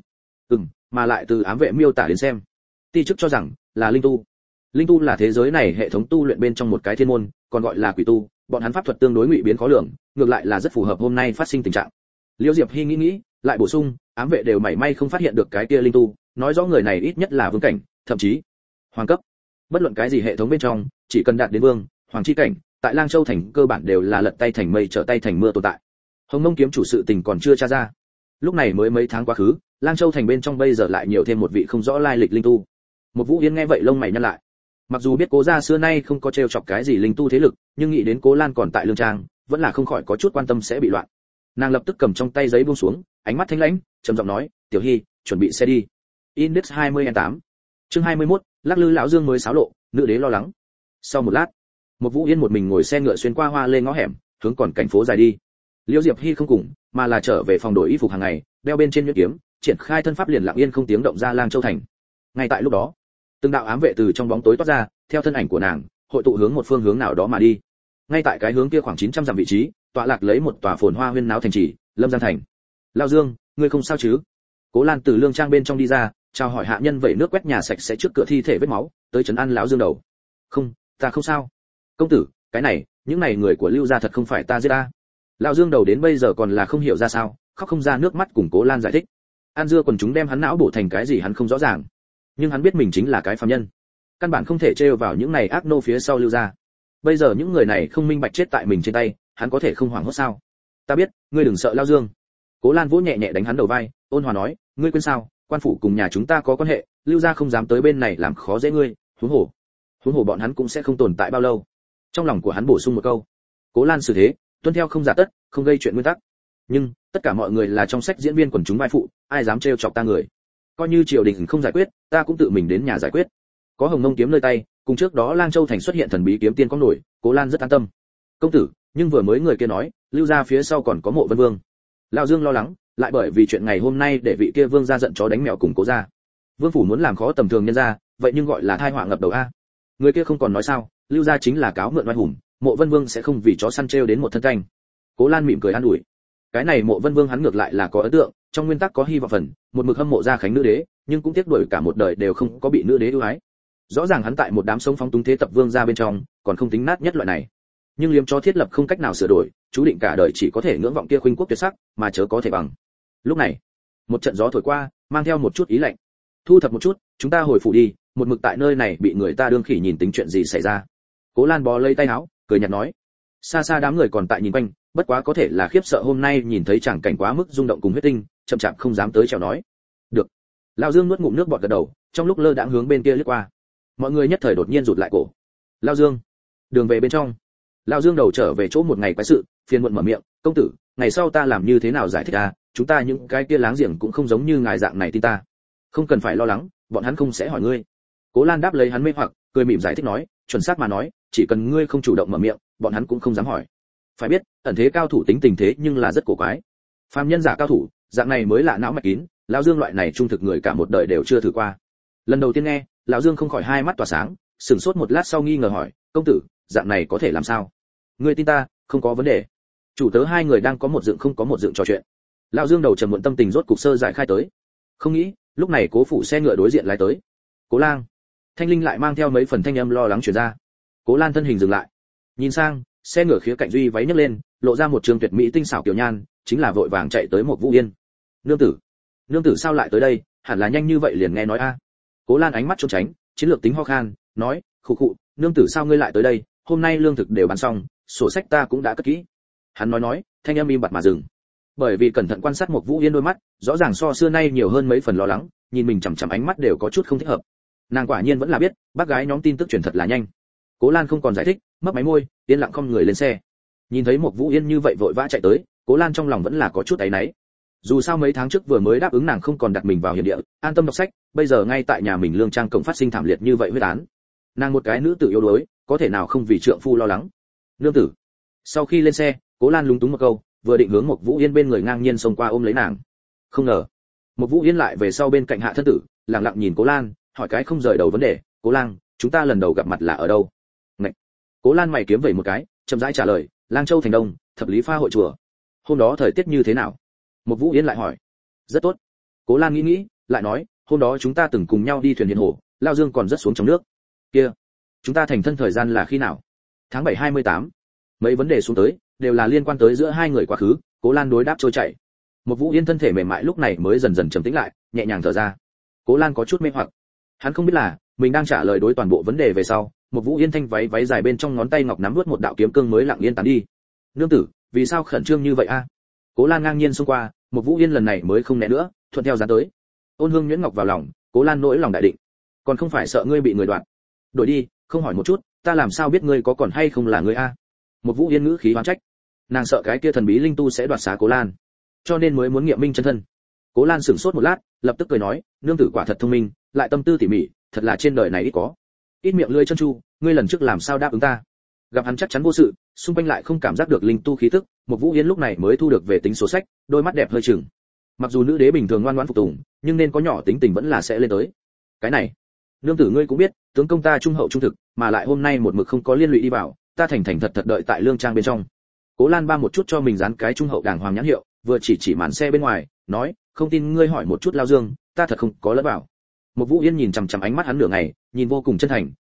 Mà lại từ ám vệ miêu tả đến xem, ti chức cho rằng là linh tu. Linh tu là thế giới này hệ thống tu luyện bên trong một cái thiên môn, còn gọi là quỷ tu, bọn hắn pháp thuật tương đối ngụy biến khó lường, ngược lại là rất phù hợp hôm nay phát sinh tình trạng. Liễu Diệp Hy nghĩ, lại bổ sung, ám vệ đều mảy may không phát hiện được cái kia linh tu, nói rõ người này ít nhất là vương cảnh, thậm chí hoàng cấp. Bất luận cái gì hệ thống bên trong, chỉ cần đạt đến vương, hoàng chi cảnh, tại Lang Châu thành cơ bản đều là lật tay thành mây trở tay thành mưa tồn tại. Hồng Mông kiếm chủ sự tình còn chưa tra ra. Lúc này mới mấy tháng quá khứ, Lang Châu thành bên trong bây giờ lại nhiều thêm một vị không rõ lai lịch linh tu. Một Vũ Yên nghe vậy lông mày nhăn lại. Mặc dù biết Cố gia xưa nay không có trêu chọc cái gì linh tu thế lực, nhưng nghĩ đến Cố Lan còn tại lương trang, vẫn là không khỏi có chút quan tâm sẽ bị loạn. Nàng lập tức cầm trong tay giấy buông xuống, ánh mắt thanh lãnh, trầm giọng nói, "Tiểu Hy, chuẩn bị xe đi." Index 20N8. Chương 21, lắc lư lão Dương mới xáo lộ, nữ đế lo lắng. Sau một lát, một Vũ Yên một mình ngồi xe ngựa xuyên qua hoa lê ngõ hẻm, hướng còn cảnh phố dài đi. Liễu Diệp Hy không cùng, mà là trở về phòng đổi y phục hàng ngày, đeo bên trên nhuyễn kiếm, triển khai thân pháp liền lặng yên không tiếng động ra Lang Châu thành. Ngay tại lúc đó, từng đạo ám vệ từ trong bóng tối toát ra, theo thân ảnh của nàng, hội tụ hướng một phương hướng nào đó mà đi. Ngay tại cái hướng kia khoảng 900 dặm vị trí, tọa lạc lấy một tòa phồn hoa huyên náo thành trì, Lâm Giang thành. Lão Dương, ngươi không sao chứ? Cố Lan từ lương trang bên trong đi ra, chào hỏi hạ nhân vẩy nước quét nhà sạch sẽ trước cửa thi thể vết máu, tới trấn an lão Dương đầu. Không, ta không sao. Công tử, cái này, những này người của Lưu gia thật không phải ta giết ta. Lão Dương đầu đến bây giờ còn là không hiểu ra sao, khóc không ra nước mắt cùng Cố Lan giải thích. An dưa quần chúng đem hắn não bổ thành cái gì hắn không rõ ràng, nhưng hắn biết mình chính là cái phàm nhân, căn bản không thể trêu vào những này ác nô phía sau Lưu gia. Bây giờ những người này không minh bạch chết tại mình trên tay, hắn có thể không hoảng hốt sao? Ta biết, ngươi đừng sợ Lão Dương. Cố Lan vỗ nhẹ nhẹ đánh hắn đầu vai, ôn hòa nói, ngươi quên sao, quan phủ cùng nhà chúng ta có quan hệ, Lưu gia không dám tới bên này làm khó dễ ngươi, huống hồ bọn hắn cũng sẽ không tồn tại bao lâu. Trong lòng của hắn bổ sung một câu. Cố Lan xử thế, tuân theo không giả tất, không gây chuyện nguyên tắc. Nhưng tất cả mọi người là trong sách diễn viên quần chúng vai phụ, ai dám trêu chọc ta người? Coi như triều đình không giải quyết, ta cũng tự mình đến nhà giải quyết. Có Hồng Nông kiếm nơi tay, cùng trước đó Lang Châu thành xuất hiện thần bí kiếm tiên có nổi, Cố Lan rất an tâm. Công tử, nhưng vừa mới người kia nói, Lưu gia phía sau còn có Mộ Vân Vương. Lão Dương lo lắng, lại bởi vì chuyện ngày hôm nay để vị kia vương gia giận chó đánh mèo cùng Cố gia. Vương phủ muốn làm khó tầm thường nhân gia, vậy nhưng gọi là tai họa ngập đầu a. Người kia không còn nói sao, Lưu gia chính là cáo mượn oai hùng, Mộ Vân Vương sẽ không vì chó săn trêu đến một thân canh. Cố Lan mỉm cười an ủi. Cái này Mộ Vân Vương hắn ngược lại là có ấn tượng, trong nguyên tắc có hy vọng phần, một mực hâm mộ Gia Khánh nữ đế, nhưng cũng tiếc đuổi cả một đời đều không có bị nữ đế ưu ái. Rõ ràng hắn tại một đám sống phóng túng thế tập vương gia bên trong, còn không tính nát nhất loại này. Nhưng liếm cho thiết lập không cách nào sửa đổi, chú định cả đời chỉ có thể ngưỡng vọng kia khuynh quốc tuyệt sắc, mà chớ có thể bằng. Lúc này, một trận gió thổi qua, mang theo một chút ý lạnh. Thu thập một chút, chúng ta hồi phủ đi, một mực tại nơi này bị người ta đương khỉ nhìn tính chuyện gì xảy ra. Cố Lan bó lấy tay áo, cười nhạt nói. Xa xa đám người còn tại nhìn quanh, bất quá có thể là khiếp sợ hôm nay nhìn thấy chẳng cảnh quá mức rung động cùng huyết tinh, chậm chạp không dám tới chào nói. Được. Lão Dương nuốt ngụm nước bọt gật đầu, trong lúc lơ đãng hướng bên kia liếc qua. Mọi người nhất thời đột nhiên rụt lại cổ. Lão Dương, đường về bên trong. Lão Dương đầu trở về chỗ một ngày quái sự, phiền muộn mở miệng, công tử, ngày sau ta làm như thế nào giải thích à, chúng ta những cái kia láng giềng cũng không giống như ngài dạng này tin ta. Không cần phải lo lắng, bọn hắn không sẽ hỏi ngươi. Cố Lan đáp lấy hắn mê hoặc, cười mỉm giải thích nói, chuẩn xác mà nói, chỉ cần ngươi không chủ động mở miệng, bọn hắn cũng không dám hỏi. Phải biết, ẩn thế cao thủ tính tình thế nhưng là rất cổ quái. Phàm nhân giả cao thủ, dạng này mới lạ não mạch kín, lão Dương loại này trung thực người cả một đời đều chưa thử qua. Lần đầu tiên nghe, lão Dương không khỏi hai mắt tỏa sáng, sửng sốt một lát sau nghi ngờ hỏi, công tử, dạng này có thể làm sao? Ngươi tin ta, không có vấn đề. Chủ tớ hai người đang có một dựng không có một dựng trò chuyện. Lão Dương đầu trầm muộn tâm tình rốt cục sơ giải khai tới. Không nghĩ, lúc này Cố phủ xe ngựa đối diện lái tới. Cố Lang, Thanh Linh lại mang theo mấy phần thanh âm lo lắng truyền ra. Cố Lan thân hình dừng lại, nhìn sang, xe ngựa khía cạnh duy váy nhấc lên, lộ ra một trường tuyệt mỹ tinh xảo kiều nhan, chính là vội vàng chạy tới một Vũ Yên. Nương tử sao lại tới đây, hẳn là nhanh như vậy liền nghe nói a. Cố Lan ánh mắt trốn tránh, chiến lược tính ho khan, nói, khụ, nương tử sao ngươi lại tới đây, hôm nay lương thực đều bán xong, sổ sách ta cũng đã cất kỹ. Hắn nói, thanh âm im bặt mà dừng. Bởi vì cẩn thận quan sát một Vũ Yên đôi mắt, rõ ràng so xưa nay nhiều hơn mấy phần lo lắng, nhìn mình chằm chằm ánh mắt đều có chút không thích hợp. Nàng quả nhiên vẫn là biết, bác gái nhóm tin tức truyền thật là nhanh. Cố Lan không còn giải thích, mấp máy môi, yên lặng không người lên xe. Nhìn thấy một Vũ Yên như vậy vội vã chạy tới, Cố Lan trong lòng vẫn là có chút áy náy. Dù sao mấy tháng trước vừa mới đáp ứng nàng không còn đặt mình vào hiểm địa, an tâm đọc sách, bây giờ ngay tại nhà mình lương trang cộng phát sinh thảm liệt như vậy huyết án. Nàng một cái nữ tử yếu đuối, có thể nào không vì trượng phu lo lắng. Nương tử. Sau khi lên xe, Cố Lan lúng túng một câu, vừa định hướng một Vũ Yên bên người ngang nhiên xông qua ôm lấy nàng. Không ngờ, một Vũ Yên lại về sau bên cạnh hạ thân tử, lặng lặng nhìn Cố Lan, hỏi cái không rời đầu vấn đề, Cố Lang, chúng ta lần đầu gặp mặt là ở đâu? Ngậy. Cố Lan mày kiếm vẩy một cái, chậm rãi trả lời, Lang Châu thành Đông, Thập Lý Pha hội chùa. Hôm đó thời tiết như thế nào? Một Vũ Yên lại hỏi. Rất tốt. Cố Lan nghĩ, lại nói, hôm đó chúng ta từng cùng nhau đi thuyền hiền hồ, Lao Dương còn rất xuống trong nước. Kia, chúng ta thành thân thời gian là khi nào? Tháng 7 28. Mấy vấn đề xuống tới, đều là liên quan tới giữa hai người quá khứ, Cố Lan đối đáp trôi chảy. Một Vũ Yên thân thể mềm mại lúc này mới dần dần trầm tĩnh lại, nhẹ nhàng thở ra. Cố Lan có chút mê hoặc. Hắn không biết là, mình đang trả lời đối toàn bộ vấn đề về sau, một Vũ Yên thanh váy dài bên trong ngón tay ngọc nắm nuốt một đạo kiếm cương mới lặng yên tán đi. Nương tử, vì sao khẩn trương như vậy a? Cố Lan ngang nhiên xông qua, một Vũ Yên lần này mới không né nữa, thuận theo dán tới. Ôn hương nhuyễn ngọc vào lòng, Cố Lan nỗi lòng đại định. Còn không phải sợ ngươi bị người đoạt. Đổi đi, không hỏi một chút, ta làm sao biết ngươi có còn hay không là ngươi a? Một Vũ Yên ngữ khí oán trách. Nàng sợ cái kia thần bí linh tu sẽ đoạt xá Cố Lan, cho nên mới muốn nghiệm minh chân thân. Cố Lan sửng sốt một lát, lập tức cười nói, nương tử quả thật thông minh, lại tâm tư tỉ mỉ, thật là trên đời này ít có. Ít miệng lưỡi chân chu, ngươi lần trước làm sao đáp ứng ta? Gặp hắn chắc chắn vô sự, xung quanh lại không cảm giác được linh tu khí tức, một Vũ Yên lúc này mới thu được về tính số sách, đôi mắt đẹp hơi chừng. Mặc dù nữ đế bình thường ngoan ngoãn phục tùng, nhưng nên có nhỏ tính tình vẫn là sẽ lên tới. Cái này, nương tử ngươi cũng biết, tướng công ta trung hậu trung thực, mà lại hôm nay một mực không có liên lụy đi vào, ta thành thật đợi tại lương trang bên trong. Cố Lan ba một chút cho mình dán cái trung hậu đàng hoàng nhãn hiệu, vừa chỉ màn xe bên ngoài, nói, không tin ngươi hỏi một chút Lao Dương, ta thật không có lẫn vào. Một Vũ Yên nhìn chằm chằm ánh mắt hắn nửa ngày, nhìn vô cùng chân thành,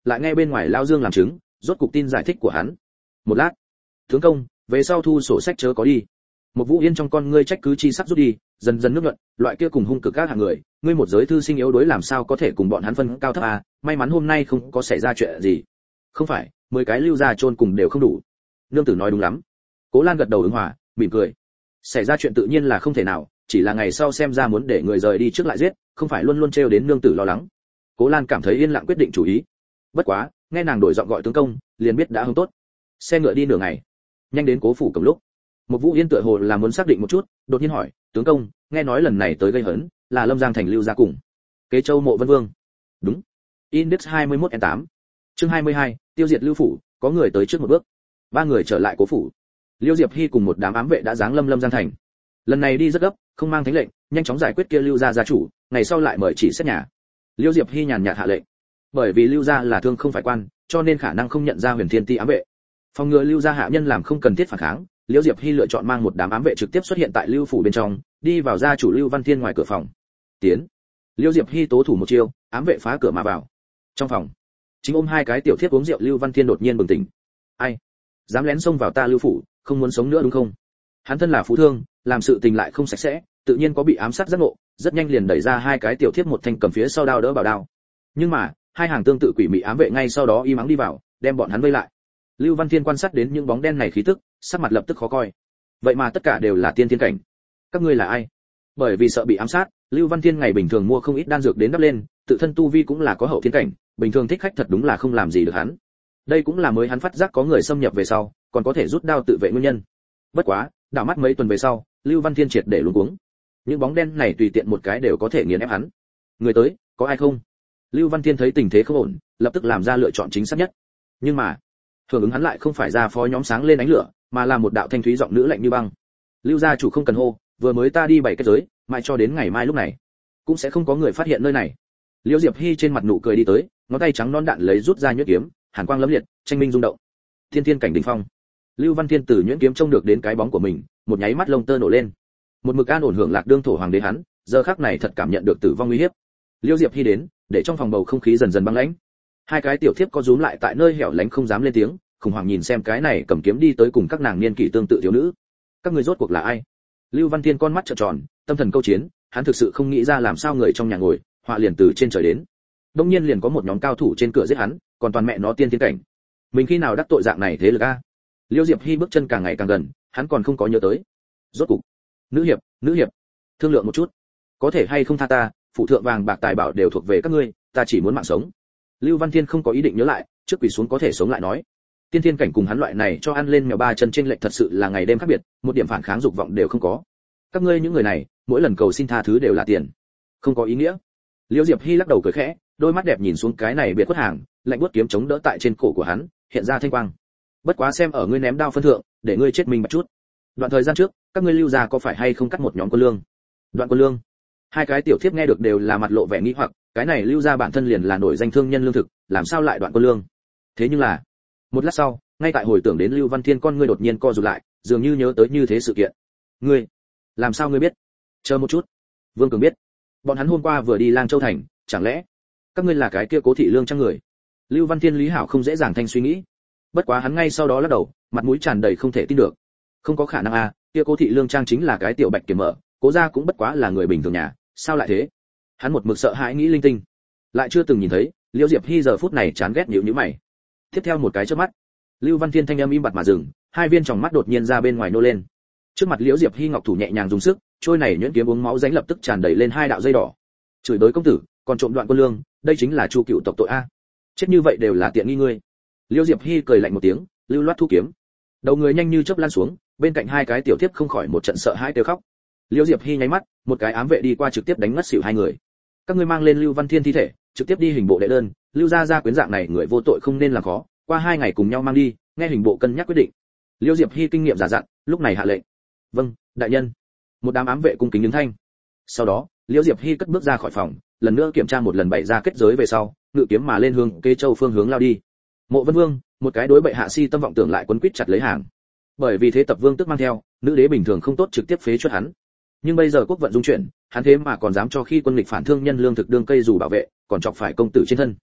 lại nghe bên ngoài lao Dương làm chứng, rốt cục tin giải thích của hắn. Một lát, tướng công, về sau thu sổ sách chớ có đi. Một Vũ Yên trong con ngươi trách cứ chi sắc rút đi, dần dần nước nhuận, loại kia cùng hung cực các hạng người, ngươi một giới thư sinh yếu đuối làm sao có thể cùng bọn hắn phân cao thấp à, may mắn hôm nay không có xảy ra chuyện gì. Không phải, 10 cái lưu ra chôn cùng đều không đủ. Nương tử nói đúng lắm. Cố Lan gật đầu ứng hòa, mỉm cười. Xảy ra chuyện tự nhiên là không thể nào, chỉ là ngày sau xem ra muốn để người rời đi trước lại giết, không phải luôn luôn trêu đến nương tử lo lắng. Cố Lan cảm thấy yên lặng quyết định chủ ý. Bất quá, nghe nàng đổi giọng gọi tướng công, liền biết đã hứng tốt. Xe ngựa đi nửa ngày, nhanh đến Cố phủ cổng lúc. Một Vũ Yên tựa hồ là muốn xác định một chút, đột nhiên hỏi, tướng công, nghe nói lần này tới gây hấn, là Lâm Giang thành lưu gia cùng Kế Châu Mộ Vân Vương. Đúng. Index 21N8. Chương 22, tiêu diệt lưu phủ, có người tới trước một bước. Ba người trở lại Cố phủ. Liêu Diệp Hy cùng một đám ám vệ đã giáng lâm Lâm Giang thành. Lần này đi rất gấp, không mang thánh lệnh, nhanh chóng giải quyết kia lưu gia gia chủ, ngày sau lại mời chỉ xét nhà. Liêu Diệp Hy nhàn nhạt hạ lệnh. Bởi vì lưu gia là thương không phải quan, cho nên khả năng không nhận ra Huyền Thiên Ti ám vệ. Phòng ngừa lưu gia hạ nhân làm không cần thiết phản kháng, Liêu Diệp Hy lựa chọn mang một đám ám vệ trực tiếp xuất hiện tại lưu phủ bên trong, đi vào gia chủ Lưu Văn Thiên ngoài cửa phòng. Tiến. Liêu Diệp Hy tố thủ một chiêu, ám vệ phá cửa mà vào. Trong phòng, chính ôm hai cái tiểu thiếp uống rượu Lưu Văn Thiên đột nhiên bừng tỉnh. Ai? Dám lén xông vào ta lưu phủ, không muốn sống nữa đúng không? Hắn thân là phú thương, làm sự tình lại không sạch sẽ, tự nhiên có bị ám sát giác ngộ, rất nhanh liền đẩy ra hai cái tiểu thiếp một thanh cầm phía sau đao đỡ bảo đao. Nhưng mà, hai hàng tương tự quỷ mị ám vệ ngay sau đó im ắng đi vào, đem bọn hắn vây lại. Lưu Văn Thiên quan sát đến những bóng đen này khí tức, sắc mặt lập tức khó coi. Vậy mà tất cả đều là tiên thiên cảnh. Các ngươi là ai? Bởi vì sợ bị ám sát, Lưu Văn Thiên ngày bình thường mua không ít đan dược đến đắp lên, tự thân tu vi cũng là có hậu thiên cảnh, bình thường thích khách thật đúng là không làm gì được hắn. Đây cũng là mới hắn phát giác có người xâm nhập về sau, còn có thể rút đao tự vệ nguyên nhân. Bất quá, đảo mắt mấy tuần về sau, Lưu Văn Thiên triệt để luống cuống. Những bóng đen này tùy tiện một cái đều có thể nghiền ép hắn. Người tới, có ai không? Lưu Văn Thiên thấy tình thế không ổn, lập tức làm ra lựa chọn chính xác nhất. Nhưng mà, hưởng ứng hắn lại không phải ra phó nhóm sáng lên ánh lửa, mà là một đạo thanh thúy giọng nữ lạnh như băng. Lưu gia chủ không cần hô, vừa mới ta đi bảy kết giới, mãi cho đến ngày mai lúc này, cũng sẽ không có người phát hiện nơi này. Liễu Diệp Hy trên mặt nụ cười đi tới, ngón tay trắng non đạn lấy rút ra nhuyễn kiếm, hàn quang lẫm liệt, tranh minh rung động. Thiên thiên cảnh đỉnh phong. Lưu Văn Thiên từ nhuyễn kiếm trông được đến cái bóng của mình, một nháy mắt lông tơ nổ lên. Một mực an ổn hưởng lạc đương thổ hoàng đế hắn, giờ khắc này thật cảm nhận được tử vong nguy hiểm. Liễu Diệp Hy đến, để trong phòng bầu không khí dần dần băng lãnh. Hai cái tiểu thiếp có rúm lại tại nơi hẻo lánh không dám lên tiếng, khủng hoảng nhìn xem cái này cầm kiếm đi tới cùng các nàng niên kỷ tương tự thiếu nữ. Các người rốt cuộc là ai? Lưu Văn Thiên con mắt trợn tròn, tâm thần câu chiến, hắn thực sự không nghĩ ra làm sao người trong nhà ngồi, họa liền từ trên trời đến. Đông nhiên liền có một nhóm cao thủ trên cửa giết hắn, còn toàn mẹ nó tiên thiên cảnh. Mình khi nào đắc tội dạng này thế lực a? Liêu Diệp Hy bước chân càng ngày càng gần, hắn còn không có nhớ tới. Rốt cục, nữ hiệp, thương lượng một chút, có thể hay không tha ta, phụ thượng vàng bạc tài bảo đều thuộc về các ngươi, ta chỉ muốn mạng sống. Lưu Văn Thiên không có ý định nhớ lại, trước quỳ xuống có thể sống lại nói. Tiên thiên cảnh cùng hắn loại này cho ăn lên mèo ba chân trên lệch thật sự là ngày đêm khác biệt, một điểm phản kháng dục vọng đều không có. Các ngươi những người này, mỗi lần cầu xin tha thứ đều là tiền, không có ý nghĩa. Liêu Diệp Hy lắc đầu cười khẽ, đôi mắt đẹp nhìn xuống cái này biệt quất hàng, lạnh buốt kiếm chống đỡ tại trên cổ của hắn, hiện ra thanh quang. Bất quá xem ở ngươi ném đao phân thượng, để ngươi chết mình một chút. Đoạn thời gian trước, các ngươi Lưu gia có phải hay không cắt một nhóm quân lương? Đoạn quân lương. Hai cái tiểu thiếp nghe được đều là mặt lộ vẻ nghi hoặc, cái này Lưu gia bản thân liền là nổi danh thương nhân lương thực, làm sao lại đoạn quân lương? Thế nhưng là, một lát sau, ngay tại hồi tưởng đến Lưu Văn Thiên con ngươi đột nhiên co rụt lại, dường như nhớ tới như thế sự kiện. Ngươi, làm sao ngươi biết? Chờ một chút. Vương Cường biết. Bọn hắn hôm qua vừa đi Lang Châu thành, chẳng lẽ các ngươi là cái kia Cố thị lương trang người? Lưu Văn Thiên lý hảo không dễ dàng thanh suy nghĩ. Bất quá hắn ngay sau đó lắc đầu, mặt mũi tràn đầy không thể tin được. Không có khả năng a, kia Cố thị lương trang chính là cái tiểu bạch kiểm mở, Cố gia cũng bất quá là người bình thường nhà, sao lại thế? Hắn một mực sợ hãi nghĩ linh tinh, lại chưa từng nhìn thấy. Liễu Diệp Hy giờ phút này chán ghét nhíu nhíu mày. Tiếp theo một cái chớp mắt, Lưu Văn Thiên thanh âm im bặt mà dừng, hai viên tròng mắt đột nhiên ra bên ngoài nô lên. Trước mặt Liễu Diệp Hy ngọc thủ nhẹ nhàng dùng sức, trôi này nhuyễn kiếm uống máu rãnh lập tức tràn đầy lên hai đạo dây đỏ. Chửi đối công tử, còn trộm đoạn quân lương, đây chính là Chu cựu tộc tội a. Chết như vậy đều là tiện nghi ngươi. Liễu Diệp Hy cười lạnh một tiếng, lưu loát thu kiếm. Đầu người nhanh như chớp lan xuống, bên cạnh hai cái tiểu thiếp không khỏi một trận sợ hãi kêu khóc. Liễu Diệp Hy nháy mắt, một cái ám vệ đi qua trực tiếp đánh ngất xỉu hai người. Các ngươi mang lên Lưu Văn Thiên thi thể, trực tiếp đi hình bộ đệ đơn, Lưu gia quyến dạng này người vô tội không nên làm khó, qua 2 ngày cùng nhau mang đi, nghe hình bộ cân nhắc quyết định. Liễu Diệp Hy kinh nghiệm giả dặn, lúc này hạ lệnh. Vâng, đại nhân. Một đám ám vệ cung kính ứng thanh. Sau đó, Liễu Diệp Hy cất bước ra khỏi phòng, lần nữa kiểm tra một lần bày ra kết giới về sau, ngự kiếm mà lên hướng Kế Châu phương hướng lao đi. Mộ Vân Vương, một cái đối bệ hạ si tâm vọng tưởng lại quấn quýt chặt lấy hàng. Bởi vì thế tập vương tức mang theo, nữ đế bình thường không tốt trực tiếp phế chuất hắn. Nhưng bây giờ quốc vận dung chuyển, hắn thế mà còn dám cho khi quân lịch phản thương nhân lương thực đương cây dù bảo vệ, còn chọc phải công tử trên thân.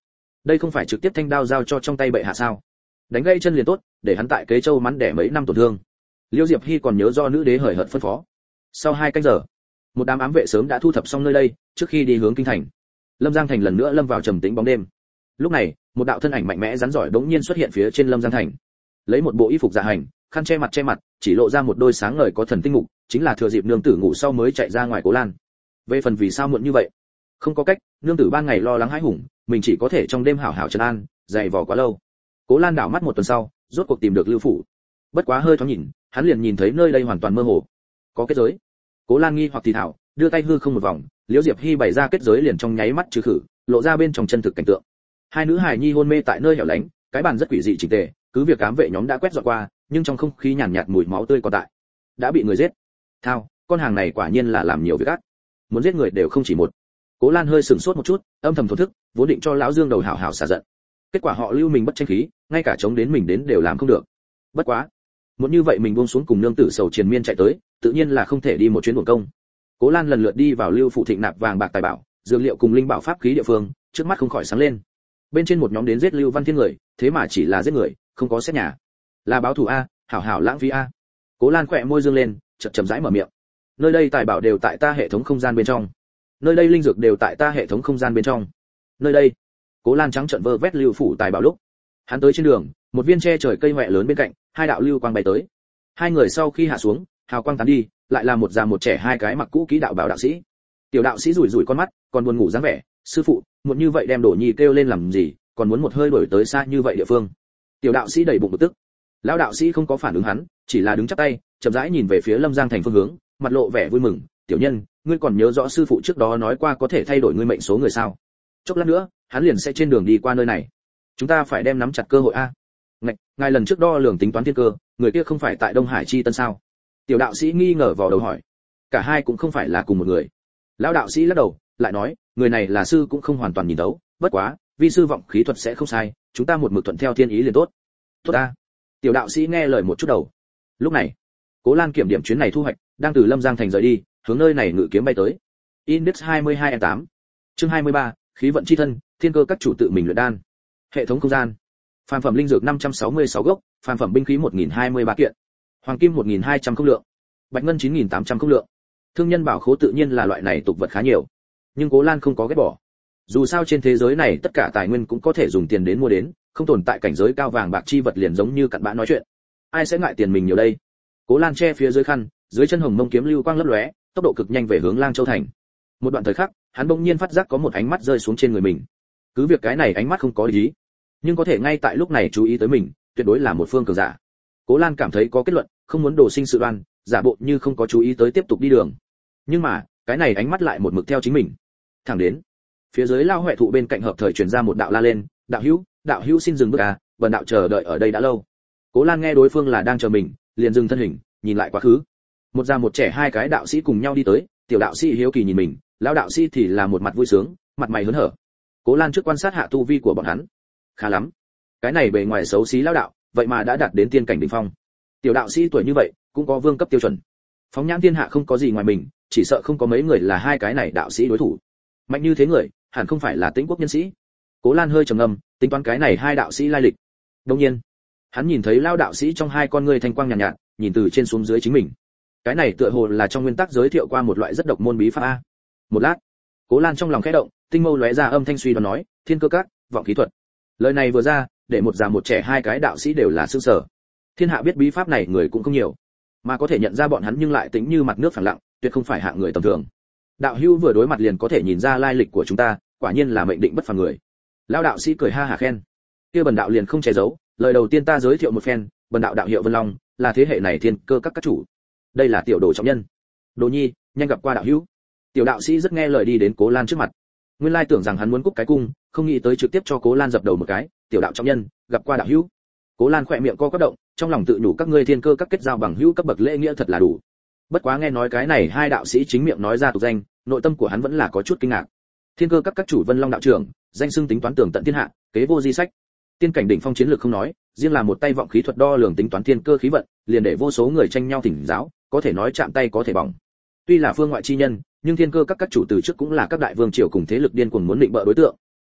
đây không phải trực tiếp thanh đao giao cho trong tay bệ hạ sao? Đánh gãy chân liền tốt, để hắn tại Kế Châu mắn đẻ mấy năm tổn thương. Liêu Diệp Hy còn nhớ do nữ đế hời hợt phân phó. Sau 2 canh giờ, một đám ám vệ sớm đã thu thập xong nơi đây, trước khi đi hướng kinh thành. Lâm Giang thành lần nữa lâm vào trầm tĩnh bóng đêm. Lúc này, một đạo thân ảnh mạnh mẽ rắn giỏi bỗng nhiên xuất hiện phía trên Lâm Giang thành. Lấy một bộ y phục dạ hành, khăn che mặt, chỉ lộ ra một đôi sáng ngời có thần tinh mục, chính là thừa dịp nương tử ngủ sau mới chạy ra ngoài Cố Lan. Về phần vì sao muộn như vậy, không có cách, nương tử ban ngày lo lắng hãi hùng, mình chỉ có thể trong đêm hảo hảo trấn an, dày vò quá lâu. Cố Lan đảo mắt một tuần sau, rốt cuộc tìm được Lưu phủ. Bất quá hơi thoáng nhìn, hắn liền nhìn thấy nơi đây hoàn toàn mơ hồ, có kết giới. Cố Lan nghi hoặc thì thảo, đưa tay hư không một vòng, Liễu Diệp Hy bày ra kết giới liền trong nháy mắt trừ khử, lộ ra bên trong chân thực cảnh tượng. Hai nữ hài nhi hôn mê tại nơi hẻo lánh, cái bàn rất quỷ dị chỉnh tề, cứ việc ám vệ nhóm đã quét dọn qua, nhưng trong không khí nhàn nhạt mùi máu tươi còn tại. Đã bị người giết. Thao, con hàng này quả nhiên là làm nhiều việc ác. Muốn giết người đều không chỉ một. Cố Lan hơi sửng sốt một chút, âm thầm thổn thức, vốn định cho lão Dương đầu hảo hảo xả giận. Kết quả họ Lưu mình bất tranh khí, ngay cả chống đến mình đến đều làm không được. Bất quá, muốn như vậy mình buông xuống cùng nương tử sầu triền miên chạy tới, tự nhiên là không thể đi một chuyến uổng công. Cố Lan lần lượt đi vào Lưu phụ thịnh nạp vàng bạc tài bảo, dược liệu cùng linh bảo pháp khí địa phương, trước mắt không khỏi sáng lên. Bên trên một nhóm đến giết Lưu Văn Thiên người, thế mà chỉ là giết người, không có xét nhà. Là báo thù a, hảo hảo lãng phí a. Cố Lan khẽ môi dương lên, chậm rãi mở miệng. Nơi đây tài bảo đều tại ta hệ thống không gian bên trong. Nơi đây linh dược đều tại ta hệ thống không gian bên trong. Nơi đây. Cố Lan trắng trợn vơ vét Lưu phủ tài bảo lúc, hắn tới trên đường, một viên che trời cây hoè lớn bên cạnh, hai đạo lưu quang bay tới. Hai người sau khi hạ xuống, hào quang tán đi, lại là một già một trẻ hai cái mặc cũ kỹ đạo bảo đạo sĩ. Tiểu đạo sĩ rủi rủi con mắt, còn buồn ngủ dáng vẻ, sư phụ, muộn như vậy đem Đổ Nhi kêu lên làm gì, còn muốn một hơi đổi tới xa như vậy địa phương. Tiểu đạo sĩ đầy bụng bực tức. Lão đạo sĩ không có phản ứng hắn, chỉ là đứng chắp tay, chậm rãi nhìn về phía Lâm Giang thành phương hướng, mặt lộ vẻ vui mừng, "Tiểu nhân, ngươi còn nhớ rõ sư phụ trước đó nói qua có thể thay đổi ngươi mệnh số người sao? Chốc lát nữa, hắn liền sẽ trên đường đi qua nơi này. Chúng ta phải đem nắm chặt cơ hội a." Ngài lần trước đo lường tính toán thiên cơ, người kia không phải tại Đông Hải chi tân sao? Tiểu đạo sĩ nghi ngờ vò đầu hỏi. Cả hai cũng không phải là cùng một người. Lão đạo sĩ lắc đầu, lại nói, người này là sư cũng không hoàn toàn nhìn thấu, bất quá, vi sư vọng khí thuật sẽ không sai, chúng ta một mực thuận theo thiên ý liền tốt. Tốt a. Tiểu đạo sĩ nghe lời một chút đầu. Lúc này, Cố Lan kiểm điểm chuyến này thu hoạch, đang từ Lâm Giang thành rời đi, hướng nơi này ngự kiếm bay tới. Index 22M8. Chương 23, khí vận chi thân, thiên cơ các chủ tự mình luyện đan. Hệ thống không gian. Phàm phẩm linh dược 566 gốc, phàm phẩm binh khí 1023 kiện. Hoàng kim 1200 không lượng. Bạch ngân 9800 không lượng. Thương nhân bảo khố tự nhiên là loại này tục vật khá nhiều. Nhưng Cố Lan không có ghét bỏ. Dù sao trên thế giới này tất cả tài nguyên cũng có thể dùng tiền đến mua đến, không tồn tại cảnh giới cao vàng bạc chi vật liền giống như cặn bã nói chuyện. Ai sẽ ngại tiền mình nhiều đây? Cố Lan che phía dưới khăn, dưới chân hồng mông kiếm lưu quang lấp lóe, tốc độ cực nhanh về hướng Lang Châu thành. Một đoạn thời khắc, hắn bỗng nhiên phát giác có một ánh mắt rơi xuống trên người mình. Cứ việc cái này ánh mắt không có ý, nhưng có thể ngay tại lúc này chú ý tới mình, tuyệt đối là một phương cường giả. Cố Lan cảm thấy có kết luận, không muốn đổ sinh sự đoan, giả bộ như không có chú ý tới tiếp tục đi đường. Nhưng mà, cái này ánh mắt lại một mực theo chính mình. Thẳng đến, phía dưới lao huệ thụ bên cạnh hợp thời truyền ra một đạo la lên, đạo hữu xin dừng bước à, bần đạo chờ đợi ở đây đã lâu." Cố Lan nghe đối phương là đang chờ mình, liền dừng thân hình, nhìn lại quá khứ. Một già một trẻ hai cái đạo sĩ cùng nhau đi tới, tiểu đạo sĩ hiếu kỳ nhìn mình, lão đạo sĩ thì là một mặt vui sướng, mặt mày hớn hở. Cố Lan trước quan sát hạ tu vi của bọn hắn. Khá lắm, cái này bề ngoài xấu xí lão đạo, vậy mà đã đạt đến tiên cảnh đỉnh phong. Tiểu đạo sĩ tuổi như vậy, cũng có vương cấp tiêu chuẩn. Phóng nhãn thiên hạ không có gì ngoài mình, chỉ sợ không có mấy người là hai cái này đạo sĩ đối thủ. Mạnh như thế người, hẳn không phải là Tĩnh quốc nhân sĩ. Cố Lan hơi trầm ngâm, tính toán cái này hai đạo sĩ lai lịch. Đương nhiên, hắn nhìn thấy lão đạo sĩ trong hai con ngươi thanh quang nhàn nhạt, nhìn từ trên xuống dưới chính mình. Cái này tựa hồ là trong nguyên tắc giới thiệu qua một loại rất độc môn bí pháp a. Một lát, Cố Lan trong lòng khẽ động, tinh mâu lóe ra âm thanh suy đoán nói, "Thiên cơ các, vọng khí thuật." Lời này vừa ra, để một già một trẻ hai cái đạo sĩ đều là sửng sở. Thiên hạ biết bí pháp này người cũng không nhiều, mà có thể nhận ra bọn hắn nhưng lại tính như mặt nước phẳng lặng, tuyệt không phải hạng người tầm thường. Đạo hữu vừa đối mặt liền có thể nhìn ra lai lịch của chúng ta, quả nhiên là mệnh định bất phàm người. Lão đạo sĩ cười ha hả khen. Kia bần đạo liền không che giấu, lời đầu tiên ta giới thiệu một phen, bần đạo đạo hiệu Vân Long, là thế hệ này thiên cơ các chủ. Đây là tiểu đồ trọng nhân. Đồ Nhi, nhanh gặp qua đạo hữu. Tiểu đạo sĩ rất nghe lời đi đến Cố Lan trước mặt. Nguyên lai tưởng rằng hắn muốn cúp cái cung, không nghĩ tới trực tiếp cho Cố Lan dập đầu một cái, "Tiểu đạo trọng nhân, gặp qua đạo hữu." Cố Lan khẽ miệng co quắp động, trong lòng tự nhủ các ngươi thiên cơ các kết giao bằng hữu cấp bậc lễ nghĩa thật là đủ. Bất quá nghe nói cái này hai đạo sĩ chính miệng nói ra tục danh, nội tâm của hắn vẫn là có chút kinh ngạc. Thiên cơ các chủ Vân Long đạo trưởng, danh xưng tính toán tường tận thiên hạ, kế vô di sách. Tiên cảnh đỉnh phong chiến lược không nói, riêng là một tay vọng khí thuật đo lường tính toán thiên cơ khí vận, liền để vô số người tranh nhau thỉnh giáo, có thể nói chạm tay có thể bỏng. Tuy là phương ngoại chi nhân, nhưng thiên cơ các chủ từ trước cũng là các đại vương triều cùng thế lực điên cuồng muốn định bợ đối tượng.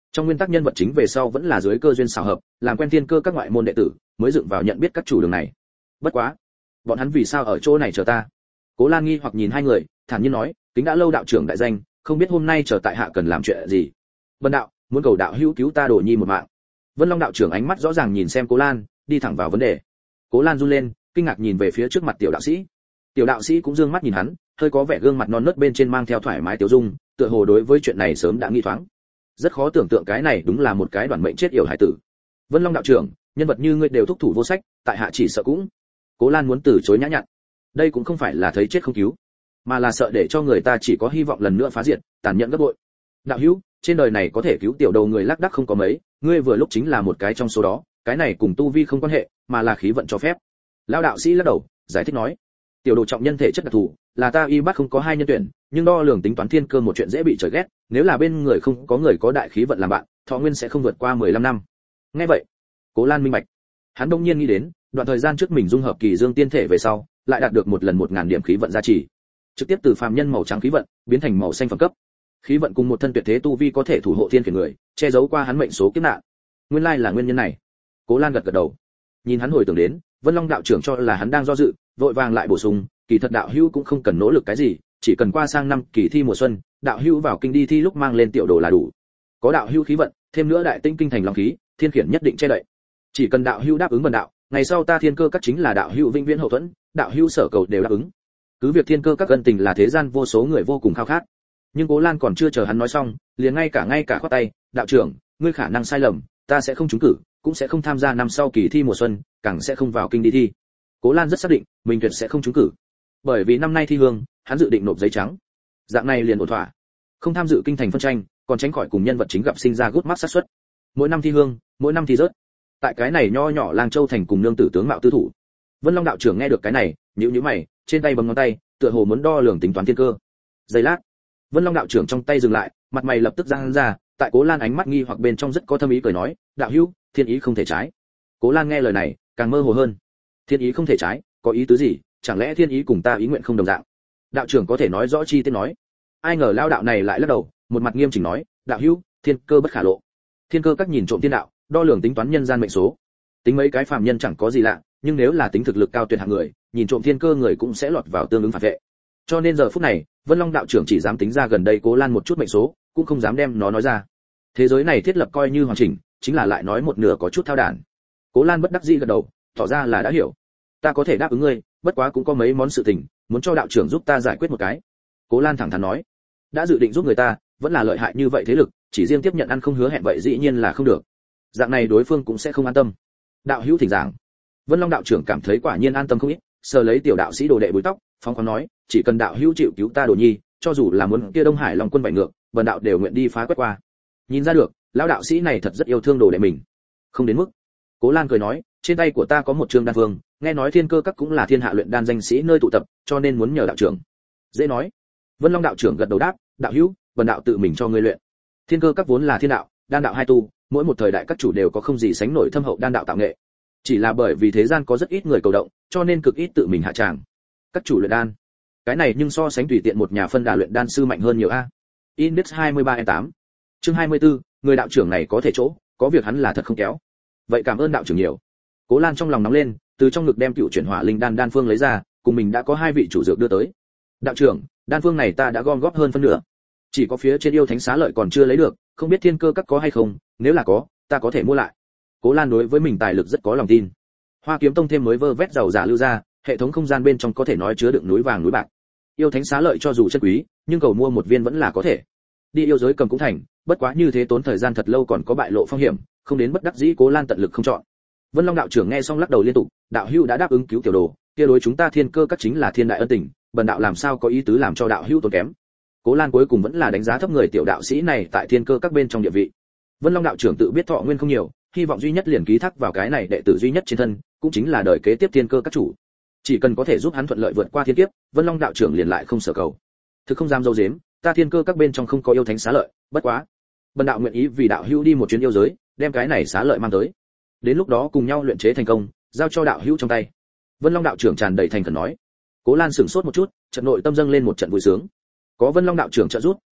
Trong nguyên tắc nhân vật chính về sau vẫn là dưới cơ duyên xảo hợp, làm quen thiên cơ các ngoại môn đệ tử, mới dựng vào nhận biết các chủ đường này. Bất quá, bọn hắn vì sao ở chỗ này chờ ta? Cố Lan nghi hoặc nhìn hai người, thản nhiên nói, kính đã lâu đạo trưởng đại danh, không biết hôm nay chờ tại hạ cần làm chuyện gì. Vân đạo, muốn cầu đạo hữu cứu ta Đồ Nhi một mạng. Vân Long đạo trưởng ánh mắt rõ ràng nhìn xem Cố Lan, đi thẳng vào vấn đề. Cố Lan run lên, kinh ngạc nhìn về phía trước mặt tiểu đạo sĩ. Tiểu đạo sĩ cũng dương mắt nhìn hắn, hơi có vẻ gương mặt non nớt bên trên mang theo thoải mái tiểu dung, tựa hồ đối với chuyện này sớm đã nghi thoáng. Rất khó tưởng tượng cái này đúng là một cái đoàn mệnh chết yểu hải tử. Vân Long đạo trưởng, nhân vật như ngươi đều thúc thủ vô sách, tại hạ chỉ sợ cũng. Cố Lan muốn từ chối nhã nhặn. Đây cũng không phải là thấy chết không cứu, mà là sợ để cho người ta chỉ có hy vọng lần nữa phá diệt, tàn nhẫn gấp bội. Đạo hữu, trên đời này có thể cứu tiểu đầu người lác đác không có mấy, ngươi vừa lúc chính là một cái trong số đó, cái này cùng tu vi không quan hệ, mà là khí vận cho phép. Lão đạo sĩ lắc đầu, giải thích nói, tiểu đồ trọng nhân thể chất đặc thù, là ta y bắt không có hai nhân tuyển, nhưng đo lường tính toán thiên cơ một chuyện dễ bị trời ghét, nếu là bên người không có người có đại khí vận làm bạn, thọ nguyên sẽ không vượt qua 15 năm. Nghe vậy, Cố Lan minh bạch. Hắn đông nhiên nghĩ đến, đoạn thời gian trước mình dung hợp kỳ dương tiên thể về sau, lại đạt được một lần 1000 điểm khí vận gia trì, trực tiếp từ phàm nhân màu trắng khí vận biến thành màu xanh phẩm cấp. Khí vận cùng một thân tuyệt thế tu vi có thể thủ hộ thiên khiển người, che giấu qua hắn mệnh số kiếp nạn. Nguyên lai là nguyên nhân này. Cố Lan gật gật đầu. Nhìn hắn hồi tưởng đến, Vân Long đạo trưởng cho là hắn đang do dự, vội vàng lại bổ sung, kỳ thật đạo hữu cũng không cần nỗ lực cái gì, chỉ cần qua sang năm kỳ thi mùa xuân, đạo hữu vào kinh đi thi lúc mang lên tiểu đồ là đủ. Có đạo hữu khí vận, thêm nữa đại tinh kinh thành long khí, thiên khiển nhất định che đậy. Chỉ cần đạo hữu đáp ứng bần đạo, ngày sau ta thiên cơ các chính là đạo hữu vĩnh viễn hậu thuẫn, đạo hữu sở cầu đều đáp ứng. Cứ việc thiên cơ các ân tình là thế gian vô số người vô cùng khao khát. Nhưng Cố Lan còn chưa chờ hắn nói xong, liền ngay cả khoát tay, đạo trưởng, ngươi khả năng sai lầm, ta sẽ không trúng cử, cũng sẽ không tham gia năm sau kỳ thi mùa xuân, càng sẽ không vào kinh đi thi. Cố Lan rất xác định, mình tuyệt sẽ không trúng cử. Bởi vì năm nay thi hương, hắn dự định nộp giấy trắng. Dạng này liền ổn thỏa, không tham dự kinh thành phân tranh, còn tránh khỏi cùng nhân vật chính gặp sinh ra gút mắt sát suất. Mỗi năm thi hương, mỗi năm thi rớt. Tại cái này nho nhỏ Lang Châu thành cùng nương tử tướng mạo tư thủ. Vân Long đạo trưởng nghe được cái này, nhíu nhíu mày, trên tay bấm ngón tay, tựa hồ muốn đo lường tính toán thiên cơ. Giây lát, Vân Long đạo trưởng trong tay dừng lại, mặt mày lập tức giãn ra, tại Cố Lan ánh mắt nghi hoặc bên trong rất có thâm ý cười nói, đạo hữu, thiên ý không thể trái. Cố Lan nghe lời này, càng mơ hồ hơn. Thiên ý không thể trái, có ý tứ gì? Chẳng lẽ thiên ý cùng ta ý nguyện không đồng dạng? Đạo trưởng có thể nói rõ chi tiết nói. Ai ngờ lao đạo này lại lắc đầu, một mặt nghiêm chỉnh nói, đạo hữu, thiên cơ bất khả lộ. Thiên cơ các nhìn trộm thiên đạo, đo lường tính toán nhân gian mệnh số. Tính mấy cái phàm nhân chẳng có gì lạ, nhưng nếu là tính thực lực cao tuyệt hạng người, nhìn trộm thiên cơ người cũng sẽ lọt vào tương ứng phản vệ. Cho nên giờ phút này, Vân Long đạo trưởng chỉ dám tính ra gần đây Cố Lan một chút mệnh số, cũng không dám đem nó nói ra. Thế giới này thiết lập coi như hoàn chỉnh, chính là lại nói một nửa có chút thao đản. Cố Lan bất đắc dĩ gật đầu, tỏ ra là đã hiểu. Ta có thể đáp ứng ngươi, bất quá cũng có mấy món sự tình, muốn cho đạo trưởng giúp ta giải quyết một cái. Cố Lan thẳng thắn nói, đã dự định giúp người ta, vẫn là lợi hại như vậy thế lực, chỉ riêng tiếp nhận ăn không hứa hẹn vậy dĩ nhiên là không được. Dạng này đối phương cũng sẽ không an tâm. Đạo hữu thỉnh giảng. Vân Long đạo trưởng cảm thấy quả nhiên an tâm không ít, sờ lấy tiểu đạo sĩ đồ đệ búi tóc, phóng khoáng nói, chỉ cần đạo hữu chịu cứu ta Đồ Nhi, cho dù là muốn kia Đông Hải Long quân bại ngược, bần đạo đều nguyện đi phá quét qua. Nhìn ra được, lão đạo sĩ này thật rất yêu thương đồ đệ mình. Không đến mức. Cố Lan cười nói, trên tay của ta có một chương đan phương, nghe nói thiên cơ các cũng là thiên hạ luyện đan danh sĩ nơi tụ tập, cho nên muốn nhờ đạo trưởng. Dễ nói. Vân Long đạo trưởng gật đầu đáp, đạo hữu, bần đạo tự mình cho ngươi luyện. Thiên cơ các vốn là thiên đạo, đan đạo hai tu, mỗi một thời đại các chủ đều có không gì sánh nổi thâm hậu đan đạo tạo nghệ. Chỉ là bởi vì thế gian có rất ít người cầu động, cho nên cực ít tự mình hạ tràng. Các chủ luyện đan, cái này nhưng so sánh tùy tiện một nhà phân đà luyện đan sư mạnh hơn nhiều a. Index 23/8. Chương 24, người đạo trưởng này có thể chỗ, có việc hắn là thật không kéo. Vậy cảm ơn đạo trưởng nhiều. Cố Lan trong lòng nóng lên, từ trong ngực đem cựu chuyển hỏa linh đan phương lấy ra, cùng mình đã có hai vị chủ dược đưa tới. Đạo trưởng, đan phương này ta đã gom góp hơn phân nửa, chỉ có phía trên yêu thánh xá lợi còn chưa lấy được, không biết thiên cơ các có hay không, nếu là có, ta có thể mua lại. Cố Lan đối với mình tài lực rất có lòng tin. Hoa Kiếm Tông thêm mới vơ vét giàu giả lưu ra, hệ thống không gian bên trong có thể nói chứa đựng núi vàng núi bạc. Yêu thánh xá lợi cho dù chân quý, nhưng cầu mua một viên vẫn là có thể. Đi yêu giới cầm cũng thành, bất quá như thế tốn thời gian thật lâu còn có bại lộ phong hiểm, không đến bất đắc dĩ Cố Lan tận lực không chọn. Vân Long đạo trưởng nghe xong lắc đầu liên tục, đạo hữu đã đáp ứng cứu tiểu đồ, kia đối chúng ta thiên cơ các chính là thiên đại ân tình, bần đạo làm sao có ý tứ làm cho đạo hữu tốn kém. Cố Lan cuối cùng vẫn là đánh giá thấp người tiểu đạo sĩ này tại thiên cơ các bên trong địa vị. Vân Long đạo trưởng tự biết thọ nguyên không nhiều, hy vọng duy nhất liền ký thác vào cái này đệ tử duy nhất trên thân, cũng chính là đời kế tiếp thiên cơ các chủ. Chỉ cần có thể giúp hắn thuận lợi vượt qua thiên kiếp, Vân Long đạo trưởng liền lại không sở cầu. Thực không dám dâu dếm, ta thiên cơ các bên trong không có yêu thánh xá lợi, bất quá, bần đạo nguyện ý vì đạo hữu đi một chuyến yêu giới, đem cái này xá lợi mang tới. Đến lúc đó cùng nhau luyện chế thành công, giao cho đạo hữu trong tay. Vân Long đạo trưởng tràn đầy thành khẩn nói. Cố Lan sửng sốt một chút, trận nội tâm dâng lên một trận vui sướng. Có Vân Long đạo trưởng trợ giúp,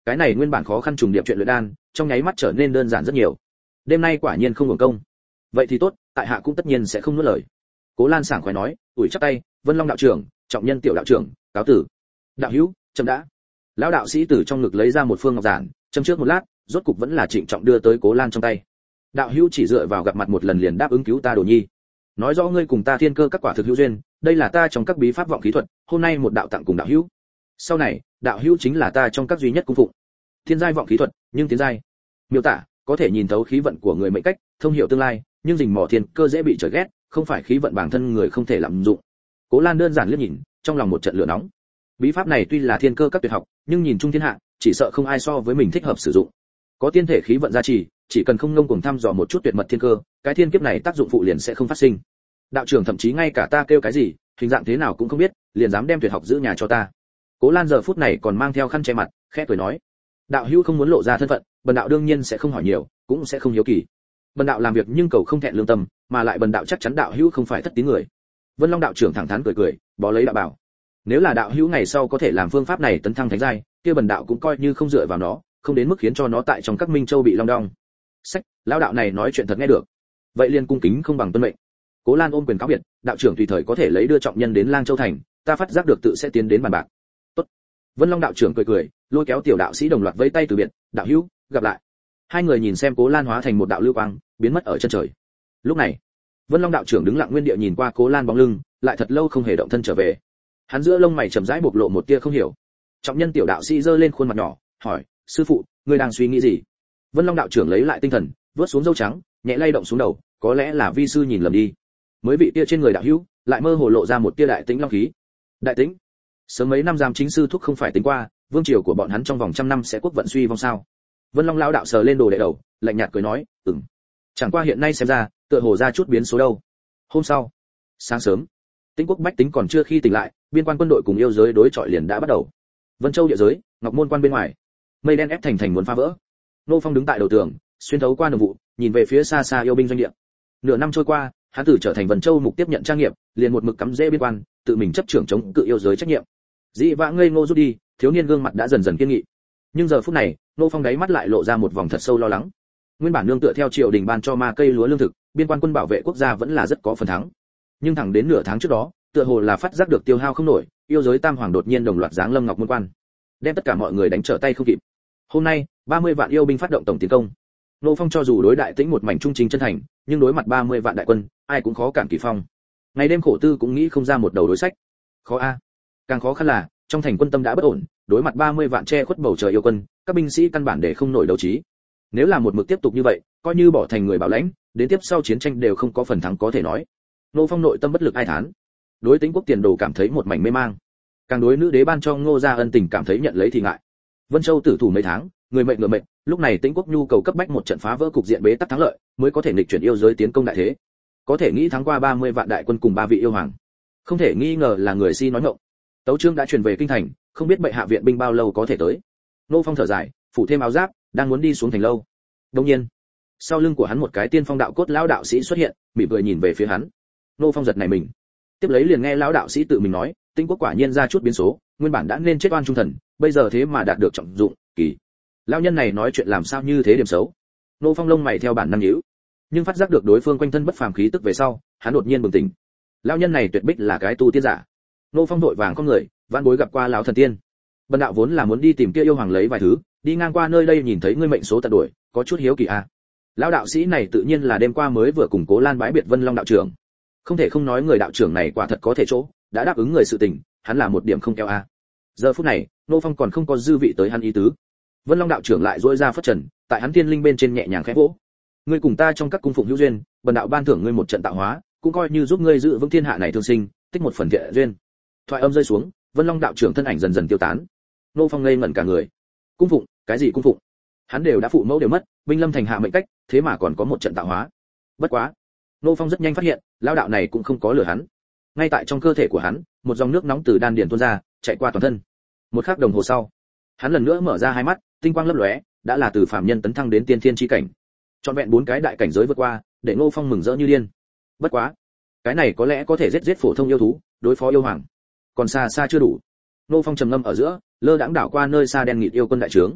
cái này nguyên bản khó khăn trùng điệp chuyện luyện đan trong nháy mắt trở nên đơn giản rất nhiều. Đêm nay quả nhiên không hưởng công. Vậy thì tốt, tại hạ cũng tất nhiên sẽ không nuốt lời. Cố Lan sảng khoái nói, ủi chắp tay, Vân Long đạo trưởng, Trọng Nhân tiểu đạo trưởng, cáo tử. Đạo hữu, chậm đã. Lão đạo sĩ từ trong ngực lấy ra một phương ngọc giản, châm trước một lát, rốt cục vẫn là trịnh trọng đưa tới Cố Lan trong tay. Đạo hữu chỉ dựa vào gặp mặt một lần liền đáp ứng cứu ta Đồ Nhi, nói rõ ngươi cùng ta thiên cơ các quả thực hữu duyên, đây là ta trong các bí pháp vọng khí thuật, hôm nay một đạo tặng cùng đạo hữu. Sau này, đạo hữu chính là ta trong các duy nhất cung phụng. Thiên giai vọng khí thuật, nhưng tiến giai. Miêu tả, có thể nhìn thấu khí vận của người mệnh cách, thông hiểu tương lai, nhưng rình mò thiên cơ dễ bị trời ghét, không phải khí vận bản thân người không thể lạm dụng. Cố Lan đơn giản liếc nhìn, trong lòng một trận lửa nóng. Bí pháp này tuy là thiên cơ các tuyệt học, nhưng nhìn chung thiên hạ, chỉ sợ không ai so với mình thích hợp sử dụng. Có tiên thể khí vận gia trì, chỉ cần không ngông cuồng thăm dò một chút tuyệt mật thiên cơ, cái thiên kiếp này tác dụng phụ liền sẽ không phát sinh. Đạo trưởng thậm chí ngay cả ta kêu cái gì, hình dạng thế nào cũng không biết, liền dám đem tuyệt học giữ nhà cho ta. Cố Lan giờ phút này còn mang theo khăn che mặt, khẽ cười nói: đạo hữu không muốn lộ ra thân phận, bần đạo đương nhiên sẽ không hỏi nhiều, cũng sẽ không hiếu kỳ. Bần đạo làm việc nhưng cầu không thẹn lương tâm, mà lại bần đạo chắc chắn đạo hữu không phải thất tín người. Vân Long đạo trưởng thẳng thắn cười cười, bó lấy đạo bảo: nếu là đạo hữu ngày sau có thể làm phương pháp này tấn thăng thánh giai, kia bần đạo cũng coi như không dựa vào nó, không đến mức khiến cho nó tại trong các minh châu bị long đong. Sách, lão đạo này nói chuyện thật nghe được. Vậy liền cung kính không bằng tuân mệnh. Cố Lan ôm quyền cáo biệt, đạo trưởng tùy thời có thể lấy đưa Trọng Nhân đến Lang Châu thành, ta phát giác được tự sẽ tiến đến bàn bạc. Tốt. Vân Long đạo trưởng cười cười, lôi kéo tiểu đạo sĩ đồng loạt vẫy tay từ biệt, đạo hữu, gặp lại. Hai người nhìn xem Cố Lan hóa thành một đạo lưu quang, biến mất ở chân trời. Lúc này, Vân Long đạo trưởng đứng lặng nguyên địa nhìn qua Cố Lan bóng lưng, lại thật lâu không hề động thân trở về. Hắn giữa lông mày chậm rãi bộc lộ một tia không hiểu. Trọng Nhân tiểu đạo sĩ giơ lên khuôn mặt nhỏ, hỏi: sư phụ, ngươi đang suy nghĩ gì? Vân Long đạo trưởng lấy lại tinh thần, vớt xuống râu trắng, nhẹ lay động xuống đầu, có lẽ là vi sư nhìn lầm đi. Mới vị tia trên người đạo hữu, lại mơ hồ lộ ra một tia đại tĩnh long khí. Đại tĩnh? Sớm mấy năm giam chính sư thúc không phải tính qua, vương triều của bọn hắn trong vòng trăm năm sẽ quốc vận suy vong sao? Vân Long lão đạo sờ lên đồ đệ đầu, lạnh nhạt cười nói: chẳng qua hiện nay xem ra, tựa hồ ra chút biến số đâu. Hôm sau, sáng sớm, Tĩnh quốc bách tính còn chưa khi tỉnh lại, biên quan quân đội cùng yêu giới đối chọi liền đã bắt đầu. Vân Châu địa giới, Ngọc Môn quan bên ngoài, mây đen ép thành thành muốn phá vỡ. Nô Phong đứng tại đầu tường, xuyên thấu qua nồng vụ, nhìn về phía xa xa yêu binh doanh địa. Nửa năm trôi qua, hắn tử trở thành Vân Châu mục tiếp nhận trang nghiệp, liền một mực cắm rễ biên quan, tự mình chấp trưởng chống cự yêu giới trách nhiệm. Dĩ vãng ngây ngô rút đi, thiếu niên gương mặt đã dần dần kiên nghị. Nhưng giờ phút này, Nô Phong đáy mắt lại lộ ra một vòng thật sâu lo lắng. Nguyên bản nương tựa theo triều đình ban cho ma cây lúa lương thực, biên quan quân bảo vệ quốc gia vẫn là rất có phần thắng. Nhưng thẳng đến nửa tháng trước đó, tựa hồ là phát giác được tiêu hao không nổi, yêu giới tam hoàng đột nhiên đồng loạt giáng lâm Ngọc Môn quan, đem tất cả mọi người đánh trở tay không kịp. Hôm nay, 30 vạn yêu binh phát động tổng tiến công. Nô Phong cho dù đối đại Tĩnh một mảnh trung chính chân thành, nhưng đối mặt 30 vạn đại quân, ai cũng khó cản Kỳ Phong. Ngày đêm khổ tư cũng nghĩ không ra một đầu đối sách. Khó a. Càng khó khăn là, trong thành quân tâm đã bất ổn, đối mặt 30 vạn che khuất bầu trời yêu quân, các binh sĩ căn bản để không nổi đấu trí. Nếu là một mực tiếp tục như vậy, coi như bỏ thành người bảo lãnh, đến tiếp sau chiến tranh đều không có phần thắng có thể nói. Nô Phong nội tâm bất lực ai thán. Đối Tĩnh quốc tiền đồ cảm thấy một mảnh mê mang. Càng đối nữ đế ban cho Ngô gia ân tình cảm thấy nhận lấy thì ngại. Vân Châu tử thủ mấy tháng, người mệnh ngựa mệnh, lúc này Tĩnh quốc nhu cầu cấp bách một trận phá vỡ cục diện bế tắc thắng lợi, mới có thể nghịch chuyển yêu giới tiến công đại thế. Có thể nghĩ thắng qua 30 vạn đại quân cùng 3 vị yêu hoàng. Không thể nghi ngờ là người si nói ngọng. Tấu chương đã truyền về kinh thành, không biết bệ hạ viện binh bao lâu có thể tới. Nô Phong thở dài, phủ thêm áo giáp, đang muốn đi xuống thành lâu. Đương nhiên, sau lưng của hắn một cái tiên phong đạo cốt lão đạo sĩ xuất hiện, mỉm cười nhìn về phía hắn. Nô Phong giật nảy mình. Tiếp lấy liền nghe lão đạo sĩ tự mình nói, Tĩnh quốc quả nhiên ra chút biến số, nguyên bản đã nên chết oan trung thần, bây giờ thế mà đạt được trọng dụng, kỳ. Lão nhân này nói chuyện làm sao như thế điểm xấu. Nô Phong lông mày theo bản năng nhíu, nhưng phát giác được đối phương quanh thân bất phàm khí tức về sau, hắn đột nhiên bừng tỉnh. Lão nhân này tuyệt bích là cái tu tiên giả. Nô Phong đội vàng con người, vãn bối gặp qua lão thần tiên. Bần đạo vốn là muốn đi tìm kia yêu hoàng lấy vài thứ, đi ngang qua nơi đây nhìn thấy ngươi mệnh số tận đuổi, có chút hiếu kỳ a. Lão đạo sĩ này tự nhiên là đêm qua mới vừa cùng Cố Lan bái biệt Vân Long đạo trưởng. Không thể không nói người đạo trưởng này quả thật có thể chỗ, đã đáp ứng người sự tình, hắn là một điểm không keo a. Giờ phút này, Nô Phong còn không có dư vị tới hắn ý tứ. Vân Long đạo trưởng lại duỗi ra phất trần, tại hắn thiên linh bên trên nhẹ nhàng khẽ vỗ. Ngươi cùng ta trong các cung phụng hữu duyên, bần đạo ban thưởng ngươi một trận tạo hóa, cũng coi như giúp ngươi giữ vững thiên hạ này thương sinh, tích một phần thiện duyên. Thoại âm rơi xuống, Vân Long đạo trưởng thân ảnh dần dần tiêu tán. Nô Phong ngây ngẩn cả người. Cung phụng, cái gì cung phụng? Hắn đều đã phụ mẫu đều mất, binh lâm thành hạ mệnh cách, thế mà còn có một trận tạo hóa. Bất quá, Nô Phong rất nhanh phát hiện, lão đạo này cũng không có lừa hắn. Ngay tại trong cơ thể của hắn, một dòng nước nóng từ đan điền tuôn ra, chạy qua toàn thân. Một khắc đồng hồ sau, hắn lần nữa mở ra hai mắt, tinh quang lấp lóe, đã là từ phàm nhân tấn thăng đến tiên thiên chi cảnh. Trọn vẹn 4 cái đại cảnh giới vượt qua, để Nô Phong mừng rỡ như điên. Bất quá, cái này có lẽ có thể giết phổ thông yêu thú, đối phó yêu hoàng, còn xa xa chưa đủ. Nô Phong trầm ngâm ở giữa, lơ đãng đảo qua nơi xa đen nghịt yêu quân đại trướng.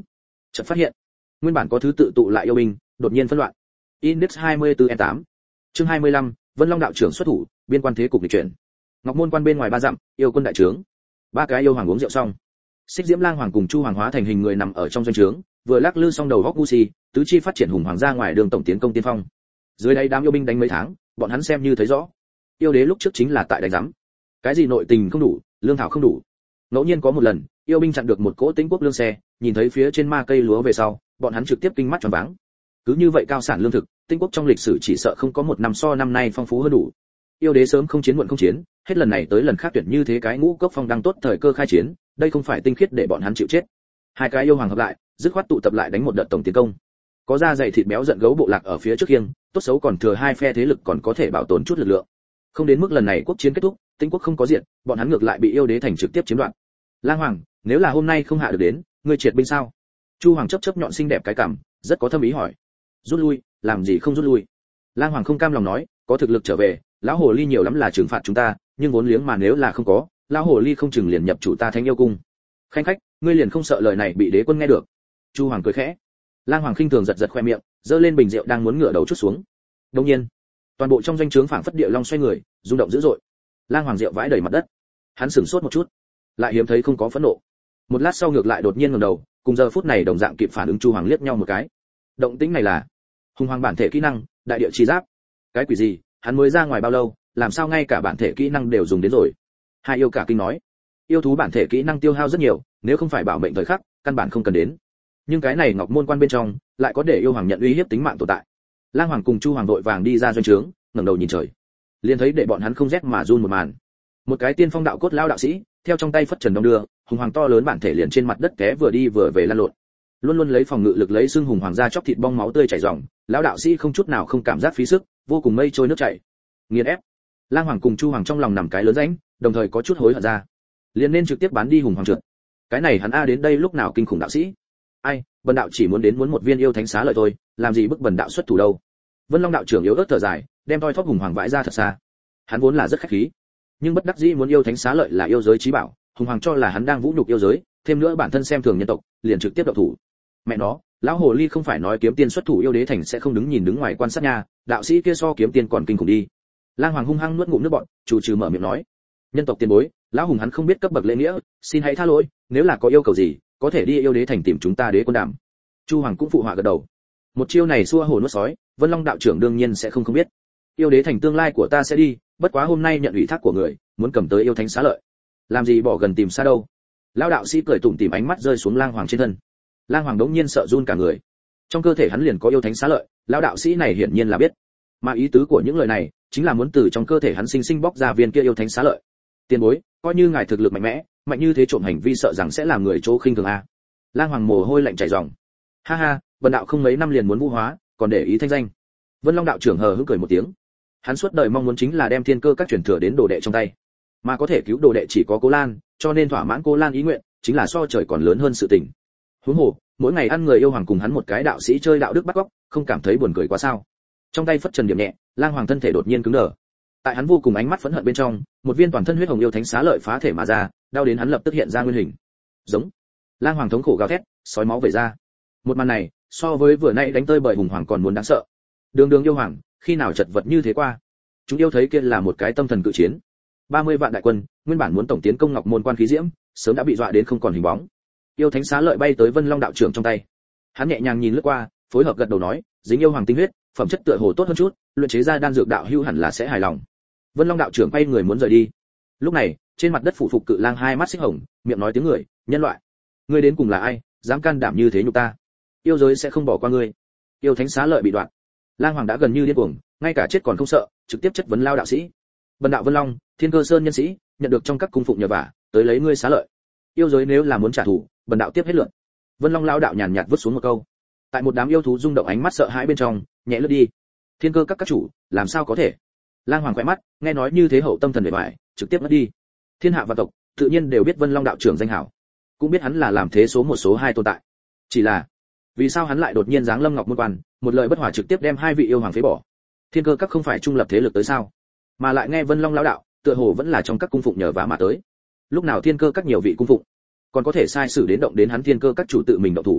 chợt phát hiện nguyên bản có thứ tự tụ lại yêu binh đột nhiên phân loạn. Index 24M8. Chương 25, Vân Long đạo trưởng xuất thủ, biên quan thế cục nghịch chuyển. Ngọc Môn quan bên ngoài 3 dặm, yêu quân đại trướng. 3 cái yêu hoàng uống rượu xong. Xích Diễm Lang hoàng cùng Chu hoàng hóa thành hình người nằm ở trong doanh trướng, vừa lắc lư xong đầu góc Gucci, tứ chi phát triển hùng hoàng ra ngoài đường tổng tiến công tiên phong. Dưới đây đám yêu binh đánh mấy tháng, bọn hắn xem như thấy rõ. Yêu đế lúc trước chính là tại đánh rắm. Cái gì nội tình không đủ, lương thảo không đủ. Ngẫu nhiên có một lần, yêu binh chặn được một cỗ Tĩnh quốc lương xe, nhìn thấy phía trên ma cây lúa về sau, bọn hắn trực tiếp kinh mắt choáng váng. Cứ như vậy cao sản lương thực, Tĩnh quốc trong lịch sử chỉ sợ không có một năm so năm nay phong phú hơn đủ. Yêu đế sớm không chiến muộn không chiến, hết lần này tới lần khác tuyển như thế cái ngũ cốc phong đang tốt thời cơ khai chiến, đây không phải tinh khiết để bọn hắn chịu chết. Hai cái yêu hoàng hợp lại, dứt khoát tụ tập lại đánh một đợt tổng tiến công. Có da dày thịt béo giận gấu bộ lạc ở phía trước khiêng, tốt xấu còn thừa hai phe thế lực còn có thể bảo tồn chút lực lượng. Không đến mức lần này quốc chiến kết thúc, Tĩnh quốc không có diện, bọn hắn ngược lại bị yêu đế thành trực tiếp chiếm đoạt. Lang hoàng, nếu là hôm nay không hạ được đến, ngươi triệt binh sao? Chu hoàng chớp chớp nhọn xinh đẹp cái cằm, rất có thâm ý hỏi. Rút lui, làm gì không rút lui? Lang hoàng không cam lòng nói, có thực lực trở về, lão hồ ly nhiều lắm là trừng phạt chúng ta, nhưng vốn liếng mà nếu là không có, lão hồ ly không chừng liền nhập chủ ta thánh yêu cung. Khanh khách, ngươi liền không sợ lời này bị đế quân nghe được? Chu hoàng cười khẽ. Lang hoàng khinh thường giật giật khoe miệng, giơ lên bình rượu đang muốn ngửa đầu chút xuống. Đột nhiên, toàn bộ trong doanh trướng phảng phất địa long xoay người, rung động dữ dội. Lang hoàng rượu vãi đầy mặt đất. Hắn sửng sốt một chút, lại hiếm thấy không có phẫn nộ. Một lát sau ngược lại đột nhiên ngẩng đầu, cùng giờ phút này đồng dạng kịp phản ứng Chu hoàng liếc nhau một cái. Động tĩnh này là hùng hoàng bản thể kỹ năng, đại địa chi giáp. Cái quỷ gì, hắn mới ra ngoài bao lâu, làm sao ngay cả bản thể kỹ năng đều dùng đến rồi? Hai yêu cả kinh nói. Yêu thú bản thể kỹ năng tiêu hao rất nhiều, nếu không phải bảo mệnh thời khắc, căn bản không cần đến. Nhưng cái này Ngọc Môn quan bên trong, lại có để yêu hoàng nhận uy hiếp tính mạng tồn tại. Lang hoàng cùng Chu hoàng đội vàng đi ra doanh trướng, ngẩng đầu nhìn trời, liền thấy để bọn hắn không rét mà run một màn. Một cái tiên phong đạo cốt lão đạo sĩ, theo trong tay phất trần đông đưa, hùng hoàng to lớn bản thể liền trên mặt đất té vừa đi vừa về lăn lộn. Luôn luôn lấy phòng ngự lực lấy xương hùng hoàng ra chóc thịt bong máu tươi chảy ròng, lão đạo sĩ không chút nào không cảm giác phí sức, vô cùng mây trôi nước chảy. Nghiền ép. Lang hoàng cùng Chu hoàng trong lòng nằm cái lớn rãnh, đồng thời có chút hối hận ra. Liền nên trực tiếp bán đi hùng hoàng trượt. Cái này hắn a đến đây lúc nào kinh khủng đạo sĩ. Ai, bần đạo chỉ muốn một viên yêu thánh xá lợi thôi, làm gì bức bần đạo xuất thủ đâu. Vân Long đạo trưởng yếu ớt thở dài, đem toi thóp hùng hoàng vãi ra thật xa. Hắn vốn là rất khách khí, nhưng bất đắc dĩ muốn yêu thánh xá lợi là yêu giới chí bảo, hùng hoàng cho là hắn đang vũ nhục yêu giới, thêm nữa bản thân xem thường nhân tộc, liền trực tiếp động thủ. Mẹ nó, lão hồ ly không phải nói kiếm tiên xuất thủ yêu đế thành sẽ không đứng ngoài quan sát nha, đạo sĩ kia so kiếm tiên còn kinh khủng đi. Lang hoàng hung hăng nuốt ngụm nước bọt, chủ trừ mở miệng nói, nhân tộc tiền bối, lão hùng hắn không biết cấp bậc lễ nghĩa, xin hãy tha lỗi, nếu là có yêu cầu gì, có thể đi yêu đế thành tìm chúng ta đế quân đàm. Chu hoàng cũng phụ họa gật đầu. Một chiêu này xua hổ nuốt sói, Vân Long đạo trưởng đương nhiên sẽ không biết. Yêu đế thành tương lai của ta sẽ đi, bất quá hôm nay nhận ủy thác của người, muốn cầm tới yêu thánh xá lợi. Làm gì bỏ gần tìm xa đâu. Lão đạo sĩ cười tủm tỉm, ánh mắt rơi xuống Lang hoàng trên thân. Lang hoàng đống nhiên sợ run cả người. Trong cơ thể hắn liền có yêu thánh xá lợi, lão đạo sĩ này hiển nhiên là biết. Mà ý tứ của những lời này, chính là muốn từ trong cơ thể hắn sinh sinh bóc ra viên kia yêu thánh xá lợi. Tiền bối, coi như ngài thực lực mạnh mẽ, mạnh như thế trộm hành vi sợ rằng sẽ làm người chỗ khinh thường a. Lang hoàng mồ hôi lạnh chảy ròng. Ha ha, bần đạo không mấy năm liền muốn vũ hóa, còn để ý thanh danh. Vân Long đạo trưởng hờ hững cười một tiếng. Hắn suốt đời mong muốn chính là đem thiên cơ các truyền thừa đến đồ đệ trong tay, mà có thể cứu đồ đệ chỉ có Cố Lan, cho nên thỏa mãn Cố Lan ý nguyện, chính là so trời còn lớn hơn sự tình. Huống hồ, mỗi ngày ăn người yêu hoàng cùng hắn một cái đạo sĩ chơi đạo đức bắt cóc, không cảm thấy buồn cười quá sao? Trong tay phất trần điểm nhẹ, Lang hoàng thân thể đột nhiên cứng đờ. Tại hắn vô cùng ánh mắt phẫn hận bên trong, một viên toàn thân huyết hồng yêu thánh xá lợi phá thể mà ra, đau đến hắn lập tức hiện ra nguyên hình. Giống. Lang hoàng thống khổ gào thét, sói máu vẩy ra. Một màn này, so với vừa nãy đánh tơi bời hùng hoàng còn muốn đáng sợ. Đường yêu hoàng, khi nào chật vật như thế qua? Chúng yêu thấy kia là một cái tâm thần cự chiến. 30 vạn đại quân, nguyên bản muốn tổng tiến công Ngọc Môn quan khí diễm, sớm đã bị dọa đến không còn hình bóng. Yêu thánh xá lợi bay tới Vân Long đạo trưởng trong tay. Hắn nhẹ nhàng nhìn lướt qua, phối hợp gật đầu nói, dính yêu hoàng tinh huyết, phẩm chất tựa hồ tốt hơn chút, luyện chế ra đan dược đạo hữu hẳn là sẽ hài lòng. Vân Long đạo trưởng quay người muốn rời đi. Lúc này, trên mặt đất phụ phục cự lang hai mắt xích hồng, miệng nói tiếng người, nhân loại, ngươi đến cùng là ai, dám can đảm như thế nhục ta? Yêu giới sẽ không bỏ qua ngươi. Yêu thánh xá lợi bị đoạn. Lang hoàng đã gần như điên cuồng, ngay cả chết còn không sợ, trực tiếp chất vấn lao đạo sĩ. Bần đạo Vân Long, Thiên Cơ Sơn nhân sĩ, nhận được trong các cung phụng nhờ vả, tới lấy ngươi xá lợi. Yêu giới nếu là muốn trả thù, bần đạo tiếp hết lượt. Vân Long lao đạo nhàn nhạt vứt xuống một câu. Tại một đám yêu thú rung động ánh mắt sợ hãi bên trong, nhẹ lướt đi. Thiên Cơ các chủ, làm sao có thể? Lang hoàng quay mắt, nghe nói như thế hậu tâm thần bề bại, trực tiếp mất đi. Thiên hạ và tộc, tự nhiên đều biết Vân Long đạo trưởng danh hảo, cũng biết hắn là làm thế số 1 số 2 tồn tại. Chỉ là, vì sao hắn lại đột nhiên giáng lâm Ngọc Môn quan, một lời bất hòa trực tiếp đem hai vị yêu hoàng phế bỏ? Thiên Cơ các không phải trung lập thế lực tới sao? Mà lại nghe Vân Long lão đạo, tựa hồ vẫn là trong các cung phụng nhờ vả mà tới. Lúc nào Thiên Cơ các nhiều vị cung phụng, còn có thể sai sử đến động đến hắn Thiên Cơ các chủ tự mình động thủ.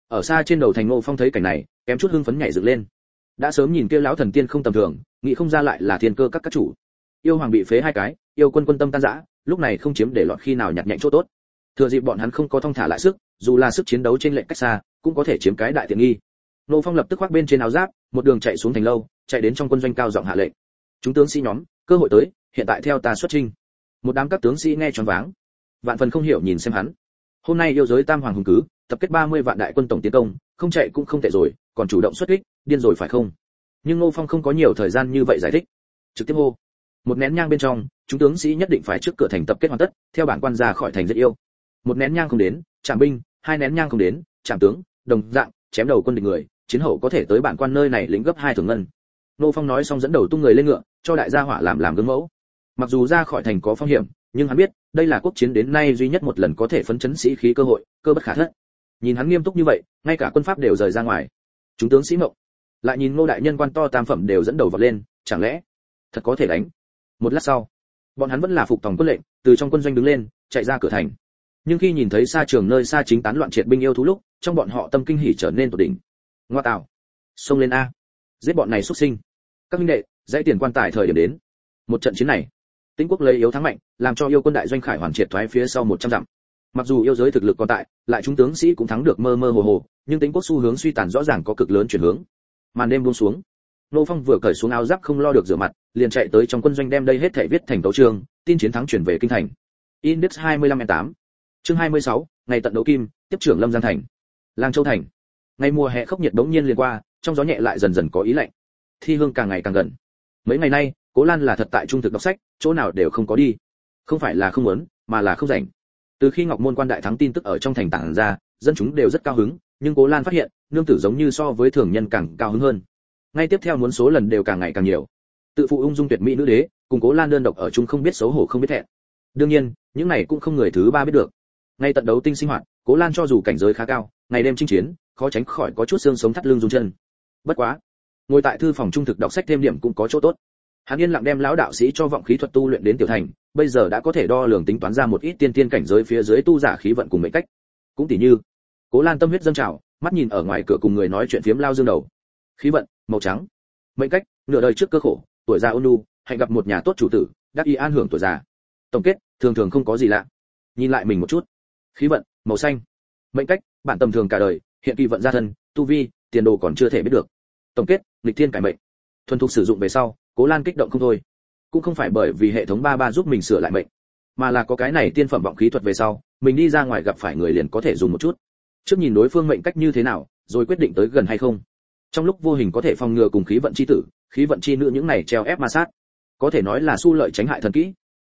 Ở xa trên đầu thành Ngô Phong thấy cảnh này, kém chút hưng phấn nhảy dựng lên. Đã sớm nhìn kia lão thần tiên không tầm thường, nghĩ không ra lại là thiên cơ các chủ. Yêu hoàng bị phế 2 cái, yêu quân quân tâm tan rã, lúc này không chiếm để lọt khi nào nhặt nhạnh chỗ tốt. Thừa dịp bọn hắn không có thong thả lại sức, dù là sức chiến đấu trên lệnh cách xa, cũng có thể chiếm cái đại tiện nghi. Ngô Phong lập tức khoác bên trên áo giáp, một đường chạy xuống thành lâu, chạy đến trong quân doanh cao giọng hạ lệnh. Chúng tướng sĩ nhóm, cơ hội tới, hiện tại theo ta xuất chinh. Một đám các tướng sĩ nghe choáng váng, vạn phần không hiểu nhìn xem hắn. Hôm nay yêu giới tam hoàng hùng cứ, tập kết 30 vạn đại quân tổng tiến công, không chạy cũng không tệ rồi, còn chủ động xuất kích, điên rồi phải không? Nhưng Ngô Phong không có nhiều thời gian như vậy giải thích, trực tiếp hô. Một nén nhang bên trong, chúng tướng sĩ nhất định phải trước cửa thành tập kết hoàn tất, theo bản quan ra khỏi thành giết yêu. Một nén nhang không đến, chạm binh, 2 nén nhang không đến, chạm tướng, đồng dạng, chém đầu quân địch người, chiến hậu có thể tới bản quan nơi này lĩnh gấp 2 thường ngân. Ngô Phong nói xong dẫn đầu tung người lên ngựa, cho đại gia hỏa làm gương mẫu. Mặc dù ra khỏi thành có phong hiểm, nhưng hắn biết, đây là quốc chiến đến nay duy nhất một lần có thể phấn chấn sĩ khí cơ hội, cơ bất khả thất. Nhìn hắn nghiêm túc như vậy, ngay cả quân pháp đều rời ra ngoài. Chúng tướng sĩ mộng. Lại nhìn Ngô đại nhân quan to tam phẩm đều dẫn đầu vọt lên, chẳng lẽ thật có thể đánh? Một lát sau, bọn hắn vẫn là phục tòng quân lệnh, từ trong quân doanh đứng lên, chạy ra cửa thành. Nhưng khi nhìn thấy xa trường nơi xa chính tán loạn triệt binh yêu thú lúc, trong bọn họ tâm kinh hỉ trở nên tột đỉnh. Ngoa tạo, xông lên a, giết bọn này xuất sinh. Các huynh đệ, dãy tiền quan tài thời điểm đến. Một trận chiến này, Tĩnh quốc lấy yếu thắng mạnh, làm cho yêu quân đại doanh khải hoàn triệt thoái phía sau 100 dặm. Mặc dù yêu giới thực lực còn tại, lại chúng tướng sĩ cũng thắng được mơ mơ hồ hồ, nhưng Tĩnh quốc xu hướng suy tàn rõ ràng có cực lớn chuyển hướng. Màn đêm buông xuống, Ngô Phong vừa cởi xuống áo giáp không lo được rửa mặt, liền chạy tới trong quân doanh đem đây hết thảy viết thành tấu chương, tin chiến thắng chuyển về kinh thành. Index 25/8. Chương 26, ngày tận đấu kim, tiếp trưởng Lâm Giang thành. Lang Châu thành. Ngày mùa hè khốc nhiệt bỗng nhiên liền qua, trong gió nhẹ lại dần dần có ý lạnh. Thi hương càng ngày càng gần. Mấy ngày nay, Cố Lan là thật tại trung thực đọc sách, chỗ nào đều không có đi. Không phải là không muốn, mà là không rảnh. Từ khi Ngọc Môn quan đại thắng tin tức ở trong thành tản ra, dân chúng đều rất cao hứng, nhưng Cố Lan phát hiện, nương tử giống như so với thường nhân càng cao hứng hơn. Ngay tiếp theo muốn số lần đều càng ngày càng nhiều. Tự phụ ung dung tuyệt mỹ nữ đế, cùng Cố Lan đơn độc ở chung không biết xấu hổ không biết thẹn. Đương nhiên, những này cũng không người thứ ba biết được. Ngay tận đấu tinh sinh hoạt, Cố Lan cho dù cảnh giới khá cao, ngày đêm chinh chiến, khó tránh khỏi có chút xương sống thắt lưng rung chân. Bất quá, ngồi tại thư phòng trung thực đọc sách thêm điểm cũng có chỗ tốt. Hắn yên lặng đem lão đạo sĩ cho vọng khí thuật tu luyện đến tiểu thành, bây giờ đã có thể đo lường tính toán ra một ít tiên tiên cảnh giới phía dưới tu giả khí vận cùng mệnh cách. Cũng tỉ như, Cố Lan tâm huyết dâng trào, mắt nhìn ở ngoài cửa cùng người nói chuyện phiếm lao dương đầu. Khí vận, màu trắng. Mệnh cách, nửa đời trước cơ khổ, tuổi già ôn nhu, hạnh gặp một nhà tốt chủ tử, đắc ý an hưởng tuổi già. Tổng kết, thường thường không có gì lạ. Nhìn lại mình một chút. Khí vận, màu xanh. Mệnh cách, bản tầm thường cả đời, hiện kỳ vận gia thân, tu vi, tiền đồ còn chưa thể biết được. Tổng kết, nghịch thiên cải mệnh. Thuần thục sử dụng về sau, Cố Lan kích động không thôi. Cũng không phải bởi vì hệ thống ba giúp mình sửa lại mệnh, mà là có cái này tiên phẩm vọng khí thuật về sau, mình đi ra ngoài gặp phải người liền có thể dùng một chút. Trước nhìn đối phương mệnh cách như thế nào, rồi quyết định tới gần hay không. Trong lúc vô hình có thể phòng ngừa cùng khí vận chi tử, khí vận chi nữ những này treo ép ma sát. Có thể nói là xu lợi tránh hại thần kỹ.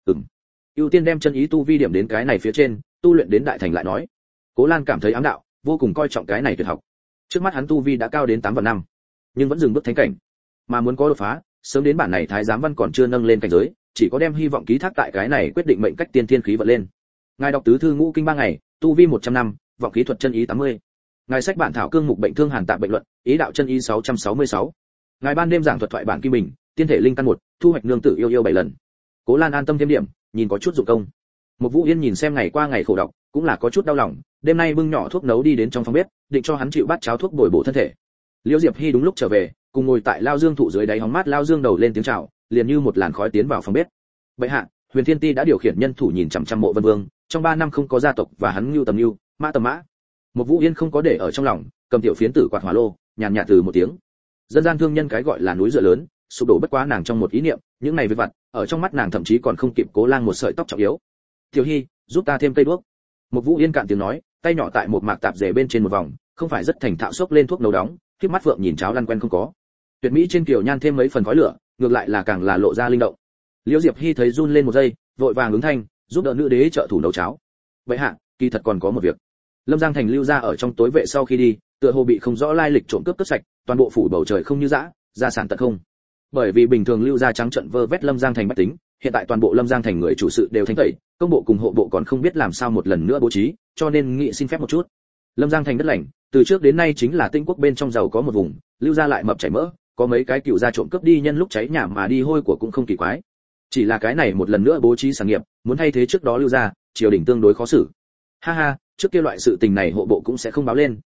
Ưu tiên đem chân ý tu vi điểm đến cái này phía trên, tu luyện đến đại thành lại nói. Cố Lan cảm thấy ám đạo, vô cùng coi trọng cái này tuyệt học. Trước mắt hắn tu vi đã cao đến 8 và 5, nhưng vẫn dừng bước thánh cảnh. Mà muốn có đột phá, sớm đến bản này thái giám văn còn chưa nâng lên cảnh giới, chỉ có đem hy vọng ký thác tại cái này quyết định mệnh cách tiên thiên khí vận lên. Ngài đọc tứ thư ngũ kinh 3 ngày, tu vi 100 năm, vọng khí thuật chân ý 80. Ngài sách bản thảo cương mục bệnh thương hàn tạm bệnh luận, ý đạo chân ý 666. Ngài ban đêm giảng thuật thoại bản kim bình, tiên thể linh căn 1, thu hoạch nương tử yêu yêu 7 lần. Cố Lan an tâm thêm điểm, nhìn có chút dụng công. Một Vũ Yên nhìn xem ngày qua ngày khổ đọc, cũng là có chút đau lòng, đêm nay bưng nhỏ thuốc nấu đi đến trong phòng bếp, định cho hắn chịu bát cháo thuốc bồi bổ thân thể. Liễu Diệp Hy đúng lúc trở về, cùng ngồi tại lao dương thụ dưới đáy hóng mát lao dương đầu lên tiếng chào, liền như một làn khói tiến vào phòng bếp. Bệ hạ, Huyền Thiên Ti đã điều khiển nhân thủ nhìn chằm chằm Mộ Vân Vương, trong 3 năm không có gia tộc và hắn Nưu tầm Nưu, Mã tầm Mã. Một Vũ Yên không có để ở trong lòng, cầm tiểu phiến tử quạt hỏa lô, nhàn nhạt từ một tiếng. Dân gian thương nhân cái gọi là núi dựa lớn, sụp đổ bất quá nàng trong một ý niệm, những này việc vặt, ở trong mắt nàng thậm chí còn không kịp Cố Lang một sợi tóc trọng yếu. Tiểu Hi, giúp ta thêm cây đuốc. Một Vũ Yên cạn tiếng nói, tay nhỏ tại một mạc tạp dề bên trên một vòng, không phải rất thành thạo xốc lên thuốc nấu đóng, khép mắt phượng nhìn cháo lăn quen không có. Tuyệt mỹ trên kiều nhan thêm mấy phần khói lửa, ngược lại là càng là lộ ra linh động. Liễu Diệp Hi thấy run lên một giây, vội vàng ứng thanh, giúp đỡ nữ đế trợ thủ nấu cháo. Vậy hạ, kỳ thật còn có một việc. Lâm Giang thành lưu ra ở trong tối vệ sau khi đi, tựa hồ bị không rõ lai lịch trộm cướp sạch, toàn bộ phủ bầu trời không như dã, gia sản tận không. Bởi vì bình thường lưu ra trắng trận vơ vét Lâm Giang thành bách tính, hiện tại toàn bộ Lâm Giang thành người chủ sự đều thanh tẩy, công bộ cùng hộ bộ còn không biết làm sao một lần nữa bố trí, cho nên nghị xin phép một chút. Lâm Giang thành đất lành, từ trước đến nay chính là Tinh quốc bên trong giàu có một vùng, lưu ra lại mập chảy mỡ, có mấy cái cựu gia trộm cướp đi nhân lúc cháy nhà mà đi hôi của cũng không kỳ quái. Chỉ là cái này một lần nữa bố trí sản nghiệp, muốn thay thế trước đó lưu ra, triều đình tương đối khó xử. Ha ha, trước kia loại sự tình này hộ bộ cũng sẽ không báo lên,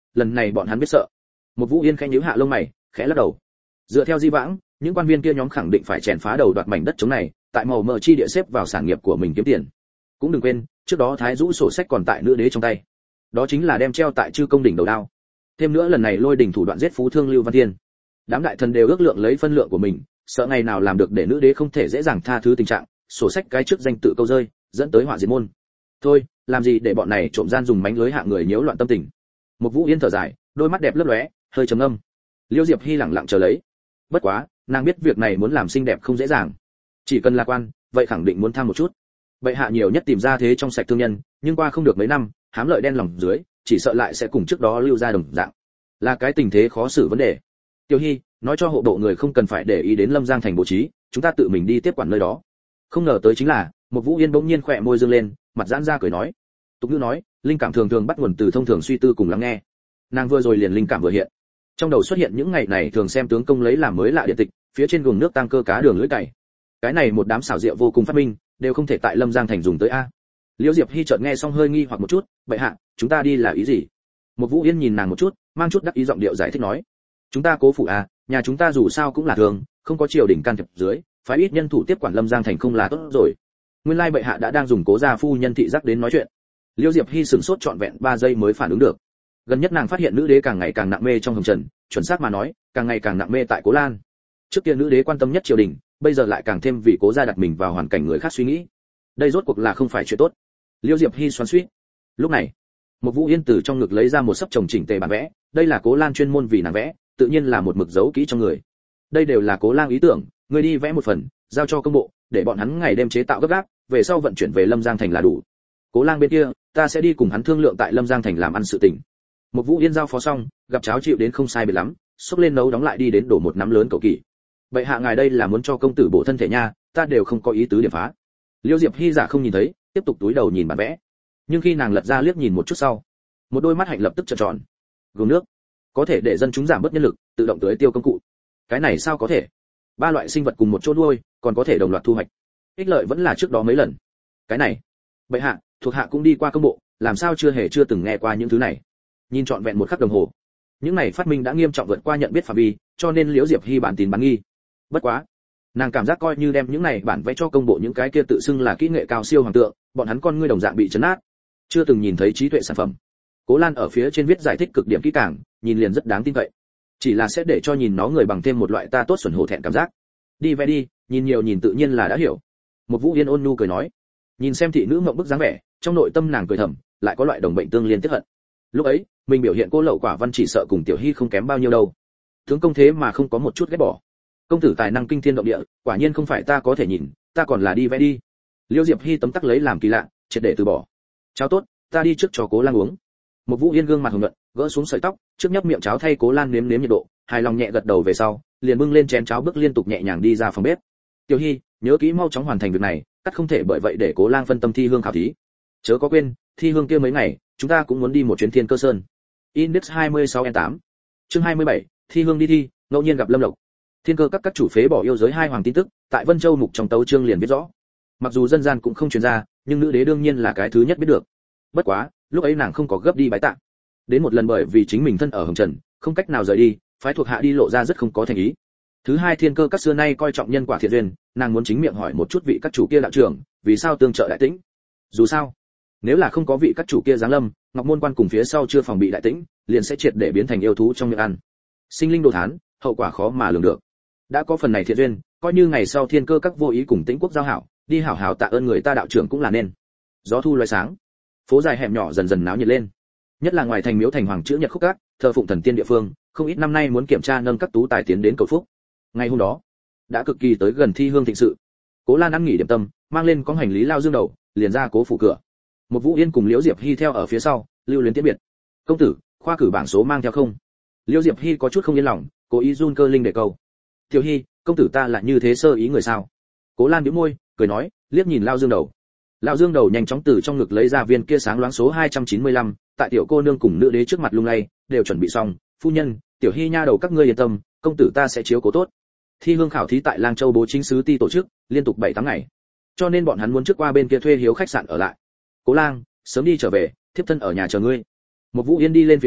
lần này bọn hắn biết sợ. Một Vũ Yên khẽ nhíu hạ lông mày, khẽ lắc đầu. Dựa theo di vãng, những quan viên kia nhóm khẳng định phải chèn phá đầu đoạt mảnh đất trống này, tại màu mỡ chi địa xếp vào sản nghiệp của mình kiếm tiền. Cũng đừng quên, trước đó Thái Dũ sổ sách còn tại nữ đế trong tay. Đó chính là đem treo tại chư công đỉnh đầu đao. Thêm nữa lần này Lôi đỉnh thủ đoạn giết phú thương Lưu Văn Thiên. Đám đại thần đều ước lượng lấy phân lượng của mình, sợ ngày nào làm được để nữ đế không thể dễ dàng tha thứ tình trạng, sổ sách cái trước danh tự câu rơi, dẫn tới họa diệt môn. Thôi, làm gì để bọn này trộm gian dùng mánh lưới hạ người nhiễu loạn tâm tình. Một Vũ Yên thở dài, đôi mắt đẹp lấp lóe, hơi trầm ngâm. Liêu Diệp Hy lặng lặng chờ lấy. Bất quá, nàng biết việc này muốn làm xinh đẹp không dễ dàng. Chỉ cần lạc quan, vậy khẳng định muốn tham một chút. Bệ hạ nhiều nhất tìm ra thế trong sạch thương nhân, nhưng qua không được mấy năm, hám lợi đen lòng dưới, chỉ sợ lại sẽ cùng trước đó lưu ra đồng dạng. Là cái tình thế khó xử vấn đề. Tiêu Hy, nói cho hộ bộ người không cần phải để ý đến Lâm Giang thành bố trí, chúng ta tự mình đi tiếp quản nơi đó. Không ngờ tới chính là, một Vũ Yên bỗng nhiên khỏe môi dương lên, mặt giãn ra cười nói. Tục ngữ nói, linh cảm thường thường bắt nguồn từ thông thường suy tư cùng lắng nghe. Nàng vừa rồi liền linh cảm vừa hiện. Trong đầu xuất hiện những ngày này thường xem tướng công lấy làm mới lạ điện tịch, phía trên gồm nước tăng cơ cá đường lưỡi cày. Cái này một đám xảo diệu vô cùng phát minh, đều không thể tại Lâm Giang thành dùng tới a. Liễu Diệp Hy chợt nghe xong hơi nghi hoặc một chút, "Bệ hạ, chúng ta đi là ý gì?" Một Vũ Yên nhìn nàng một chút, mang chút đắc ý giọng điệu giải thích nói, "Chúng ta cố phủ a, nhà chúng ta dù sao cũng là thường, không có triều đình can thiệp dưới, phải ít nhân thủ tiếp quản Lâm Giang thành không là tốt rồi." Nguyên lai bệ hạ đã đang dùng cố gia phu nhân thị giác đến nói chuyện. Liễu Diệp Hy sửng sốt trọn vẹn 3 giây mới phản ứng được. Gần nhất nàng phát hiện nữ đế càng ngày càng nặng mê trong hồng trần, chuẩn xác mà nói, càng ngày càng nặng mê tại Cố Lan. Trước kia nữ đế quan tâm nhất triều đình, bây giờ lại càng thêm vì Cố gia đặt mình vào hoàn cảnh người khác suy nghĩ. Đây rốt cuộc là không phải chuyện tốt. Liễu Diệp Hy xoắn xuýt. Lúc này, một Vũ Yên từ trong ngực lấy ra một sấp chồng chỉnh tề bản vẽ, đây là Cố Lan chuyên môn vì nàng vẽ, tự nhiên là một mực giấu kỹ trong người. Đây đều là Cố Lan ý tưởng, người đi vẽ một phần, giao cho công bộ, để bọn hắn ngày đêm chế tạo gấp gáp, về sau vận chuyển về Lâm Giang thành là đủ. Cố Lang bên kia, ta sẽ đi cùng hắn thương lượng tại Lâm Giang thành làm ăn sự tình. Một Vũ Yên giao phó xong, gặp cháo chịu đến không sai biệt lắm, xúc lên nấu đóng lại đi đến đổ một nắm lớn cầu kỳ. Vậy hạ ngài đây là muốn cho công tử bổ thân thể nha, ta đều không có ý tứ điểm phá. Liêu Diệp Hy giả không nhìn thấy, tiếp tục túi đầu nhìn bản vẽ. Nhưng khi nàng lật ra liếc nhìn một chút sau, một đôi mắt hạnh lập tức trợn tròn. Gồm nước, có thể để dân chúng giảm bớt nhân lực, tự động tưới tiêu công cụ. Cái này sao có thể? 3 loại sinh vật cùng một chỗ nuôi, còn có thể đồng loạt thu hoạch. Ích lợi vẫn là trước đó mấy lần. Cái này, bệ hạ, thuộc hạ cũng đi qua công bộ, làm sao chưa từng nghe qua những thứ này. Nhìn trọn vẹn một khắc đồng hồ, những này phát minh đã nghiêm trọng vượt qua nhận biết phạm vi, cho nên Liễu Diệp Hy bản tin bán nghi. Bất quá, nàng cảm giác coi như đem những này bản vẽ cho công bộ những cái kia tự xưng là kỹ nghệ cao siêu hoàng tượng, bọn hắn con ngươi đồng dạng bị chấn áp, chưa từng nhìn thấy trí tuệ sản phẩm. Cố Lan ở phía trên viết giải thích cực điểm kỹ càng, nhìn liền rất đáng tin cậy. Chỉ là sẽ để cho nhìn nó người bằng thêm một loại ta tốt xuẩn hổ thẹn cảm giác. Đi vẽ đi, nhìn nhiều nhìn tự nhiên là đã hiểu. Một Vũ Yên ôn nhu cười nói. Nhìn xem thị nữ mộng bức dáng vẻ, trong nội tâm nàng cười thầm, lại có loại đồng bệnh tương liên tiếc hận. Lúc ấy, mình biểu hiện cô lậu quả văn chỉ sợ cùng Tiểu Hy không kém bao nhiêu đâu. Tướng công thế mà không có một chút ghét bỏ. Công tử tài năng kinh thiên động địa, quả nhiên không phải ta có thể nhìn, ta còn là đi vẽ đi. Liêu Diệp Hy tấm tắc lấy làm kỳ lạ, triệt để từ bỏ. Cháo tốt, ta đi trước cho Cố Lan uống. Một Vũ Yên gương mặt hồng nhuận, gỡ xuống sợi tóc, trước nhấp miệng cháo thay Cố Lan nếm nếm nhiệt độ, hài lòng nhẹ gật đầu về sau, liền bưng lên chén cháo bước liên tục nhẹ nhàng đi ra phòng bếp. Tiểu Hy, nhớ kỹ mau chóng hoàn thành việc này, cắt không thể bởi vậy để Cố Lang phân tâm thi hương khảo thí. Chớ có quên, thi hương kia mấy ngày, chúng ta cũng muốn đi một chuyến Thiên Cơ Sơn. Index 26N8. Chương 27, thi hương đi thi, ngẫu nhiên gặp Lâm Lộc. Thiên Cơ các chủ phế bỏ yêu giới 2 hoàng tin tức, tại Vân Châu mục trong tấu chương liền viết rõ. Mặc dù dân gian cũng không truyền ra, nhưng nữ đế đương nhiên là cái thứ nhất biết được. Bất quá, lúc ấy nàng không có gấp đi bái tạ. Đến một lần bởi vì chính mình thân ở hồng trần, không cách nào rời đi, phái thuộc hạ đi lộ ra rất không có thành ý. Thứ hai, Thiên Cơ các xưa nay coi trọng nhân quả thiện duyên, nàng muốn chính miệng hỏi một chút vị các chủ kia đạo trưởng, vì sao tương trợ đại tĩnh. Dù sao, nếu là không có vị các chủ kia giáng lâm, Ngọc Môn quan cùng phía sau chưa phòng bị đại tĩnh, liền sẽ triệt để biến thành yêu thú trong miệng ăn. Sinh linh đồ thán, hậu quả khó mà lường được. Đã có phần này thiện duyên, coi như ngày sau Thiên Cơ các vô ý cùng Tĩnh quốc giao hảo, đi hảo hảo tạ ơn người ta đạo trưởng cũng là nên. Gió thu loé sáng, phố dài hẻm nhỏ dần dần náo nhiệt lên. Nhất là ngoài thành miếu thành hoàng chữ nhật khúc các, thờ phụng thần tiên địa phương, không ít năm nay muốn kiểm tra nâng các tú tài tiến đến cầu phúc. Ngày hôm đó, đã cực kỳ tới gần thi hương thịnh sự. Cố Lan ăn nghỉ điểm tâm, mang lên con hành lý lao dương đầu, liền ra cố phủ cửa. Một Vũ Yên cùng Liễu Diệp Hy theo ở phía sau, lưu luyến tiễn biệt. Công tử, khoa cử bảng số mang theo không? Liễu Diệp Hy có chút không yên lòng, cố ý run cơ linh để câu. Tiểu Hy, công tử ta là như thế sơ ý người sao? Cố Lan bĩu môi, cười nói, liếc nhìn lao dương đầu. Lao dương đầu nhanh chóng từ trong ngực lấy ra viên kia sáng loáng số 295, tại tiểu cô nương cùng nữ đế trước mặt lung lay, đều chuẩn bị xong. Phu nhân, Tiểu Hy nha đầu các ngươi yên tâm, công tử ta sẽ chiếu cố tốt. Thi hương khảo thí tại Lang Châu bố chính sứ ti tổ chức, liên tục 7-8 ngày. Cho nên bọn hắn muốn trước qua bên kia thuê hiếu khách sạn ở lại. Cố Lang, sớm đi trở về, thiếp thân ở nhà chờ ngươi. Một Vũ Yên đi lên phía trước,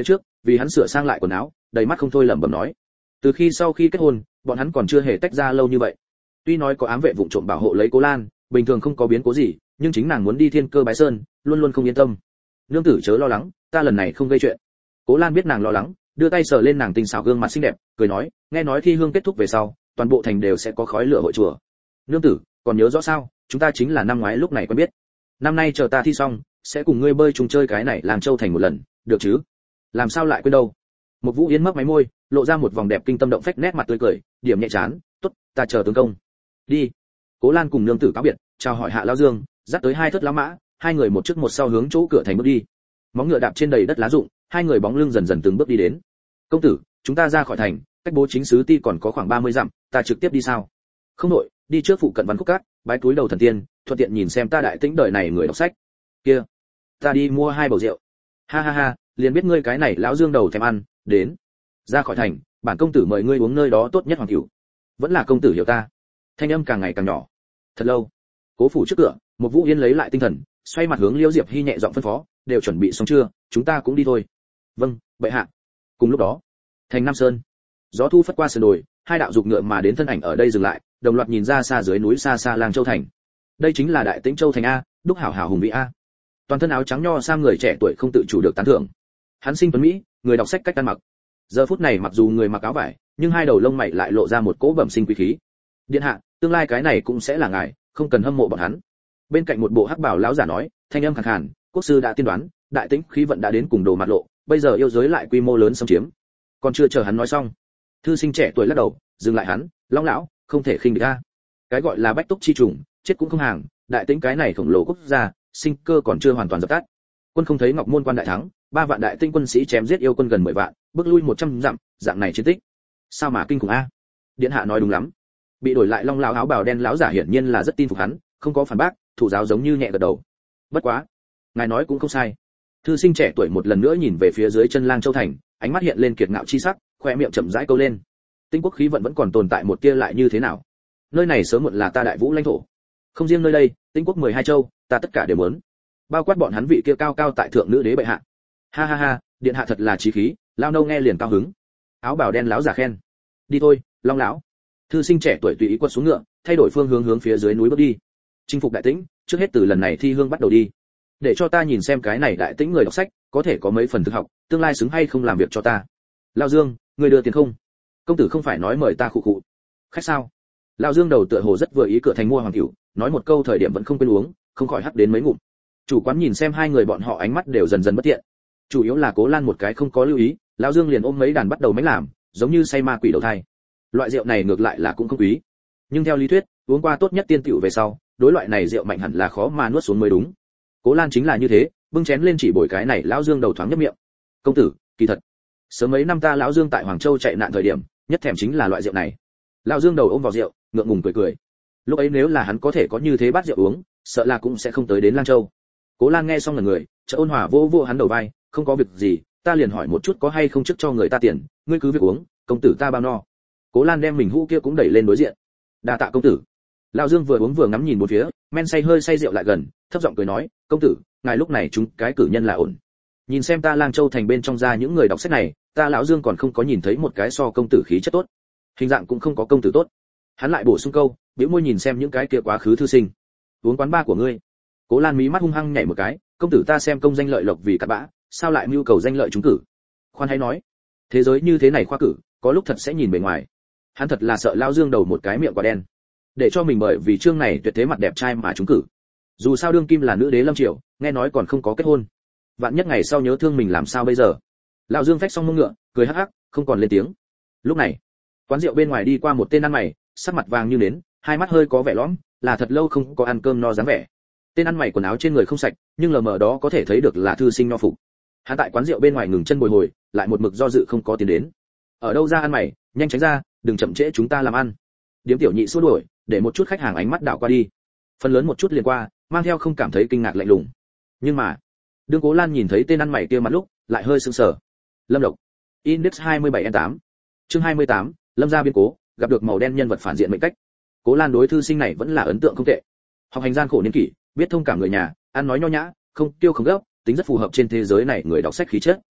vì hắn sửa sang lại quần áo, đầy mắt không thôi lẩm bẩm nói. Từ khi sau khi kết hôn, bọn hắn còn chưa hề tách ra lâu như vậy. Tuy nói có ám vệ vụng trộm bảo hộ lấy Cố Lan, bình thường không có biến cố gì, nhưng chính nàng muốn đi Thiên Cơ Bái Sơn, luôn luôn không yên tâm. Nương tử chớ lo lắng, ta lần này không gây chuyện. Cố Lan biết nàng lo lắng, đưa tay sờ lên nàng tinh xảo gương mặt xinh đẹp, cười nói, nghe nói thi hương kết thúc về sau, toàn bộ thành đều sẽ có khói lửa hội chùa. Nương tử, còn nhớ rõ sao? Chúng ta chính là năm ngoái lúc này quen biết. Năm nay chờ ta thi xong, sẽ cùng ngươi bơi chung chơi cái này làm châu thành một lần, được chứ? Làm sao lại quên đâu? Một Vũ Yên mấp máy môi, lộ ra một vòng đẹp kinh tâm động phách nét mặt tươi cười, điểm nhẹ chán, tốt, ta chờ tướng công. Đi. Cố Lan cùng nương tử cáo biệt, chào hỏi Hạ Lão Dương, dắt tới hai thất lá mã, hai người một trước một sau hướng chỗ cửa thành bước đi. Móng ngựa đạp trên đầy đất lá rụng, hai người bóng lưng dần dần từng bước đi đến. Công tử, chúng ta ra khỏi thành, cách bố chính sứ ti còn có khoảng 30 dặm, ta trực tiếp đi sao? Không nội, đi trước phụ cận Văn Khúc Cát, bái túi đầu thần tiên, thuận tiện nhìn xem ta đại tĩnh đời này người đọc sách. Kia, ta đi mua 2 bầu rượu. Ha ha ha, liền biết ngươi cái này lão Dương đầu thèm ăn, đến. Ra khỏi thành, bản công tử mời ngươi uống nơi đó tốt nhất hoàng cửu. Vẫn là công tử hiểu ta. Thanh âm càng ngày càng nhỏ. Thật lâu. Cố phủ trước cửa, một Vũ Yên lấy lại tinh thần, xoay mặt hướng Liễu Diệp Hy nhẹ giọng phân phó, đều chuẩn bị xong chưa, chúng ta cũng đi thôi. Vâng, bệ hạ. Cùng lúc đó, thành Nam Sơn, gió thu phất qua sườn đồi, hai đạo dục ngựa mà đến thân ảnh ở đây dừng lại, đồng loạt nhìn ra xa dưới núi xa xa Lang Châu thành. Đây chính là Đại Tĩnh Châu thành a, đúc hảo hảo hùng vĩ a. Toàn thân áo trắng nho sang người trẻ tuổi không tự chủ được tán thưởng. Hắn sinh tuấn mỹ, người đọc sách cách ăn mặc. Giờ phút này mặc dù người mặc áo vải, nhưng hai đầu lông mày lại lộ ra một cỗ bẩm sinh quý khí. Điện hạ, tương lai cái này cũng sẽ là ngài, không cần hâm mộ bọn hắn. Bên cạnh một bộ hắc bào lão giả nói, thanh âm khàn khàn, quốc sư đã tiên đoán, Đại Tĩnh khí vận đã đến cùng đồ mặt lộ, bây giờ yêu giới lại quy mô lớn xâm chiếm. Còn chưa chờ hắn nói xong, thư sinh trẻ tuổi lắc đầu, dừng lại hắn, Long lão, không thể khinh địch a. Cái gọi là bách túc chi trùng, chết cũng không hàng, Đại Tĩnh cái này khổng lồ quốc gia, sinh cơ còn chưa hoàn toàn dập tắt. Quân không thấy Ngọc Môn quan đại thắng, 3 vạn Đại Tĩnh quân sĩ chém giết yêu quân gần 10 vạn, bước lui 100 dặm, dạng này chiến tích. Sao mà kinh khủng a? Điện hạ nói đúng lắm. Bị đổi lại Long lão áo bào đen lão giả hiển nhiên là rất tin phục hắn, không có phản bác, thủ giáo giống như nhẹ gật đầu. Bất quá, ngài nói cũng không sai. Thư sinh trẻ tuổi một lần nữa nhìn về phía dưới chân Lang Châu thành, ánh mắt hiện lên kiệt ngạo chi sắc, khoe miệng chậm rãi câu lên. Tinh quốc khí vận vẫn còn tồn tại một tia lại như thế nào? Nơi này sớm muộn là ta Đại Vũ lãnh thổ. Không riêng nơi đây, Tinh quốc 12 châu, ta tất cả đều muốn. Bao quát bọn hắn vị kia cao cao tại thượng nữ đế bệ hạ. Ha ha ha, điện hạ thật là chí khí, lao nâu nghe liền cao hứng. Áo bào đen lão giả khen. Đi thôi, Long lão. Thư sinh trẻ tuổi tùy ý quật xuống ngựa, thay đổi phương hướng hướng phía dưới núi bước đi. Chinh phục Đại Tĩnh, trước hết từ lần này thi hương bắt đầu đi. Để cho ta nhìn xem cái này Đại Tĩnh người đọc sách, có thể có mấy phần thực học, tương lai xứng hay không làm việc cho ta. Lão Dương, người đưa tiền không? Công tử không phải nói mời ta khụ khụ. Khách sao? Lão Dương đầu tựa hồ rất vừa ý cửa thành mua hoàng cửu, nói một câu thời điểm vẫn không quên uống, không khỏi hắt đến mấy ngụm. Chủ quán nhìn xem hai người bọn họ ánh mắt đều dần dần bất thiện. Chủ yếu là Cố Lan một cái không có lưu ý, Lão Dương liền ôm mấy đàn bắt đầu mánh làm, giống như say ma quỷ đầu thai. Loại rượu này ngược lại là cũng không quý, nhưng theo lý thuyết, uống qua tốt nhất tiên tiểu về sau, đối loại này rượu mạnh hẳn là khó mà nuốt xuống mới đúng. Cố Lan chính là như thế, bưng chén lên chỉ bồi cái này Lão Dương đầu thoáng nhấp miệng. Công tử, kỳ thật, sớm mấy năm ta Lão Dương tại Hoàng Châu chạy nạn thời điểm, nhất thèm chính là loại rượu này. Lão Dương đầu ôm vào rượu, ngượng ngùng cười cười. Lúc ấy nếu là hắn có thể có như thế bát rượu uống, sợ là cũng sẽ không tới đến Lang Châu. Cố Lan nghe xong là người, chợt ôn hòa vô vô hắn đầu vai, không có việc gì, ta liền hỏi một chút có hay không trước cho người ta tiền, ngươi cứ việc uống, công tử ta bao no. Cố Lan đem mình hũ kia cũng đẩy lên đối diện. Đa tạ công tử. Lão Dương vừa uống vừa ngắm nhìn bốn phía, men say hơi say rượu lại gần, thấp giọng cười nói, công tử, ngài lúc này chúng cái cử nhân là ổn. Nhìn xem ta Lang Châu thành bên trong ra những người đọc sách này, ta lão Dương còn không có nhìn thấy một cái so công tử khí chất tốt, hình dạng cũng không có công tử tốt. Hắn lại bổ sung câu, bĩu môi nhìn xem những cái kia quá khứ thư sinh. Uống quán ba của ngươi. Cố Lan mí mắt hung hăng nhảy một cái, công tử ta xem công danh lợi lộc vì cặn bã, sao lại mưu cầu danh lợi trúng cử? Khoan hãy nói, thế giới như thế này khoa cử, có lúc thật sẽ nhìn bề ngoài. Hắn thật là sợ lão Dương đầu một cái miệng quả đen, để cho mình bởi vì chương này tuyệt thế mặt đẹp trai mà trúng cử. Dù sao đương kim là nữ đế lâm triều, nghe nói còn không có kết hôn, vạn nhất ngày sau nhớ thương mình làm sao bây giờ? Lão Dương phách xong mông ngựa, cười hắc hắc, không còn lên tiếng. Lúc này, quán rượu bên ngoài đi qua một tên ăn mày, sắc mặt vàng như nến, hai mắt hơi có vẻ lõm, là thật lâu không có ăn cơm no dáng vẻ. Tên ăn mày quần áo trên người không sạch, nhưng lờ mờ đó có thể thấy được là thư sinh nho phục. Hắn tại quán rượu bên ngoài ngừng chân bồi hồi, lại một mực do dự không có tiến đến. Ở đâu ra ăn mày, nhanh tránh ra, đừng chậm trễ chúng ta làm ăn. Điếm tiểu nhị xua đuổi, để một chút khách hàng ánh mắt đảo qua đi. Phần lớn một chút liền qua, mang theo không cảm thấy kinh ngạc lạnh lùng. Nhưng mà, đương Cố Lan nhìn thấy tên ăn mày kia mặt lúc, lại hơi sững sờ. Lâm Độc, Index 27N8. Chương 28, Lâm gia biến cố, gặp được màu đen nhân vật phản diện mệnh cách. Cố Lan đối thư sinh này vẫn là ấn tượng không tệ. Học hành gian khổ niên kỷ, biết thông cảm người nhà, ăn nói nho nhã, không tiêu không gấp, tính rất phù hợp trên thế giới này người đọc sách khí chất.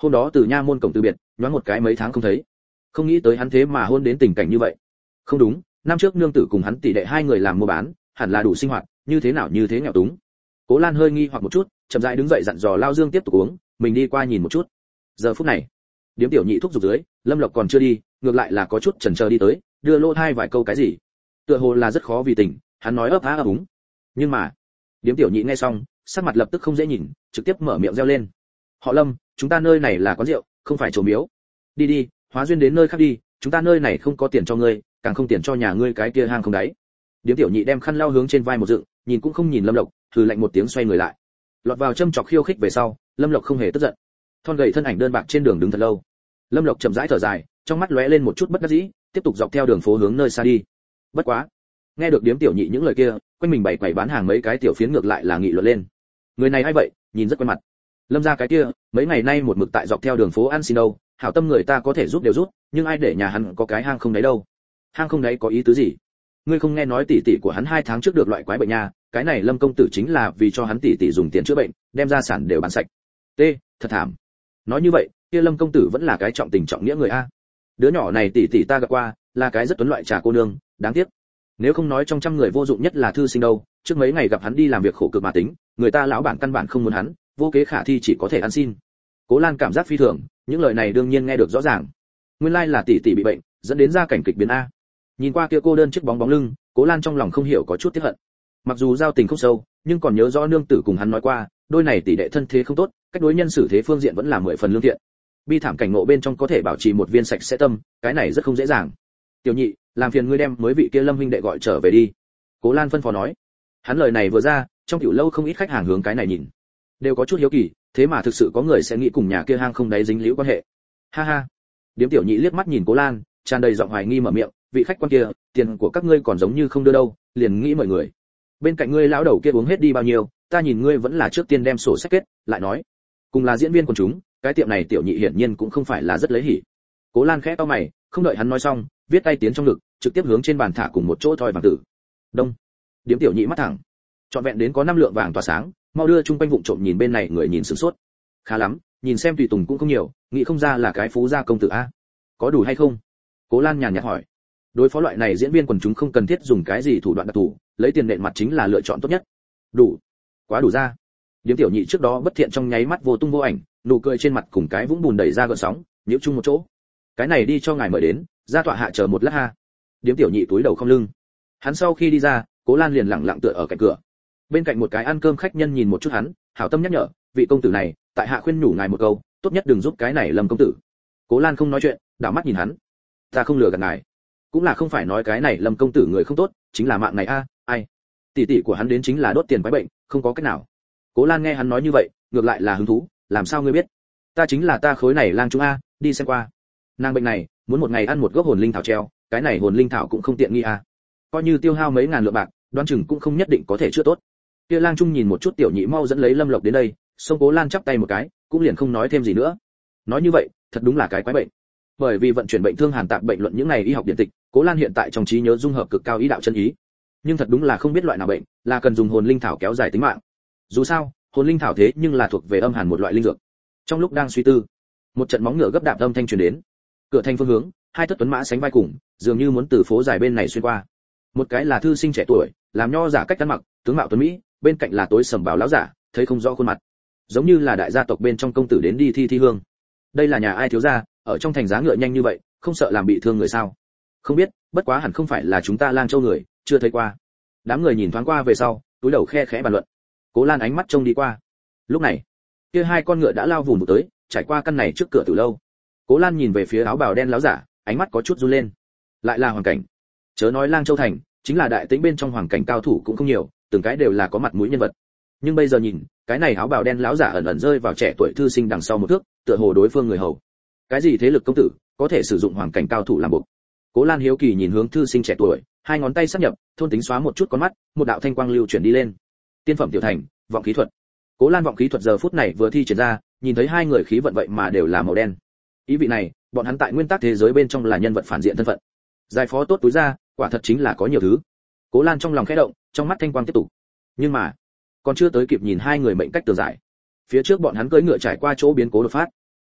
Hôm đó từ nha môn cổng từ biệt, nhoáng một cái mấy tháng không thấy, không nghĩ tới hắn thế mà hôn đến tình cảnh như vậy. Không đúng, năm trước nương tử cùng hắn tỷ đệ hai người làm mua bán, hẳn là đủ sinh hoạt, như thế nào như thế nghèo túng. Cố Lan hơi nghi hoặc một chút, chậm rãi đứng dậy dặn dò Lao Dương tiếp tục uống, mình đi qua nhìn một chút. Giờ phút này, Điếm Tiểu Nhị thúc giục dưới, Lâm Lộc còn chưa đi, ngược lại là có chút chần chờ đi tới, đưa lô thai vài câu cái gì. Tựa hồ là rất khó vì tình, hắn nói ấp á ấp úng. Nhưng mà, Điếm Tiểu Nhị nghe xong, sắc mặt lập tức không dễ nhìn, trực tiếp mở miệng reo lên. Họ Lâm, chúng ta nơi này là quán rượu, không phải chỗ miếu. Đi đi, hóa duyên đến nơi khác đi, chúng ta nơi này không có tiền cho ngươi, càng không tiền cho nhà ngươi cái kia hang không đáy. Điếm Tiểu Nhị đem khăn lau hướng trên vai một dựng, nhìn cũng không nhìn Lâm Lộc, thử lạnh một tiếng xoay người lại. Lọt vào châm chọc khiêu khích về sau, Lâm Lộc không hề tức giận. Thon gầy thân ảnh đơn bạc trên đường đứng thật lâu. Lâm Lộc chậm rãi thở dài, trong mắt lóe lên một chút bất đắc dĩ, tiếp tục dọc theo đường phố hướng nơi xa đi. Bất quá, nghe được Điếm Tiểu Nhị những lời kia, quanh mình bày quầy bán hàng mấy cái tiểu phiến ngược lại là nghị luận lên. Người này ai vậy, nhìn rất quen mặt. Lâm gia cái kia, mấy ngày nay một mực tại dọc theo đường phố ăn xin đâu, hảo tâm người ta có thể giúp đều giúp, nhưng ai để nhà hắn có cái hang không đấy đâu. Hang không đấy có ý tứ gì? Ngươi không nghe nói tỷ tỷ của hắn 2 tháng trước được loại quái bệnh nha, cái này Lâm công tử chính là vì cho hắn tỷ tỷ dùng tiền chữa bệnh, đem gia sản đều bán sạch. T, thật thảm. Nói như vậy, kia Lâm công tử vẫn là cái trọng tình trọng nghĩa người a. Đứa nhỏ này tỷ tỷ ta gặp qua, là cái rất tuấn loại trà cô nương, đáng tiếc. Nếu không nói trong trăm người vô dụng nhất là thư sinh đâu, trước mấy ngày gặp hắn đi làm việc khổ cực mà tính, người ta lão bản căn bản không muốn hắn, vô kế khả thi chỉ có thể ăn xin. Cố Lan cảm giác phi thường, những lời này đương nhiên nghe được rõ ràng. Nguyên lai là tỷ tỷ bị bệnh, dẫn đến ra cảnh kịch biến a. Nhìn qua kia cô đơn chiếc bóng bóng lưng, Cố Lan trong lòng không hiểu có chút tiếc hận. Mặc dù giao tình không sâu, nhưng còn nhớ rõ nương tử cùng hắn nói qua, đôi này tỷ đệ thân thế không tốt, cách đối nhân xử thế phương diện vẫn là 10 phần lương thiện. Bi thảm cảnh ngộ bên trong có thể bảo trì một viên sạch sẽ tâm, cái này rất không dễ dàng. Tiểu Nhị, làm phiền ngươi đem mới vị kia Lâm huynh đệ gọi trở về đi. Cố Lan phân phó nói. Hắn lời này vừa ra, trong tiểu lâu không ít khách hàng hướng cái này nhìn, đều có chút hiếu kỳ, thế mà thực sự có người sẽ nghĩ cùng nhà kia hang không đáy dính liễu quan hệ. Ha ha. Điếm Tiểu Nhị liếc mắt nhìn Cố Lan, tràn đầy giọng hoài nghi mở miệng, vị khách quan kia, tiền của các ngươi còn giống như không đưa đâu, liền nghĩ mời người. Bên cạnh ngươi lão đầu kia uống hết đi bao nhiêu, ta nhìn ngươi vẫn là trước tiên đem sổ sách kết, lại nói. Cùng là diễn viên quần chúng, cái tiệm này Tiểu Nhị hiển nhiên cũng không phải là rất lấy hỉ. Cố Lan khẽ cau mày, không đợi hắn nói xong, viết tay tiến trong ngực, trực tiếp hướng trên bàn thả cùng một chỗ thoi vàng tử. Đông. Điếm Tiểu Nhị mắt thẳng, trọn vẹn đến có 5 lượng vàng tỏa sáng, mau đưa chung quanh vụng trộm nhìn bên này người nhìn sửng sốt. Khá lắm, nhìn xem tùy tùng cũng không nhiều, nghĩ không ra là cái phú gia công tử a. Có đủ hay không? Cố Lan nhàn nhạt hỏi. Đối phó loại này diễn viên quần chúng không cần thiết dùng cái gì thủ đoạn đặc thù, lấy tiền nện mặt chính là lựa chọn tốt nhất. Đủ, quá đủ ra. Điếm Tiểu Nhị trước đó bất thiện trong nháy mắt vô tung vô ảnh, nụ cười trên mặt cùng cái vũng bùn đẩy ra gợn sóng, nhiễu chung một chỗ. Cái này đi cho ngài mời đến, ra tọa hạ chờ một lát ha. Điếm Tiểu Nhị túi đầu không lưng. Hắn sau khi đi ra, Cố Lan liền lặng lặng tựa ở cạnh cửa. Bên cạnh một cái ăn cơm khách nhân nhìn một chút hắn, hảo tâm nhắc nhở, vị công tử này, tại hạ khuyên nhủ ngài một câu, tốt nhất đừng giúp cái này Lâm công tử. Cố Lan không nói chuyện, đảo mắt nhìn hắn. Ta không lừa gạt ngài, cũng là không phải nói cái này Lâm công tử người không tốt, chính là mạng này a, ai. Tỷ tỷ của hắn đến chính là đốt tiền quái bệnh, không có cách nào. Cố Lan nghe hắn nói như vậy, ngược lại là hứng thú, làm sao ngươi biết? Ta chính là ta khối này lang trung a, đi xem qua. Nàng bệnh này, muốn một ngày ăn một gốc hồn linh thảo treo, cái này hồn linh thảo cũng không tiện nghi a. Coi như tiêu hao mấy ngàn lượng bạc, đoán chừng cũng không nhất định có thể chữa tốt. Kia lang trung nhìn một chút Tiểu Nhị mau dẫn lấy Lâm Lộc đến đây, xong Cố Lan chắp tay một cái, cũng liền không nói thêm gì nữa. Nói như vậy, thật đúng là cái quái bệnh. Bởi vì vận chuyển bệnh thương hàn tạp bệnh luận những này y học điển tịch, Cố Lan hiện tại trong trí nhớ dung hợp cực cao ý đạo chân ý. Nhưng thật đúng là không biết loại nào bệnh, là cần dùng hồn linh thảo kéo dài tính mạng. Dù sao, hồn linh thảo thế nhưng là thuộc về âm hàn một loại linh dược. Trong lúc đang suy tư, một trận móng ngựa gấp đạp âm thanh truyền đến. Cửa thành phương hướng, 2 thất tuấn mã sánh vai cùng, dường như muốn từ phố dài bên này xuyên qua. Một cái là thư sinh trẻ tuổi, làm nho giả cách ăn mặc, tướng mạo tuấn mỹ, bên cạnh là tối sầm bào lão giả, thấy không rõ khuôn mặt, giống như là đại gia tộc bên trong công tử đến đi thi hương. Đây là nhà ai thiếu gia, ở trong thành giá ngựa nhanh như vậy, không sợ làm bị thương người sao? Không biết, bất quá hẳn không phải là chúng ta Lang Châu người, chưa thấy qua. Đám người nhìn thoáng qua về sau, túi đầu khe khẽ bàn luận. Cố Lan ánh mắt trông đi qua. Lúc này, kia 2 con ngựa đã lao vùn vụt tới, trải qua căn này trước cửa từ lâu. Cố Lan nhìn về phía áo bào đen lão giả, ánh mắt có chút run lên. Lại là Hoàng Cảnh. Chớ nói Lang Châu thành, chính là đại tĩnh bên trong Hoàng Cảnh cao thủ cũng không nhiều, từng cái đều là có mặt mũi nhân vật. Nhưng bây giờ nhìn, cái này áo bào đen lão giả ẩn ẩn rơi vào trẻ tuổi thư sinh đằng sau một thước, tựa hồ đối phương người hầu. Cái gì thế lực công tử, có thể sử dụng Hoàng Cảnh cao thủ làm buộc? Cố Lan hiếu kỳ nhìn hướng thư sinh trẻ tuổi, 2 ngón tay sắp nhập, thôn tính xóa một chút con mắt, một đạo thanh quang lưu chuyển đi lên. Tiên phẩm tiểu thành, vọng khí thuật. Cố Lan vọng khí thuật giờ phút này vừa thi triển ra, nhìn thấy 2 người khí vận vậy mà đều là màu đen. Ý vị này, bọn hắn tại nguyên tắc thế giới bên trong là nhân vật phản diện thân phận. Giải phó tốt túi ra, quả thật chính là có nhiều thứ. Cố Lan trong lòng khẽ động, trong mắt thanh quang tiếp tục. Nhưng mà, còn chưa tới kịp nhìn 2 người mệnh cách tường giải. Phía trước bọn hắn cưỡi ngựa trải qua chỗ biến cố đột phát.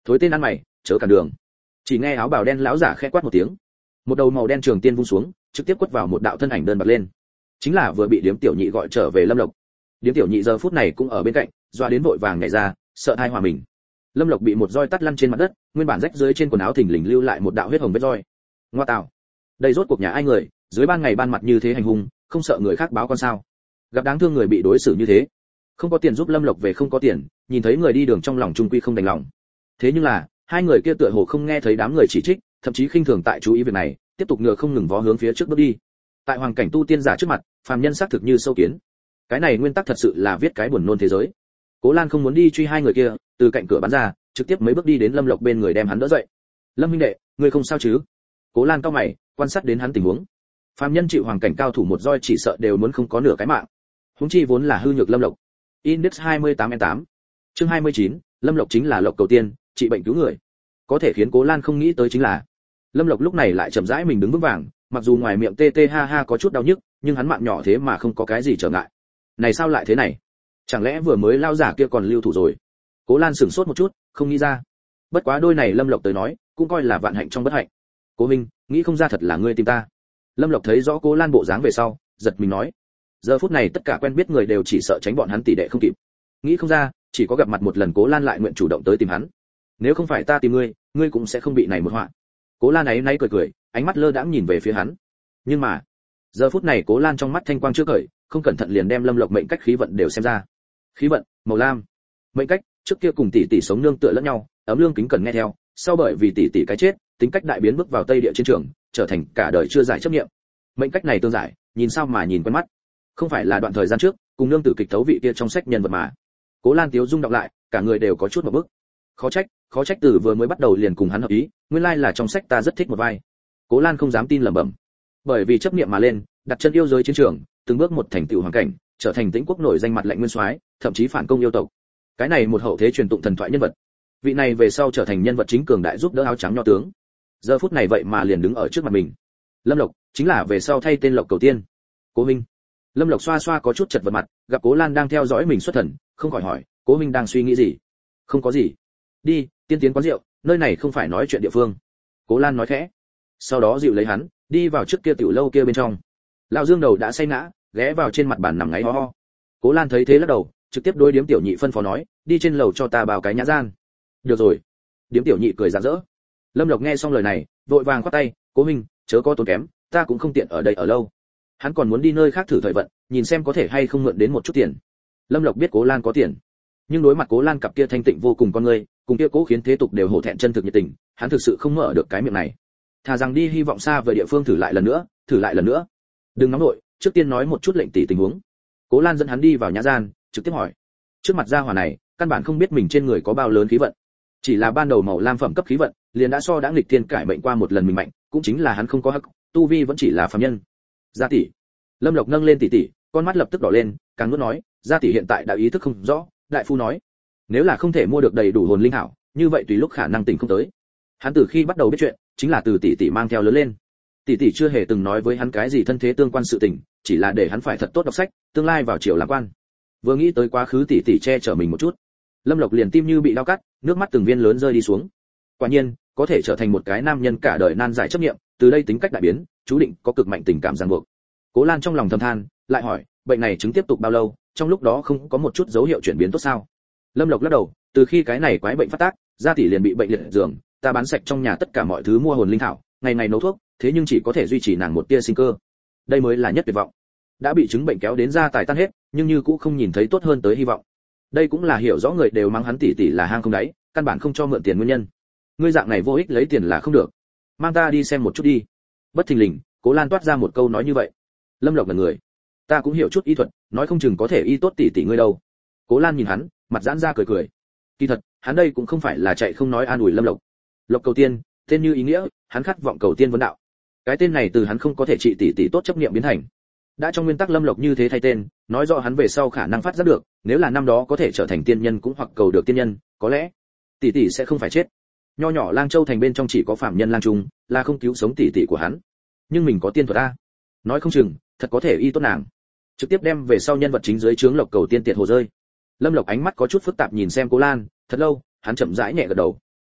Thối tên ăn mày, chớ cản đường. Chỉ nghe áo bào đen lão giả khẽ quát một tiếng, một đầu màu đen trường tiên vung xuống, trực tiếp quất vào một đạo thân ảnh đơn bạc lên. Chính là vừa bị Điếm Tiểu Nhị gọi trở về Lâm Lộc. Điếm Tiểu Nhị giờ phút này cũng ở bên cạnh, doa đến vội vàng nhảy ra, sợ hai hòa mình. Lâm Lộc bị một roi tát lăn trên mặt đất, nguyên bản rách dưới trên quần áo thình lình lưu lại một đạo huyết hồng vết roi. Ngoa tạo, đây rốt cuộc nhà ai người, dưới ban ngày ban mặt như thế hành hung, không sợ người khác báo con sao? Gặp đáng thương người bị đối xử như thế, không có tiền giúp Lâm Lộc về không có tiền, nhìn thấy người đi đường trong lòng trung quy không đành lòng. Thế nhưng là, hai người kia tựa hồ không nghe thấy đám người chỉ trích, thậm chí khinh thường tại chú ý việc này, tiếp tục ngựa không ngừng vó hướng phía trước bước đi. Tại hoàn cảnh tu tiên giả trước mặt, phàm nhân xác thực như sâu kiến. Cái này nguyên tắc thật sự là viết cái buồn nôn thế giới. Cố Lan không muốn đi truy hai người kia, từ cạnh cửa bắn ra, trực tiếp mấy bước đi đến Lâm Lộc bên người đem hắn đỡ dậy. "Lâm huynh đệ, ngươi không sao chứ?" Cố Lan cau mày, quan sát đến hắn tình huống. Phàm nhân chịu hoàn cảnh cao thủ một roi chỉ sợ đều muốn không có nửa cái mạng. Huống chi vốn là hư nhược Lâm Lộc. Index 28N8. Chương 29, Lâm Lộc chính là Lộc Cầu Tiên, trị bệnh cứu người. Có thể khiến Cố Lan không nghĩ tới chính là, Lâm Lộc lúc này lại chậm rãi mình đứng vững vàng, mặc dù ngoài miệng tê tê ha ha có chút đau nhức, nhưng hắn mạng nhỏ thế mà không có cái gì trở ngại. Này sao lại thế này? Chẳng lẽ vừa mới lao giả kia còn lưu thủ rồi? Cố Lan sửng sốt một chút, không nghĩ ra. Bất quá đôi này Lâm Lộc tới nói, cũng coi là vạn hạnh trong bất hạnh. "Cố Minh, nghĩ không ra thật là ngươi tìm ta." Lâm Lộc thấy rõ Cố Lan bộ dáng về sau, giật mình nói. Giờ phút này tất cả quen biết người đều chỉ sợ tránh bọn hắn tỷ đệ không kịp. Nghĩ không ra, chỉ có gặp mặt một lần Cố Lan lại nguyện chủ động tới tìm hắn. "Nếu không phải ta tìm ngươi, ngươi cũng sẽ không bị này một họa." Cố Lan ấy nay cười cười, ánh mắt lơ đãng nhìn về phía hắn. Nhưng mà, giờ phút này Cố Lan trong mắt thanh quang chưa khởi, không cẩn thận liền đem Lâm Lộc mệnh cách khí vận đều xem ra. Khí vận, màu lam. Mệnh cách, trước kia cùng tỷ tỷ sống nương tựa lẫn nhau, ấm lương kính cần nghe theo, sau bởi vì tỷ tỷ cái chết, tính cách đại biến bước vào Tây Địa chiến trường, trở thành cả đời chưa giải chấp niệm. Mệnh cách này tương giải, nhìn sao mà nhìn quen mắt. Không phải là đoạn thời gian trước, cùng nương tử kịch tấu vị kia trong sách nhân vật mà. Cố Lan tiếu dung đọc lại, cả người đều có chút một bức. Khó trách từ vừa mới bắt đầu liền cùng hắn hợp ý, nguyên lai là trong sách ta rất thích một vai. Cố Lan không dám tin lẩm bẩm. Bởi vì chấp niệm mà lên, đặt chân yêu giới chiến trường, từng bước một thành tựu hoàn cảnh, trở thành Tĩnh quốc nổi danh mặt lệnh nguyên soái, thậm chí phản công yêu tộc. Cái này một hậu thế truyền tụng thần thoại nhân vật. Vị này về sau trở thành nhân vật chính cường đại giúp đỡ áo trắng nho tướng. Giờ phút này vậy mà liền đứng ở trước mặt mình. Lâm Lộc, chính là về sau thay tên Lộc Cầu Tiên. Cố Minh. Lâm Lộc xoa xoa có chút chật vật mặt, gặp Cố Lan đang theo dõi mình xuất thần, không khỏi hỏi, "Cố Minh đang suy nghĩ gì?" "Không có gì. Đi, tiên tiến quán rượu, nơi này không phải nói chuyện địa phương." Cố Lan nói khẽ. Sau đó dịu lấy hắn, đi vào trước kia tiểu lâu kia bên trong. Lão Dương đầu đã say ngã, ghé vào trên mặt bàn nằm ngáy ho ho. Cố Lan thấy thế lắc đầu, trực tiếp đối Điếm Tiểu Nhị phân phó nói, "Đi trên lầu cho ta bao cái nhã gian." "Được rồi." Điếm Tiểu Nhị cười rạng rỡ. Lâm Lộc nghe xong lời này, vội vàng khoát tay, "Cố Minh, chớ có tốn kém, ta cũng không tiện ở đây ở lâu." Hắn còn muốn đi nơi khác thử thời vận, nhìn xem có thể hay không mượn đến một chút tiền. Lâm Lộc biết Cố Lan có tiền, nhưng đối mặt Cố Lan cặp kia thanh tịnh vô cùng con người, cùng kia cố khiến thế tục đều hổ thẹn chân thực nhiệt tình, hắn thực sự không mở được cái miệng này. Thà rằng đi hy vọng xa về địa phương thử lại lần nữa. "Đừng nóng nội, trước tiên nói một chút lệnh tỷ tình huống." Cố Lan dẫn hắn đi vào nhã gian, trực tiếp hỏi. Trước mặt gia hỏa này, căn bản không biết mình trên người có bao lớn khí vận. Chỉ là ban đầu màu lam phẩm cấp khí vận, liền đã so đã nghịch thiên cải mệnh qua một lần mình mạnh, cũng chính là hắn không có hắc, tu vi vẫn chỉ là phàm nhân. "Gia tỷ." Lâm Lộc nâng lên tỷ tỷ, con mắt lập tức đỏ lên, càng nuốt nói, "Gia tỷ hiện tại đã ý thức không rõ." Đại phu nói, nếu là không thể mua được đầy đủ hồn linh hảo, như vậy tùy lúc khả năng tỉnh không tới. Hắn từ khi bắt đầu biết chuyện, chính là từ tỷ tỷ mang theo lớn lên. Tỷ tỷ chưa hề từng nói với hắn cái gì thân thế tương quan sự tình, chỉ là để hắn phải thật tốt đọc sách, tương lai vào triều làm quan. Vừa nghĩ tới quá khứ tỷ tỷ che chở mình một chút, Lâm Lộc liền tim như bị dao cắt, nước mắt từng viên lớn rơi đi xuống. Quả nhiên, có thể trở thành một cái nam nhân cả đời nan giải chấp niệm, từ đây tính cách đại biến, chú định có cực mạnh tình cảm ràng buộc. Cố Lan trong lòng thầm than, lại hỏi, bệnh này chứng tiếp tục bao lâu, trong lúc đó không có một chút dấu hiệu chuyển biến tốt sao? Lâm Lộc lắc đầu, từ khi cái này quái bệnh phát tác, Gia tỷ liền bị bệnh liệt giường, ta bán sạch trong nhà tất cả mọi thứ mua hồn linh thảo, ngày ngày nấu thuốc, thế nhưng chỉ có thể duy trì nàng một tia sinh cơ. Đây mới là nhất tuyệt vọng. Đã bị chứng bệnh kéo đến gia tài tan hết, nhưng như cũ không nhìn thấy tốt hơn tới hy vọng. Đây cũng là hiểu rõ người đều mang hắn tỷ tỷ là hang không đáy, căn bản không cho mượn tiền nguyên nhân. Ngươi dạng này vô ích lấy tiền là không được. Mang ta đi xem một chút đi. Bất thình lình, Cố Lan toát ra một câu nói như vậy. Lâm Lộc ngẩn người. Ta cũng hiểu chút y thuật, nói không chừng có thể y tốt tỷ tỷ ngươi đâu. Cố Lan nhìn hắn, mặt giãn ra cười cười. Kỳ thật, hắn đây cũng không phải là chạy không nói an ủi Lâm Lộc. Lộc Cầu Tiên, tên như ý nghĩa, hắn khát vọng cầu tiên vấn đạo. Cái tên này từ hắn không có thể trị tỷ tỷ tốt chấp niệm biến thành. Đã trong nguyên tắc Lâm Lộc như thế thay tên, nói rõ hắn về sau khả năng phát giác được, nếu là năm đó có thể trở thành tiên nhân cũng hoặc cầu được tiên nhân, có lẽ tỷ tỷ sẽ không phải chết. Nho nhỏ Lang Châu thành bên trong chỉ có phạm nhân Lang Trung, là không cứu sống tỷ tỷ của hắn. Nhưng mình có tiên thuật a, nói không chừng thật có thể y tốt nàng. Trực tiếp đem về sau nhân vật chính dưới trướng Lộc Cầu Tiên tiệt hồ rơi. Lâm Lộc ánh mắt có chút phức tạp nhìn xem Cố Lan, thật lâu, hắn chậm rãi nhẹ gật đầu.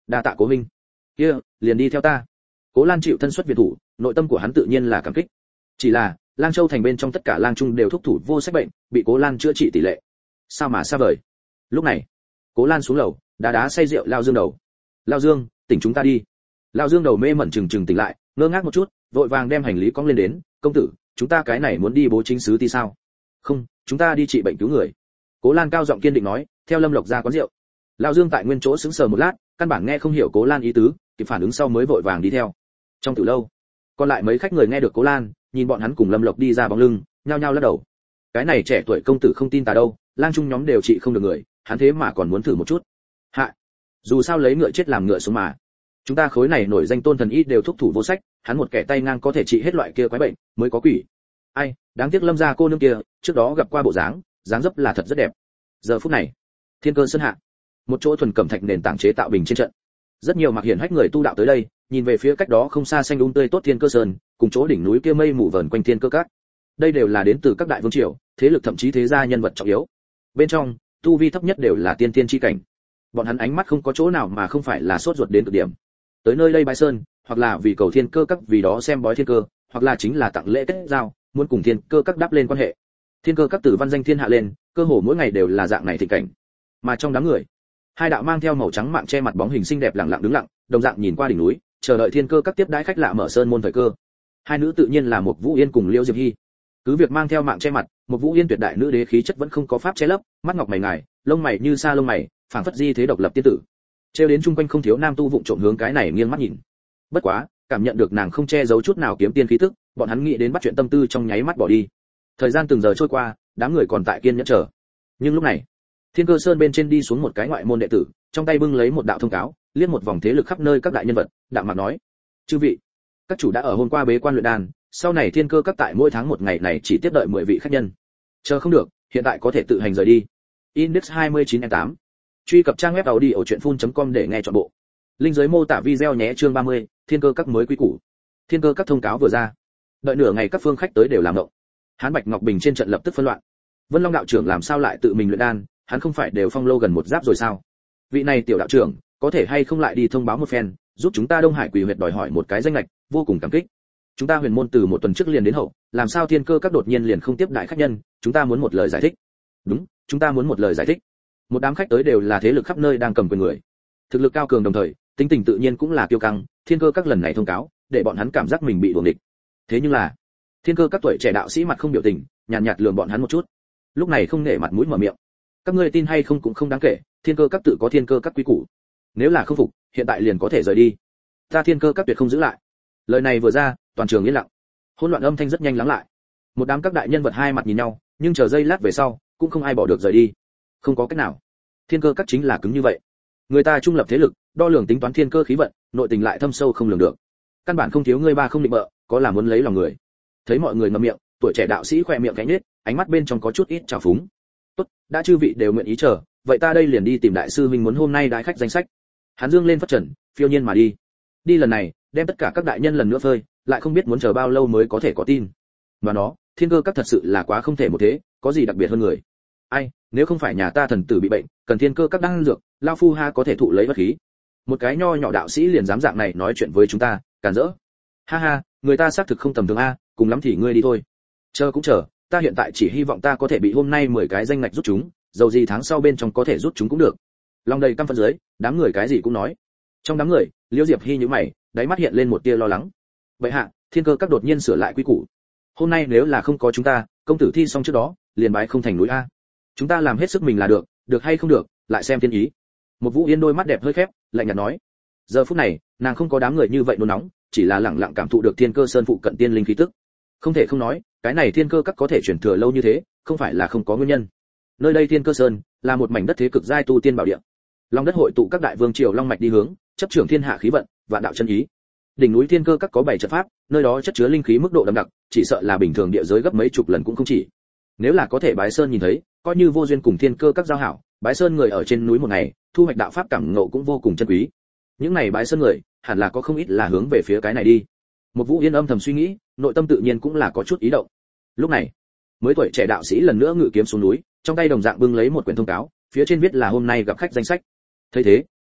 Đa tạ Cố huynh. Kia, liền đi theo ta. Cố Lan chịu thân xuất viện thủ, nội tâm của hắn tự nhiên là cảm kích. Chỉ là, Lang Châu thành bên trong tất cả lang trung đều thúc thủ vô sách bệnh, bị Cố Lan chữa trị tỷ lệ. Sao mà xa vời. Lúc này, Cố Lan xuống lầu, đá say rượu Lao Dương đầu. Lao Dương, tỉnh chúng ta đi. Lao Dương đầu mê mẩn chừng tỉnh lại, ngơ ngác một chút, vội vàng đem hành lý cong lên đến. Công tử, chúng ta cái này muốn đi bố chính sứ thì sao? Không, chúng ta đi trị bệnh cứu người. Cố Lan cao giọng kiên định nói, theo Lâm Lộc ra quán rượu. Lao Dương tại nguyên chỗ sững sờ một lát, căn bản nghe không hiểu Cố Lan ý tứ, kịp phản ứng sau mới vội vàng đi theo. Trong tử lâu, còn lại mấy khách người nghe được Cố Lan, nhìn bọn hắn cùng Lâm Lộc đi ra bóng lưng, nhao nhao lắc đầu. Cái này trẻ tuổi công tử không tin ta đâu, lang trung nhóm đều trị không được người, hắn thế mà còn muốn thử một chút. Hạ, dù sao lấy ngựa chết làm ngựa sống mà. Chúng ta khối này nổi danh tôn thần y đều thúc thủ vô sách, hắn một kẻ tay ngang có thể trị hết loại kia quái bệnh, mới có quỷ. Ai, đáng tiếc Lâm gia cô nương kia, trước đó gặp qua bộ dáng dấp là thật rất đẹp. Giờ phút này, Thiên Cơ Sơn hạ, một chỗ thuần cẩm thạch nền tảng chế tạo bình trên trận. Rất nhiều mặc hiển hách người tu đạo tới đây, nhìn về phía cách đó không xa xanh tươi tốt Thiên Cơ Sơn, cùng chỗ đỉnh núi kia mây mù vờn quanh Thiên Cơ Các. Đây đều là đến từ các đại vương triều, thế lực thậm chí thế gia nhân vật trọng yếu. Bên trong, tu vi thấp nhất đều là tiên tiên chi cảnh. Bọn hắn ánh mắt không có chỗ nào mà không phải là sốt ruột đến cực điểm. Tới nơi đây bái sơn, hoặc là vì cầu Thiên Cơ Các vì đó xem bói thiên cơ, hoặc là chính là tặng lễ kết giao, muốn cùng Thiên Cơ Các đáp lên quan hệ. Thiên Cơ Các từ văn danh thiên hạ lên, cơ hồ mỗi ngày đều là dạng này thịnh cảnh. Mà trong đám người, hai đạo mang theo màu trắng mạng che mặt bóng hình xinh đẹp lặng lặng đứng lặng, đồng dạng nhìn qua đỉnh núi, chờ đợi Thiên Cơ Các tiếp đãi khách lạ mở sơn môn thời cơ. Hai nữ tự nhiên là một Vũ Yên cùng Liêu Diệp Hy. Cứ việc mang theo mạng che mặt, một Vũ Yên tuyệt đại nữ đế khí chất vẫn không có pháp che lấp, mắt ngọc mày ngài, lông mày như sa lông mày, phảng phất di thế độc lập tiên tử. Trêu đến chung quanh không thiếu nam tu vụng trộm hướng cái này nghiêng mắt nhìn. Bất quá, cảm nhận được nàng không che giấu chút nào kiếm tiên khí tức, bọn hắn nghĩ đến bắt chuyện tâm tư trong nháy mắt bỏ đi. Thời gian từng giờ trôi qua, đám người còn tại kiên nhẫn chờ. Nhưng lúc này, Thiên Cơ Sơn bên trên đi xuống một cái ngoại môn đệ tử, trong tay bưng lấy một đạo thông cáo, liếc một vòng thế lực khắp nơi các đại nhân vật, đạm mạc nói: "Chư vị, các chủ đã ở hôm qua bế quan luyện đan, sau này Thiên Cơ Các tại mỗi tháng một ngày này chỉ tiếp đợi 10 vị khách nhân. Chờ không được, hiện tại có thể tự hành rời đi." Index 29/8. Truy cập trang web audiochuyenphun.com để nghe trọn bộ. Link dưới mô tả video nhé. Chương 30, Thiên Cơ Các mới quy củ. Thiên Cơ Các thông cáo vừa ra, đợi nửa ngày các phương khách tới đều làm ngộng. Hán Bạch Ngọc Bình trên trận lập tức phân loạn. Vân Long đạo trưởng làm sao lại tự mình luyện đan, hắn không phải đều phong lâu gần một giáp rồi sao? Vị này tiểu đạo trưởng, có thể hay không lại đi thông báo một phen, giúp chúng ta Đông Hải Quỷ Huyệt đòi hỏi một cái danh lệch, vô cùng cảm kích. Chúng ta Huyền môn từ một tuần trước liền đến hậu, làm sao Thiên Cơ Các đột nhiên liền không tiếp đại khách nhân, chúng ta muốn một lời giải thích. Đúng, chúng ta muốn một lời giải thích. Một đám khách tới đều là thế lực khắp nơi đang cầm quyền người, thực lực cao cường đồng thời, tính tình tự nhiên cũng là kiêu căng. Thiên Cơ Các lần này thông cáo, để bọn hắn cảm giác mình bị đuổi địch. Thế nhưng là, Thiên Cơ Các tuổi trẻ đạo sĩ mặt không biểu tình, nhàn nhạt lườm bọn hắn một chút. Lúc này không nể mặt mũi mở miệng: "Các ngươi tin hay không cũng không đáng kể, Thiên Cơ Các tự có Thiên Cơ Các quy củ. Nếu là không phục, hiện tại liền có thể rời đi. Ta Thiên Cơ Các tuyệt không giữ lại." Lời này vừa ra, toàn trường yên lặng. Hỗn loạn âm thanh rất nhanh lắng lại. Một đám các đại nhân vật hai mặt nhìn nhau, nhưng chờ giây lát về sau, cũng không ai bỏ được rời đi. Không có cách nào. Thiên Cơ Các chính là cứng như vậy. Người ta trung lập thế lực, đo lường tính toán thiên cơ khí vận, nội tình lại thâm sâu không lường được. Căn bản không thiếu ngươi ba không định bợ, có là muốn lấy lòng người. Thấy mọi người ngậm miệng, tuổi trẻ đạo sĩ khỏe miệng cánh nết, ánh mắt bên trong có chút ít trào phúng. "Tốt, đã chư vị đều nguyện ý chờ, vậy ta đây liền đi tìm đại sư huynh muốn hôm nay đái khách danh sách." Hắn dương lên phất trần, phiêu nhiên mà đi. Đi lần này, đem tất cả các đại nhân lần nữa phơi, lại không biết muốn chờ bao lâu mới có thể có tin. Mà nó, Thiên Cơ Các thật sự là quá không thể một thế, có gì đặc biệt hơn người. Ai, nếu không phải nhà ta thần tử bị bệnh, cần Thiên Cơ Các đang dược, lão phu ha có thể thụ lấy bất khí. Một cái nho nhỏ đạo sĩ liền dám dạng này nói chuyện với chúng ta, cản rỡ. Ha ha, người ta xác thực không tầm thường a, cùng lắm thì ngươi đi thôi. Chờ cũng chờ, ta hiện tại chỉ hy vọng ta có thể bị hôm nay 10 cái danh ngạch rút chúng, dầu gì tháng sau bên trong có thể rút chúng cũng được. Lòng đầy căm phẫn dưới, đám người cái gì cũng nói. Trong đám người, Liễu Diệp Hi nhíu mày, đáy mắt hiện lên một tia lo lắng. Vậy hạ, Thiên Cơ Các đột nhiên sửa lại quy củ. Hôm nay nếu là không có chúng ta, công tử thi xong trước đó, liền bái không thành núi a. Chúng ta làm hết sức mình là được hay không được, lại xem thiên ý. Một Vũ Yên đôi mắt đẹp hơi khép, lạnh nhạt nói. Giờ phút này, nàng không có đám người như vậy nôn nóng, chỉ là lặng lặng cảm thụ được Thiên Cơ Sơn phụ cận tiên linh khí tức. Không thể không nói, cái này Thiên Cơ Các có thể truyền thừa lâu như thế, không phải là không có nguyên nhân. Nơi đây Thiên Cơ Sơn là một mảnh đất thế cực giai tu tiên bảo địa. Long đất hội tụ các đại vương triều long mạch đi hướng, chấp trưởng thiên hạ khí vận, vạn đạo chân ý. Đỉnh núi Thiên Cơ Các có 7 trận pháp, nơi đó chất chứa linh khí mức độ đậm đặc, chỉ sợ là bình thường địa giới gấp mấy chục lần cũng không chỉ. Nếu là có thể bái sơn nhìn thấy, coi như vô duyên cùng Thiên Cơ Các giao hảo, bái sơn người ở trên núi một ngày, thu hoạch đạo pháp cảm ngộ cũng vô cùng chân quý. Những này bái sơn người, hẳn là có không ít là hướng về phía cái này đi. Một Vũ Yên âm thầm suy nghĩ, nội tâm tự nhiên cũng là có chút ý động. Lúc này, mới tuổi trẻ đạo sĩ lần nữa ngự kiếm xuống núi, trong tay đồng dạng bưng lấy một quyển thông cáo, phía trên viết là hôm nay gặp khách danh sách. Thấy thế,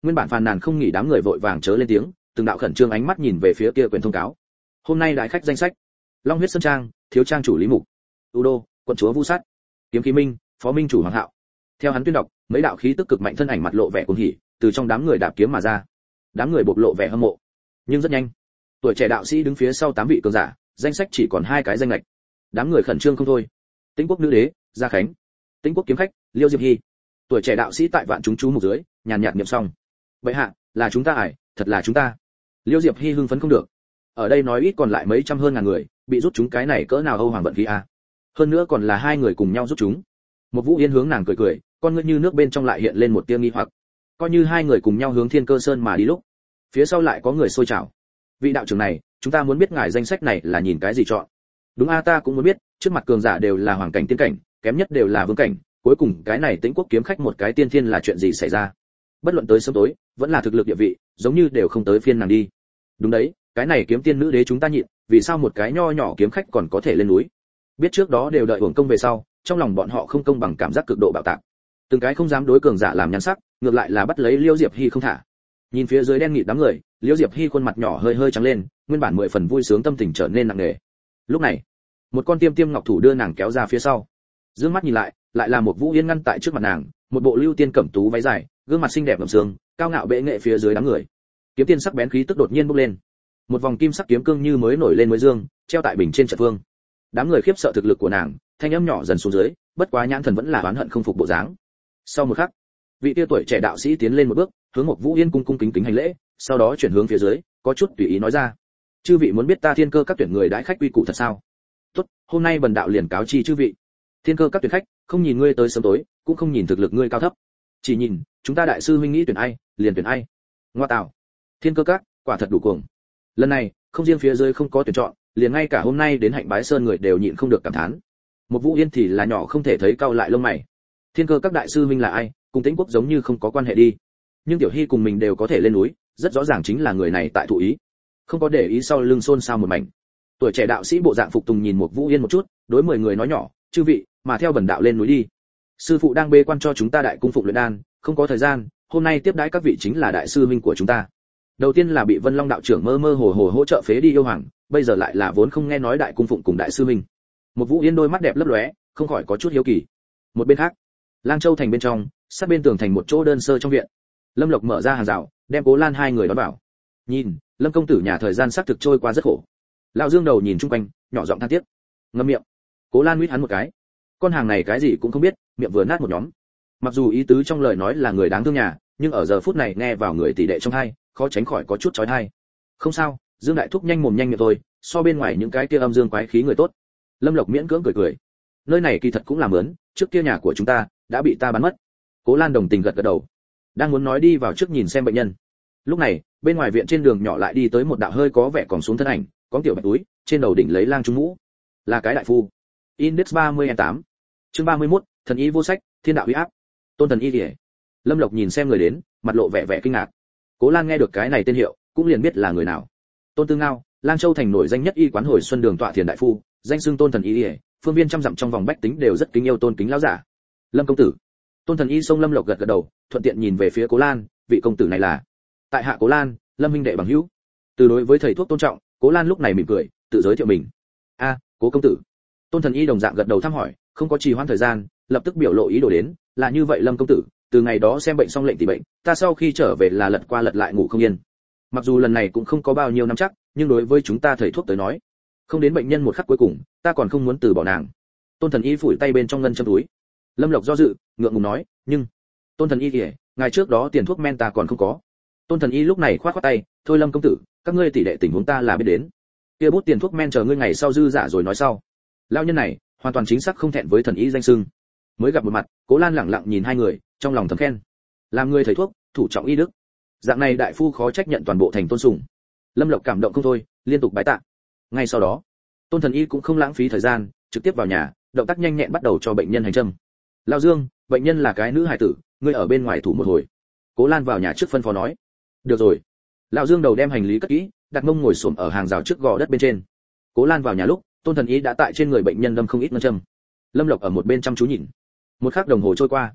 Nguyên bản phàn nàn không nghỉ đám người vội vàng chớ lên tiếng, từng đạo khẩn trương ánh mắt nhìn về phía kia quyển thông cáo. Hôm nay đại khách danh sách: Long huyết sơn trang, thiếu trang chủ Lý Mục, Udo, quận chúa Vu Sát, Kiếm Khí Minh, phó minh chủ Hoàng Hạo. Theo hắn tuyên đọc, mấy đạo khí tức cực mạnh thân ảnh mặt lộ vẻ cuồng hỉ, từ trong đám người đạp kiếm mà ra. Đám người bộc lộ vẻ hâm mộ. Nhưng rất nhanh, tuổi trẻ đạo sĩ đứng phía sau 8 vị cường giả, danh sách chỉ còn 2 cái danh lệch. Đám người khẩn trương không thôi. Tĩnh Quốc nữ đế, Gia Khánh, Tĩnh Quốc kiếm khách, Liêu Diệp Hy. Tuổi trẻ đạo sĩ tại vạn chúng chú mục dưới, nhàn nhạt niệm xong. Vậy hạ, là chúng ta ải, thật là chúng ta. Liêu Diệp Hy hưng phấn không được. Ở đây nói ít còn lại mấy trăm hơn ngàn người, bị rút chúng cái này cỡ nào Âu Hoàng vận khí a. Hơn nữa còn là 2 người cùng nhau rút chúng. Một Vũ Yên hướng nàng cười cười, con ngươi như nước bên trong lại hiện lên một tia nghi hoặc. Coi như 2 người cùng nhau hướng Thiên Cơ Sơn mà đi lúc, phía sau lại có người xôi trào. Vị đạo trưởng này, chúng ta muốn biết ngài danh sách này là nhìn cái gì chọn? Đúng a, ta cũng muốn biết, trước mặt cường giả đều là hoàng cảnh tiên cảnh, kém nhất đều là vương cảnh, cuối cùng cái này Tĩnh Quốc kiếm khách một cái tiên thiên là chuyện gì xảy ra? Bất luận tới sớm tối, vẫn là thực lực địa vị, giống như đều không tới phiên nàng đi. Đúng đấy, cái này kiếm tiên nữ đế chúng ta nhịn, vì sao một cái nho nhỏ kiếm khách còn có thể lên núi? Biết trước đó đều đợi hưởng công về sau, trong lòng bọn họ không công bằng cảm giác cực độ bạo tạc. Từng cái không dám đối cường giả làm nhăn sắc, ngược lại là bắt lấy Liêu Diệp Hy không thả. Nhìn phía dưới đen nghịt đám người, Liêu Diệp Hy khuôn mặt nhỏ hơi hơi trắng lên, nguyên bản 10 phần vui sướng tâm tình trở nên nặng nề. Lúc này, một con tiêm tiêm ngọc thủ đưa nàng kéo ra phía sau. Dương mắt nhìn lại, lại là một Vũ Yên ngăn tại trước mặt nàng, một bộ lưu tiên cẩm tú váy dài, gương mặt xinh đẹp ngậm sương, cao ngạo bệ nghệ phía dưới đám người. Kiếm tiên sắc bén khí tức đột nhiên bốc lên. Một vòng kim sắc kiếm cương như mới nổi lên mới dương, treo tại bình trên trận phương. Đám người khiếp sợ thực lực của nàng, thanh âm nhỏ dần xuống dưới, bất quá nhãn thần vẫn là oán hận không phục bộ dáng. Sau một khắc, vị tia tuổi trẻ đạo sĩ tiến lên một bước, hướng một Vũ Yên cung cung kính kính hành lễ, sau đó chuyển hướng phía dưới, có chút tùy ý nói ra: chư vị muốn biết ta Thiên Cơ các tuyển người đãi khách quy củ thật sao? Tốt, hôm nay bần đạo liền cáo chi chư vị. Thiên Cơ các tuyển khách, không nhìn ngươi tới sớm tối, cũng không nhìn thực lực ngươi cao thấp, chỉ nhìn chúng ta đại sư huynh nghĩ tuyển ai, liền tuyển ai. Ngoa tạo, Thiên Cơ các, quả thật đủ cuồng. Lần này, không riêng phía dưới không có tuyển chọn, liền ngay cả hôm nay đến Hạnh Bái Sơn người đều nhịn không được cảm thán. Một Vũ Yên thì là nhỏ không thể thấy cau lại lông mày. Thiên Cơ các đại sư huynh là ai, cùng Tĩnh Quốc giống như không có quan hệ đi. Nhưng Tiểu Hy cùng mình đều có thể lên núi, rất rõ ràng chính là người này tại thụ ý. Không có để ý sau lưng xôn xao một mảnh. Tuổi trẻ đạo sĩ bộ dạng phục tùng nhìn một Vũ Yên một chút, đối 10 người nói nhỏ: chư vị, mà theo bần đạo lên núi đi. Sư phụ đang bế quan cho chúng ta đại cung phụng luyện đan, không có thời gian, hôm nay tiếp đãi các vị chính là đại sư huynh của chúng ta. Đầu tiên là bị Vân Long đạo trưởng mơ mơ hồ hồ hỗ trợ phế đi yêu hoàng, bây giờ lại là vốn không nghe nói đại cung phụng cùng đại sư huynh. Một Vũ Yên đôi mắt đẹp lấp lóe, không khỏi có chút hiếu kỳ. Một bên khác, Lang Châu thành bên trong, sát bên tường thành một chỗ đơn sơ trong viện. Lâm Lộc mở ra hàng rào, đem Cố Lan 2 người đón vào. Nhìn, Lâm công tử nhà thời gian xác thực trôi qua rất khổ. Lão Dương đầu nhìn chung quanh, nhỏ giọng than tiếc. Ngậm miệng. Cố Lan huýt hắn một cái. Con hàng này cái gì cũng không biết, miệng vừa nát một nhóm. Mặc dù ý tứ trong lời nói là người đáng thương nhà, nhưng ở giờ phút này nghe vào người tỷ đệ trong hai, khó tránh khỏi có chút chói tai. Không sao, Dương đại thúc nhanh mồm nhanh miệng thôi, so bên ngoài những cái kia âm dương quái khí người tốt. Lâm Lộc miễn cưỡng cười cười. Nơi này kỳ thật cũng là mướn, trước kia nhà của chúng ta đã bị ta bán mất. Cố Lan đồng tình gật gật đầu, đang muốn nói đi vào trước nhìn xem bệnh nhân. Lúc này, bên ngoài viện trên đường nhỏ lại đi tới một đạo hơi có vẻ còn xuống thân ảnh, có tiểu bạch túi, trên đầu đỉnh lấy lang trung mũ. Là cái đại phu. Index 30M8. Chương 31, thần y vô sách, thiên đạo uy áp. Tôn thần y liễu. Lâm Lộc nhìn xem người đến, mặt lộ vẻ vẻ kinh ngạc. Cố Lan nghe được cái này tên hiệu, cũng liền biết là người nào. Tôn Tư Ngao, Lang Châu thành nổi danh nhất y quán Hồi Xuân Đường tọa thiền đại phu, danh xưng Tôn thần y liễu, phương viên trăm dặm trong vòng bách tính đều rất kính yêu tôn kính lão giả. Lâm công tử. Tôn thần y xông Lâm Lộc gật gật đầu, thuận tiện nhìn về phía Cố Lan, vị công tử này là tại hạ Cố Lan, Lâm huynh đệ bằng hữu. Từ đối với thầy thuốc tôn trọng, Cố Lan lúc này mỉm cười, tự giới thiệu mình. A, Cố công tử. Tôn thần y đồng dạng gật đầu thăm hỏi, không có trì hoãn thời gian, lập tức biểu lộ ý đồ đến, là như vậy Lâm công tử, từ ngày đó xem bệnh xong lệnh tỉ bệnh, ta sau khi trở về là lật qua lật lại ngủ không yên. Mặc dù lần này cũng không có bao nhiêu năm chắc, nhưng đối với chúng ta thầy thuốc tới nói, không đến bệnh nhân một khắc cuối cùng, ta còn không muốn từ bỏ nàng. Tôn thần y phủi tay bên trong ngân châm túi. Lâm Lộc do dự, ngượng ngùng nói, nhưng Tôn thần y kìa, ngày trước đó tiền thuốc men ta còn không có. Tôn thần y lúc này khoát khoát tay, thôi Lâm công tử, các ngươi tỷ đệ tình huống ta là biết đến. Kia bút tiền thuốc men chờ ngươi ngày sau dư giả rồi nói sau. Lão nhân này, hoàn toàn chính xác không thẹn với thần y danh xưng. Mới gặp một mặt, Cố Lan lẳng lặng nhìn 2 người, trong lòng thầm khen. Làm người thầy thuốc, thủ trọng y đức. Dạng này đại phu khó trách nhận toàn bộ thành tôn sùng. Lâm Lộc cảm động không thôi, liên tục bái tạ. Ngay sau đó, Tôn thần y cũng không lãng phí thời gian, trực tiếp vào nhà, động tác nhanh nhẹn bắt đầu cho bệnh nhân hành châm. Lão Dương, bệnh nhân là cái nữ hài tử, ngươi ở bên ngoài thủ một hồi. Cố Lan vào nhà trước phân phó nói. Được rồi. Lão Dương đầu đem hành lý cất kỹ, đặt mông ngồi xổm ở hàng rào trước gò đất bên trên. Cố Lan vào nhà lúc, Tôn thần y đã tại trên người bệnh nhân đâm không ít ngân châm. Lâm Lộc ở một bên chăm chú nhìn. Một khắc đồng hồ trôi qua,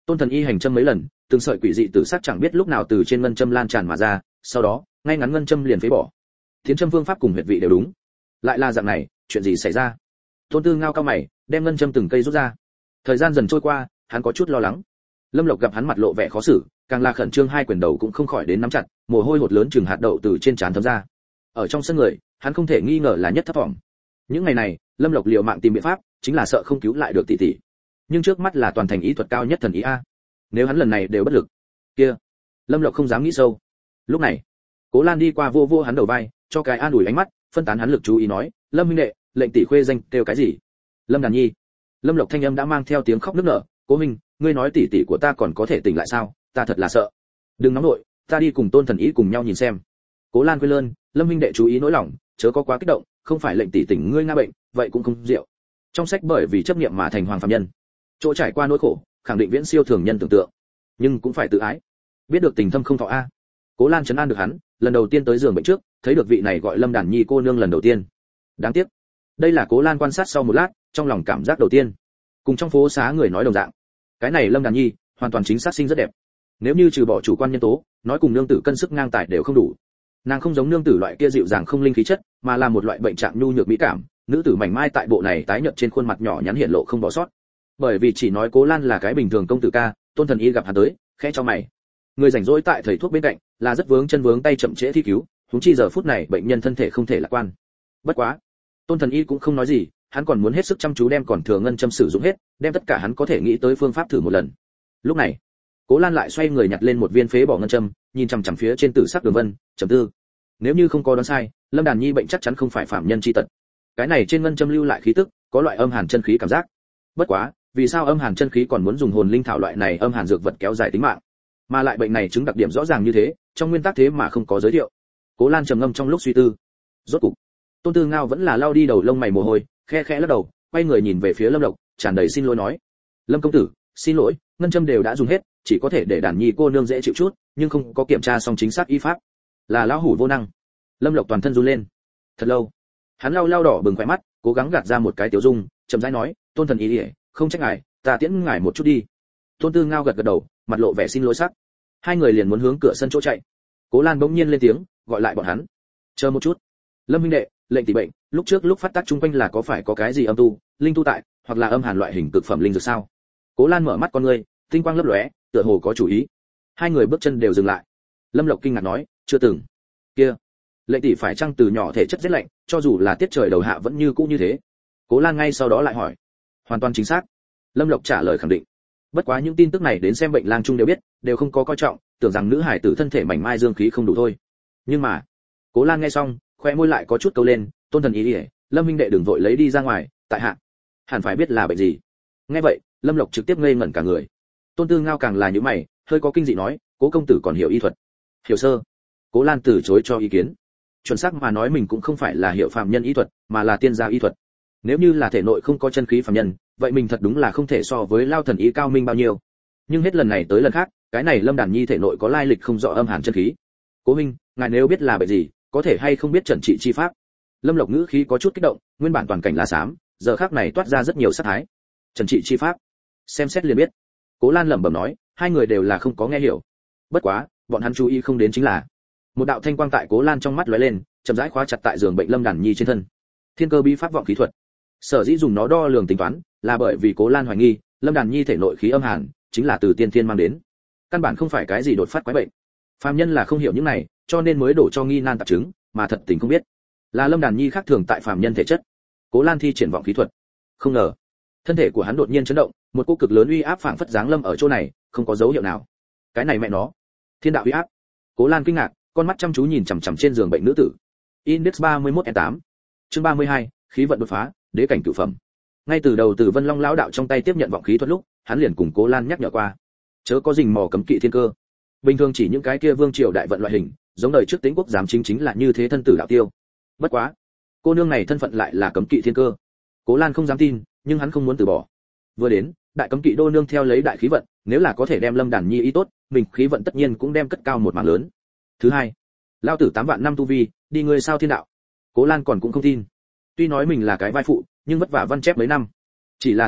Tôn Thần Y hành châm mấy lần, từng sợi quỷ dị tử sắc chẳng biết lúc nào từ trên ngân châm lan tràn mà ra, sau đó, ngay ngắn ngân châm liền phế bỏ. Tiến châm phương pháp cùng huyệt vị đều đúng. Lại là dạng này, chuyện gì xảy ra? Tôn Tư Ngao cao mày, đem ngân châm từng cây rút ra. Thời gian dần trôi qua, hắn có chút lo lắng. Lâm Lộc gặp hắn mặt lộ vẻ khó xử, càng là khẩn trương, hai quyền đầu cũng không khỏi đến nắm chặt, mồ hôi hột lớn chừng hạt đậu từ trên trán thấm ra. Ở trong sân người, hắn không thể nghi ngờ là nhất thấp vọng. Những ngày này, Lâm Lộc liều mạng tìm biện pháp, chính là sợ không cứu lại được tỷ tỷ. Nhưng trước mắt là toàn thành ý thuật cao nhất thần ý a. Nếu hắn lần này đều bất lực, kia, Lâm Lộc không dám nghĩ sâu. Lúc này, Cố Lan đi qua vô vô hắn đầu vai, cho cái an ủi ánh mắt, phân tán hắn lực chú ý nói, Lâm huynh đệ, lệnh tỷ khuê danh kêu cái gì? Lâm Đàn Nhi. Lâm Lộc thanh âm đã mang theo tiếng khóc nức nở, Cố huynh, ngươi nói tỷ tỷ của ta còn có thể tỉnh lại sao? Ta thật là sợ. Đừng nóng nội, ta đi cùng Tôn thần ý cùng nhau nhìn xem. Cố Lan quên lơn, Lâm huynh đệ chú ý nỗi lòng, chớ có quá kích động, không phải lệnh tỷ tỉnh ngươi nga bệnh, vậy cũng không rượu. Trong sách bởi vì chấp niệm mà thành hoàng phàm nhân, chỗ trải qua nỗi khổ, khẳng định viễn siêu thường nhân tưởng tượng, nhưng cũng phải tự ái. Biết được tình thâm không thọ a. Cố Lan trấn an được hắn, lần đầu tiên tới giường bệnh trước, thấy được vị này gọi Lâm Đàn Nhi cô nương lần đầu tiên. Đáng tiếc, đây là Cố Lan quan sát sau một lát, trong lòng cảm giác đầu tiên, cùng trong phố xá người nói đồng dạng. Cái này Lâm Đàn Nhi, hoàn toàn chính xác sinh rất đẹp. Nếu như trừ bỏ chủ quan nhân tố, nói cùng nương tử cân sức ngang tài đều không đủ. Nàng không giống nương tử loại kia dịu dàng không linh khí chất, mà là một loại bệnh trạng nhu nhược mỹ cảm, nữ tử mảnh mai tại bộ này tái nhợt trên khuôn mặt nhỏ nhắn hiện lộ không bỏ sót. Bởi vì chỉ nói Cố Lan là cái bình thường công tử ca, Tôn Thần Y gặp hắn tới, khẽ cho mày. Người rảnh rỗi tại thầy thuốc bên cạnh, là rất vướng chân vướng tay chậm trễ thi cứu, huống chi giờ phút này bệnh nhân thân thể không thể lạc quan. Bất quá, Tôn Thần Y cũng không nói gì, hắn còn muốn hết sức chăm chú đem còn thừa ngân châm sử dụng hết, đem tất cả hắn có thể nghĩ tới phương pháp thử một lần. Lúc này, Cố Lan lại xoay người nhặt lên một viên phế bỏ ngân châm, nhìn chằm chằm phía trên tử sắc đường vân, trầm tư. Nếu như không có đoán sai, Lâm Đàn Nhi bệnh chắc chắn không phải phạm nhân chi tật. Cái này trên ngân châm lưu lại khí tức, có loại âm hàn chân khí cảm giác. Bất quá, vì sao âm hàn chân khí còn muốn dùng hồn linh thảo loại này âm hàn dược vật kéo dài tính mạng? Mà lại bệnh này chứng đặc điểm rõ ràng như thế, trong nguyên tắc thế mà không có giới thiệu. Cố Lan trầm ngâm trong lúc suy tư. Rốt cục, Tôn Tư Ngao vẫn là lau đi đầu lông mày mồ hôi, khe khẽ lắc đầu, quay người nhìn về phía Lâm Lộc, tràn đầy xin lỗi nói: "Lâm công tử, xin lỗi, ngân châm đều đã dùng hết, chỉ có thể để Đàn Nhi cô nương dễ chịu chút, nhưng không có kiểm tra xong chính xác y pháp." Là lão hủ vô năng. Lâm Lộc toàn thân run lên. Thật lâu, hắn lau đỏ bừng khóe mắt, cố gắng gạt ra một cái tiểu dung, chậm rãi nói: "Tôn thần ý, không trách ngài, ta tiễn ngài một chút đi." Tôn Tư Ngao gật gật đầu, mặt lộ vẻ xin lỗi sắc. Hai người liền muốn hướng cửa sân chỗ chạy. Cố Lan bỗng nhiên lên tiếng, gọi lại bọn hắn: "Chờ một chút. Lâm huynh đệ, lệnh tỷ bệnh, lúc trước lúc phát tác chung quanh là có phải có cái gì âm tu, linh tu tại, hoặc là âm hàn loại hình cực phẩm linh dược sao?" Cố Lan mở mắt con ngươi, tinh quang lấp lóe, tựa hồ có chủ ý. Hai người bước chân đều dừng lại. Lâm Lộc kinh ngạc nói: "Chưa từng." "Kia, lệnh tỷ phải chăng từ nhỏ thể chất rất lạnh, cho dù là tiết trời đầu hạ vẫn như cũ như thế?" Cố Lan ngay sau đó lại hỏi. "Hoàn toàn chính xác." Lâm Lộc trả lời khẳng định. Bất quá những tin tức này đến xem bệnh lang trung đều biết, đều không có coi trọng, tưởng rằng nữ hải tử thân thể mảnh mai dương khí không đủ thôi. Nhưng mà, Cố Lan nghe xong, khoe môi lại có chút câu lên: "Tôn thần ý, Lâm huynh đệ đừng vội lấy đi ra ngoài, tại hạ hẳn phải biết là bệnh gì." Nghe vậy, Lâm Lộc trực tiếp ngây ngẩn cả người. Tôn Tư Ngao càng là nhíu mày, hơi có kinh dị nói: "Cố công tử còn hiểu y thuật?" "Hiểu sơ." Cố Lan từ chối cho ý kiến. Chuẩn xác mà nói mình cũng không phải là hiểu phàm nhân y thuật, mà là tiên gia y thuật. Nếu như là thể nội không có chân khí phàm nhân, vậy mình thật đúng là không thể so với Lao thần ý cao minh bao nhiêu. Nhưng hết lần này tới lần khác, cái này Lâm Đàn Nhi thể nội có lai lịch không rõ âm hàn chân khí. "Cố huynh, ngài nếu biết là bệnh gì, có thể hay không biết trần trị chi pháp?" Lâm Lộc ngữ khí có chút kích động, nguyên bản toàn cảnh là xám, giờ khắc này toát ra rất nhiều sát thái. "Trần trị chi pháp?" Xem xét liền biết. Cố Lan lẩm bẩm nói, hai người đều là không có nghe hiểu. Bất quá, bọn hắn chú ý không đến chính là một đạo thanh quang tại Cố Lan trong mắt lóe lên, chậm rãi khóa chặt tại giường bệnh Lâm Đàn Nhi trên thân. Thiên cơ bí pháp vọng khí thuật. Sở dĩ dùng nó đo lường tính toán, là bởi vì Cố Lan hoài nghi, Lâm Đàn Nhi thể nội khí âm hàn, chính là từ tiên thiên mang đến. Căn bản không phải cái gì đột phát quái bệnh. Phàm nhân là không hiểu những này, cho nên mới đổ cho nghi nan tạp chứng, mà thật tình không biết, là Lâm Đàn Nhi khác thường tại phàm nhân thể chất. Cố Lan thi triển vọng khí thuật. Không ngờ, thân thể của hắn đột nhiên chấn động, một cỗ cực lớn uy áp phảng phất giáng lâm ở chỗ này, không có dấu hiệu nào. Cái này mẹ nó, thiên đạo uy áp. Cố Lan kinh ngạc, con mắt chăm chú nhìn chằm chằm trên giường bệnh nữ tử. Index 31E8. Chương 32, khí vận đột phá, đế cảnh cửu phẩm. Ngay từ đầu Từ Vân Long lão đạo trong tay tiếp nhận vọng khí thuật lúc, hắn liền cùng Cố Lan nhắc nhở qua, chớ có rình mò cấm kỵ thiên cơ. Bình thường chỉ những cái kia vương triều đại vận loại hình, giống đời trước Tĩnh quốc giám chính là như thế thân tử đạo tiêu. Bất quá, cô nương này thân phận lại là cấm kỵ thiên cơ. Cố Lan không dám tin, nhưng hắn không muốn từ bỏ. Vừa đến, đại cấm kỵ đô nương theo lấy đại khí vận, nếu là có thể đem Lâm Đàn Nhi ý tốt, mình khí vận tất nhiên cũng đem cất cao một mảng lớn. Thứ hai, lao tử 8 vạn năm tu vi, đi ngươi sao thiên đạo. Cố Lan còn cũng không tin. Tuy nói mình là cái vai phụ, nhưng vất vả văn chép mấy năm, chỉ là thiên đạo,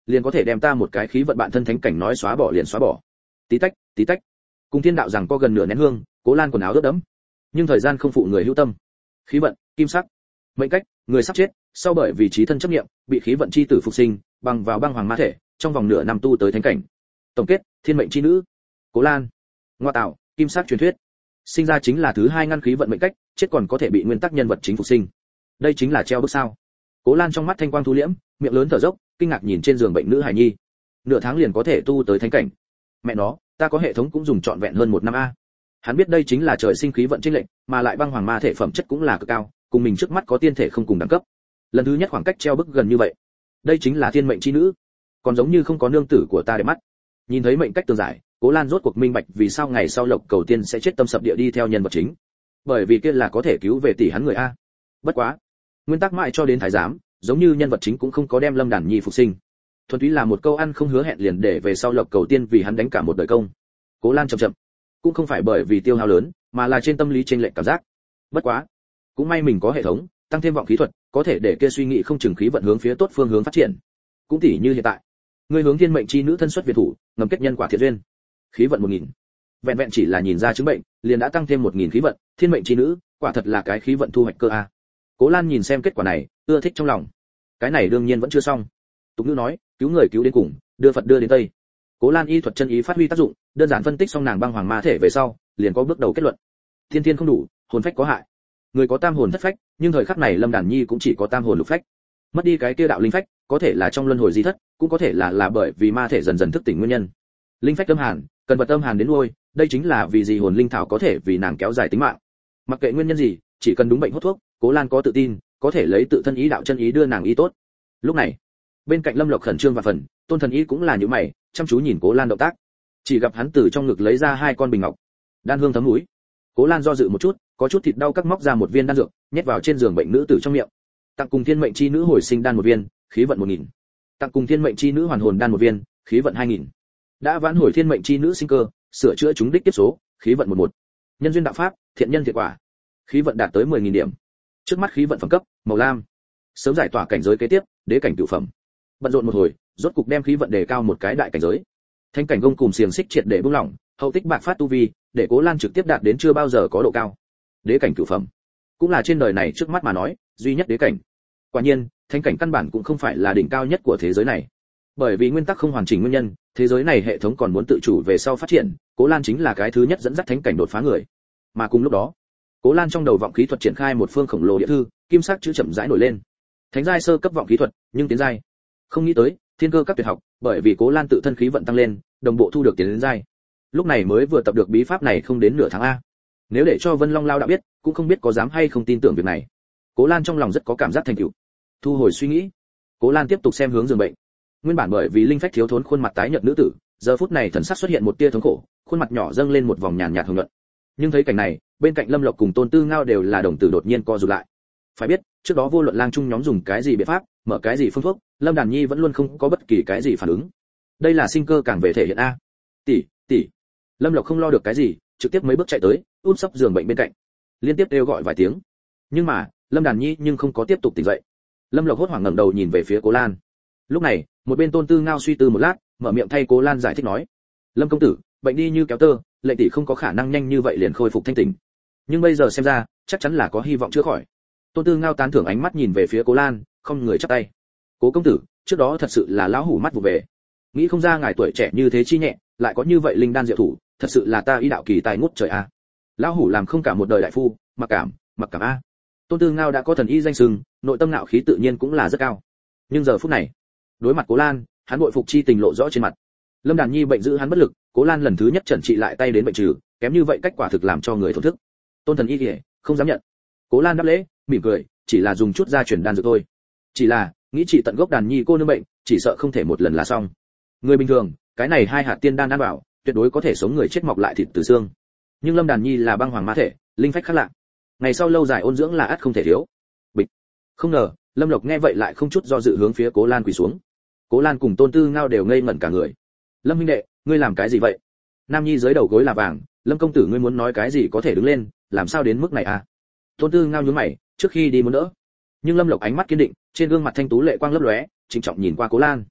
liền có thể đem ta một cái khí vận bạn thân thánh cảnh nói xóa bỏ liền xóa bỏ. Tí tách, tí tách. Cùng thiên đạo rằng có gần nửa nén hương, Cố Lan quần áo ướt đẫm. Nhưng thời gian không phụ người hữu tâm. Khí vận, kim sắc. Mệnh cách, người sắp chết, sau bởi vì trí thân chấp niệm, bị khí vận chi tử phục sinh, bằng vào băng hoàng ma thể, trong vòng nửa năm tu tới thánh cảnh. Tổng kết, thiên mệnh chi nữ. Cố Lan. Ngoa tạo, kim sắc truyền thuyết. Sinh ra chính là thứ hai ngăn khí vận mệnh cách, chết còn có thể bị nguyên tắc nhân vật chính phục sinh. Đây chính là treo bức sao? Cố Lan trong mắt thanh quang thu liễm, miệng lớn thở dốc, kinh ngạc nhìn trên giường bệnh nữ hài nhi. Nửa tháng liền có thể tu tới thánh cảnh. Mẹ nó, ta có hệ thống cũng dùng trọn vẹn hơn một năm a. Hắn biết đây chính là trời sinh khí vận chênh lệnh, mà lại băng hoàng ma thể phẩm chất cũng là cực cao, cùng mình trước mắt có tiên thể không cùng đẳng cấp. Lần thứ nhất khoảng cách treo bức gần như vậy. Đây chính là thiên mệnh chi nữ. Còn giống như không có nương tử của ta để mắt. Nhìn thấy mệnh cách tường giải, Cố Lan rốt cuộc minh bạch vì sao ngày sau Lộc Cầu Tiên sẽ chết tâm sập địa đi theo nhân vật chính. Bởi vì kia là có thể cứu về tỷ hắn người a. Bất quá, nguyên tắc mãi cho đến thái giám, giống như nhân vật chính cũng không có đem Lâm Đàn Nhi phục sinh. Thuần túy là một câu ăn không hứa hẹn liền để về sau Lộc Cầu Tiên vì hắn đánh cả một đời công. Cố Lan chậm chậm, cũng không phải bởi vì tiêu hao lớn, mà là trên tâm lý chênh lệch cảm giác. Bất quá, cũng may mình có hệ thống, tăng thêm vọng khí thuật, có thể để kia suy nghĩ không chừng khí vận hướng phía tốt phương hướng phát triển. Cũng tỉ như hiện tại, người hướng thiên mệnh chi nữ thân xuất việt thủ, ngầm kết nhân quả thiện duyên. Khí vận 1000. Vẹn vẹn chỉ là nhìn ra chứng bệnh, liền đã tăng thêm 1000 khí vận, thiên mệnh chi nữ, quả thật là cái khí vận thu hoạch cơ a. Cố Lan nhìn xem kết quả này, ưa thích trong lòng. Cái này đương nhiên vẫn chưa xong. Tục ngữ nói, cứu người cứu đến cùng, đưa Phật đưa đến Tây. Cố Lan y thuật chân ý phát huy tác dụng, đơn giản phân tích xong nàng băng hoàng ma thể về sau, liền có bước đầu kết luận. Thiên thiên không đủ, hồn phách có hại. Người có tam hồn thất phách, nhưng thời khắc này Lâm Đàn Nhi cũng chỉ có tam hồn lục phách. Mất đi cái kia đạo linh phách, có thể là trong luân hồi di thất, cũng có thể là bởi vì ma thể dần dần thức tỉnh nguyên nhân. Linh phách âm hàn, cần vật âm hàn đến nuôi, đây chính là vì gì hồn linh thảo có thể vì nàng kéo dài tính mạng. Mặc kệ nguyên nhân gì, chỉ cần đúng bệnh hốt thuốc, Cố Lan có tự tin, có thể lấy tự thân ý đạo chân ý đưa nàng y tốt. Lúc này, bên cạnh Lâm Lộc khẩn trương và phần, Tôn Thần Y cũng là như mày, chăm chú nhìn Cố Lan động tác. Chỉ gặp hắn từ trong ngực lấy ra hai con bình ngọc, đan hương thấm mũi. Cố Lan do dự một chút, có chút thịt đau cắt móc ra một viên đan dược, nhét vào trên giường bệnh nữ tử trong miệng. Tặng cùng thiên mệnh chi nữ hồi sinh đan một viên, khí vận 1000. Tặng cùng thiên mệnh chi nữ hoàn hồn đan một viên, khí vận 2000. Đã vãn hồi thiên mệnh chi nữ sinh cơ, sửa chữa chúng đích tiếp số, khí vận 11. Nhân duyên đạo pháp, thiện nhân thiện quả. Khí vận đạt tới 10000 điểm. Trước mắt khí vận phẩm cấp, màu lam. Sớm giải tỏa cảnh giới kế tiếp, đế cảnh cửu phẩm. Bận rộn một hồi, rốt cục đem khí vận đề cao một cái đại cảnh giới. Thánh cảnh gông cùng xiềng xích triệt để buông lỏng, hậu tích bạc phát tu vi, để Cố Lan trực tiếp đạt đến chưa bao giờ có độ cao. Đế cảnh cửu phẩm, cũng là trên đời này trước mắt mà nói, duy nhất đế cảnh. Quả nhiên, thánh cảnh căn bản cũng không phải là đỉnh cao nhất của thế giới này. Bởi vì nguyên tắc không hoàn chỉnh nguyên nhân, thế giới này hệ thống còn muốn tự chủ về sau phát triển, Cố Lan chính là cái thứ nhất dẫn dắt thánh cảnh đột phá người. Mà cùng lúc đó, Cố Lan trong đầu vọng khí thuật triển khai một phương khổng lồ địa thư, kim sắc chữ chậm rãi nổi lên. Thánh giai sơ cấp vọng khí thuật, nhưng tiến giai. Không nghĩ tới, thiên cơ các tuyệt học, bởi vì Cố Lan tự thân khí vận tăng lên, đồng bộ thu được tiến giai. Lúc này mới vừa tập được bí pháp này không đến nửa tháng a. Nếu để cho Vân Long Lao đã biết, cũng không biết có dám hay không tin tưởng việc này. Cố Lan trong lòng rất có cảm giác thành tựu. Thu hồi suy nghĩ, Cố Lan tiếp tục xem hướng giường bệnh. Nguyên bản bởi vì linh phách thiếu thốn khuôn mặt tái nhợt nữ tử, giờ phút này thần sắc xuất hiện một tia thống khổ, khuôn mặt nhỏ dâng lên một vòng nhàn nhạt hồng nhuận. Nhưng thấy cảnh này, bên cạnh Lâm Lộc cùng Tôn Tư Ngao đều là đồng tử đột nhiên co rụt lại. Phải biết, trước đó vô luận lang trung nhóm dùng cái gì biện pháp, mở cái gì phương thuốc, Lâm Đàn Nhi vẫn luôn không có bất kỳ cái gì phản ứng. Đây là sinh cơ càng về thể hiện a. Tỷ. Lâm Lộc không lo được cái gì, trực tiếp mấy bước chạy tới, úp sấp giường bệnh bên cạnh, liên tiếp kêu gọi vài tiếng. Nhưng mà, Lâm Đàn Nhi nhưng không có tiếp tục tỉnh dậy. Lâm Lộc hốt hoảng ngẩng đầu nhìn về phía Cố Lan. Lúc này, một bên Tôn Tư Ngao suy tư một lát, mở miệng thay Cố Lan giải thích nói: "Lâm công tử, bệnh đi như kéo tơ, lệnh tỷ không có khả năng nhanh như vậy liền khôi phục thanh tỉnh. Nhưng bây giờ xem ra, chắc chắn là có hy vọng chữa khỏi." Tôn Tư Ngao tán thưởng ánh mắt nhìn về phía Cố Lan, không người chắp tay: "Cố công tử, trước đó thật sự là lão hủ mắt vụ về. Nghĩ không ra ngài tuổi trẻ như thế chi nhẹ, lại có như vậy linh đan diệu thủ, thật sự là ta y đạo kỳ tài ngút trời a. Lão hủ làm không cả một đời đại phu, mặc cảm a." Tôn Tư Ngao đã có thần y danh xưng, nội tâm ngạo khí tự nhiên cũng là rất cao. Nhưng giờ phút này, đối mặt Cố Lan, hắn bội phục chi tình lộ rõ trên mặt. Lâm Đàn Nhi bệnh giữ hắn bất lực, Cố Lan lần thứ nhất chẩn trị lại tay đến bệnh trừ, kém như vậy cách quả thực làm cho người thổn thức. Tôn thần y kìa, không dám nhận. Cố Lan đáp lễ, mỉm cười, chỉ là dùng chút gia truyền đan dược thôi. Chỉ là, nghĩ trị tận gốc Đàn Nhi cô nương bệnh, chỉ sợ không thể một lần là xong. Người bình thường, cái này hai hạt tiên đan ăn vào, tuyệt đối có thể sống người chết mọc lại thịt từ xương. Nhưng Lâm Đàn Nhi là băng hoàng ma thể, linh phách khác lạ. Ngày sau lâu dài ôn dưỡng là ắt không thể thiếu. Bịch. Không ngờ, Lâm Lộc nghe vậy lại không chút do dự hướng phía Cố Lan quỳ xuống. Cố Lan cùng Tôn Tư Ngao đều ngây ngẩn cả người. "Lâm huynh đệ, ngươi làm cái gì vậy?" Nam Nhi dưới đầu gối là vàng, "Lâm công tử ngươi muốn nói cái gì có thể đứng lên, làm sao đến mức này à?" Tôn Tư Ngao nhướng mày, trước khi đi muốn đỡ. Nhưng Lâm Lộc ánh mắt kiên định, trên gương mặt thanh tú lệ quang lấp lóe, trịnh trọng nhìn qua Cố Lan.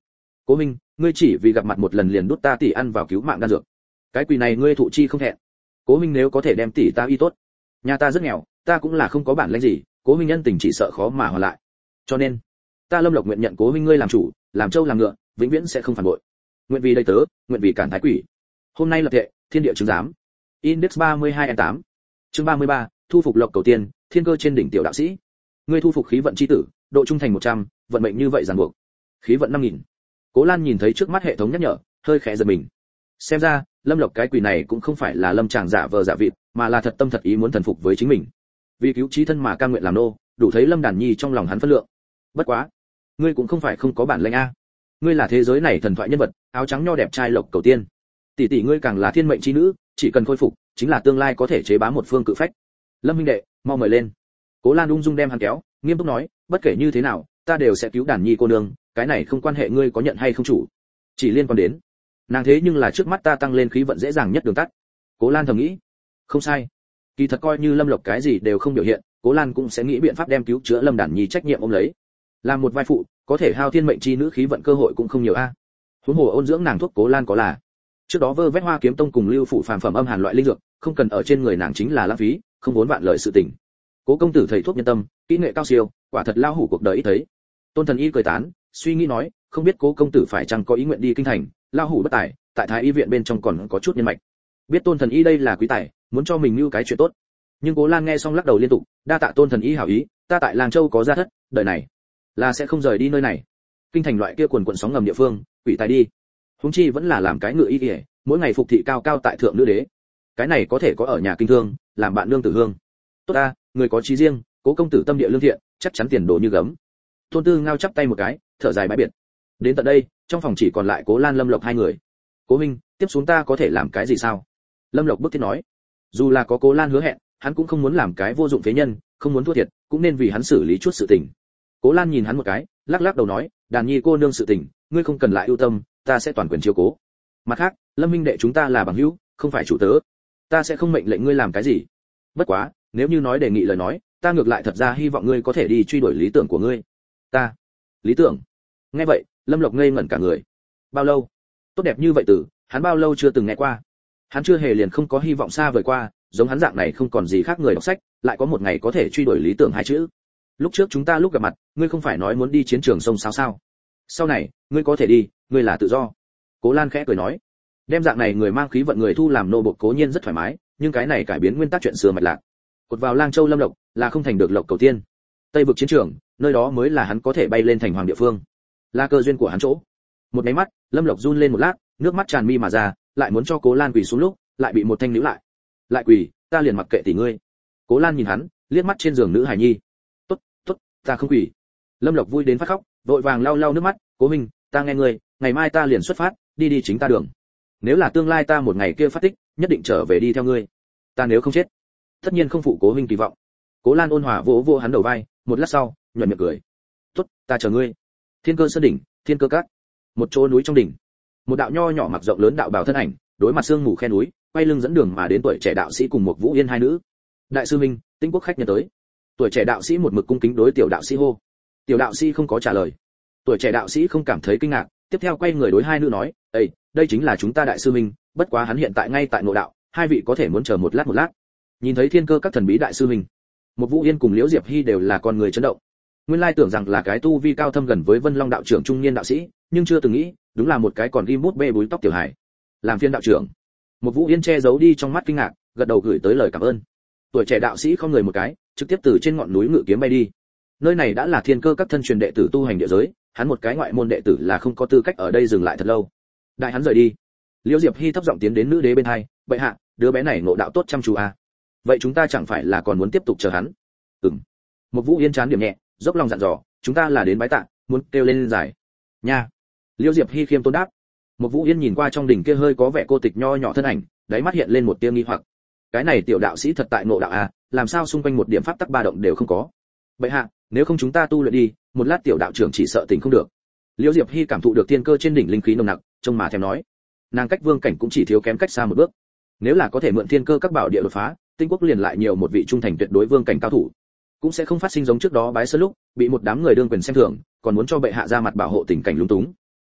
Cố Minh, ngươi chỉ vì gặp mặt một lần liền đút ta tỷ ăn vào cứu mạng đan dược, cái quỷ này ngươi thụ chi không thẹn. Cố Minh nếu có thể đem tỷ ta y tốt, nhà ta rất nghèo, ta cũng là không có bản lĩnh gì, Cố Minh nhân tình chỉ sợ khó mà hoàn lại. Cho nên, ta Lâm Lộc nguyện nhận Cố Minh ngươi làm chủ, làm trâu làm ngựa, vĩnh viễn sẽ không phản bội. Nguyện vì đây tớ, nguyện vì cản thái quỷ. Hôm nay lập thệ, thiên địa chứng giám. Index 32N8. Chương 33, thu phục Lộc Cầu Tiên, thiên cơ trên đỉnh tiểu đạo sĩ. Ngươi thu phục khí vận chi tử, độ trung thành 100, vận mệnh như vậy ràng buộc. Khí vận 5000. Cố Lan nhìn thấy trước mắt hệ thống nhắc nhở, hơi khẽ giật mình. Xem ra, Lâm Lộc cái quỷ này cũng không phải là Lâm chàng giả vờ giả vịt, mà là thật tâm thật ý muốn thần phục với chính mình. Vì cứu chí thân mà cam nguyện làm nô, đủ thấy Lâm Đàn Nhi trong lòng hắn phân lượng. Bất quá, ngươi cũng không phải không có bản lĩnh a. Ngươi là thế giới này thần thoại nhân vật, áo trắng nho đẹp trai Lộc Cầu Tiên. Tỷ tỷ ngươi càng là thiên mệnh chi nữ, chỉ cần khôi phục, chính là tương lai có thể chế bá một phương cự phách. Lâm huynh đệ, mau mời lên. Cố Lan ung dung đem hắn kéo, nghiêm túc nói, bất kể như thế nào, ta đều sẽ cứu Đàn Nhi cô nương, cái này không quan hệ ngươi có nhận hay không chủ, chỉ liên quan đến nàng thế nhưng là trước mắt ta tăng lên khí vận dễ dàng nhất đường tắt. Cố Lan thầm nghĩ, không sai, kỳ thật coi như Lâm Lộc cái gì đều không biểu hiện, Cố Lan cũng sẽ nghĩ biện pháp đem cứu chữa Lâm Đàn Nhi trách nhiệm ôm lấy. Làm một vai phụ, có thể hao thiên mệnh chi nữ khí vận cơ hội cũng không nhiều a. Huống hồ ôn dưỡng nàng thuốc Cố Lan có là trước đó vơ vét Hoa Kiếm Tông cùng Lưu phụ phàm phẩm âm hàn loại linh dược, không cần ở trên người nàng chính là lãng phí, không vốn vạn lợi sự tình. Cố công tử thầy thuốc nhân tâm, kỹ nghệ cao siêu, quả thật lao hủ cuộc đời ít thấy. Tôn Thần Y cười tán, suy nghĩ nói, không biết Cố công tử phải chăng có ý nguyện đi kinh thành, lao hủ bất tài, tại Thái y viện bên trong còn có chút nhân mạch. Biết Tôn Thần Y đây là quý tài, muốn cho mình lưu cái chuyện tốt. Nhưng Cố Lan nghe xong lắc đầu liên tục, đa tạ Tôn Thần Y hảo ý, ta tại Làng Châu có gia thất, đời này là sẽ không rời đi nơi này. Kinh thành loại kia quần quần sóng ngầm địa phương, quỷ tài đi. Huống chi vẫn là làm cái ngựa y kìa, mỗi ngày phục thị cao cao tại thượng nữ đế. Cái này có thể có ở nhà kinh thương, làm bạn nương tử hương. Tốt ta, người có chí riêng, Cố công tử tâm địa lương thiện, chắc chắn tiền đồ như gấm. Tôn Tư Ngao chắp tay một cái, thở dài bãi biệt. Đến tận đây, trong phòng chỉ còn lại Cố Lan Lâm Lộc hai người. Cố Minh, tiếp xuống ta có thể làm cái gì sao? Lâm Lộc bức thiết nói. Dù là có Cố Lan hứa hẹn, hắn cũng không muốn làm cái vô dụng phế nhân, không muốn thua thiệt, cũng nên vì hắn xử lý chút sự tình. Cố Lan nhìn hắn một cái, lắc lắc đầu nói, Đàn Nhi cô nương sự tình, ngươi không cần lại ưu tâm, ta sẽ toàn quyền chiếu cố. Mặt khác, Lâm minh đệ chúng ta là bằng hữu, không phải chủ tớ, ta sẽ không mệnh lệnh ngươi làm cái gì. Bất quá, nếu như nói đề nghị lời nói, ta ngược lại thật ra hy vọng ngươi có thể đi truy đuổi lý tưởng của ngươi. Ta, lý tưởng? Nghe vậy, Lâm Lộc ngây ngẩn cả người. Bao lâu? Tốt đẹp như vậy từ, hắn bao lâu chưa từng nghe qua. Hắn chưa hề liền không có hy vọng xa vời qua, giống hắn dạng này không còn gì khác người đọc sách, lại có một ngày có thể truy đuổi lý tưởng hai chữ. Lúc trước chúng ta lúc gặp mặt, ngươi không phải nói muốn đi chiến trường sông sao? Sau này, ngươi có thể đi, ngươi là tự do. Cố Lan khẽ cười nói, đem dạng này người mang khí vận người thu làm nô bộc cố nhiên rất thoải mái, nhưng cái này cải biến nguyên tắc chuyện xưa mạch lạc. Cột vào Lang Châu Lâm Lộc, là không thành được Lộc Cầu Tiên. Tây vực chiến trường, nơi đó mới là hắn có thể bay lên thành hoàng địa phương, là cơ duyên của hắn chỗ. Một cái mắt, Lâm Lộc run lên một lát, nước mắt tràn mi mà ra, lại muốn cho Cố Lan quỳ xuống lúc, lại bị một thanh níu lại. Lại quỳ, ta liền mặc kệ tỷ ngươi. Cố Lan nhìn hắn, liếc mắt trên giường nữ hài nhi. Tốt, tốt, ta không quỳ. Lâm Lộc vui đến phát khóc, vội vàng lau lau nước mắt, Cố Minh, ta nghe ngươi, ngày mai ta liền xuất phát, đi chính ta đường. Nếu là tương lai ta một ngày kia phát tích, nhất định trở về đi theo ngươi. Ta nếu không chết, tất nhiên không phụ Cố Minh kỳ vọng. Cố Lan ôn hòa vỗ vỗ hắn đầu vai, một lát sau, nhuận miệng cười. Tốt, ta chờ ngươi. Thiên Cơ Sơn đỉnh, Thiên Cơ Các, một chỗ núi trong đỉnh, một đạo nho nhỏ mặc rộng lớn đạo bào thân ảnh, đối mặt sương mù khe núi, quay lưng dẫn đường mà đến tuổi trẻ đạo sĩ cùng một Vũ Yên hai nữ. Đại sư Minh, Tĩnh Quốc khách nhân tới. Tuổi trẻ đạo sĩ một mực cung kính đối tiểu đạo sĩ hô. Tiểu đạo sĩ không có trả lời. Tuổi trẻ đạo sĩ không cảm thấy kinh ngạc, tiếp theo quay người đối hai nữ nói, "Ê, đây chính là chúng ta đại sư Minh, bất quá hắn hiện tại ngay tại ngộ đạo, hai vị có thể muốn chờ một lát." Nhìn thấy Thiên Cơ Các thần bí đại sư Minh, một Vũ Yên cùng Liễu Diệp Hy đều là con người chấn động. Nguyên lai tưởng rằng là cái tu vi cao thâm gần với Vân Long đạo trưởng trung niên đạo sĩ, nhưng chưa từng nghĩ, đúng là một cái còn ghim bút bê búi tóc tiểu hải. Làm phiên đạo trưởng. Một Vũ Yên che giấu đi trong mắt kinh ngạc, gật đầu gửi tới lời cảm ơn. Tuổi trẻ đạo sĩ không người một cái, trực tiếp từ trên ngọn núi ngự kiếm bay đi. Nơi này đã là Thiên Cơ Các thân truyền đệ tử tu hành địa giới, hắn một cái ngoại môn đệ tử là không có tư cách ở đây dừng lại thật lâu. Đại hắn rời đi, Liễu Diệp Hy thấp giọng tiến đến nữ đế bên hai, "Bệ hạ, đứa bé này ngộ đạo tốt chăm chú à? Vậy chúng ta chẳng phải là còn muốn tiếp tục chờ hắn?" "Ừm." Một Vũ Yên chán điểm nhẹ, dốc lòng dặn dò, "Chúng ta là đến bái tạ, muốn kêu lên giải." "Nha." Liễu Diệp Hy khiêm tốn đáp. Một Vũ Yên nhìn qua trong đỉnh kia hơi có vẻ cô tịch nho nhỏ thân ảnh, đáy mắt hiện lên một tia nghi hoặc. Cái này tiểu đạo sĩ thật tại ngộ đạo à, làm sao xung quanh một điểm pháp tắc ba động đều không có? "Bệ hạ, nếu không chúng ta tu luyện đi, một lát tiểu đạo trưởng chỉ sợ tỉnh không được." Liễu Diệp Hy cảm thụ được thiên cơ trên đỉnh linh khí nồng nặc, trông mà thèm nói. Nàng cách vương cảnh cũng chỉ thiếu kém cách xa một bước. Nếu là có thể mượn thiên cơ các bảo địa đột phá, Tinh Quốc liền lại nhiều một vị trung thành tuyệt đối vương cảnh cao thủ, cũng sẽ không phát sinh giống trước đó bái sơn lúc bị một đám người đương quyền xem thường, còn muốn cho bệ hạ ra mặt bảo hộ tình cảnh lúng túng.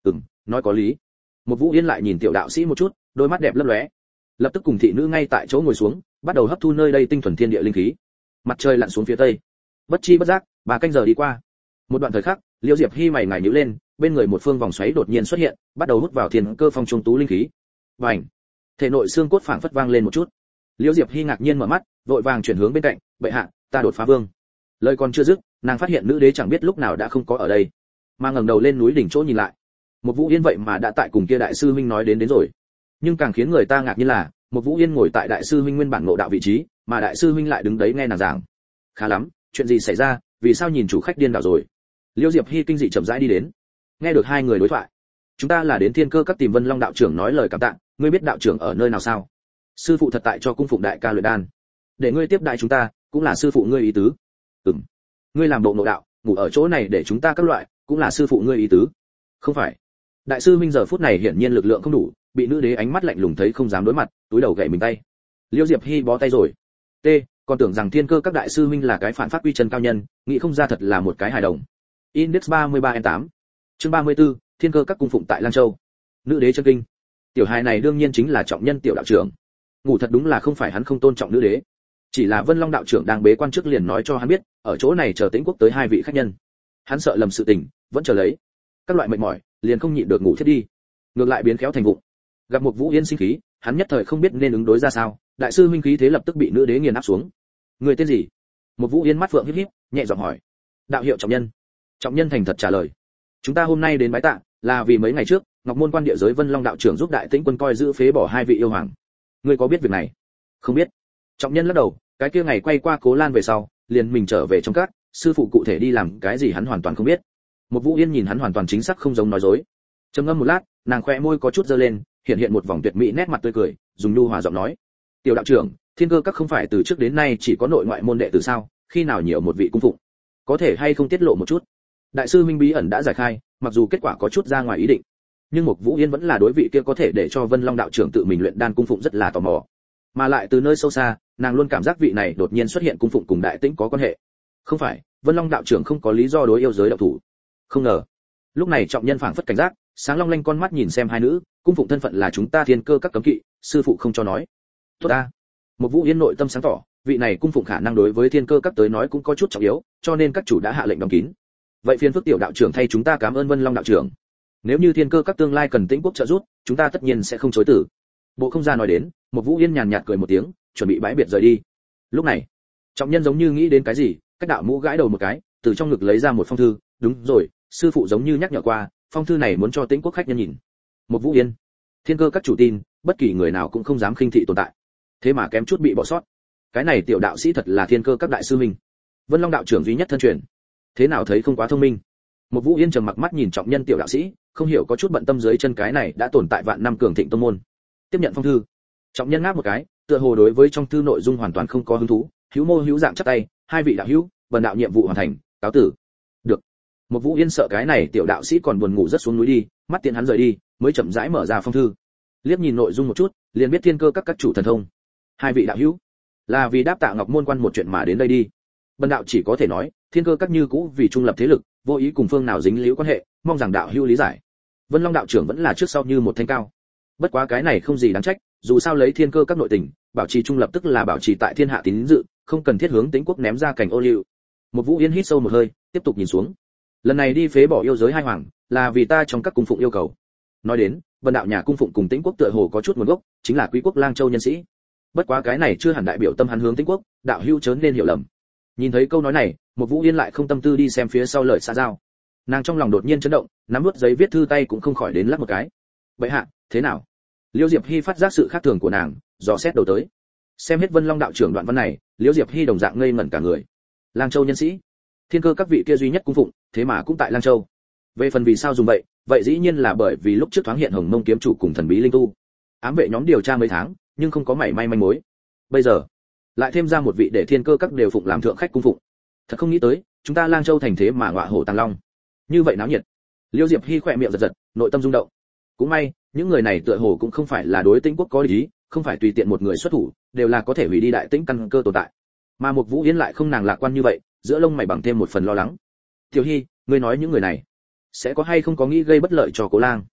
nói có lý. Một Vũ Yên lại nhìn tiểu đạo sĩ một chút, đôi mắt đẹp lấp lóe. Lập tức cùng thị nữ ngay tại chỗ ngồi xuống, bắt đầu hấp thu nơi đây tinh thuần thiên địa linh khí. Mặt trời lặn xuống phía tây, bất chi bất giác 3 canh giờ đi qua. Một đoạn thời khắc, Liêu Diệp Hi mày ngài nhíu lên, bên người một phương vòng xoáy đột nhiên xuất hiện, bắt đầu hút vào thiên cơ phong trung tú linh khí. Bành! Thể nội xương cốt phảng phất vang lên một chút. Liêu Diệp Hi ngạc nhiên mở mắt, vội vàng chuyển hướng bên cạnh, "Bệ hạ, ta đột phá vương." Lời còn chưa dứt, nàng phát hiện nữ đế chẳng biết lúc nào đã không có ở đây, mà ngẩng đầu lên núi đỉnh chỗ nhìn lại. Một Vũ Yên vậy mà đã tại cùng kia đại sư huynh nói đến rồi. Nhưng càng khiến người ta ngạc nhiên là, một Vũ Yên ngồi tại đại sư huynh nguyên bản ngộ đạo vị trí, mà đại sư huynh lại đứng đấy nghe nàng giảng. Khá lắm, chuyện gì xảy ra, vì sao nhìn chủ khách điên đảo rồi? Liêu Diệp Hi kinh dị chậm rãi đi đến, nghe được hai người đối thoại. "Chúng ta là đến Thiên Cơ Các tìm Vân Long đạo trưởng nói lời cảm tạ, ngươi biết đạo trưởng ở nơi nào sao?" "Sư phụ thật tại cho cung phụng đại ca luyện đan, để ngươi tiếp đại chúng ta, cũng là sư phụ ngươi ý tứ." "Ừm. Ngươi làm bộ ngộ đạo, ngủ ở chỗ này để chúng ta các loại, cũng là sư phụ ngươi ý tứ." "Không phải." Đại sư huynh giờ phút này hiển nhiên lực lượng không đủ, bị nữ đế ánh mắt lạnh lùng thấy không dám đối mặt, túi đầu gậy mình tay. Liêu Diệp Hi bó tay rồi. T, còn tưởng rằng Thiên Cơ Các đại sư huynh là cái phản pháp quy chân cao nhân, nghĩ không ra thật là một cái hài đồng. Index 33N8. Chương 34, Thiên Cơ Các cung phụng tại Lang Châu. Nữ đế chân kinh. Tiểu hài này đương nhiên chính là trọng nhân tiểu đạo trưởng. Ngủ thật đúng là không phải hắn không tôn trọng nữ đế, chỉ là Vân Long đạo trưởng đang bế quan trước liền nói cho hắn biết, ở chỗ này chờ Tĩnh Quốc tới 2 vị khách nhân. Hắn sợ lầm sự tình, vẫn chờ lấy. Các loại mệt mỏi, liền không nhịn được ngủ thiết đi. Ngược lại biến khéo thành vụng. Gặp một Vũ Yên sinh khí, hắn nhất thời không biết nên ứng đối ra sao, đại sư huynh khí thế lập tức bị nữ đế nghiền áp xuống. Người tên gì? Một Vũ Yên mắt phượng híp híp, nhẹ giọng hỏi. Đạo hiệu Trọng Nhân. Trọng Nhân thành thật trả lời. Chúng ta hôm nay đến bái tạ, là vì mấy ngày trước, Ngọc Môn quan địa giới Vân Long đạo trưởng giúp Đại Tĩnh quân coi giữ phế bỏ 2 vị yêu hoàng. Ngươi có biết việc này? Không biết. Trọng Nhân lắc đầu, cái kia ngày quay qua Cố Lan về sau, liền mình trở về trong các, sư phụ cụ thể đi làm cái gì hắn hoàn toàn không biết. Một Vũ Yên nhìn hắn hoàn toàn chính xác không giống nói dối. Trầm ngâm một lát, nàng khẽ môi có chút giơ lên, hiện hiện một vòng tuyệt mỹ nét mặt tươi cười, dùng nhu hòa giọng nói: "Tiểu đạo trưởng, Thiên Cơ Các không phải từ trước đến nay chỉ có nội ngoại môn đệ tử sao, khi nào nhiều một vị cung phụng, có thể hay không tiết lộ một chút?" Đại sư minh bí ẩn đã giải khai, mặc dù kết quả có chút ra ngoài ý định, nhưng một Vũ Yên vẫn là đối vị kia có thể để cho Vân Long đạo trưởng tự mình luyện đan cung phụng rất là tò mò. Mà lại từ nơi sâu xa, nàng luôn cảm giác vị này đột nhiên xuất hiện cung phụng cùng Đại Tĩnh có quan hệ. Không phải, Vân Long đạo trưởng không có lý do đối yêu giới đạo thủ. Không ngờ. Lúc này Trọng Nhân phảng phất cảnh giác, sáng long lanh con mắt nhìn xem hai nữ, cung phụng thân phận là chúng ta Thiên Cơ Các cấm kỵ, sư phụ không cho nói. Tốt ta. Một Vũ Yên nội tâm sáng tỏ, vị này cung phụng khả năng đối với Thiên Cơ Các tới nói cũng có chút trọng yếu, cho nên các chủ đã hạ lệnh đóng kín. Vậy phiền phức tiểu đạo trưởng thay chúng ta cảm ơn Vân Long đạo trưởng. Nếu như Thiên Cơ Các tương lai cần Tĩnh Quốc trợ giúp, chúng ta tất nhiên sẽ không chối từ. Bộ không ra nói đến, một Vũ Yên nhàn nhạt cười một tiếng, chuẩn bị bãi biệt rời đi. Lúc này, Trọng Nhân giống như nghĩ đến cái gì, cách đạo mũ gãi đầu một cái, từ trong ngực lấy ra một phong thư. Đúng rồi, sư phụ giống như nhắc nhở qua, phong thư này muốn cho Tĩnh Quốc khách nhân nhìn. Một Vũ Yên, Thiên Cơ Các chủ tin, bất kỳ người nào cũng không dám khinh thị tồn tại. Thế mà kém chút bị bỏ sót. Cái này tiểu đạo sĩ thật là Thiên Cơ Các đại sư mình. Vân Long đạo trưởng duy nhất thân truyền. Thế nào thấy không quá thông minh. Một Vũ Yên trầm mặc mắt nhìn Trọng Nhân tiểu đạo sĩ, không hiểu có chút bận tâm dưới chân cái này đã tồn tại vạn năm cường thịnh tông môn. Tiếp nhận phong thư, Trọng Nhân ngáp một cái, tựa hồ đối với trong thư nội dung hoàn toàn không có hứng thú, hữu mô hữu dạng chắp tay, hai vị đạo hữu, bần đạo nhiệm vụ hoàn thành, cáo tử. Được. Một Vũ Yên sợ cái này tiểu đạo sĩ còn buồn ngủ rất xuống núi đi, mắt tiện hắn rời đi, mới chậm rãi mở ra phong thư. Liếc nhìn nội dung một chút, liền biết Thiên Cơ các chủ thần thông. Hai vị đạo hữu, là vì đáp tạ Ngọc Môn quan một chuyện mà đến đây đi. Bần đạo chỉ có thể nói, Thiên Cơ các như cũ vì trung lập thế lực, vô ý cùng phương nào dính líu quan hệ, mong rằng đạo hữu lý giải. Vân Long đạo trưởng vẫn là trước sau như một thanh cao. Bất quá cái này không gì đáng trách, dù sao lấy Thiên Cơ các nội tình, bảo trì trung lập tức là bảo trì tại thiên hạ tín dự, không cần thiết hướng Tĩnh Quốc ném ra cảnh ô liu. Một Vũ Yên hít sâu một hơi, tiếp tục nhìn xuống. Lần này đi phế bỏ yêu giới hai hoàng, là vì ta trong các cung phụng yêu cầu. Nói đến, Vân đạo nhà cung phụng cùng Tĩnh Quốc tựa hồ có chút nguồn gốc, chính là Quý quốc Lang Châu nhân sĩ. Bất quá cái này chưa hẳn đại biểu tâm hắn hướng Tĩnh Quốc, đạo hữu chớ nên hiểu lầm. Nhìn thấy câu nói này, một Vũ Yên lại không tâm tư đi xem phía sau lời xã giao. Nàng trong lòng đột nhiên chấn động, nắm nuốt giấy viết thư tay cũng không khỏi đến lắc một cái. Vậy hạ, thế nào? Liêu Diệp Hi phát giác sự khác thường của nàng, dò xét đầu tới. Xem hết Vân Long đạo trưởng đoạn văn này, Liêu Diệp Hi đồng dạng ngây ngẩn cả người. Lang Châu nhân sĩ, Thiên Cơ các vị kia duy nhất cung phụng, thế mà cũng tại Lang Châu. Về phần vì sao dùng vậy, vậy dĩ nhiên là bởi vì lúc trước thoáng hiện Hồng Mông kiếm chủ cùng thần bí linh tu. Ám vệ nhóm điều tra mấy tháng, nhưng không có mảy may manh mối. Bây giờ, lại thêm ra một vị để Thiên Cơ các đều phụng làm thượng khách cung phụng. Thật không nghĩ tới, chúng ta Lang Châu thành thế mà ngọa hổ tàng long. Như vậy náo nhiệt. Liêu Diệp Hi khỏe miệng giật giật, nội tâm rung động. Cũng may, những người này tựa hồ cũng không phải là đối Tĩnh Quốc có ý, không phải tùy tiện một người xuất thủ, đều là có thể hủy đi Đại Tĩnh căn cơ tồn tại. Mà một Vũ Yên lại không nàng lạc quan như vậy, giữa lông mày bằng thêm một phần lo lắng. Tiểu Hi, ngươi nói những người này sẽ có hay không có nghĩ gây bất lợi cho Cố Lang?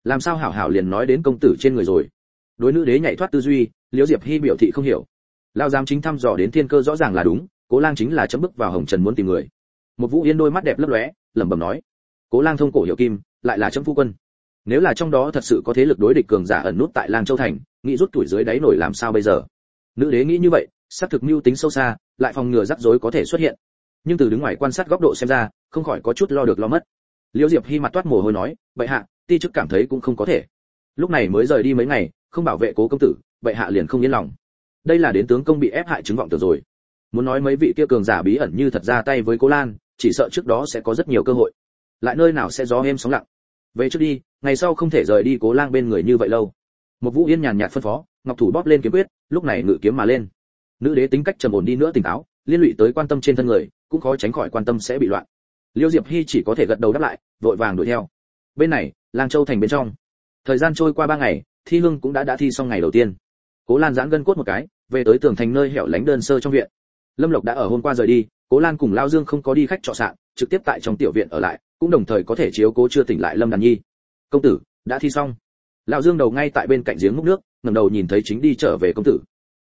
làm sao hảo hảo liền nói đến công tử trên người rồi. Đối nữ đế nhảy thoát tư duy, Liễu Diệp Hy biểu thị không hiểu. Lao giám chính thăm dò đến thiên cơ rõ ràng là đúng, Cố Lang chính là chấm bước vào hồng trần muốn tìm người. Một Vũ Yên đôi mắt đẹp lấp lóe, lẩm bẩm nói: Cố Lang thông cổ hiểu kim, lại là chấm phu quân. Nếu là trong đó thật sự có thế lực đối địch cường giả ẩn nút tại Lang Châu thành, nghĩ rút tuổi dưới đáy nổi làm sao bây giờ? Nữ đế nghĩ như vậy, xác thực mưu tính sâu xa, lại phòng ngừa rắc rối có thể xuất hiện. Nhưng từ đứng ngoài quan sát góc độ xem ra, không khỏi có chút lo được lo mất. Liễu Diệp Hy mặt toát mồ hôi nói: "Bệ hạ, ti chức cảm thấy cũng không có thể. Lúc này mới rời đi mấy ngày, không bảo vệ Cố công tử, bệ hạ liền không yên lòng. Đây là đến tướng công bị ép hại chứng vọng tưởng rồi. Muốn nói mấy vị kia cường giả bí ẩn như thật ra tay với Cố Lan, chỉ sợ trước đó sẽ có rất nhiều cơ hội. Lại nơi nào sẽ gió êm sóng lặng. Về trước đi, ngày sau không thể rời đi Cố Lang bên người như vậy lâu." Một Vũ Yên nhàn nhạt phân phó, ngọc thủ bóp lên kiếm quyết, lúc này ngự kiếm mà lên. Nữ đế tính cách trầm ổn đi nữa tỉnh táo, liên lụy tới quan tâm trên thân người, cũng khó tránh khỏi quan tâm sẽ bị loạn. Liêu Diệp Hy chỉ có thể gật đầu đáp lại, vội vàng đuổi theo. Bên này, Lang Châu thành bên trong. Thời gian trôi qua 3 ngày, thi hương cũng đã thi xong ngày đầu tiên. Cố Lan giãn gân cốt một cái, về tới tường thành nơi hẻo lánh đơn sơ trong viện. Lâm Lộc đã ở hôm qua rời đi, Cố Lan cùng Lao Dương không có đi khách trọ sạn, trực tiếp tại trong tiểu viện ở lại, cũng đồng thời có thể chiếu cố chưa tỉnh lại Lâm Đàn Nhi. "Công tử, đã thi xong." Lão Dương đầu ngay tại bên cạnh giếng múc nước, ngẩng đầu nhìn thấy chính đi trở về công tử.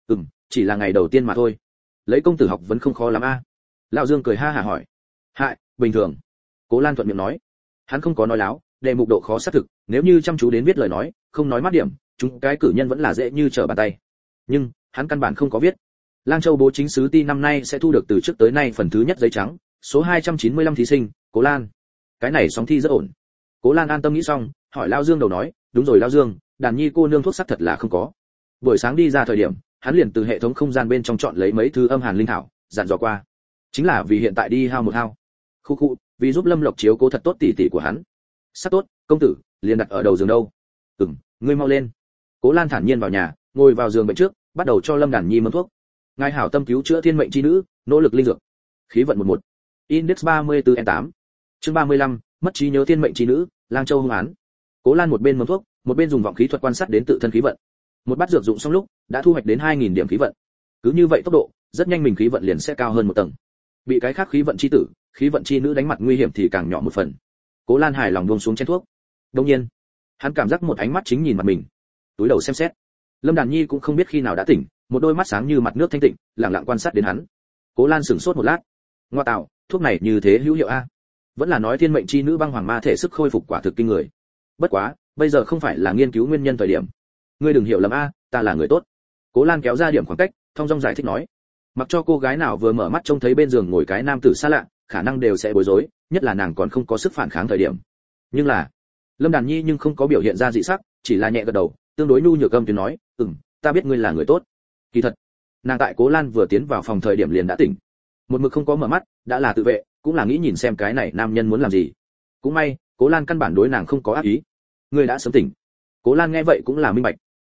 Chỉ là ngày đầu tiên mà thôi. Lấy công tử học vẫn không khó lắm a." Lão Dương cười ha hả hỏi. "Hại, bình thường." Cố Lan thuận miệng nói. Hắn không có nói láo, đề mục độ khó xác thực, nếu như chăm chú đến viết lời nói, không nói mát điểm, chúng cái cử nhân vẫn là dễ như trở bàn tay. Nhưng, hắn căn bản không có viết. Lang Châu bố chính sứ ti năm nay sẽ thu được từ trước tới nay phần thứ nhất giấy trắng, số 295 thí sinh, Cố Lan. Cái này sóng thi rất ổn. Cố Lan an tâm nghĩ xong, hỏi Lão Dương đầu nói, "Đúng rồi Lão Dương, Đàn Nhi cô nương thuốc sắc thật là không có." Buổi sáng đi ra thời điểm, hắn liền từ hệ thống không gian bên trong chọn lấy mấy thứ âm hàn linh thảo, dặn dò qua. Chính là vì hiện tại đi hao một hao. Khu, vì giúp Lâm Lộc chiếu cố thật tốt tỷ tỷ của hắn. "Sắc tốt, công tử, liền đặt ở đầu giường đâu." Ngươi mau lên." Cố Lan thản nhiên vào nhà, ngồi vào giường bệnh trước, bắt đầu cho Lâm Đàn Nhi mâm thuốc. Ngài hảo tâm cứu chữa thiên mệnh chi nữ, nỗ lực linh dược. Khí vận 11. Index 34N8. Chương 35, mất trí nhớ thiên mệnh chi nữ, Lang Châu hung án. Cố Lan một bên mâm thuốc, một bên dùng vọng khí thuật quan sát đến tự thân khí vận. Một bát dược dụng xong lúc, đã thu hoạch đến 2000 điểm khí vận. Cứ như vậy tốc độ, rất nhanh mình khí vận liền sẽ cao hơn một tầng. Bị cái khác khí vận chi tử, khí vận chi nữ đánh mặt nguy hiểm thì càng nhỏ một phần. Cố Lan hài lòng buông xuống chén thuốc. Đương nhiên, hắn cảm giác một ánh mắt chính nhìn mặt mình. Túi đầu xem xét. Lâm Đàn Nhi cũng không biết khi nào đã tỉnh, một đôi mắt sáng như mặt nước thanh tịnh, lặng lặng quan sát đến hắn. Cố Lan sửng sốt một lát. Ngoa tạo, thuốc này như thế hữu hiệu a? Vẫn là nói thiên mệnh chi nữ băng hoàng ma thể sức khôi phục quả thực kinh người. Bất quá, bây giờ không phải là nghiên cứu nguyên nhân thời điểm. Ngươi đừng hiểu lầm a, ta là người tốt. Cố Lan kéo ra điểm khoảng cách, thong dong giải thích nói. Mặc cho cô gái nào vừa mở mắt trông thấy bên giường ngồi cái nam tử xa lạ, khả năng đều sẽ bối rối, nhất là nàng còn không có sức phản kháng thời điểm. Nhưng là, Lâm Đàn Nhi nhưng không có biểu hiện ra dị sắc, chỉ là nhẹ gật đầu, tương đối nhu nhược âm tiếng nói, ta biết ngươi là người tốt." Kỳ thật, nàng tại Cố Lan vừa tiến vào phòng thời điểm liền đã tỉnh. Một mực không có mở mắt, đã là tự vệ, cũng là nghĩ nhìn xem cái này nam nhân muốn làm gì. Cũng may, Cố Lan căn bản đối nàng không có ác ý. "Ngươi đã sớm tỉnh." Cố Lan nghe vậy cũng là minh bạch.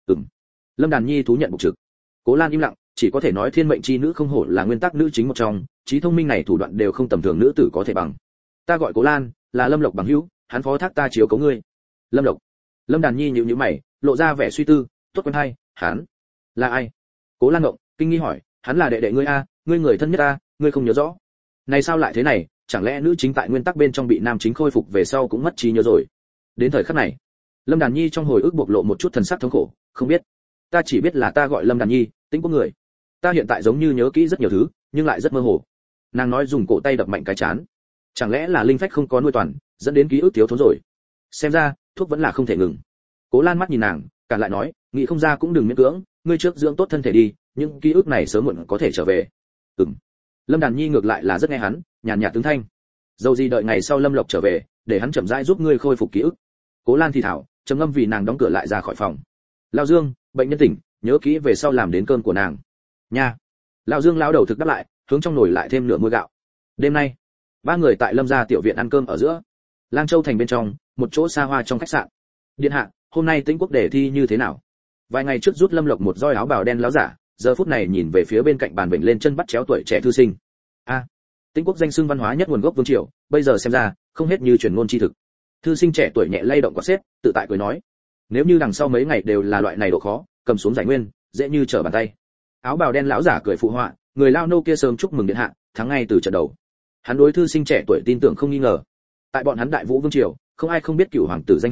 Lâm Đàn Nhi thú nhận bục trực. Cố Lan im lặng, chỉ có thể nói thiên mệnh chi nữ không hổ là nguyên tắc nữ chính một trong, trí thông minh này thủ đoạn đều không tầm thường nữ tử có thể bằng. "Ta gọi Cố Lan, là Lâm Lộc bằng hữu, hắn phó thác ta chiếu cố ngươi." "Lâm Lộc?" Lâm Đàn Nhi nhíu nhíu mày, lộ ra vẻ suy tư, "Tốt quen hay, hắn là ai?" Cố Lan ngộng, kinh nghi hỏi, "Hắn là đệ đệ ngươi a, ngươi người thân nhất a, ngươi không nhớ rõ?" Này sao lại thế này, chẳng lẽ nữ chính tại nguyên tắc bên trong bị nam chính khôi phục về sau cũng mất trí nhớ rồi? Đến thời khắc này, Lâm Đàn Nhi trong hồi ức bộc lộ một chút thần sắc thống khổ, "Không biết, ta chỉ biết là ta gọi Lâm Đàn Nhi, tính có người. Ta hiện tại giống như nhớ kỹ rất nhiều thứ, nhưng lại rất mơ hồ." Nàng nói dùng cổ tay đập mạnh cái chán. Chẳng lẽ là linh phách không có nuôi toàn, dẫn đến ký ức thiếu thốn rồi? Xem ra, thuốc vẫn là không thể ngừng. Cố Lan mắt nhìn nàng, cản lại nói, "Nghĩ không ra cũng đừng miễn cưỡng, ngươi trước dưỡng tốt thân thể đi, những ký ức này sớm muộn có thể trở về." Lâm Đàn Nhi ngược lại là rất nghe hắn, nhàn nhạt tướng thanh. "Dầu gì đợi ngày sau Lâm Lộc trở về, để hắn chậm rãi giúp ngươi khôi phục ký ức." Cố Lan thì thảo, trầm ngâm vì nàng đóng cửa lại ra khỏi phòng. "Lão Dương, bệnh nhân tỉnh, nhớ kỹ về sau làm đến cơm của nàng." "Nha." Lão Dương lão đầu thực đáp lại, hướng trong nồi lại thêm nửa muôi gạo. Đêm nay, 3 người tại Lâm gia tiểu viện ăn cơm ở giữa. Lang Châu thành bên trong, một chỗ xa hoa trong khách sạn. "Điện hạ, hôm nay Tĩnh Quốc đề thi như thế nào?" Vài ngày trước rút Lâm Lộc một roi áo bào đen láo giả, giờ phút này nhìn về phía bên cạnh bàn bệnh lên chân bắt chéo tuổi trẻ thư sinh. Tĩnh Quốc danh xưng văn hóa nhất nguồn gốc vương triều, bây giờ xem ra, không hết như truyền ngôn chi thực. Thư sinh trẻ tuổi nhẹ lay động quả xếp, tự tại cười nói, "Nếu như đằng sau mấy ngày đều là loại này độ khó, cầm xuống giải nguyên, dễ như trở bàn tay." Áo bào đen lão giả cười phụ họa, người lao nô kia sớm chúc mừng điện hạ, thắng ngay từ trận đầu. Hắn đối thư sinh trẻ tuổi tin tưởng không nghi ngờ. Tại bọn hắn Đại Vũ vương triều, không ai không biết cửu hoàng tử danh hào,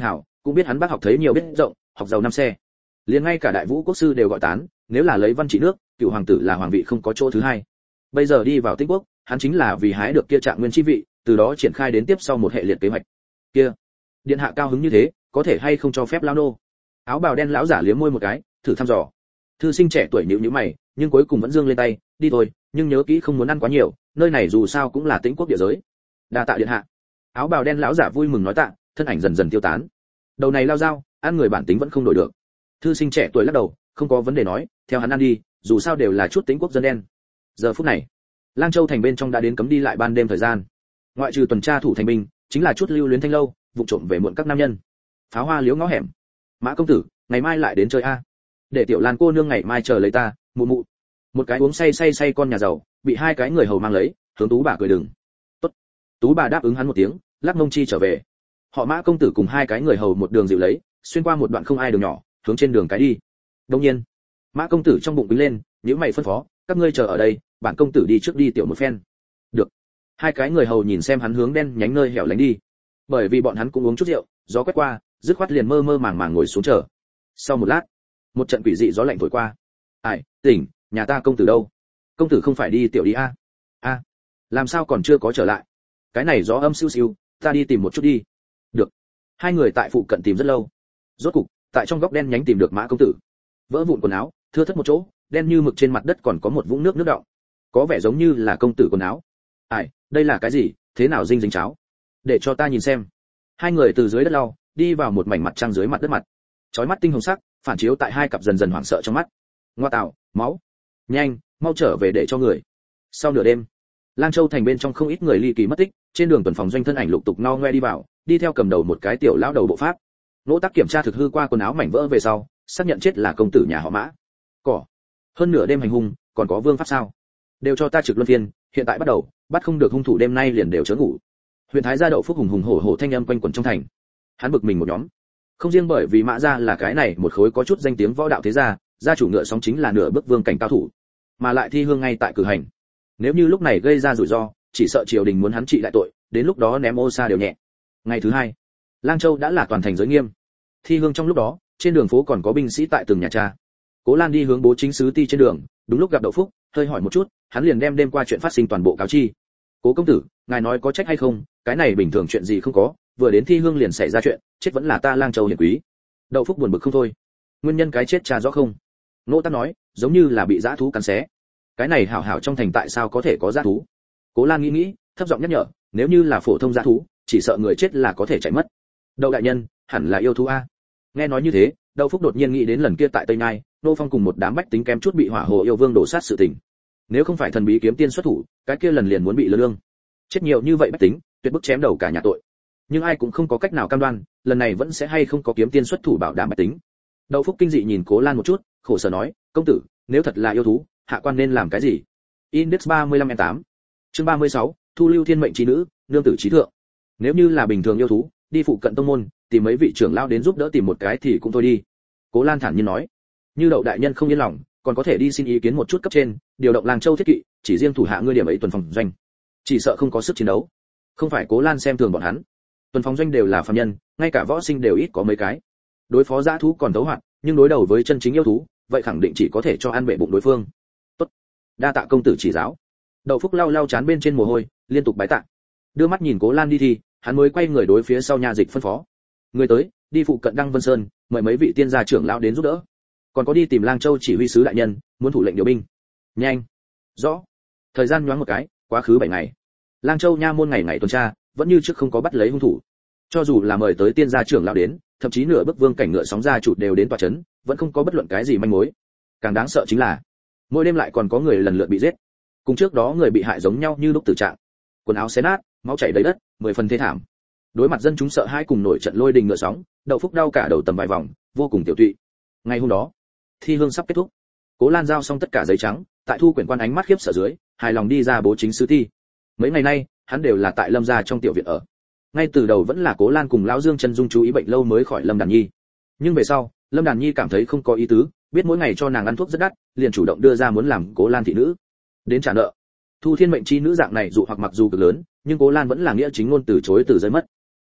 cũng biết hắn bác học thấy nhiều biết rộng, học giàu năm xe. Liền ngay cả đại vũ quốc sư đều gọi tán, nếu là lấy văn trị nước, cựu hoàng tử là hoàng vị không có chỗ thứ hai. Bây giờ đi vào Tĩnh quốc, hắn chính là vì hái được kia trạng nguyên chi vị, từ đó triển khai đến tiếp sau một hệ liệt kế hoạch. Kia, điện hạ cao hứng như thế, có thể hay không cho phép lao nô? Áo bào đen lão giả liếm môi một cái, thử thăm dò. Thư sinh trẻ tuổi nhíu nhíu mày, nhưng cuối cùng vẫn giương lên tay, đi thôi, nhưng nhớ kỹ không muốn ăn quá nhiều, nơi này dù sao cũng là Tĩnh quốc địa giới. Đa tạ điện hạ. Áo bào đen lão giả vui mừng nói tạ, thân ảnh dần dần tiêu tán. Đầu này lao dao, ăn người bản tính vẫn không đổi được. Thư sinh trẻ tuổi lắc đầu, không có vấn đề nói, theo hắn ăn đi, dù sao đều là chút Tĩnh quốc dân đen. Giờ phút này, Lang Châu thành bên trong đã đến cấm đi lại ban đêm thời gian. Ngoại trừ tuần tra thủ thành binh, chính là chút lưu luyến thanh lâu, vụ trộm về muộn các nam nhân. Pháo hoa liếu ngõ hẻm. Mã công tử, ngày mai lại đến chơi a. Để tiểu Lan cô nương ngày mai chờ lấy ta, mụ mụ. Một cái uống say con nhà giàu, bị hai cái người hầu mang lấy, hướng Tú bà cười đừng. Tốt. Tú bà đáp ứng hắn một tiếng, lắc mông chi trở về. Họ Mã công tử cùng hai cái người hầu một đường dịu lấy, xuyên qua một đoạn không ai đường nhỏ, hướng trên đường cái đi. Đương nhiên, Mã công tử trong bụng bính lên, nhíu mày phân phó, các ngươi chờ ở đây, bản công tử đi trước đi tiểu một phen. Được. Hai cái người hầu nhìn xem hắn hướng đen nhánh nơi hẻo lánh đi. Bởi vì bọn hắn cũng uống chút rượu, gió quét qua, dứt khoát liền mơ mơ màng màng ngồi xuống chờ. Sau một lát, một trận quỷ dị gió lạnh thổi qua. Ai, tỉnh, nhà ta công tử đâu? Công tử không phải đi tiểu đi a? A, làm sao còn chưa có trở lại? Cái này gió âm siêu siêu, ta đi tìm một chút đi. Được. Hai người tại phụ cận tìm rất lâu. Rốt cục, tại trong góc đen nhánh tìm được Mã công tử. Vỡ vụn quần áo, thưa thớt một chỗ, đen như mực trên mặt đất còn có một vũng nước đọng. Có vẻ giống như là công tử quần áo. Ai, đây là cái gì, thế nào dinh dính cháo? Để cho ta nhìn xem. Hai người từ dưới đất lau, đi vào một mảnh mặt trăng dưới mặt đất mặt. Chói mắt tinh hồng sắc, phản chiếu tại hai cặp dần dần hoảng sợ trong mắt. Ngoa tạo, máu. Nhanh, mau trở về để cho người. Sau nửa đêm, Lang Châu thành bên trong không ít người ly kỳ mất tích, trên đường tuần phòng doanh thân ảnh lục tục no ngoe đi vào, đi theo cầm đầu một cái tiểu lão đầu bộ pháp. Nỗ Tắc kiểm tra thực hư qua quần áo mảnh vỡ về sau, xác nhận chết là công tử nhà họ Mã. Cỏ. Hơn nửa đêm hành hung, còn có vương pháp sao? Đều cho ta trực luân phiên, hiện tại bắt đầu, bắt không được hung thủ đêm nay liền đều chớ ngủ. Huyện Thái gia Đậu Phúc hùng hùng hổ hổ thanh âm quanh quẩn trong thành. Hắn bực mình một nhóm. Không riêng bởi vì Mã gia là cái này một khối có chút danh tiếng võ đạo thế gia, gia chủ ngựa sóng chính là nửa bước vương cảnh cao thủ, mà lại thi hương ngay tại cử hành. Nếu như lúc này gây ra rủi ro, chỉ sợ triều đình muốn hắn trị đại tội, đến lúc đó ném ô sa đều nhẹ. Ngày thứ hai, Lang Châu đã là toàn thành giới nghiêm. Thi hương trong lúc đó, trên đường phố còn có binh sĩ tại từng nhà cha. Cố Lan đi hướng bố chính sứ ti trên đường, đúng lúc gặp Đậu Phúc, hơi hỏi một chút, hắn liền đem đêm qua chuyện phát sinh toàn bộ cáo chi. Cố công tử, ngài nói có trách hay không, cái này bình thường chuyện gì không có, vừa đến thi hương liền xảy ra chuyện, chết vẫn là ta Lang Châu hiển quý. Đậu Phúc buồn bực không thôi. Nguyên nhân cái chết cha rõ không? Nỗ Tắc nói, giống như là bị dã thú cắn xé. Cái này hảo hảo trong thành tại sao có thể có dã thú? Cố Lan nghĩ, thấp giọng nhắc nhở, nếu như là phổ thông dã thú, chỉ sợ người chết là có thể chạy mất. Đậu đại nhân, hẳn là yêu thú a. Nghe nói như thế, Đậu Phúc đột nhiên nghĩ đến lần kia tại Tây Nhai, Nô Phong cùng một đám bách tính kém chút bị hỏa hồ yêu vương đổ sát sự tình. Nếu không phải thần bí kiếm tiên xuất thủ, cái kia lần liền muốn bị lơ lương. Chết nhiều như vậy bách tính, tuyệt bức chém đầu cả nhà tội. Nhưng ai cũng không có cách nào cam đoan, lần này vẫn sẽ hay không có kiếm tiên xuất thủ bảo đảm bách tính. Đậu Phúc kinh dị nhìn Cố Lan một chút, khổ sở nói, công tử, nếu thật là yêu thú, hạ quan nên làm cái gì? Index 35N8. Chương 36, thu lưu thiên mệnh chi nữ, nương tử trí thượng. Nếu như là bình thường yêu thú, đi phụ cận tông môn, tìm mấy vị trưởng lão đến giúp đỡ tìm một cái thì cũng thôi đi. Cố Lan thản nhiên nói, như Đậu đại nhân không yên lòng, còn có thể đi xin ý kiến một chút cấp trên, điều động Lang Châu thiết kỵ, chỉ riêng thủ hạ ngươi điểm ấy tuần phòng doanh, chỉ sợ không có sức chiến đấu. Không phải Cố Lan xem thường bọn hắn, tuần phòng doanh đều là phàm nhân, ngay cả võ sinh đều ít có mấy cái. Đối phó dã thú còn tấu hoạt, nhưng đối đầu với chân chính yêu thú, vậy khẳng định chỉ có thể cho ăn bệ bụng đối phương. Tốt, đa tạ công tử chỉ giáo. Đậu Phúc lau lau chán bên trên mồ hôi, liên tục bái tạ. Đưa mắt nhìn Cố Lan đi thì, hắn mới quay người đối phía sau nhà dịch phân phó. Người tới, đi phụ cận Đăng Vân Sơn, mời mấy vị tiên gia trưởng lão đến giúp đỡ. Còn có đi tìm Lang Châu chỉ huy sứ đại nhân, muốn thủ lệnh điều binh. Nhanh. Rõ. Thời gian nhoáng một cái, quá khứ 7 ngày. Lang Châu nha môn ngày ngày tuần tra, vẫn như trước không có bắt lấy hung thủ. Cho dù là mời tới tiên gia trưởng lão đến, thậm chí nửa bức vương cảnh ngựa sóng gia chủ đều đến tòa trấn, vẫn không có bất luận cái gì manh mối. Càng đáng sợ chính là, mỗi đêm lại còn có người lần lượt bị giết. Cùng trước đó người bị hại giống nhau như lúc tử trạng, quần áo xé nát, máu chảy đầy đất, 10 phần thê thảm. Đối mặt dân chúng sợ hãi cùng nổi trận lôi đình ngựa sóng, Đậu Phúc đau cả đầu tầm vài vòng, vô cùng tiểu tụy. Ngày hôm đó, thi hương sắp kết thúc. Cố Lan giao xong tất cả giấy trắng, tại thu quyển quan ánh mắt khiếp sợ dưới, hài lòng đi ra bố chính sứ thi. Mấy ngày nay, hắn đều là tại Lâm gia trong tiểu viện ở. Ngay từ đầu vẫn là Cố Lan cùng lão Dương Chân Dung chú ý bệnh lâu mới khỏi Lâm Đàn Nhi. Nhưng về sau, Lâm Đàn Nhi cảm thấy không có ý tứ, biết mỗi ngày cho nàng ăn thuốc rất đắt, liền chủ động đưa ra muốn làm Cố Lan thị nữ, đến trả nợ. Thu thiên mệnh chi nữ dạng này dụ hoặc mặc dù cực lớn, nhưng Cố Lan vẫn là nghĩa chính ngôn từ chối từ giới mất.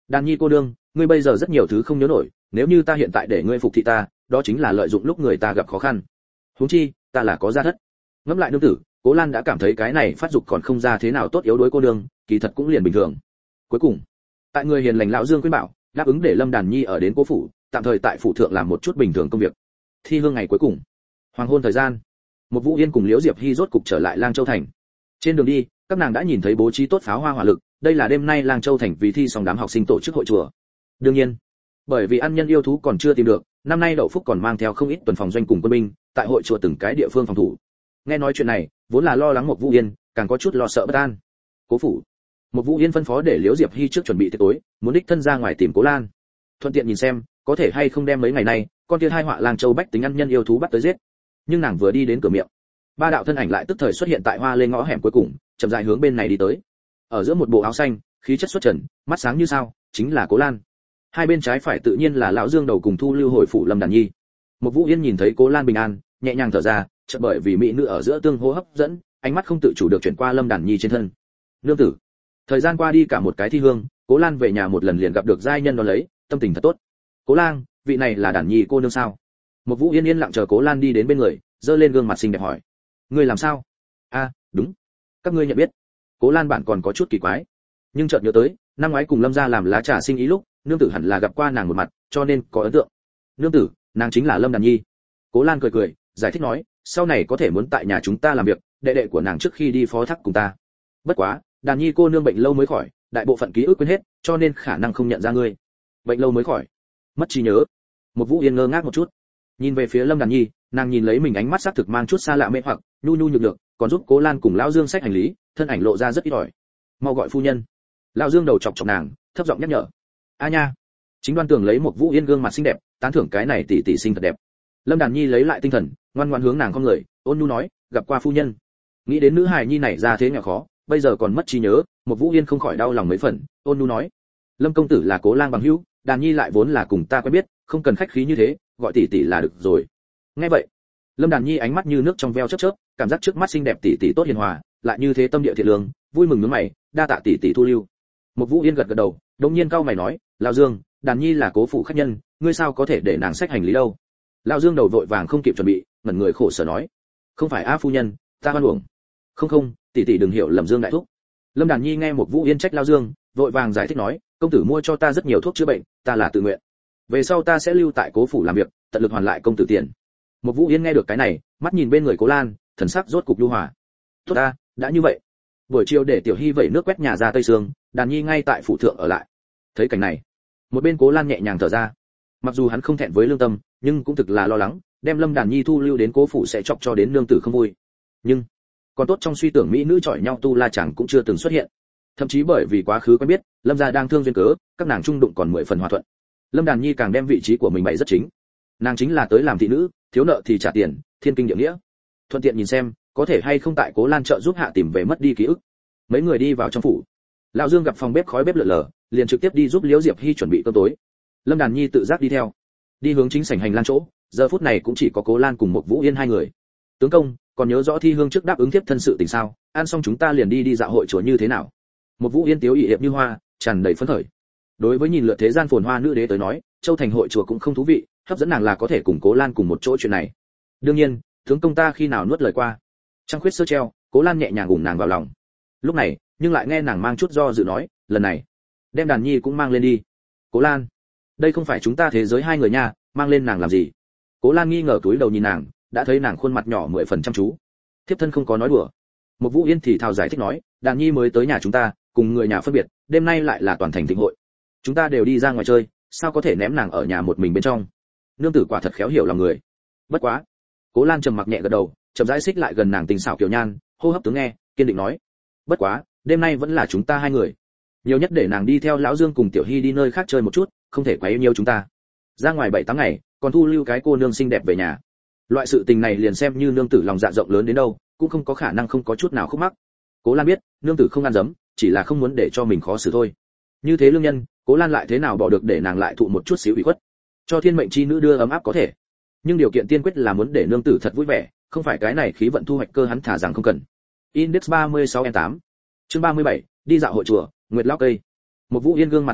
Đàn Nhi cô đương, ngươi bây giờ rất nhiều thứ không nhớ nổi, nếu như ta hiện tại để ngươi phục thị ta, đó chính là lợi dụng lúc người ta gặp khó khăn. Huống chi, ta là có gia thất. Ngẫm lại nương tử, Cố Lan đã cảm thấy cái này phát dục còn không ra thế nào tốt yếu đối cô đương, kỳ thật cũng liền bình thường. Cuối cùng, tại người hiền lành lão Dương khuyên bảo, đáp ứng để Lâm Đàn Nhi ở đến cố phủ, tạm thời tại phủ thượng làm một chút bình thường công việc. Thi hương ngày cuối cùng, hoàng hôn thời gian, một Vũ Yên cùng Liễu Diệp Hy rốt cục trở lại Lang Châu thành. Trên đường đi, các nàng đã nhìn thấy bố trí tốt pháo hoa hỏa lực, đây là đêm nay Lang Châu thành vì thi xong đám học sinh tổ chức hội chùa. Đương nhiên, bởi vì ăn nhân yêu thú còn chưa tìm được, năm nay Đậu Phúc còn mang theo không ít tuần phòng doanh cùng quân binh, tại hội chùa từng cái địa phương phòng thủ. Nghe nói chuyện này, vốn là lo lắng một Vũ Yên, càng có chút lo sợ bất an. Cố phủ, một Vũ Yên phân phó để Liễu Diệp Hy trước chuẩn bị tiệc tối, muốn đích thân ra ngoài tìm Cố Lan, thuận tiện nhìn xem có thể hay không đem mấy ngày nay con kia hai họa Lang Châu bách tính ăn nhân yêu thú bắt tới giết. Nhưng nàng vừa đi đến cửa miệng, ba đạo thân ảnh lại tức thời xuất hiện tại hoa lê ngõ hẻm cuối cùng, chậm rãi hướng bên này đi tới. Ở giữa một bộ áo xanh, khí chất xuất trần, mắt sáng như sao, chính là Cố Lan. Hai bên trái phải tự nhiên là lão Dương đầu cùng Thu Lưu hồi phủ Lâm Đàn Nhi. Một Vũ Yên nhìn thấy Cố Lan bình an, nhẹ nhàng thở ra, chợt bởi vì mỹ nữ ở giữa tương hô hấp dẫn, ánh mắt không tự chủ được chuyển qua Lâm Đàn Nhi trên thân. Nương tử. Thời gian qua đi cả một cái thi hương, Cố Lan về nhà một lần liền gặp được giai nhân đón lấy, tâm tình thật tốt. Cố Lang, vị này là Đàn Nhi cô nương sao? Một Vũ Yên yên lặng chờ Cố Lan đi đến bên người, giơ lên gương mặt xinh đẹp hỏi. Ngươi làm sao? A, đúng. Các ngươi nhận biết. Cố Lan bản còn có chút kỳ quái, nhưng chợt nhớ tới, năm ngoái cùng Lâm gia làm lá trà sinh ý lúc, nương tử hẳn là gặp qua nàng một mặt, cho nên có ấn tượng. Nương tử, nàng chính là Lâm Đàn Nhi. Cố Lan cười cười, giải thích nói, sau này có thể muốn tại nhà chúng ta làm việc, đệ đệ của nàng trước khi đi phó thác cùng ta. Bất quá, Đàn Nhi cô nương bệnh lâu mới khỏi, đại bộ phận ký ức quên hết, cho nên khả năng không nhận ra ngươi. Bệnh lâu mới khỏi, mất trí nhớ. Một Vũ Yên ngơ ngác một chút, nhìn về phía Lâm Đàn Nhi, nàng nhìn lấy mình ánh mắt sắc thực mang chút xa lạ mê hoặc, nhu nhu nhược nhược, còn giúp Cố Lan cùng lão Dương xách hành lý, thân ảnh lộ ra rất ít ỏi. Mau gọi phu nhân. Lão Dương đầu chọc chọc nàng, thấp giọng nhắc nhở. A nha. Chính Đoan Tường lấy một Vũ Yên gương mặt xinh đẹp, tán thưởng cái này tỷ tỷ xinh thật đẹp. Lâm Đàn Nhi lấy lại tinh thần, ngoan ngoãn hướng nàng con người, ôn nhu nói, gặp qua phu nhân. Nghĩ đến nữ hài nhi này ra thế nghèo khó, bây giờ còn mất trí nhớ, một Vũ Yên không khỏi đau lòng mấy phần, ôn nhu nói, Lâm công tử là Cố Lang bằng hữu, Đàn Nhi lại vốn là cùng ta quen biết, không cần khách khí như thế, gọi tỷ tỷ là được rồi. Nghe vậy, Lâm Đàn Nhi ánh mắt như nước trong veo chớp chớp, cảm giác trước mắt xinh đẹp tỷ tỷ tốt hiền hòa, lại như thế tâm địa thiện lương, vui mừng nhướng mày, đa tạ tỷ tỷ thu lưu. Một Vũ Yên gật gật đầu, đột nhiên cau mày nói, lão Dương, Đàn Nhi là cố phụ khách nhân, ngươi sao có thể để nàng xách hành lý đâu? Lão Dương đầu vội vàng không kịp chuẩn bị, ngẩn người khổ sở nói, không phải a phu nhân, ta oan uổng. Không, tỷ tỷ đừng hiểu lầm Dương đại thúc. Lâm Đàn Nhi nghe một Vũ Yên trách Lão Dương, vội vàng giải thích nói, công tử mua cho ta rất nhiều thuốc chữa bệnh, ta là tự nguyện. Về sau ta sẽ lưu tại cố phủ làm việc, tận lực hoàn lại công tử tiền. Một Vũ Yên nghe được cái này, mắt nhìn bên người Cố Lan, thần sắc rốt cục nhu hòa. Tốt ta, đã như vậy. Buổi chiều để Tiểu Hy vẩy nước quét nhà ra Tây Sương, Đàn Nhi ngay tại phủ thượng ở lại. Thấy cảnh này, một bên Cố Lan nhẹ nhàng thở ra. Mặc dù hắn không thẹn với lương tâm, nhưng cũng thực là lo lắng, đem Lâm Đàn Nhi thu lưu đến cố phủ sẽ chọc cho đến nương tử không vui. Nhưng còn tốt trong suy tưởng mỹ nữ chọi nhau tu la chẳng cũng chưa từng xuất hiện. Thậm chí bởi vì quá khứ quen biết, Lâm gia đang thương duyên cớ, các nàng chung đụng còn 10 phần hòa thuận. Lâm Đàn Nhi càng đem vị trí của mình bày rất chính. Nàng chính là tới làm thị nữ, thiếu nợ thì trả tiền, thiên kinh địa nghĩa. Thuận tiện nhìn xem, có thể hay không tại Cố Lan trợ giúp hạ tìm về mất đi ký ức. Mấy người đi vào trong phủ. Lão Dương gặp phòng bếp khói bếp lượn lờ, liền trực tiếp đi giúp Liễu Diệp Hy chuẩn bị cơm tối. Lâm Đàn Nhi tự giác đi theo, đi hướng chính sảnh hành lang chỗ. Giờ phút này cũng chỉ có Cố Lan cùng một Vũ Yên hai người. Tướng công, còn nhớ rõ thi hương trước đáp ứng tiếp thân sự tình sao? Ăn xong chúng ta liền đi dạo hội chùa như thế nào? Một Vũ Yên tiếu ỵ hiệp như hoa, tràn đầy phấn khởi. Đối với nhìn lượt thế gian phồn hoa nữ đế tới nói, Châu thành hội chùa cũng không thú vị, hấp dẫn nàng là có thể cùng Cố Lan cùng một chỗ chuyện này. Đương nhiên, tướng công ta khi nào nuốt lời qua. Trăng khuyết sơ treo, Cố Lan nhẹ nhàng ủng nàng vào lòng. Lúc này, nhưng lại nghe nàng mang chút do dự nói, lần này, đem Đàn Nhi cũng mang lên đi. Cố Lan, đây không phải chúng ta thế giới hai người nha, mang lên nàng làm gì? Cố Lan nghi ngờ túi đầu nhìn nàng, đã thấy nàng khuôn mặt nhỏ 10 phần chăm chú. Thiếp thân không có nói đùa. Một Vũ Yên thì thào giải thích nói, Đàn Nhi mới tới nhà chúng ta, cùng người nhà phân biệt, đêm nay lại là toàn thành thịnh hội. Chúng ta đều đi ra ngoài chơi, sao có thể ném nàng ở nhà một mình bên trong? Nương tử quả thật khéo hiểu lòng người. Bất quá, Cố Lan trầm mặc nhẹ gật đầu, chậm rãi xích lại gần nàng tình xảo kiều nhan, hô hấp tướng nghe, kiên định nói, bất quá, đêm nay vẫn là chúng ta hai người. Nhiều nhất để nàng đi theo lão Dương cùng Tiểu Hy đi nơi khác chơi một chút, không thể quấy nhiều chúng ta. Ra ngoài 7-8 ngày, còn thu lưu cái cô nương xinh đẹp về nhà. Loại sự tình này liền xem như nương tử lòng dạ rộng lớn đến đâu, cũng không có khả năng không có chút nào khúc mắc. Cố Lan biết, nương tử không ăn dấm, chỉ là không muốn để cho mình khó xử thôi. Như thế lương nhân, Cố Lan lại thế nào bỏ được để nàng lại thụ một chút xíu ủy khuất. Cho thiên mệnh chi nữ đưa ấm áp có thể, nhưng điều kiện tiên quyết là muốn để nương tử thật vui vẻ, không phải cái này khí vận thu hoạch cơ hắn thả rằng không cần. Index 36N8. Chương 37, đi dạo hội chùa, Nguyệt Lão Cây. Một Vũ Yên gương mặt hồng nhuận,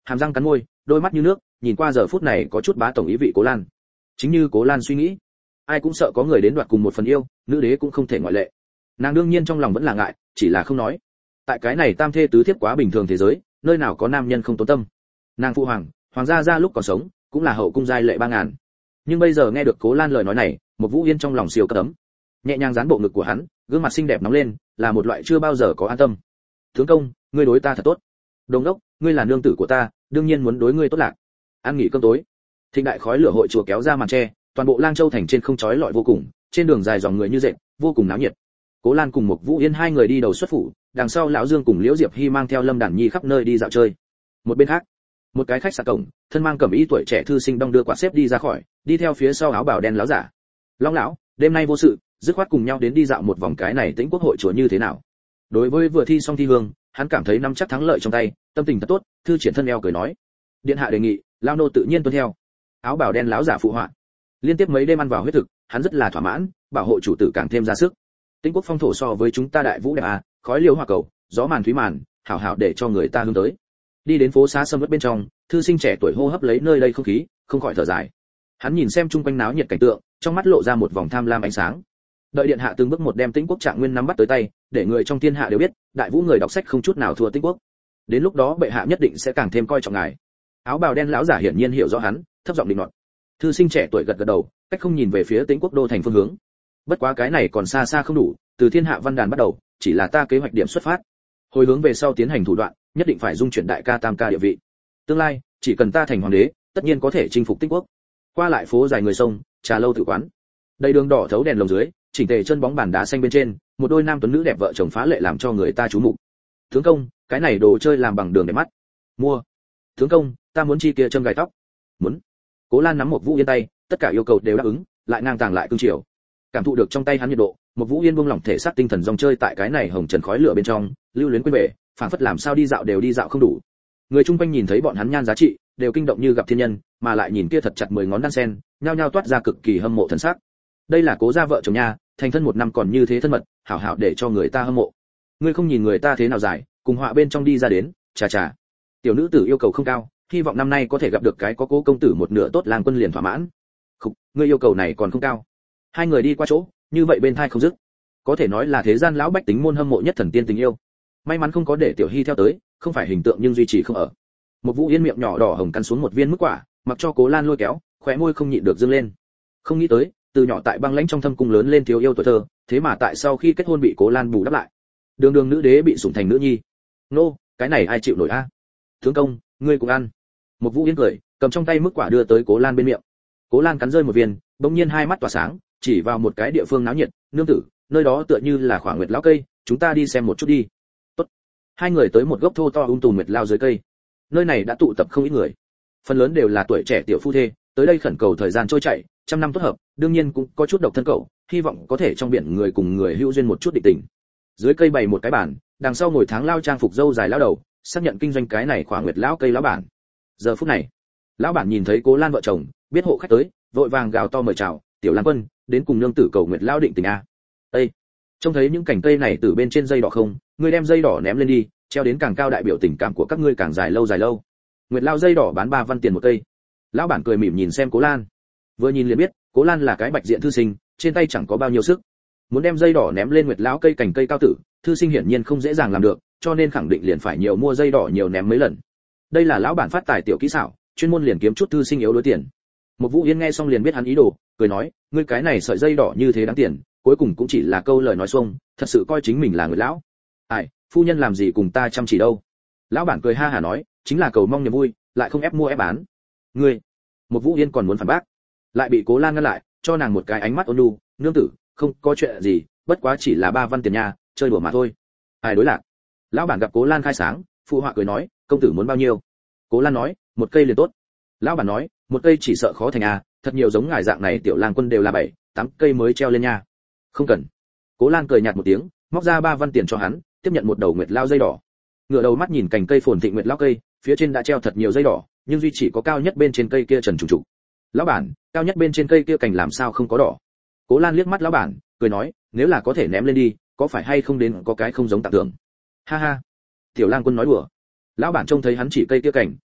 hàm răng cắn môi, đôi mắt như nước, nhìn qua giờ phút này có chút bá tổng ý vị Cố Lan. Chính như Cố Lan suy nghĩ, ai cũng sợ có người đến đoạt cùng một phần yêu, nữ đế cũng không thể ngoại lệ. Nàng đương nhiên trong lòng vẫn là ngại, chỉ là không nói. Tại cái này tam thê tứ thiếp quá bình thường thế giới, nơi nào có nam nhân không tốn tâm. Nàng phụ hoàng gia lúc còn sống, cũng là hậu cung giai lệ 3000. Nhưng bây giờ nghe được Cố Lan lời nói này, một Vũ Yên trong lòng siêu cấm, nhẹ nhàng dán bộ ngực của hắn, gương mặt xinh đẹp nóng lên, là một loại chưa bao giờ có an tâm. Tướng công, ngươi đối ta thật tốt. Đồng đốc, ngươi là nương tử của ta, đương nhiên muốn đối ngươi tốt lạc. Ăn nghỉ cơm tối. Thịnh đại khói lửa hội chùa kéo ra màn tre, toàn bộ Lang Châu thành trên không chói lọi vô cùng, trên đường dài dòng người như dệt, vô cùng náo nhiệt. Cố Lan cùng một Vũ Yên hai người đi đầu xuất phủ, đằng sau lão Dương cùng Liễu Diệp Hy mang theo Lâm Đản Nhi khắp nơi đi dạo chơi. Một bên khác, một cái khách sạn cổng, thân mang cẩm y tuổi trẻ thư sinh đong đưa quạt xếp đi ra khỏi, đi theo phía sau áo bào đen lão giả. Long lão, đêm nay vô sự, dứt khoát cùng nhau đến đi dạo một vòng cái này Tĩnh Quốc hội chùa như thế nào? Đối với vừa thi xong thi hương, hắn cảm thấy nắm chắc thắng lợi trong tay, tâm tình thật tốt, thư triển thân eo cười nói: điện hạ đề nghị, lao nô tự nhiên tuân theo. Áo bào đen lão giả phụ họa. Liên tiếp mấy đêm ăn vào huyết thực, hắn rất là thỏa mãn, bảo hộ chủ tử càng thêm ra sức. Tĩnh Quốc phong thổ so với chúng ta đại vũ đẹp à, khói liêu hoa cầu, gió màn thúy màn, hảo hảo để cho người ta hướng tới. Đi đến phố xá sâm uất bên trong, thư sinh trẻ tuổi hô hấp lấy nơi đây không khí, không khỏi thở dài. Hắn nhìn xem chung quanh náo nhiệt cảnh tượng, trong mắt lộ ra một vòng tham lam ánh sáng. Đợi điện hạ từng bước một đem Tĩnh Quốc trạng nguyên nắm bắt tới tay, để người trong thiên hạ đều biết, đại vũ người đọc sách không chút nào thua Tĩnh Quốc. Đến lúc đó bệ hạ nhất định sẽ càng thêm coi trọng ngài. Áo bào đen lão giả hiển nhiên hiểu rõ hắn, thấp giọng định nọt. Thư sinh trẻ tuổi gật gật đầu, cách không nhìn về phía Tĩnh Quốc đô thành phương hướng. Bất quá cái này còn xa xa không đủ, từ thiên hạ văn đàn bắt đầu, chỉ là ta kế hoạch điểm xuất phát. Hồi hướng về sau tiến hành thủ đoạn, nhất định phải dung chuyển đại ca tam ca địa vị. Tương lai, chỉ cần ta thành hoàng đế, tất nhiên có thể chinh phục Tĩnh Quốc. Qua lại phố dài người sông, trà lâu tử quán. Đầy đường đỏ thấu đèn lồng dưới, chỉnh tề chân bóng bàn đá xanh bên trên, một đôi nam tuấn nữ đẹp vợ chồng phá lệ làm cho người ta chú mục. Tướng công, cái này đồ chơi làm bằng đường để mắt. Mua. Tướng công, ta muốn chi kia châm gài tóc. Muốn. Cố Lan nắm một Vũ Yên tay, tất cả yêu cầu đều đáp ứng, lại ngang tàng lại cương chiều. Cảm thụ được trong tay hắn nhiệt độ, một Vũ Yên buông lỏng thể xác tinh thần dòng chơi tại cái này hồng trần khói lửa bên trong, lưu luyến quên về, phảng phất làm sao đi dạo đều đi dạo không đủ. Người chung quanh nhìn thấy bọn hắn nhan giá trị, đều kinh động như gặp thiên nhân, mà lại nhìn kia thật chặt 10 ngón đan sen, nhao nhao toát ra cực kỳ hâm mộ thần sắc. Đây là Cố gia vợ chồng nha, thành thân 1 năm còn như thế thân mật, hảo hảo để cho người ta hâm mộ. Ngươi không nhìn người ta thế nào dài, cùng họa bên trong đi ra đến, chà chà. Tiểu nữ tử yêu cầu không cao, hy vọng năm nay có thể gặp được cái có Cố công tử một nửa tốt lang quân liền thỏa mãn. Không, ngươi yêu cầu này còn không cao. Hai người đi qua chỗ, như vậy bên thai không dứt. Có thể nói là thế gian lão bách tính môn hâm mộ nhất thần tiên tình yêu. May mắn không có để Tiểu Hy theo tới, không phải hình tượng nhưng duy trì không ở. Một Vũ Yên miệng nhỏ đỏ hồng cắn xuống một viên mức quả, mặc cho Cố Lan lôi kéo, khóe môi không nhịn được dương lên. Không nghĩ tới, từ nhỏ tại băng lãnh trong thâm cung lớn lên thiếu yêu tuổi thơ, thế mà tại sau khi kết hôn bị Cố Lan bù đắp lại. Đường đường nữ đế bị sủng thành nữ nhi. Nô, cái này ai chịu nổi a? Tướng công, ngươi cũng ăn. Một Vũ Yên cười, cầm trong tay mức quả đưa tới Cố Lan bên miệng. Cố Lan cắn rơi một viên, bỗng nhiên hai mắt tỏa sáng, chỉ vào một cái địa phương náo nhiệt, nương tử, nơi đó tựa như là Khỏa Nguyệt lão cây, chúng ta đi xem một chút đi. Tốt. Hai người tới một gốc thô to tùm nguyệt lao dưới cây. Nơi này đã tụ tập không ít người, phần lớn đều là tuổi trẻ tiểu phu thê, tới đây khẩn cầu thời gian trôi chảy, trăm năm tốt hợp, đương nhiên cũng có chút độc thân cậu, hy vọng có thể trong biển người cùng người hữu duyên một chút định tình. Dưới cây bày một cái bàn, đằng sau ngồi tháng lao trang phục dâu dài lão đầu, xác nhận kinh doanh cái này Khỏa Nguyệt lão cây lão bản. Giờ phút này, lão bản nhìn thấy Cố Lan vợ chồng, biết hộ khách tới, vội vàng gào to mời chào, tiểu Lan quân, đến cùng nương tử cầu Nguyệt lão định tình a. Ê, trông thấy những cành cây này từ bên trên dây đỏ không, ngươi đem dây đỏ ném lên đi, treo đến càng cao đại biểu tình cảm của các ngươi càng dài lâu dài lâu. Nguyệt lao dây đỏ bán 3 văn tiền một cây. Lão bản cười mỉm nhìn xem Cố Lan, vừa nhìn liền biết, Cố Lan là cái bạch diện thư sinh, trên tay chẳng có bao nhiêu sức. Muốn đem dây đỏ ném lên Nguyệt lão cây cành cây cao tử, thư sinh hiển nhiên không dễ dàng làm được, cho nên khẳng định liền phải nhiều mua dây đỏ nhiều ném mấy lần. Đây là lão bản phát tài tiểu kỹ xảo, chuyên môn liền kiếm chút thư sinh yếu đối tiền. Một Vũ Yên nghe xong liền biết hắn ý đồ, cười nói, ngươi cái này sợi dây đỏ như thế đáng tiền, cuối cùng cũng chỉ là câu lời nói xuông, thật sự coi chính mình là người lão. Ai, phu nhân làm gì cùng ta chăm chỉ đâu. Lão bản cười ha hả nói, chính là cầu mong niềm vui, lại không ép mua ép bán. Ngươi. Một Vũ Yên còn muốn phản bác, lại bị Cố Lan ngăn lại, cho nàng một cái ánh mắt ôn nhu, nương tử, không có chuyện gì, bất quá chỉ là 3 văn tiền nha, chơi đùa mà thôi. Ai đối lạc. Lão bản gặp Cố Lan khai sáng, phụ họa cười nói, công tử muốn bao nhiêu? Cố Lan nói, 1 cây liền tốt. Lão bản nói, 1 cây chỉ sợ khó thành à, thật nhiều giống ngài dạng này tiểu lang quân đều là 7, 8 cây mới treo lên nha. Không cần. Cố Lan cười nhạt một tiếng, móc ra 3 văn tiền cho hắn, tiếp nhận một đầu nguyệt lao dây đỏ. Ngửa đầu mắt nhìn cành cây phồn thịnh nguyệt lao cây, phía trên đã treo thật nhiều dây đỏ, nhưng duy chỉ có cao nhất bên trên cây kia trần trùng trục. Lão bản, cao nhất bên trên cây kia cành làm sao không có đỏ? Cố Lan liếc mắt lão bản, cười nói, nếu là có thể ném lên đi, có phải hay không đến có cái không giống tặng thưởng. Ha ha. Tiểu lang quân nói đùa. Lão bản trông thấy hắn chỉ cây kia cành,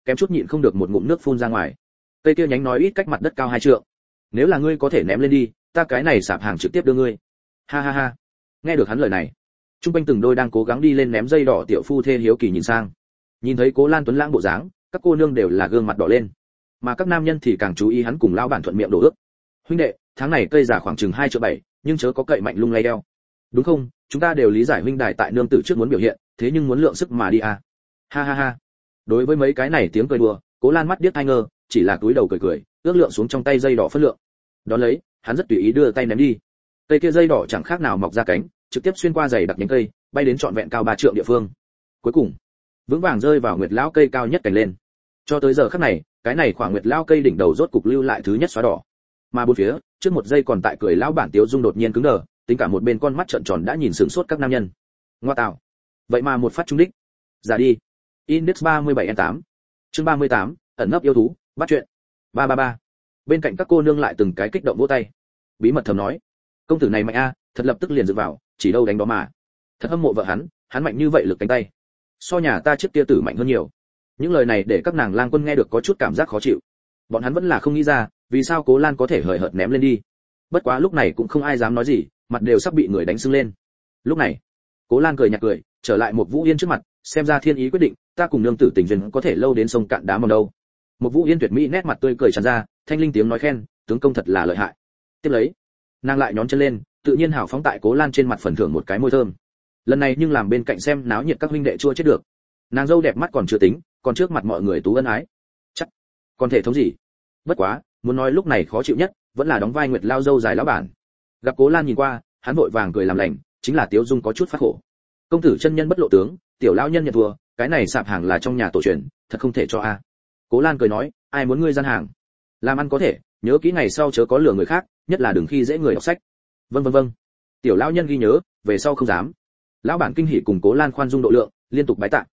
kém chút nhịn không được một ngụm nước phun ra ngoài. Cây kia nhánh nói ít cách mặt đất cao 2 trượng. Nếu là ngươi có thể ném lên đi, ta cái này sạp hàng trực tiếp đưa ngươi. Ha ha ha. Nghe được hắn lời này, trung quanh từng đôi đang cố gắng đi lên ném dây đỏ tiểu phu thê hiếu kỳ nhìn sang. Nhìn thấy Cố Lan tuấn lãng bộ dáng, các cô nương đều là gương mặt đỏ lên, mà các nam nhân thì càng chú ý hắn cùng lão bản thuận miệng đổ ước. Huynh đệ, tháng này cây giả khoảng chừng 2,7 triệu, nhưng chớ có cậy mạnh lung lay đeo. Đúng không? Chúng ta đều lý giải huynh đài tại nương tử trước muốn biểu hiện, thế nhưng muốn lượng sức mà đi à. Ha ha ha. Đối với mấy cái này tiếng cười đùa, Cố Lan mắt điếc tai ngơ, chỉ là cúi đầu cười cười, ước lượng xuống trong tay dây đỏ phân lượng. Đón lấy, hắn rất tùy ý đưa tay ném đi. Cây kia dây đỏ chẳng khác nào mọc ra cánh, trực tiếp xuyên qua dày đặc nhánh cây, bay đến trọn vẹn cao 3 trượng địa phương. Cuối cùng, vững vàng rơi vào nguyệt lão cây cao nhất cành lên. Cho tới giờ khắc này, cái này khoảng nguyệt lão cây đỉnh đầu rốt cục lưu lại thứ nhất xóa đỏ. Mà bốn phía, trước một giây còn tại cười lão bản Tiếu Dung đột nhiên cứng đờ, tính cả một bên con mắt trợn tròn đã nhìn sửng sốt các nam nhân. Ngoa tạo. Vậy mà một phát trúng đích. Giả đi. Index 37N8. Chương 38, ẩn nấp yêu thú, bắt chuyện. 333. Bên cạnh các cô nương lại từng cái kích động vỗ tay. Bí mật thầm nói, công tử này mạnh a, thật lập tức liền dựng vào, chỉ đâu đánh đó mà. Thật hâm mộ vợ hắn mạnh như vậy lực cánh tay. So nhà ta trước kia tử mạnh hơn nhiều. Những lời này để các nàng lang quân nghe được có chút cảm giác khó chịu. Bọn hắn vẫn là không nghĩ ra, vì sao Cố Lan có thể hời hợt ném lên đi. Bất quá lúc này cũng không ai dám nói gì, mặt đều sắp bị người đánh sưng lên. Lúc này, Cố Lan cười nhạt cười, trở lại một Vũ Yên trước mặt, xem ra thiên ý quyết định, ta cùng nương tử tình duyên có thể lâu đến sông cạn đá mòn đâu. Một Vũ Yên tuyệt mỹ nét mặt tươi cười tràn ra, thanh linh tiếng nói khen, tướng công thật là lợi hại. Tiếp lấy, nàng lại nhón chân lên, tự nhiên hào phóng tại Cố Lan trên mặt phần thưởng một cái môi thơm. Lần này nhưng làm bên cạnh xem náo nhiệt các huynh đệ chua chết được. Nàng dâu đẹp mắt còn chưa tính, còn trước mặt mọi người tú ân ái. Chắc còn thể thống gì? Bất quá, muốn nói lúc này khó chịu nhất, vẫn là đóng vai Nguyệt lao dâu dài lão bản. Gặp Cố Lan nhìn qua, hắn vội vàng cười làm lành, chính là Tiếu Dung có chút phát khổ. Công tử chân nhân bất lộ tướng, tiểu lão nhân nhận thua, cái này sạp hàng là trong nhà tổ truyền, thật không thể cho a. Cố Lan cười nói, ai muốn ngươi gian hàng? Làm ăn có thể, nhớ kỹ ngày sau chớ có lừa người khác, nhất là đừng khi dễ người đọc sách. Vâng. Tiểu lão nhân ghi nhớ, về sau không dám. Lão bản kinh hỉ cùng Cố Lan khoan dung độ lượng, liên tục bái tạ.